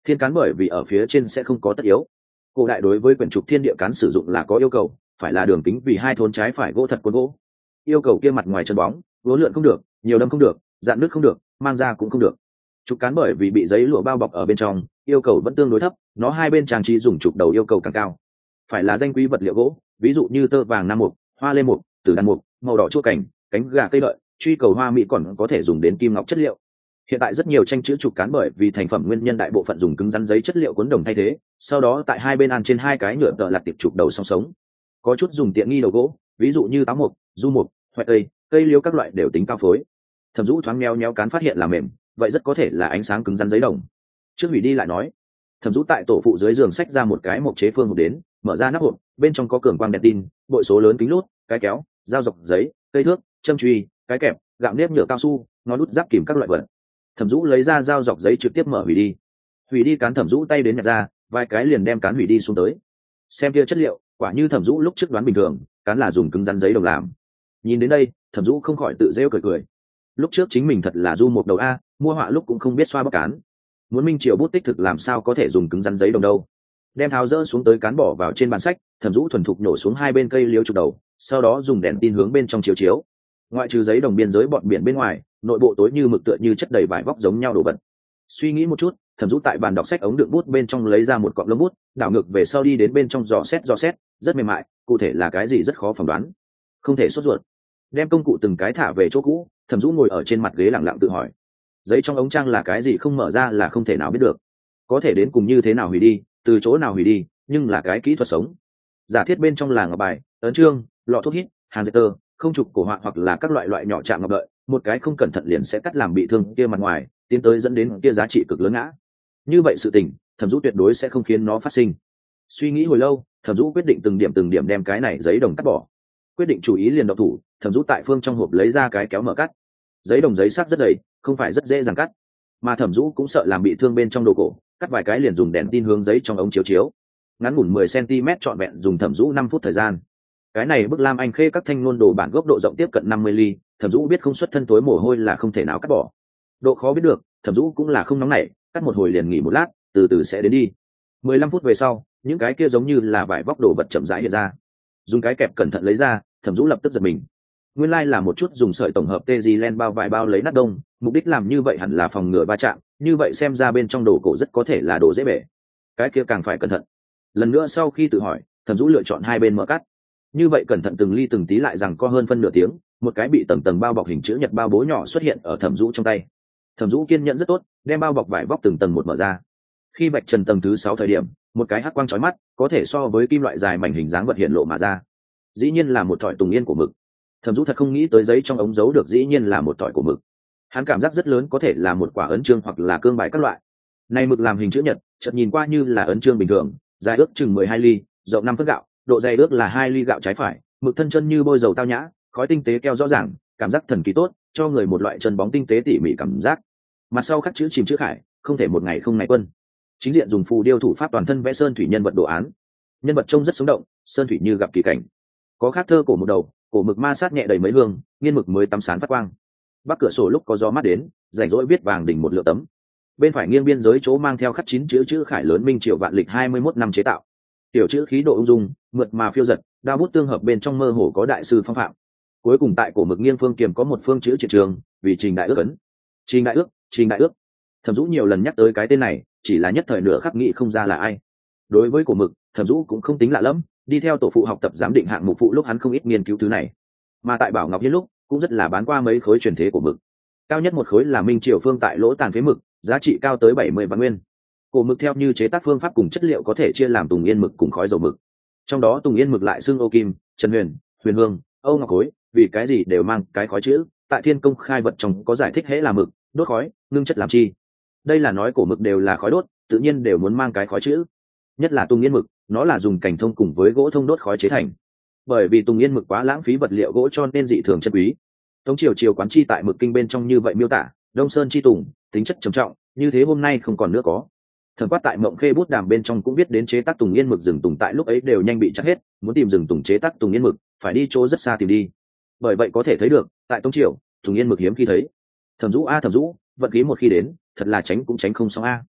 S1: thiên cán bởi vì ở phía trên sẽ không có tất yếu. Cổ đại đối với quyển trục thiên địa cán sử dụng là có yêu cầu, phải là đường kính vì hai thốn trái phải gỗ thật cuốn gỗ. Yêu cầu kia mặt ngoài chân bóng, uốn lượn không được, nhiều đâm không được, dạn nước không được, mang ra cũng không được. Trục cán bởi vì bị giấy lụa bao bọc ở bên trong, yêu cầu vẫn tương đối thấp, nó hai bên trang trí dùng trục đầu yêu cầu càng cao. Phải là danh quý vật liệu gỗ, ví dụ như tơ vàng nam mục, hoa lê mục, tử đàn mục, màu đỏ chua cảnh, cánh gà cây đợi, truy cầu hoa mỹ còn có thể dùng đến kim ngọc chất liệu. Hiện tại rất nhiều tranh chữ trục cán bởi vì thành phẩm nguyên nhân đại bộ phận dùng cứng rắn giấy chất liệu cuốn đồng thay thế, sau đó tại hai bên ăn trên hai cái nhựa tợ lặt tiệp trục đầu song sống. Có chút dùng tiện nghi đầu gỗ, ví dụ như táo mục, du mục, hoại cây, cây liễu các loại đều tính cao phối. Thẩm Dũ thoáng meo nheo cán phát hiện là mềm, vậy rất có thể là ánh sáng cứng rắn giấy đồng. Trước hủy đi lại nói, Thẩm Dũ tại tổ phụ dưới giường xách ra một cái mộc chế phương hộp đến, mở ra nắp hộp, bên trong có cường quang đèn tin, bội số lớn kính lút, cái kéo, dao dọc giấy, cây thước, châm chùy, cái kẹp, gạo nếp nhựa cao su, ngón đút giáp kìm các loại vật. Thẩm Dũ lấy ra dao dọc giấy trực tiếp mở hủy đi. Hủy đi cán Thẩm Dũ tay đến nhặt ra, vài cái liền đem cán hủy đi xuống tới. Xem kia chất liệu, quả như Thẩm Dũ lúc trước đoán bình thường, cán là dùng cứng rắn giấy đồng làm. Nhìn đến đây, Thẩm Dũ không khỏi tự rêu cười cười. Lúc trước chính mình thật là du một đầu a, mua họa lúc cũng không biết xoa bóc cán. Muốn minh triều bút tích thực làm sao có thể dùng cứng rắn giấy đồng đâu. Đem tháo rỡ xuống tới cán bỏ vào trên bàn sách, Thẩm Dũ thuần thục nổ xuống hai bên cây liễu trục đầu, sau đó dùng đèn tin hướng bên trong chiếu chiếu. Ngoại trừ giấy đồng biên giới bọn biển bên ngoài, nội bộ tối như mực tựa như chất đầy vải vóc giống nhau đổ vật. Suy nghĩ một chút, Thẩm Dũ tại bàn đọc sách ống đựng bút bên trong lấy ra một cọng lông bút, đảo ngược về sau đi đến bên trong dò xét dò xét, rất mềm mại, cụ thể là cái gì rất khó phỏng đoán. Không thể sốt ruột. Đem công cụ từng cái thả về chỗ cũ, Thẩm Dũ ngồi ở trên mặt ghế lặng lặng tự hỏi. Giấy trong ống trang là cái gì không mở ra là không thể nào biết được. Có thể đến cùng như thế nào hủy đi, từ chỗ nào hủy đi, nhưng là cái kỹ thuật sống. Giả thiết bên trong là ngọc bài, ấn chương, lọ thuốc hít, hàng dệt tơ, không trục cổ họa hoặc là các loại loại nhỏ chạm ngọc đợi, một cái không cẩn thận liền sẽ cắt làm bị thương kia mặt ngoài, tiến tới dẫn đến kia giá trị cực lớn ngã. Như vậy sự tình, Thẩm Dũ tuyệt đối sẽ không khiến nó phát sinh. Suy nghĩ hồi lâu, Thẩm Dũ quyết định từng điểm từng điểm đem cái này giấy đồng cắt bỏ. Quyết định chủ ý liền động thủ, Thẩm Dũ tại phương trong hộp lấy ra cái kéo mở cắt. Giấy đồng giấy sắt rất dày, không phải rất dễ dàng cắt, mà Thẩm Dũ cũng sợ làm bị thương bên trong đồ cổ, cắt vài cái liền dùng đèn tin hướng giấy trong ống chiếu chiếu. Ngắn ngủn mười xăng-ti-mét trọn vẹn dùng Thẩm Dũ năm phút thời gian. Cái này bức lam anh khê các thanh ngôn đồ bản gốc độ rộng tiếp cận năm mươi ly, Thẩm Dũ biết không xuất thân tối mồ hôi là không thể nào cắt bỏ. Độ khó biết được, Thẩm Dũ cũng là không nóng nảy, cắt một hồi liền nghỉ một lát, từ từ sẽ đến đi. mười lăm phút về sau, những cái kia giống như là vải vóc đồ vật chậm rãi hiện ra. Dùng cái kẹp cẩn thận lấy ra, Thẩm Dũ lập tức giật mình. Nguyên lai là một chút dùng sợi tổng hợp tê len bao vải bao lấy nát đông, mục đích làm như vậy hẳn là phòng ngừa va chạm, như vậy xem ra bên trong đồ cổ rất có thể là đồ dễ bể. Cái kia càng phải cẩn thận. Lần nữa sau khi tự hỏi, Thẩm Dũ lựa chọn hai bên mở cắt. Như vậy cẩn thận từng ly từng tí lại rằng có hơn phân nửa tiếng, một cái bị tầng tầng bao bọc hình chữ nhật bao bố nhỏ xuất hiện ở Thẩm Dũ trong tay. Thẩm Dũ kiên nhẫn rất tốt, đem bao bọc vải vóc từng tầng một mở ra. Khi vạch trần tầng thứ sáu thời điểm, một cái hắc quang chói mắt, có thể so với kim loại dài mảnh hình dáng vật hiện lộ mà ra. Dĩ nhiên là một thỏi tùng yên của mực. Thẩm Dũ thật không nghĩ tới giấy trong ống giấu được dĩ nhiên là một thỏi của mực. Hắn cảm giác rất lớn có thể là một quả ấn chương hoặc là cương bài các loại. Này mực làm hình chữ nhật, chợt nhìn qua như là ấn chương bình thường, dài ước chừng mười hai ly, rộng năm phân gạo, độ dày ước là hai ly gạo trái phải, mực thân chân như bôi dầu tao nhã, khói tinh tế keo rõ ràng, cảm giác thần kỳ tốt, cho người một loại chân bóng tinh tế tỉ mỉ cảm giác. Mặt sau khắc chữ chìm chữ khải, không thể một ngày không ngày quân. Chính diện dùng phù điêu thủ pháp toàn thân vẽ sơn thủy nhân vật đồ án. Nhân vật trông rất sống động, sơn thủy như gặp kỳ cảnh. Có khắc thơ cổ một đầu, cổ mực ma sát nhẹ đầy mấy hương, nghiên mực mới tắm sán phát quang. Bắc cửa sổ lúc có gió mát đến, rảnh rỗi viết vàng đỉnh một lượng tấm. Bên phải nghiêng biên giới chỗ mang theo khắc chín chữ chữ khải lớn minh triều vạn lịch hai mươi mốt năm chế tạo. Tiểu chữ khí độ ung dung, mượt mà phiêu giật, đao bút tương hợp bên trong mơ hồ có đại sư phong phạm. Cuối cùng tại cổ mực nghiêng phương kiềm có một phương chữ triệt trường, vì trình đại ước ấn. Trình đại ước, trình đại ước. Thẩm Dũ nhiều lần nhắc tới cái tên này, chỉ là nhất thời nửa khắc nghĩ không ra là ai. Đối với cổ mực, Thẩm Dũ cũng không tính lạ lắm, đi theo tổ phụ học tập giám định hạng mục phụ lúc hắn không ít nghiên cứu thứ này. Mà tại Bảo Ngọc Hiên lúc, cũng rất là bán qua mấy khối truyền thế của mực. Cao nhất một khối là Minh Triều phương tại lỗ tàn phế mực, giá trị cao tới bảy mươi vạn nguyên. Cổ mực theo như chế tác phương pháp cùng chất liệu có thể chia làm tùng yên mực cùng khói dầu mực. Trong đó tùng yên mực lại xưng Âu Kim, Trần Huyền, Huyền Hương, Âu Ngọc Khối, vì cái gì đều mang cái khói chữ, tại Thiên Công khai vật trong có giải thích hễ là mực, đốt khói, ngưng chất làm chi. Đây là nói cổ mực đều là khói đốt, tự nhiên đều muốn mang cái khói chữ. Nhất là tùng yên mực, nó là dùng cành thông cùng với gỗ thông đốt khói chế thành. Bởi vì tùng yên mực quá lãng phí vật liệu gỗ cho nên dị thường chân quý. Tống triều triều quán chi tại mực kinh bên trong như vậy miêu tả, Đông Sơn chi tùng, tính chất trầm trọng, như thế hôm nay không còn nữa có. Thẩm Quát tại Mộng Khê bút đàm bên trong cũng biết đến chế tác tùng yên mực rừng tùng tại lúc ấy đều nhanh bị chặt hết, muốn tìm rừng tùng chế tác tùng yên mực, phải đi chỗ rất xa tìm đi. Bởi vậy có thể thấy được, tại Tống triều, tùng yên mực hiếm khi thấy. Thẩm Dũ a Thẩm Dũ, vận khí một khi đến, thật là tránh cũng tránh không xong a.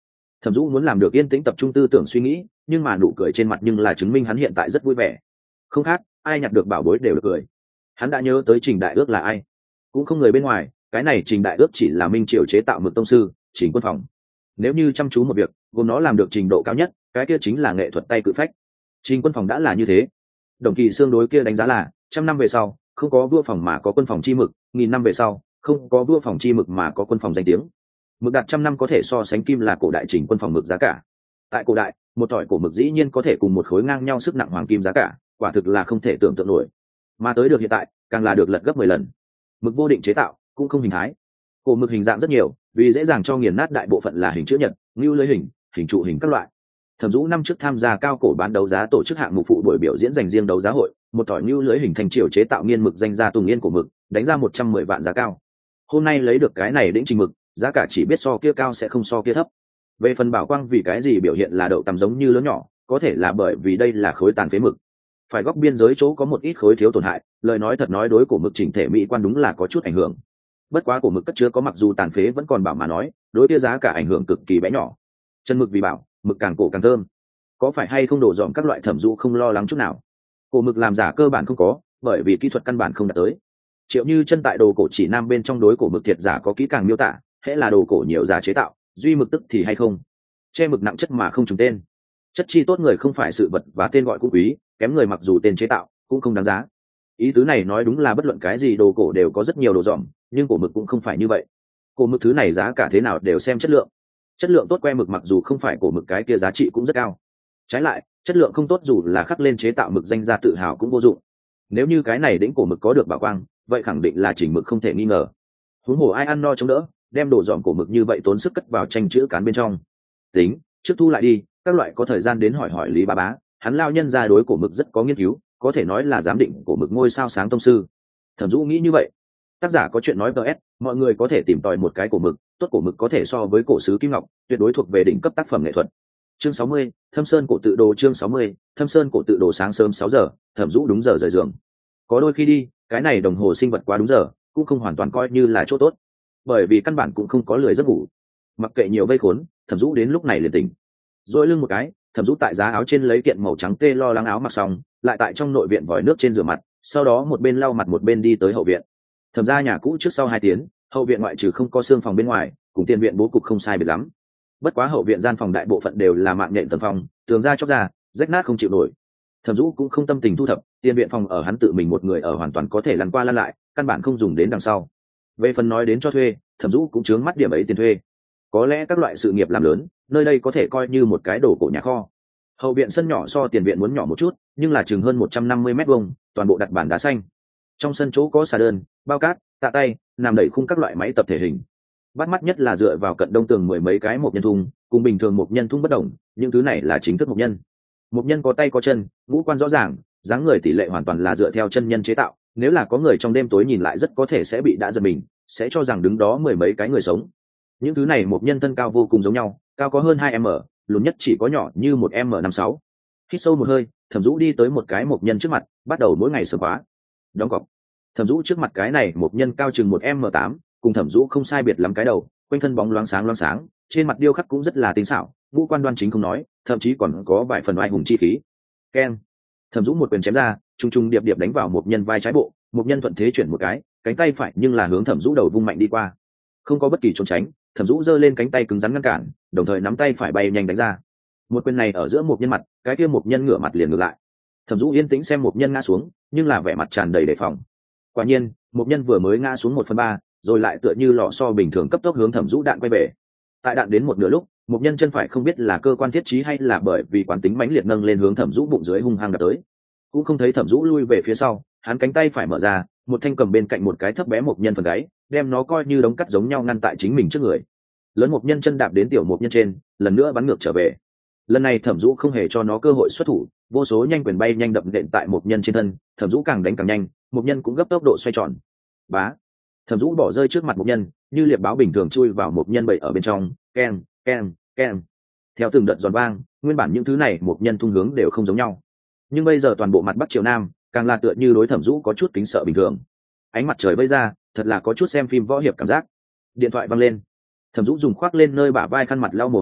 S1: Thẩm Dũ muốn làm được yên tĩnh tập trung tư tưởng suy nghĩ, nhưng mà nụ cười trên mặt nhưng là chứng minh hắn hiện tại rất vui vẻ. Không khác, ai nhặt được bảo bối đều được cười. Hắn đã nhớ tới Trình Đại Ước là ai, cũng không người bên ngoài, cái này Trình Đại Ước chỉ là Minh Triều chế tạo mực tông sư, Trình Quân Phòng. Nếu như chăm chú một việc, gồm nó làm được trình độ cao nhất, cái kia chính là nghệ thuật tay cự phách. Trình Quân Phòng đã là như thế. Đồng Kỳ Xương đối kia đánh giá là, trăm năm về sau, không có vua phòng mà có quân phòng chi mực, nghìn năm về sau, không có vua phòng chi mực mà có quân phòng danh tiếng. Mực đạt trăm năm có thể so sánh kim là cổ đại Trình Quân Phòng mực giá cả. Tại cổ đại, một thỏi cổ mực dĩ nhiên có thể cùng một khối ngang nhau sức nặng hoàng kim giá cả, quả thực là không thể tưởng tượng nổi. Mà tới được hiện tại, càng là được lật gấp mười lần. Mực vô định chế tạo, cũng không hình thái. Cổ mực hình dạng rất nhiều, vì dễ dàng cho nghiền nát đại bộ phận là hình chữ nhật, ngưu lưới hình, hình trụ hình các loại. Thẩm Dũ năm trước tham gia cao cổ bán đấu giá tổ chức hạng mục phụ buổi biểu diễn dành riêng đấu giá hội, một thỏi ngưu lưới hình thành triều chế tạo nghiên mực danh ra Tùng Yên cổ mực, đánh ra một trăm mười vạn giá cao. Hôm nay lấy được cái này đỉnh trình mực, giá cả chỉ biết so kia cao sẽ không so kia thấp. Về phần bảo quang vì cái gì biểu hiện là đậu tằm giống như lớn nhỏ, có thể là bởi vì đây là khối tàn phế mực. Phải góc biên giới chỗ có một ít khối thiếu tổn hại, lời nói thật nói đối cổ mực chỉnh thể mỹ quan đúng là có chút ảnh hưởng. Bất quá cổ mực cất chứa có mặc dù tàn phế vẫn còn bảo mà nói, đối kia giá cả ảnh hưởng cực kỳ bé nhỏ. Chân mực vì bảo, mực càng cổ càng thơm. Có phải hay không đổ dòm các loại Thẩm Dũ không lo lắng chút nào. Cổ mực làm giả cơ bản không có, bởi vì kỹ thuật căn bản không đạt tới. Triệu Như Chân tại đồ cổ chỉ nam bên trong đối cổ mực thiệt giả có kỹ càng miêu tả, hễ là đồ cổ nhiều giả chế tạo, duy mực tức thì hay không. Che mực nặng chất mà không trùng tên. Chất chi tốt người không phải sự vật và tên gọi cũng quý, kém người mặc dù tên chế tạo cũng không đáng giá. Ý tứ này nói đúng là bất luận cái gì đồ cổ đều có rất nhiều đồ dòm, nhưng cổ mực cũng không phải như vậy. Cổ mực thứ này giá cả thế nào đều xem chất lượng. Chất lượng tốt que mực mặc dù không phải cổ mực cái kia giá trị cũng rất cao. Trái lại, chất lượng không tốt dù là khắc lên chế tạo mực danh ra tự hào cũng vô dụng. Nếu như cái này đỉnh cổ mực có được bảo quang, vậy khẳng định là chỉnh mực không thể nghi ngờ. Huống hồ ai ăn no chống đỡ, đem đồ dòm cổ mực như vậy tốn sức cất vào tranh chữ cán bên trong. Tính, trước thu lại đi, các loại có thời gian đến hỏi hỏi Lý Bá Bá, hắn lao nhân ra đối cổ mực rất có nghiên cứu, có thể nói là giám định cổ mực ngôi sao sáng tông sư. Thẩm Dũ nghĩ như vậy. Tác giả có chuyện nói vê ét, mọi người có thể tìm tòi một cái cổ mực, tốt cổ mực có thể so với cổ sứ kim ngọc, tuyệt đối thuộc về đỉnh cấp tác phẩm nghệ thuật. Chương sáu mươi, Thâm Sơn cổ tự đồ chương sáu mươi, Thâm Sơn cổ tự đồ sáng sớm sáu giờ, Thẩm Dũ đúng giờ rời giường. Có đôi khi đi, cái này đồng hồ sinh vật quá đúng giờ, cũng không hoàn toàn coi như là chỗ tốt. Bởi vì căn bản cũng không có lười giấc ngủ. Mặc kệ nhiều vây khốn, Thẩm Dũ đến lúc này liền tỉnh. Rồi lưng một cái, Thẩm Dũ tại giá áo trên lấy kiện màu trắng tê lo lắng áo mặc xong, lại tại trong nội viện vòi nước trên rửa mặt, sau đó một bên lau mặt một bên đi tới hậu viện. Thẩm gia nhà cũ trước sau hai tiếng, hậu viện ngoại trừ không có xương phòng bên ngoài, cùng tiền viện bố cục không sai biệt lắm. Bất quá hậu viện gian phòng đại bộ phận đều là mạng nhện tầng phòng, tường ra chóc ra, rách nát không chịu nổi. Thẩm Dũ cũng không tâm tình thu thập, tiền viện phòng ở hắn tự mình một người ở hoàn toàn có thể lăn qua lăn lại, căn bản không dùng đến đằng sau. Về phần nói đến cho thuê, Thẩm Dũ cũng chướng mắt điểm ấy tiền thuê. Có lẽ các loại sự nghiệp làm lớn, nơi đây có thể coi như một cái đồ cổ nhà kho. Hậu viện sân nhỏ so tiền viện muốn nhỏ một chút, nhưng là chừng hơn một trăm năm mươi mét vuông, toàn bộ đặt bàn đá xanh. Trong sân chỗ có xà đơn, bao cát, tạ tay, nằm đẩy khung các loại máy tập thể hình. Bắt mắt nhất là dựa vào cận đông tường mười mấy cái mộc nhân thung, cùng bình thường mộc nhân thung bất đồng, những thứ này là chính thức mộc nhân. Mộc nhân có tay có chân, ngũ quan rõ ràng, dáng người tỷ lệ hoàn toàn là dựa theo chân nhân chế tạo, nếu là có người trong đêm tối nhìn lại rất có thể sẽ bị đã giật mình, sẽ cho rằng đứng đó mười mấy cái người sống. Những thứ này mộc nhân thân cao vô cùng giống nhau, cao có hơn hai mét, lùn nhất chỉ có nhỏ như một em năm sáu. Hít sâu một hơi, Thẩm Dũ đi tới một cái mộc nhân trước mặt, bắt đầu mỗi ngày sờ khóa. Đóng cọc. Thẩm Dũ trước mặt cái này mộc nhân cao chừng một em tám, cùng Thẩm Dũ không sai biệt lắm cái đầu, quanh thân bóng loáng sáng loáng sáng, trên mặt điêu khắc cũng rất là tinh xảo, ngũ quan đoan chính không nói, thậm chí còn có vài phần oai hùng chi khí. Keng. Thẩm Dũ một quyền chém ra, trung trung điệp điệp đánh vào mộc nhân vai trái bộ, mộc nhân thuận thế chuyển một cái, cánh tay phải nhưng là hướng Thẩm Dũ đầu vung mạnh đi qua. Không có bất kỳ trốn tránh, Thẩm Dũ giơ lên cánh tay cứng rắn ngăn cản, đồng thời nắm tay phải bay nhanh đánh ra. Một quyền này ở giữa mộc nhân mặt, cái kia mộc nhân ngửa mặt liền ngược lại. Thẩm Dũ yên tĩnh xem mộc nhân ngã xuống, nhưng là vẻ mặt tràn đầy đề phòng. Quả nhiên, mộc nhân vừa mới ngã xuống một phần ba, rồi lại tựa như lò xo bình thường cấp tốc hướng Thẩm Dũ đạn quay về. Tại đạn đến một nửa lúc, mộc nhân chân phải không biết là cơ quan thiết trí hay là bởi vì quán tính mãnh liệt nâng lên hướng Thẩm Dũ bụng dưới hung hăng đập tới. Cũng không thấy Thẩm Dũ lui về phía sau, hắn cánh tay phải mở ra, một thanh cầm bên cạnh một cái thấp bé mộc nhân phần gáy, đem nó coi như đống cắt giống nhau ngăn tại chính mình trước người. Lớn mộc nhân chân đạp đến tiểu mộc nhân trên, lần nữa bắn ngược trở về. Lần này Thẩm Dũ không hề cho nó cơ hội xuất thủ, vô số nhanh quyền bay nhanh đập nện tại mộc nhân trên thân, Thẩm Dũ càng đánh càng nhanh, mộc nhân cũng gấp tốc độ xoay tròn. Bá. Thẩm Dũ bỏ rơi trước mặt mộc nhân, như liệp báo bình thường chui vào mộc nhân bậy ở bên trong, keng, keng, keng. Theo từng đợt giòn vang, nguyên bản những thứ này mộc nhân thung hướng đều không giống nhau. Nhưng bây giờ toàn bộ mặt bắc triều nam, càng là tựa như đối Thẩm Dũ có chút kính sợ bình thường. Ánh mặt trời vây ra, thật là có chút xem phim võ hiệp cảm giác. Điện thoại văng lên. Thẩm Dũ dùng khoác lên nơi bả vai khăn mặt lau mồ hôi,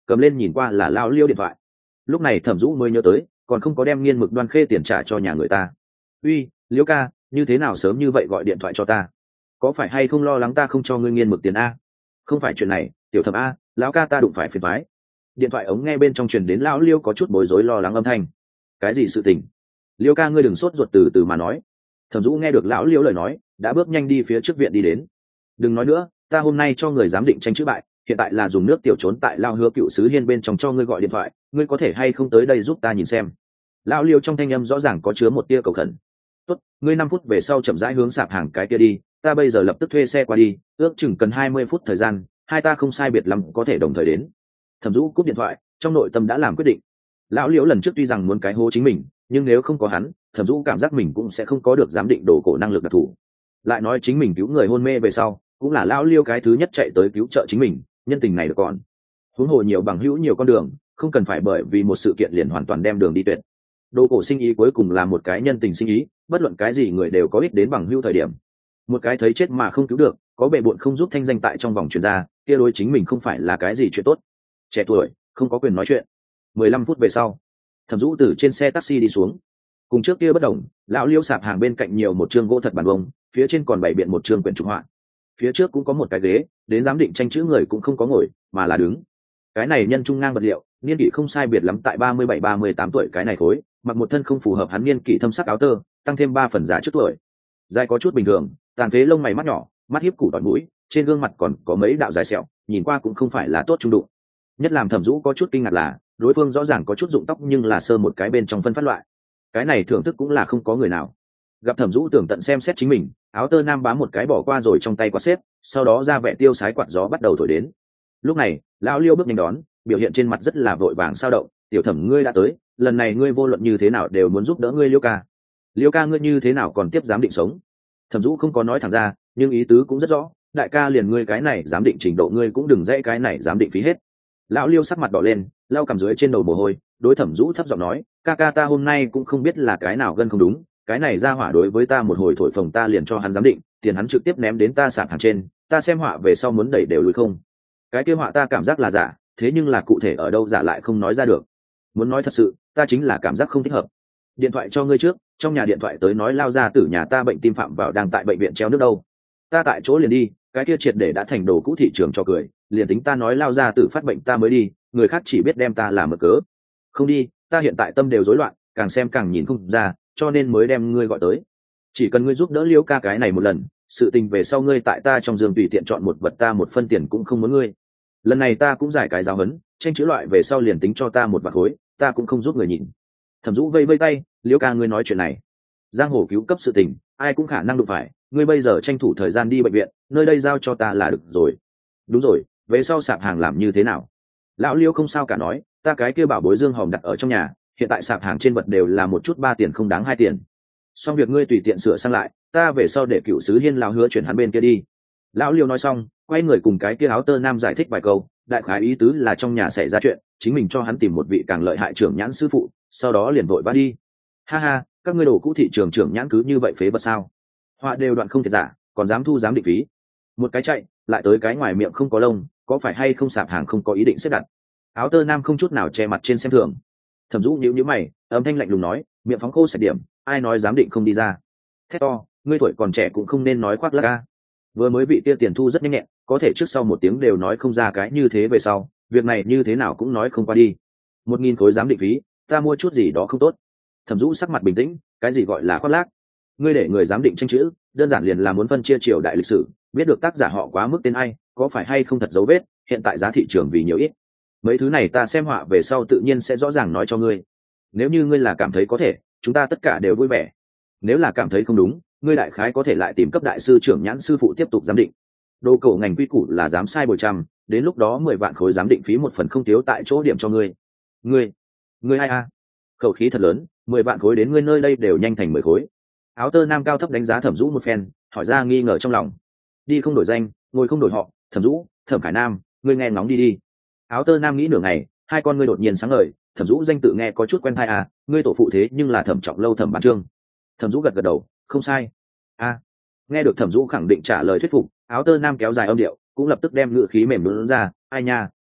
S1: cầm lên nhìn qua là lao liêu điện thoại. Lúc này Thẩm Dũ mới nhớ tới còn không có đem Nghiên Mực Đoan Khê tiền trả cho nhà người ta. Uy, Liễu ca, như thế nào sớm như vậy gọi điện thoại cho ta? Có phải hay không lo lắng ta không cho ngươi nghiên mực tiền a? Không phải chuyện này, tiểu Thẩm a, lão ca ta đụng phải phiền toái. Điện thoại ống nghe bên trong truyền đến lão Liêu có chút bối rối lo lắng âm thanh. Cái gì sự tình? Liêu ca ngươi đừng sốt ruột, từ từ mà nói. Thẩm Dũ nghe được lão Liêu lời nói, đã bước nhanh đi phía trước viện đi đến. Đừng nói nữa, ta hôm nay cho người giám định tranh chữ bại, hiện tại là dùng nước tiểu trốn tại lao hứa cựu sứ hiên bên trong cho ngươi gọi điện thoại, ngươi có thể hay không tới đây giúp ta nhìn xem? Lão Liêu trong thanh âm rõ ràng có chứa một tia cầu khẩn. Tốt, ngươi năm phút về sau chậm rãi hướng sạp hàng cái kia đi, ta bây giờ lập tức thuê xe qua đi, ước chừng cần hai mươi phút thời gian, hai ta không sai biệt lắm có thể đồng thời đến. Thẩm Dũ cúp điện thoại, trong nội tâm đã làm quyết định. Lão Liễu lần trước tuy rằng muốn cái hố chính mình, nhưng nếu không có hắn, Thẩm Dũ cảm giác mình cũng sẽ không có được giám định đồ cổ năng lực đặc thù. Lại nói chính mình cứu người hôn mê về sau, cũng là Lão Liêu cái thứ nhất chạy tới cứu trợ chính mình, nhân tình này được còn. Huống hồ nhiều bằng hữu nhiều con đường, không cần phải bởi vì một sự kiện liền hoàn toàn đem đường đi tuyệt. Đồ cổ sinh ý cuối cùng là một cái nhân tình sinh ý, bất luận cái gì người đều có ích đến bằng hữu thời điểm. Một cái thấy chết mà không cứu được, có bệ bội không giúp thanh danh tại trong vòng truyền ra, kia đối chính mình không phải là cái gì chuyện tốt. Trẻ tuổi, không có quyền nói chuyện. mười lăm phút về sau, Thẩm Dũ từ trên xe taxi đi xuống. Cùng trước kia bất đồng, lão Liêu sạp hàng bên cạnh nhiều một chương gỗ thật bàn bông, phía trên còn bày biện một chương quyển trục họa. Phía trước cũng có một cái ghế, đến giám định tranh chữ người cũng không có ngồi, mà là đứng. Cái này nhân trung ngang vật liệu, niên kỷ không sai biệt lắm tại ba mươi bảy ba mươi tám tuổi cái này khối, mặc một thân không phù hợp hắn niên kỷ thâm sắc áo tơ, tăng thêm ba phần giá trước tuổi. Dài có chút bình thường, tàn phế lông mày mắt nhỏ, mắt hiếp củ tỏi mũi, trên gương mặt còn có mấy đạo dài sẹo, nhìn qua cũng không phải là tốt trung đụng. Nhất làm Thẩm Dũ có chút kinh ngạc là, đối phương rõ ràng có chút rụng tóc nhưng là sơ một cái bên trong phân phát loại. Cái này thưởng thức cũng là không có người nào. Gặp Thẩm Dũ tưởng tận xem xét chính mình, áo tơ nam bám một cái bỏ qua rồi trong tay quạt xếp, sau đó ra vẻ tiêu sái quạt gió bắt đầu thổi đến. Lúc này, lão Liêu bước nhanh đón, biểu hiện trên mặt rất là vội vàng sao động. Tiểu Thẩm ngươi đã tới, lần này ngươi vô luận như thế nào đều muốn giúp đỡ ngươi Liêu ca. Liêu ca ngươi như thế nào còn tiếp giám định sống? Thẩm Dũ không có nói thẳng ra, nhưng ý tứ cũng rất rõ, đại ca liền ngươi cái này giám định trình độ ngươi cũng đừng dễ cái này giám định phí hết. Lão Liêu sắc mặt đỏ lên, lau cằm dưới trên đầu mồ hôi, đối Thẩm Dũ thấp giọng nói, ca ca ta hôm nay cũng không biết là cái nào gân không đúng, cái này ra hỏa đối với ta một hồi thổi phồng ta liền cho hắn giám định, tiền hắn trực tiếp ném đến ta sạp hàng trên, ta xem họa về sau muốn đẩy đều lùi không. Cái kia họa ta cảm giác là giả, thế nhưng là cụ thể ở đâu giả lại không nói ra được. Muốn nói thật sự, ta chính là cảm giác không thích hợp. Điện thoại cho ngươi trước, trong nhà điện thoại tới nói lao ra tử nhà ta bệnh tim phạm vào đang tại bệnh viện treo nước đâu. Ta tại chỗ liền đi, cái kia triệt để đã thành đồ cũ thị trường cho cười, liền tính ta nói lao ra tử phát bệnh ta mới đi, người khác chỉ biết đem ta làm mực cớ. Không đi, ta hiện tại tâm đều rối loạn, càng xem càng nhìn không ra, cho nên mới đem ngươi gọi tới. Chỉ cần ngươi giúp đỡ Liễu ca cái này một lần, sự tình về sau ngươi tại ta trong giường tùy tiện chọn một vật ta một phân tiền cũng không muốn ngươi. Lần này ta cũng giải cái giáo huấn, tranh chữ loại về sau liền tính cho ta một vạt khối, ta cũng không giúp người nhìn. Thẩm Dũ vây vây tay, Liễu ca ngươi nói chuyện này, giang hồ cứu cấp sự tình, ai cũng khả năng đụng phải, ngươi bây giờ tranh thủ thời gian đi bệnh viện, nơi đây giao cho ta là được rồi. Đúng rồi, về sau sạp hàng làm như thế nào? Lão Liêu không sao cả nói, ta cái kia bảo bối Dương Hồng đặt ở trong nhà, hiện tại sạp hàng trên vật đều là một chút ba tiền không đáng hai tiền. Xong việc ngươi tùy tiện sửa sang lại, ta về sau để cựu sứ hiên lão hứa chuyển hắn bên kia đi. Lão Liêu nói xong, quay người cùng cái kia áo tơ nam giải thích vài câu, đại khái ý tứ là trong nhà xảy ra chuyện, chính mình cho hắn tìm một vị càng lợi hại trưởng nhãn sư phụ, sau đó liền vội vã đi. Ha ha, các ngươi đổ cũ thị trường trưởng nhãn cứ như vậy phế vật sao? Họa đều đoạn không thiệt giả, còn dám thu dám định phí. Một cái chạy, lại tới cái ngoài miệng không có lông, có phải hay không sạp hàng không có ý định xếp đặt? Áo tơ nam không chút nào che mặt trên xem thường. Thẩm Dũ nhíu nhíu mày, âm thanh lạnh lùng nói, miệng phóng khô sạch điểm, ai nói dám định không đi ra? Thét to, ngươi tuổi còn trẻ cũng không nên nói khoác lác ca. Vừa mới bị kia tiền thu rất nhanh nhẹn, có thể trước sau một tiếng đều nói không ra cái như thế về sau, việc này như thế nào cũng nói không qua đi. Một nghìn khối dám định phí, ta mua chút gì đó không tốt. Thẩm Dũ sắc mặt bình tĩnh, cái gì gọi là khoác lác? Ngươi để người giám định tranh chữ, đơn giản liền là muốn phân chia triều đại lịch sử, biết được tác giả họ quá mức tên ai, có phải hay không thật dấu vết, hiện tại giá thị trường vì nhiều ít. Mấy thứ này ta xem họa về sau tự nhiên sẽ rõ ràng nói cho ngươi. Nếu như ngươi là cảm thấy có thể, chúng ta tất cả đều vui vẻ. Nếu là cảm thấy không đúng, ngươi đại khái có thể lại tìm cấp đại sư trưởng nhãn sư phụ tiếp tục giám định. Đồ cổ ngành quy củ là dám sai bồi trăm, đến lúc đó mười vạn khối giám định phí một phần không thiếu tại chỗ điểm cho ngươi. Ngươi, ngươi ai a? Khẩu khí thật lớn, mười vạn khối đến ngươi nơi đây đều nhanh thành mười khối. Áo tơ nam cao thấp đánh giá Thẩm Dũ một phen, hỏi ra nghi ngờ trong lòng. Đi không đổi danh, ngồi không đổi họ, Thẩm Dũ, Thẩm Khải Nam, ngươi nghe ngóng đi đi. Áo tơ nam nghĩ nửa ngày, hai con ngươi đột nhiên sáng ngời, Thẩm Dũ danh tự nghe có chút quen tai à, ngươi tổ phụ thế nhưng là Thẩm Trọng Lâu Thẩm Bán Trương. Thẩm Dũ gật gật đầu, không sai. A. Nghe được Thẩm Dũ khẳng định trả lời thuyết phục, áo tơ nam kéo dài âm điệu, cũng lập tức đem ngữ khí mềm nhũn ra, ai nha,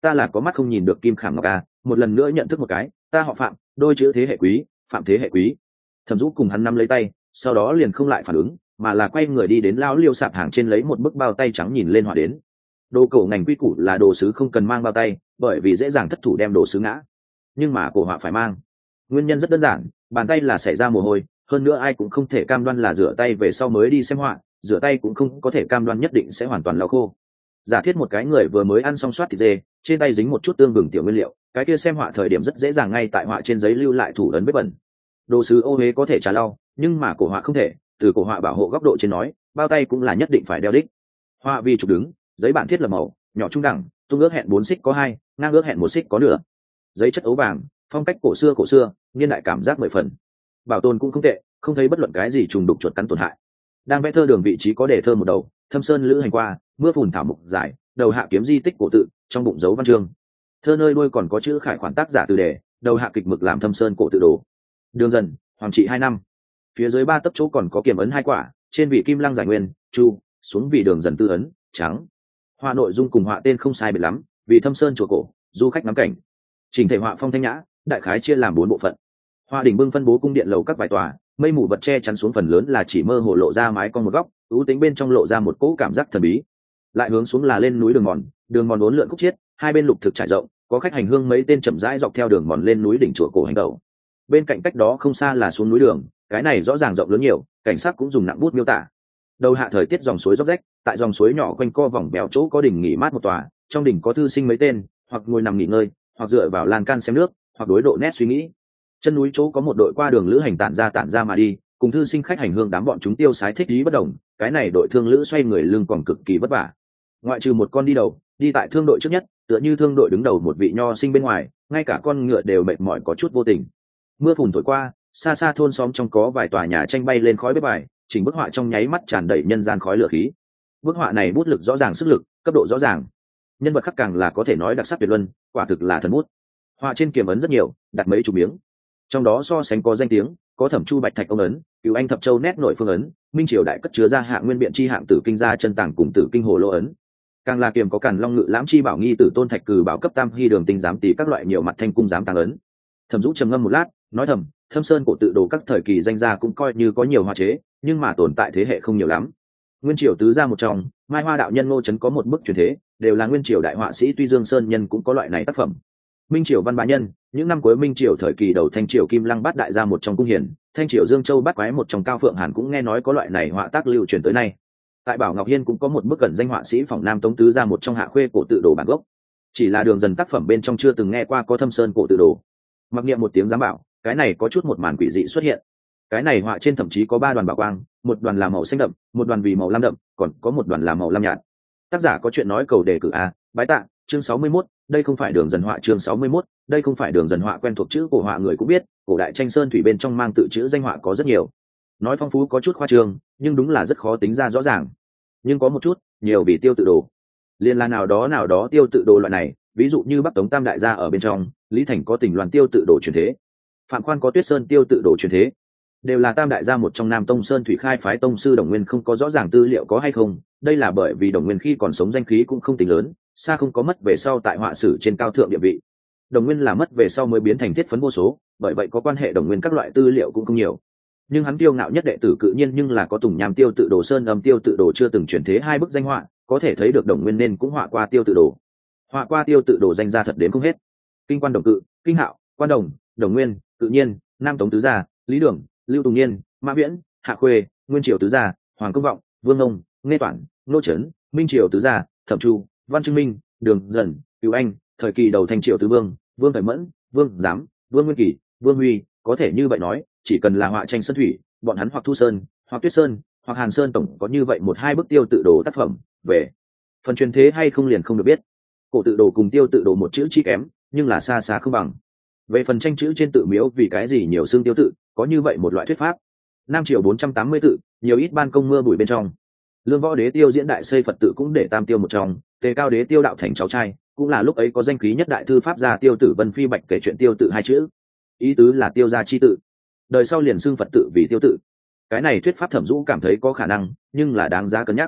S1: ta là có mắt không nhìn được kim khảm ngọc a, một lần nữa nhận thức một cái, ta họ Phạm, đôi chữ thế hệ quý, Phạm thế hệ quý. Thẩm Dũ cùng hắn nắm lấy tay, sau đó liền không lại phản ứng, mà là quay người đi đến lão liêu sạp hàng trên lấy một bức bao tay trắng nhìn lên Họa đến. Đồ cổ ngành quy củ là đồ sứ không cần mang bao tay, bởi vì dễ dàng thất thủ đem đồ sứ ngã. Nhưng mà cổ họa phải mang. Nguyên nhân rất đơn giản, bàn tay là xảy ra mồ hôi, hơn nữa ai cũng không thể cam đoan là rửa tay về sau mới đi xem họa, rửa tay cũng không có thể cam đoan nhất định sẽ hoàn toàn lau khô. Giả thiết một cái người vừa mới ăn xong soát thịt dê, trên tay dính một chút tương gừng tiểu nguyên liệu, cái kia xem họa thời điểm rất dễ dàng ngay tại họa trên giấy lưu lại thủ ấn vết bẩn. Đồ sứ ô huế có thể trả lau, nhưng mà cổ họa không thể. Từ cổ họa bảo hộ góc độ trên nói, bao tay cũng là nhất định phải đeo đích. Họa vì trục đứng, giấy bản thiết lập màu nhỏ trung đẳng, tung ước hẹn bốn xích có hai, ngang ước hẹn một xích có nửa. Giấy chất ấu vàng, phong cách cổ xưa cổ xưa, niên đại cảm giác mười phần. Bảo tồn cũng không tệ, không thấy bất luận cái gì trùng đục chuột cắn tổn hại. Đang vẽ thơ đường vị trí có đề thơ một đầu, thâm sơn lữ hành qua, mưa phùn thảo mục dài, đầu hạ kiếm di tích cổ tự, trong bụng dấu văn chương. Thơ nơi đuôi còn có chữ khải khoản tác giả từ đề, đầu hạ kịch mực làm thâm sơn cổ tự đồ. Đường dần, hoàng trị hai năm. Phía dưới ba tấc chỗ còn có kiểm ấn hai quả, trên vị kim lăng giải nguyên, chu, xuống vị đường dần tư ấn, trắng. Họa nội dung cùng họa tên không sai biệt lắm, vì thâm sơn chùa cổ, du khách ngắm cảnh. Chỉnh thể họa phong thanh nhã, đại khái chia làm bốn bộ phận. Họa đỉnh bưng phân bố cung điện lầu các vài tòa, mây mù vật che chắn xuống phần lớn là chỉ mơ hồ lộ ra mái con một góc, ưu tính bên trong lộ ra một cỗ cảm giác thần bí. Lại hướng xuống là lên núi đường mòn, đường mòn uốn lượn khúc chiết, hai bên lục thực trải rộng, có khách hành hương mấy tên chậm rãi dọc theo đường mòn lên núi đỉnh chùa cổ hành tẩu. Bên cạnh cách đó không xa là xuống núi đường, cái này rõ ràng rộng lớn nhiều, cảnh sát cũng dùng nặng bút miêu tả. Đầu hạ thời tiết dòng suối róc rách, tại dòng suối nhỏ quanh co vòng béo chỗ có đỉnh nghỉ mát một tòa, trong đỉnh có thư sinh mấy tên, hoặc ngồi nằm nghỉ ngơi, hoặc dựa vào lan can xem nước, hoặc đối độ nét suy nghĩ. Chân núi chỗ có một đội qua đường lữ hành tản ra tản ra mà đi, cùng thư sinh khách hành hương đám bọn chúng tiêu sái thích ý bất đồng, cái này đội thương lữ xoay người lưng còn cực kỳ vất vả. Ngoại trừ một con đi đầu, đi tại thương đội trước nhất, tựa như thương đội đứng đầu một vị nho sinh bên ngoài, ngay cả con ngựa đều mệt mỏi có chút vô tình. Mưa phùn thổi qua, xa xa thôn xóm trong có vài tòa nhà tranh bay lên khói bếp bài, chỉnh bức họa trong nháy mắt tràn đầy nhân gian khói lửa khí. Bức họa này bút lực rõ ràng, sức lực, cấp độ rõ ràng. Nhân vật khắc càng là có thể nói đặc sắc tuyệt luân, quả thực là thần bút. Họa trên kiềm ấn rất nhiều, đặt mấy chục miếng. Trong đó so sánh có danh tiếng, có Thẩm Chu Bạch Thạch ông ấn, Cửu Anh Thập Châu nét nội phương ấn, Minh Triều đại cất chứa ra hạng nguyên biện chi hạng tử kinh gia chân tàng cùng tử kinh hồ lô ấn. Càng là kiềm có Càn Long Ngự lãm chi bảo nghi tử tôn thạch cử bảo cấp tam hy đường tinh giám tỷ các loại nhiều mặt thanh cung giám tàng ấn. Thẩm Dũ trầm ngâm một lát, nói thầm, Thâm Sơn cổ tự đồ các thời kỳ danh gia cũng coi như có nhiều họa chế, nhưng mà tồn tại thế hệ không nhiều lắm. Nguyên Triều tứ gia một trong, Mai Hoa đạo nhân Ngô Chấn có một bức truyền thế, đều là Nguyên Triều đại họa sĩ, tuy Dương Sơn nhân cũng có loại này tác phẩm. Minh Triều văn bá nhân, những năm cuối Minh Triều thời kỳ đầu Thanh Triều Kim Lăng bát đại gia một trong cung hiển, Thanh Triều Dương Châu bát quái một trong Cao Phượng Hàn cũng nghe nói có loại này họa tác lưu truyền tới nay. Tại Bảo Ngọc Hiên cũng có một bức cẩn danh họa sĩ phỏng Nam Tống tứ gia một trong Hạ Khuê cổ tự đồ bản gốc. Chỉ là Đường Dần tác phẩm bên trong chưa từng nghe qua có Thâm Sơn cổ tự đồ. Mặc niệm một tiếng giám bảo, cái này có chút một màn quỷ dị xuất hiện. Cái này họa trên thậm chí có ba đoàn bảo quang, một đoàn là màu xanh đậm, một đoàn vì màu lam đậm, còn có một đoàn là màu lam nhạt. Tác giả có chuyện nói cầu đề cử a, bái tạ, chương sáu mươi mốt, đây không phải Đường Dần họa chương sáu mươi mốt, đây không phải Đường Dần họa quen thuộc chữ cổ họa người cũng biết, cổ đại tranh sơn thủy bên trong mang tự chữ danh họa có rất nhiều. Nói phong phú có chút khoa trương, nhưng đúng là rất khó tính ra rõ ràng. Nhưng có một chút, nhiều vì tiêu tự đồ. Liên là nào đó nào đó tiêu tự đồ loại này, ví dụ như Bắc Tống Tam đại gia ở bên trong, Lý Thành có Tình Loan tiêu tự đồ truyền thế, Phạm Khoan có Tuyết Sơn tiêu tự đồ truyền thế, đều là tam đại gia một trong Nam Tông Sơn thủy khai phái tông sư. Đồng Nguyên không có rõ ràng tư liệu có hay không, đây là bởi vì Đồng Nguyên khi còn sống danh khí cũng không tính lớn, xa không có mất về sau tại họa sử trên cao thượng địa vị. Đồng Nguyên là mất về sau mới biến thành thiết phấn vô số, bởi vậy có quan hệ Đồng Nguyên các loại tư liệu cũng không nhiều. Nhưng hắn kiêu ngạo nhất đệ tử cự nhiên nhưng là có Tùng Nham tiêu tự đồ, Sơn Âm tiêu tự đồ chưa từng chuyển thế hai bức danh họa, có thể thấy được Đồng Nguyên nên cũng họa qua tiêu tự đồ. Họa qua tiêu tự đồ danh gia thật đến không hết. Kinh Quan Đồng Cự, Kinh Hạo, Quan Đồng, Đồng Nguyên, Tự Nhiên, Nam Tống tứ gia, Lý Đường, Lưu Tùng Niên, Mã Viễn, Hạ Khuê, Nguyên Triều tứ gia, Hoàng Công Vọng, Vương Ông, Nghe Toản, Nô Trấn, Minh Triều tứ gia, Thẩm Chu, Văn Trưng Minh, Đường Dần, Cửu Anh, thời kỳ đầu Thanh Triều tứ vương, Vương Thời Mẫn, Vương Giám, Vương Nguyên Kỳ, Vương Huy, có thể như vậy nói, chỉ cần là họa tranh sơn thủy, bọn hắn hoặc Thu Sơn, hoặc Tuyết Sơn, hoặc Hàn Sơn tổng có như vậy một hai bức tiêu tự đồ tác phẩm. Về phần truyền thế hay không liền không được biết. Cổ tự đồ cùng tiêu tự đồ một chữ chi kém, nhưng là xa xa không bằng. Về phần tranh chữ trên tự miếu vì cái gì nhiều xương tiêu tự, có như vậy một loại thuyết pháp. Nam triều bốn trăm tám mươi tự, nhiều ít ban công mưa bụi bên trong. Lương Võ Đế tiêu diễn đại xây Phật tự cũng để tam tiêu một trong, Tề Cao Đế tiêu đạo thành cháu trai, cũng là lúc ấy có danh khí nhất đại thư pháp gia tiêu tử Vân Phi Bạch kể chuyện tiêu tự hai chữ. Ý tứ là tiêu gia chi tự. Đời sau liền xưng Phật tự vì tiêu tự. Cái này thuyết pháp Thẩm Dũ cảm thấy có khả năng, nhưng là đáng giá cân nhắc.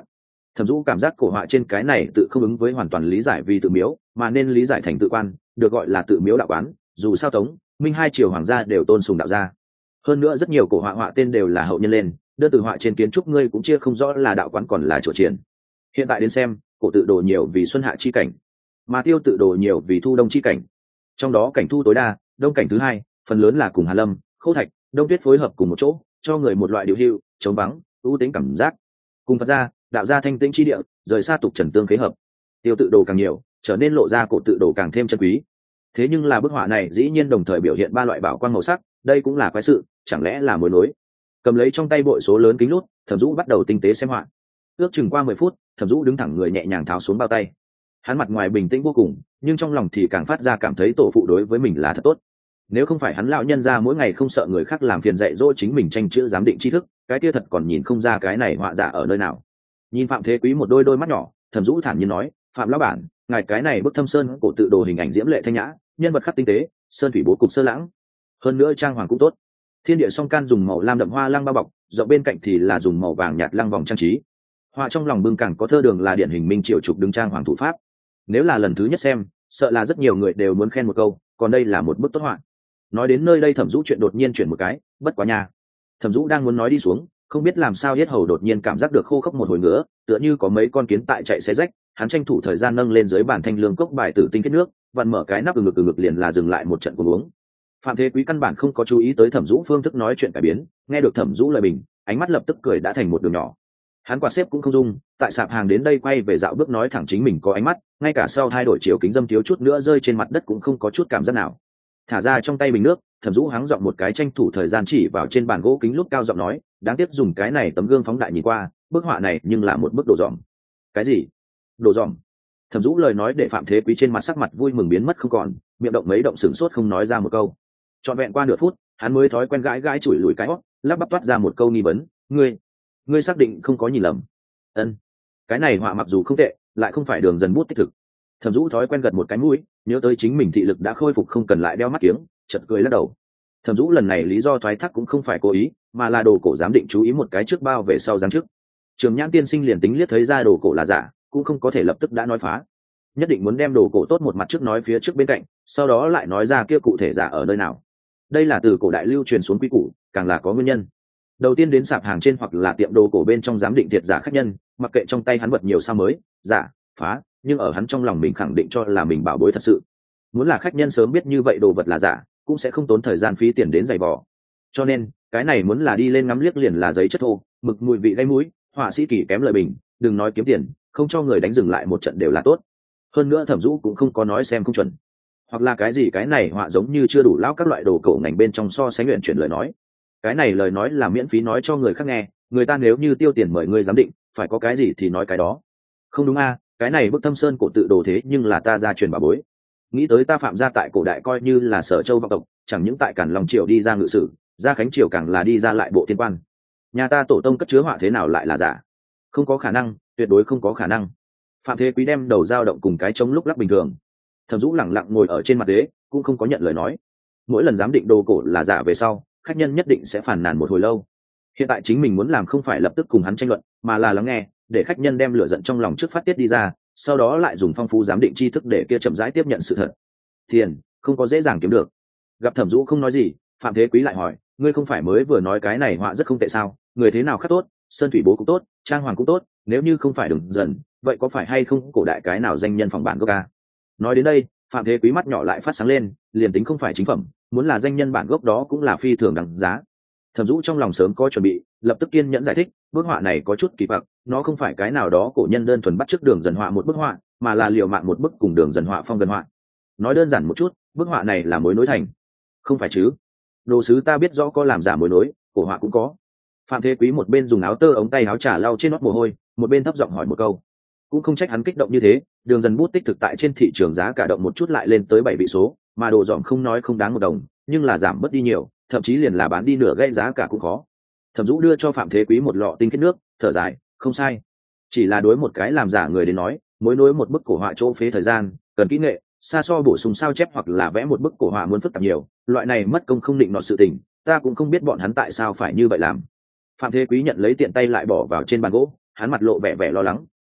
S1: Thẩm Dũ cảm giác cổ họa trên cái này tự không ứng với hoàn toàn lý giải vì tự miếu, mà nên lý giải thành tự quan, được gọi là tự miếu đạo quán. Dù sao Tống, Minh hai triều hoàng gia đều tôn sùng đạo gia. Hơn nữa rất nhiều cổ họa họa tên đều là hậu nhân lên, đơn từ họa trên kiến trúc ngươi cũng chia không rõ là đạo quán còn là chỗ triển. Hiện tại đến xem, cổ tự đồ nhiều vì xuân hạ chi cảnh, mà tiêu tự đồ nhiều vì thu đông chi cảnh. Trong đó cảnh thu tối đa, đông cảnh thứ hai, phần lớn là cùng Hà Lâm, Khâu Thạch, Đông Tuyết phối hợp cùng một chỗ, cho người một loại điều hưu, trống vắng, ưu tính cảm giác. Cùng Phật gia, đạo gia thanh tĩnh chi địa, rời xa tục trần tương khế hợp. Tiêu tự đồ càng nhiều, trở nên lộ ra cổ tự đồ càng thêm chân quý. Thế nhưng là bức họa này dĩ nhiên đồng thời biểu hiện ba loại bảo quang màu sắc, đây cũng là quái sự, chẳng lẽ là mối nối. Cầm lấy trong tay bội số lớn kính lút, Thẩm Dũ bắt đầu tinh tế xem họa. Ước chừng qua mười phút, Thẩm Dũ đứng thẳng người nhẹ nhàng tháo xuống bao tay. Hắn mặt ngoài bình tĩnh vô cùng, nhưng trong lòng thì càng phát ra cảm thấy tổ phụ đối với mình là thật tốt. Nếu không phải hắn lão nhân ra mỗi ngày không sợ người khác làm phiền dạy dỗ chính mình tranh chữ giám định tri thức, cái kia thật còn nhìn không ra cái này họa giả ở nơi nào. Nhìn Phạm Thế Quý một đôi đôi mắt nhỏ, Thẩm Dũ thản nhiên nói, Phạm lão bản, ngài cái này bức Thâm Sơn cổ tự đồ hình ảnh diễm lệ thanh nhã, nhân vật khắc tinh tế, sơn thủy bố cục sơ lãng, hơn nữa trang hoàng cũng tốt. Thiên địa song can dùng màu lam đậm hoa lăng bao bọc, rộng bên cạnh thì là dùng màu vàng nhạt lăng vòng trang trí. Họa trong lòng bưng càng có thơ đường là điển hình minh triều trục đứng trang hoàng thủ pháp. Nếu là lần thứ nhất xem, sợ là rất nhiều người đều muốn khen một câu, còn đây là một bức tốt họa. Nói đến nơi đây Thẩm Dũ chuyện đột nhiên chuyển một cái, bất quá nha. Thẩm Dũ đang muốn nói đi xuống, không biết làm sao yết hầu đột nhiên cảm giác được khô khốc một hồi ngứa, tựa như có mấy con kiến tại chạy xé rách. Hắn tranh thủ thời gian nâng lên dưới bàn thanh lương cốc bài tử tinh kết nước, vặn mở cái nắp từ ngực từ ngực liền là dừng lại một trận cuồng uống. Phạm Thế Quý căn bản không có chú ý tới Thẩm Dũ phương thức nói chuyện cải biến, nghe được Thẩm Dũ lời bình, ánh mắt lập tức cười đã thành một đường nhỏ. Hắn quạt xếp cũng không dung, tại sạp hàng đến đây quay về dạo bước nói thẳng chính mình có ánh mắt, ngay cả sau thay đổi chiều kính dâm thiếu chút nữa rơi trên mặt đất cũng không có chút cảm giác nào. Thả ra trong tay bình nước, Thẩm Dũ hắng giọng một cái tranh thủ thời gian chỉ vào trên bàn gỗ kính lúc cao giọng nói, đáng tiếc dùng cái này tấm gương phóng đại nhìn qua, bức họa này nhưng là một bức đồ dòm. Cái gì? Đồ dòm? Thẩm Dũ lời nói để Phạm Thế Quý trên mặt sắc mặt vui mừng biến mất không còn, miệng động mấy động sửng sốt không nói ra một câu. Trọn vẹn qua nửa phút, hắn mới thói quen gãi gãi chùi lùi cái hót, lắp bắp toát ra một câu nghi vấn, ngươi, ngươi xác định không có nhìn lầm? Ân, cái này họa mặc dù không tệ, lại không phải Đường Dần bút tích thực. Thẩm Dũ thói quen gật một cái mũi, nhớ tới chính mình thị lực đã khôi phục không cần lại đeo mắt kiếng, chợt cười lắc đầu. Thẩm Dũ lần này lý do thoái thác cũng không phải cố ý, mà là đồ cổ giám định chú ý một cái trước bao về sau giáng trước. Trường Nhãn tiên sinh liền tính liếc thấy ra đồ cổ là giả, cũng không có thể lập tức đã nói phá. Nhất định muốn đem đồ cổ tốt một mặt trước nói phía trước bên cạnh, sau đó lại nói ra kia cụ thể giả ở nơi nào. Đây là từ cổ đại lưu truyền xuống quy củ, càng là có nguyên nhân. Đầu tiên đến sạp hàng trên hoặc là tiệm đồ cổ bên trong giám định thiệt giả khách nhân, mặc kệ trong tay hắn vật nhiều sao mới, giả, phá, nhưng ở hắn trong lòng mình khẳng định cho là mình bảo bối thật sự. Muốn là khách nhân sớm biết như vậy đồ vật là giả, cũng sẽ không tốn thời gian phí tiền đến giày vò. Cho nên, cái này muốn là đi lên ngắm liếc liền là giấy chất thô, mực mùi vị gây mũi, họa sĩ kỳ kém lời bình, đừng nói kiếm tiền, không cho người đánh dừng lại một trận đều là tốt. Hơn nữa Thẩm Dũ cũng không có nói xem không chuẩn, hoặc là cái gì cái này họa giống như chưa đủ lão các loại đồ cổ ngành bên trong so sánh luyện chuyển lời nói. Cái này lời nói là miễn phí nói cho người khác nghe, người ta nếu như tiêu tiền mời ngươi giám định, phải có cái gì thì nói cái đó. Không đúng a, cái này bức Thâm Sơn cổ tự đồ thế nhưng là ta gia truyền bảo bối. Nghĩ tới ta Phạm gia tại cổ đại coi như là sở châu vọng tộc, chẳng những tại Càn Long triều đi ra ngự sử, ra Khánh triều càng là đi ra lại bộ thiên quan. Nhà ta tổ tông cất chứa họa thế nào lại là giả? Không có khả năng, tuyệt đối không có khả năng. Phạm Thế Quý đem đầu dao động cùng cái trống lúc lắc bình thường. Thẩm Dũ lẳng lặng ngồi ở trên mặt ghế, cũng không có nhận lời nói. Mỗi lần giám định đồ cổ là giả về sau, khách nhân nhất định sẽ phàn nàn một hồi lâu. Hiện tại chính mình muốn làm không phải lập tức cùng hắn tranh luận, mà là lắng nghe, để khách nhân đem lửa giận trong lòng trước phát tiết đi ra, sau đó lại dùng phong phú giám định tri thức để kia chậm rãi tiếp nhận sự thật. Tiền không có dễ dàng kiếm được. Gặp Thẩm Dũ không nói gì, Phạm Thế Quý lại hỏi, ngươi không phải mới vừa nói cái này họa rất không tệ sao? Người thế nào khắc tốt, sơn thủy bố cũng tốt, trang hoàng cũng tốt, nếu như không phải Đường Dần, vậy có phải hay không cổ đại cái nào danh nhân phòng bản gốc ca? Nói đến đây, Phạm Thế Quý mắt nhỏ lại phát sáng lên, liền tính không phải chính phẩm, muốn là danh nhân bản gốc đó cũng là phi thường đằng giá. Thẩm Dũ trong lòng sớm có chuẩn bị, lập tức kiên nhẫn giải thích, bức họa này có chút kỳ quặc, nó không phải cái nào đó cổ nhân đơn thuần bắt chước Đường Dần họa một bức họa, mà là liều mạng một bức cùng Đường Dần họa phong gần họa. Nói đơn giản một chút, bức họa này là mối nối thành. Không phải chứ? Đồ sứ ta biết rõ có làm giả mối nối, cổ họa cũng có. Phạm Thế Quý một bên dùng áo tơ ống tay áo trà lau trên nót mồ hôi, một bên thấp giọng hỏi một câu. Cũng không trách hắn kích động như thế, Đường Dần bút tích thực tại trên thị trường giá cả động một chút lại lên tới bảy vị số, mà đồ dòm không nói không đáng một đồng, nhưng là giảm bớt đi nhiều, thậm chí liền là bán đi nửa gây giá cả cũng khó. Thẩm Dũ đưa cho Phạm Thế Quý một lọ tinh kết nước, thở dài, không sai, chỉ là đối một cái làm giả người đến nói, mối nối một bức cổ họa chỗ phế thời gian, cần kỹ nghệ, xa so bổ sung sao chép hoặc là vẽ một bức cổ họa muốn phức tạp nhiều, loại này mất công không định nọ sự tình, ta cũng không biết bọn hắn tại sao phải như vậy làm. Phạm Thế Quý nhận lấy tiện tay lại bỏ vào trên bàn gỗ, hắn mặt lộ vẻ vẻ lo lắng,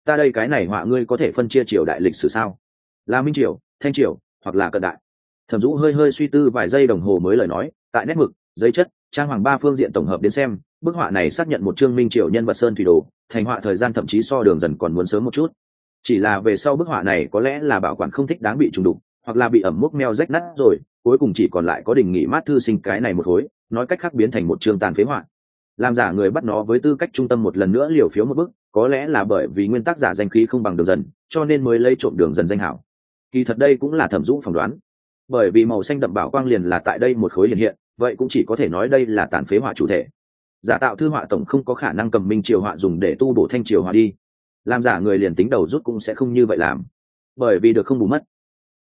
S1: ta đây cái này họa ngươi có thể phân chia triều đại lịch sử sao? Là minh triều, thanh triều, hoặc là cận đại? Thẩm Dũ hơi hơi suy tư vài giây đồng hồ mới lời nói, tại nét mực, giấy chất, trang hoàng ba phương diện tổng hợp đến xem, bức họa này xác nhận một chương minh triều nhân vật sơn thủy đồ, thành họa thời gian thậm chí so Đường Dần còn muốn sớm một chút. Chỉ là về sau bức họa này có lẽ là bảo quản không thích đáng bị trùng đục, hoặc là bị ẩm mốc meo rách nát rồi, cuối cùng chỉ còn lại có Đình Nghị Mát thư sinh cái này một khối, nói cách khác biến thành một chương tàn phế họa. Làm giả người bắt nó với tư cách trung tâm một lần nữa liều phiếu một bức, có lẽ là bởi vì nguyên tác giả danh khí không bằng Đường Dần, cho nên mới lấy trộm Đường Dần danh hảo. Kỳ thật đây cũng là Thẩm Dũ phỏng đoán, bởi vì màu xanh đậm bảo quang liền là tại đây một khối hiện hiện, vậy cũng chỉ có thể nói đây là tàn phế họa chủ thể. Giả tạo thư họa tổng không có khả năng cầm minh triều họa dùng để tu bổ thanh triều họa đi, làm giả người liền tính đầu rút cũng sẽ không như vậy làm, bởi vì được không bù mất.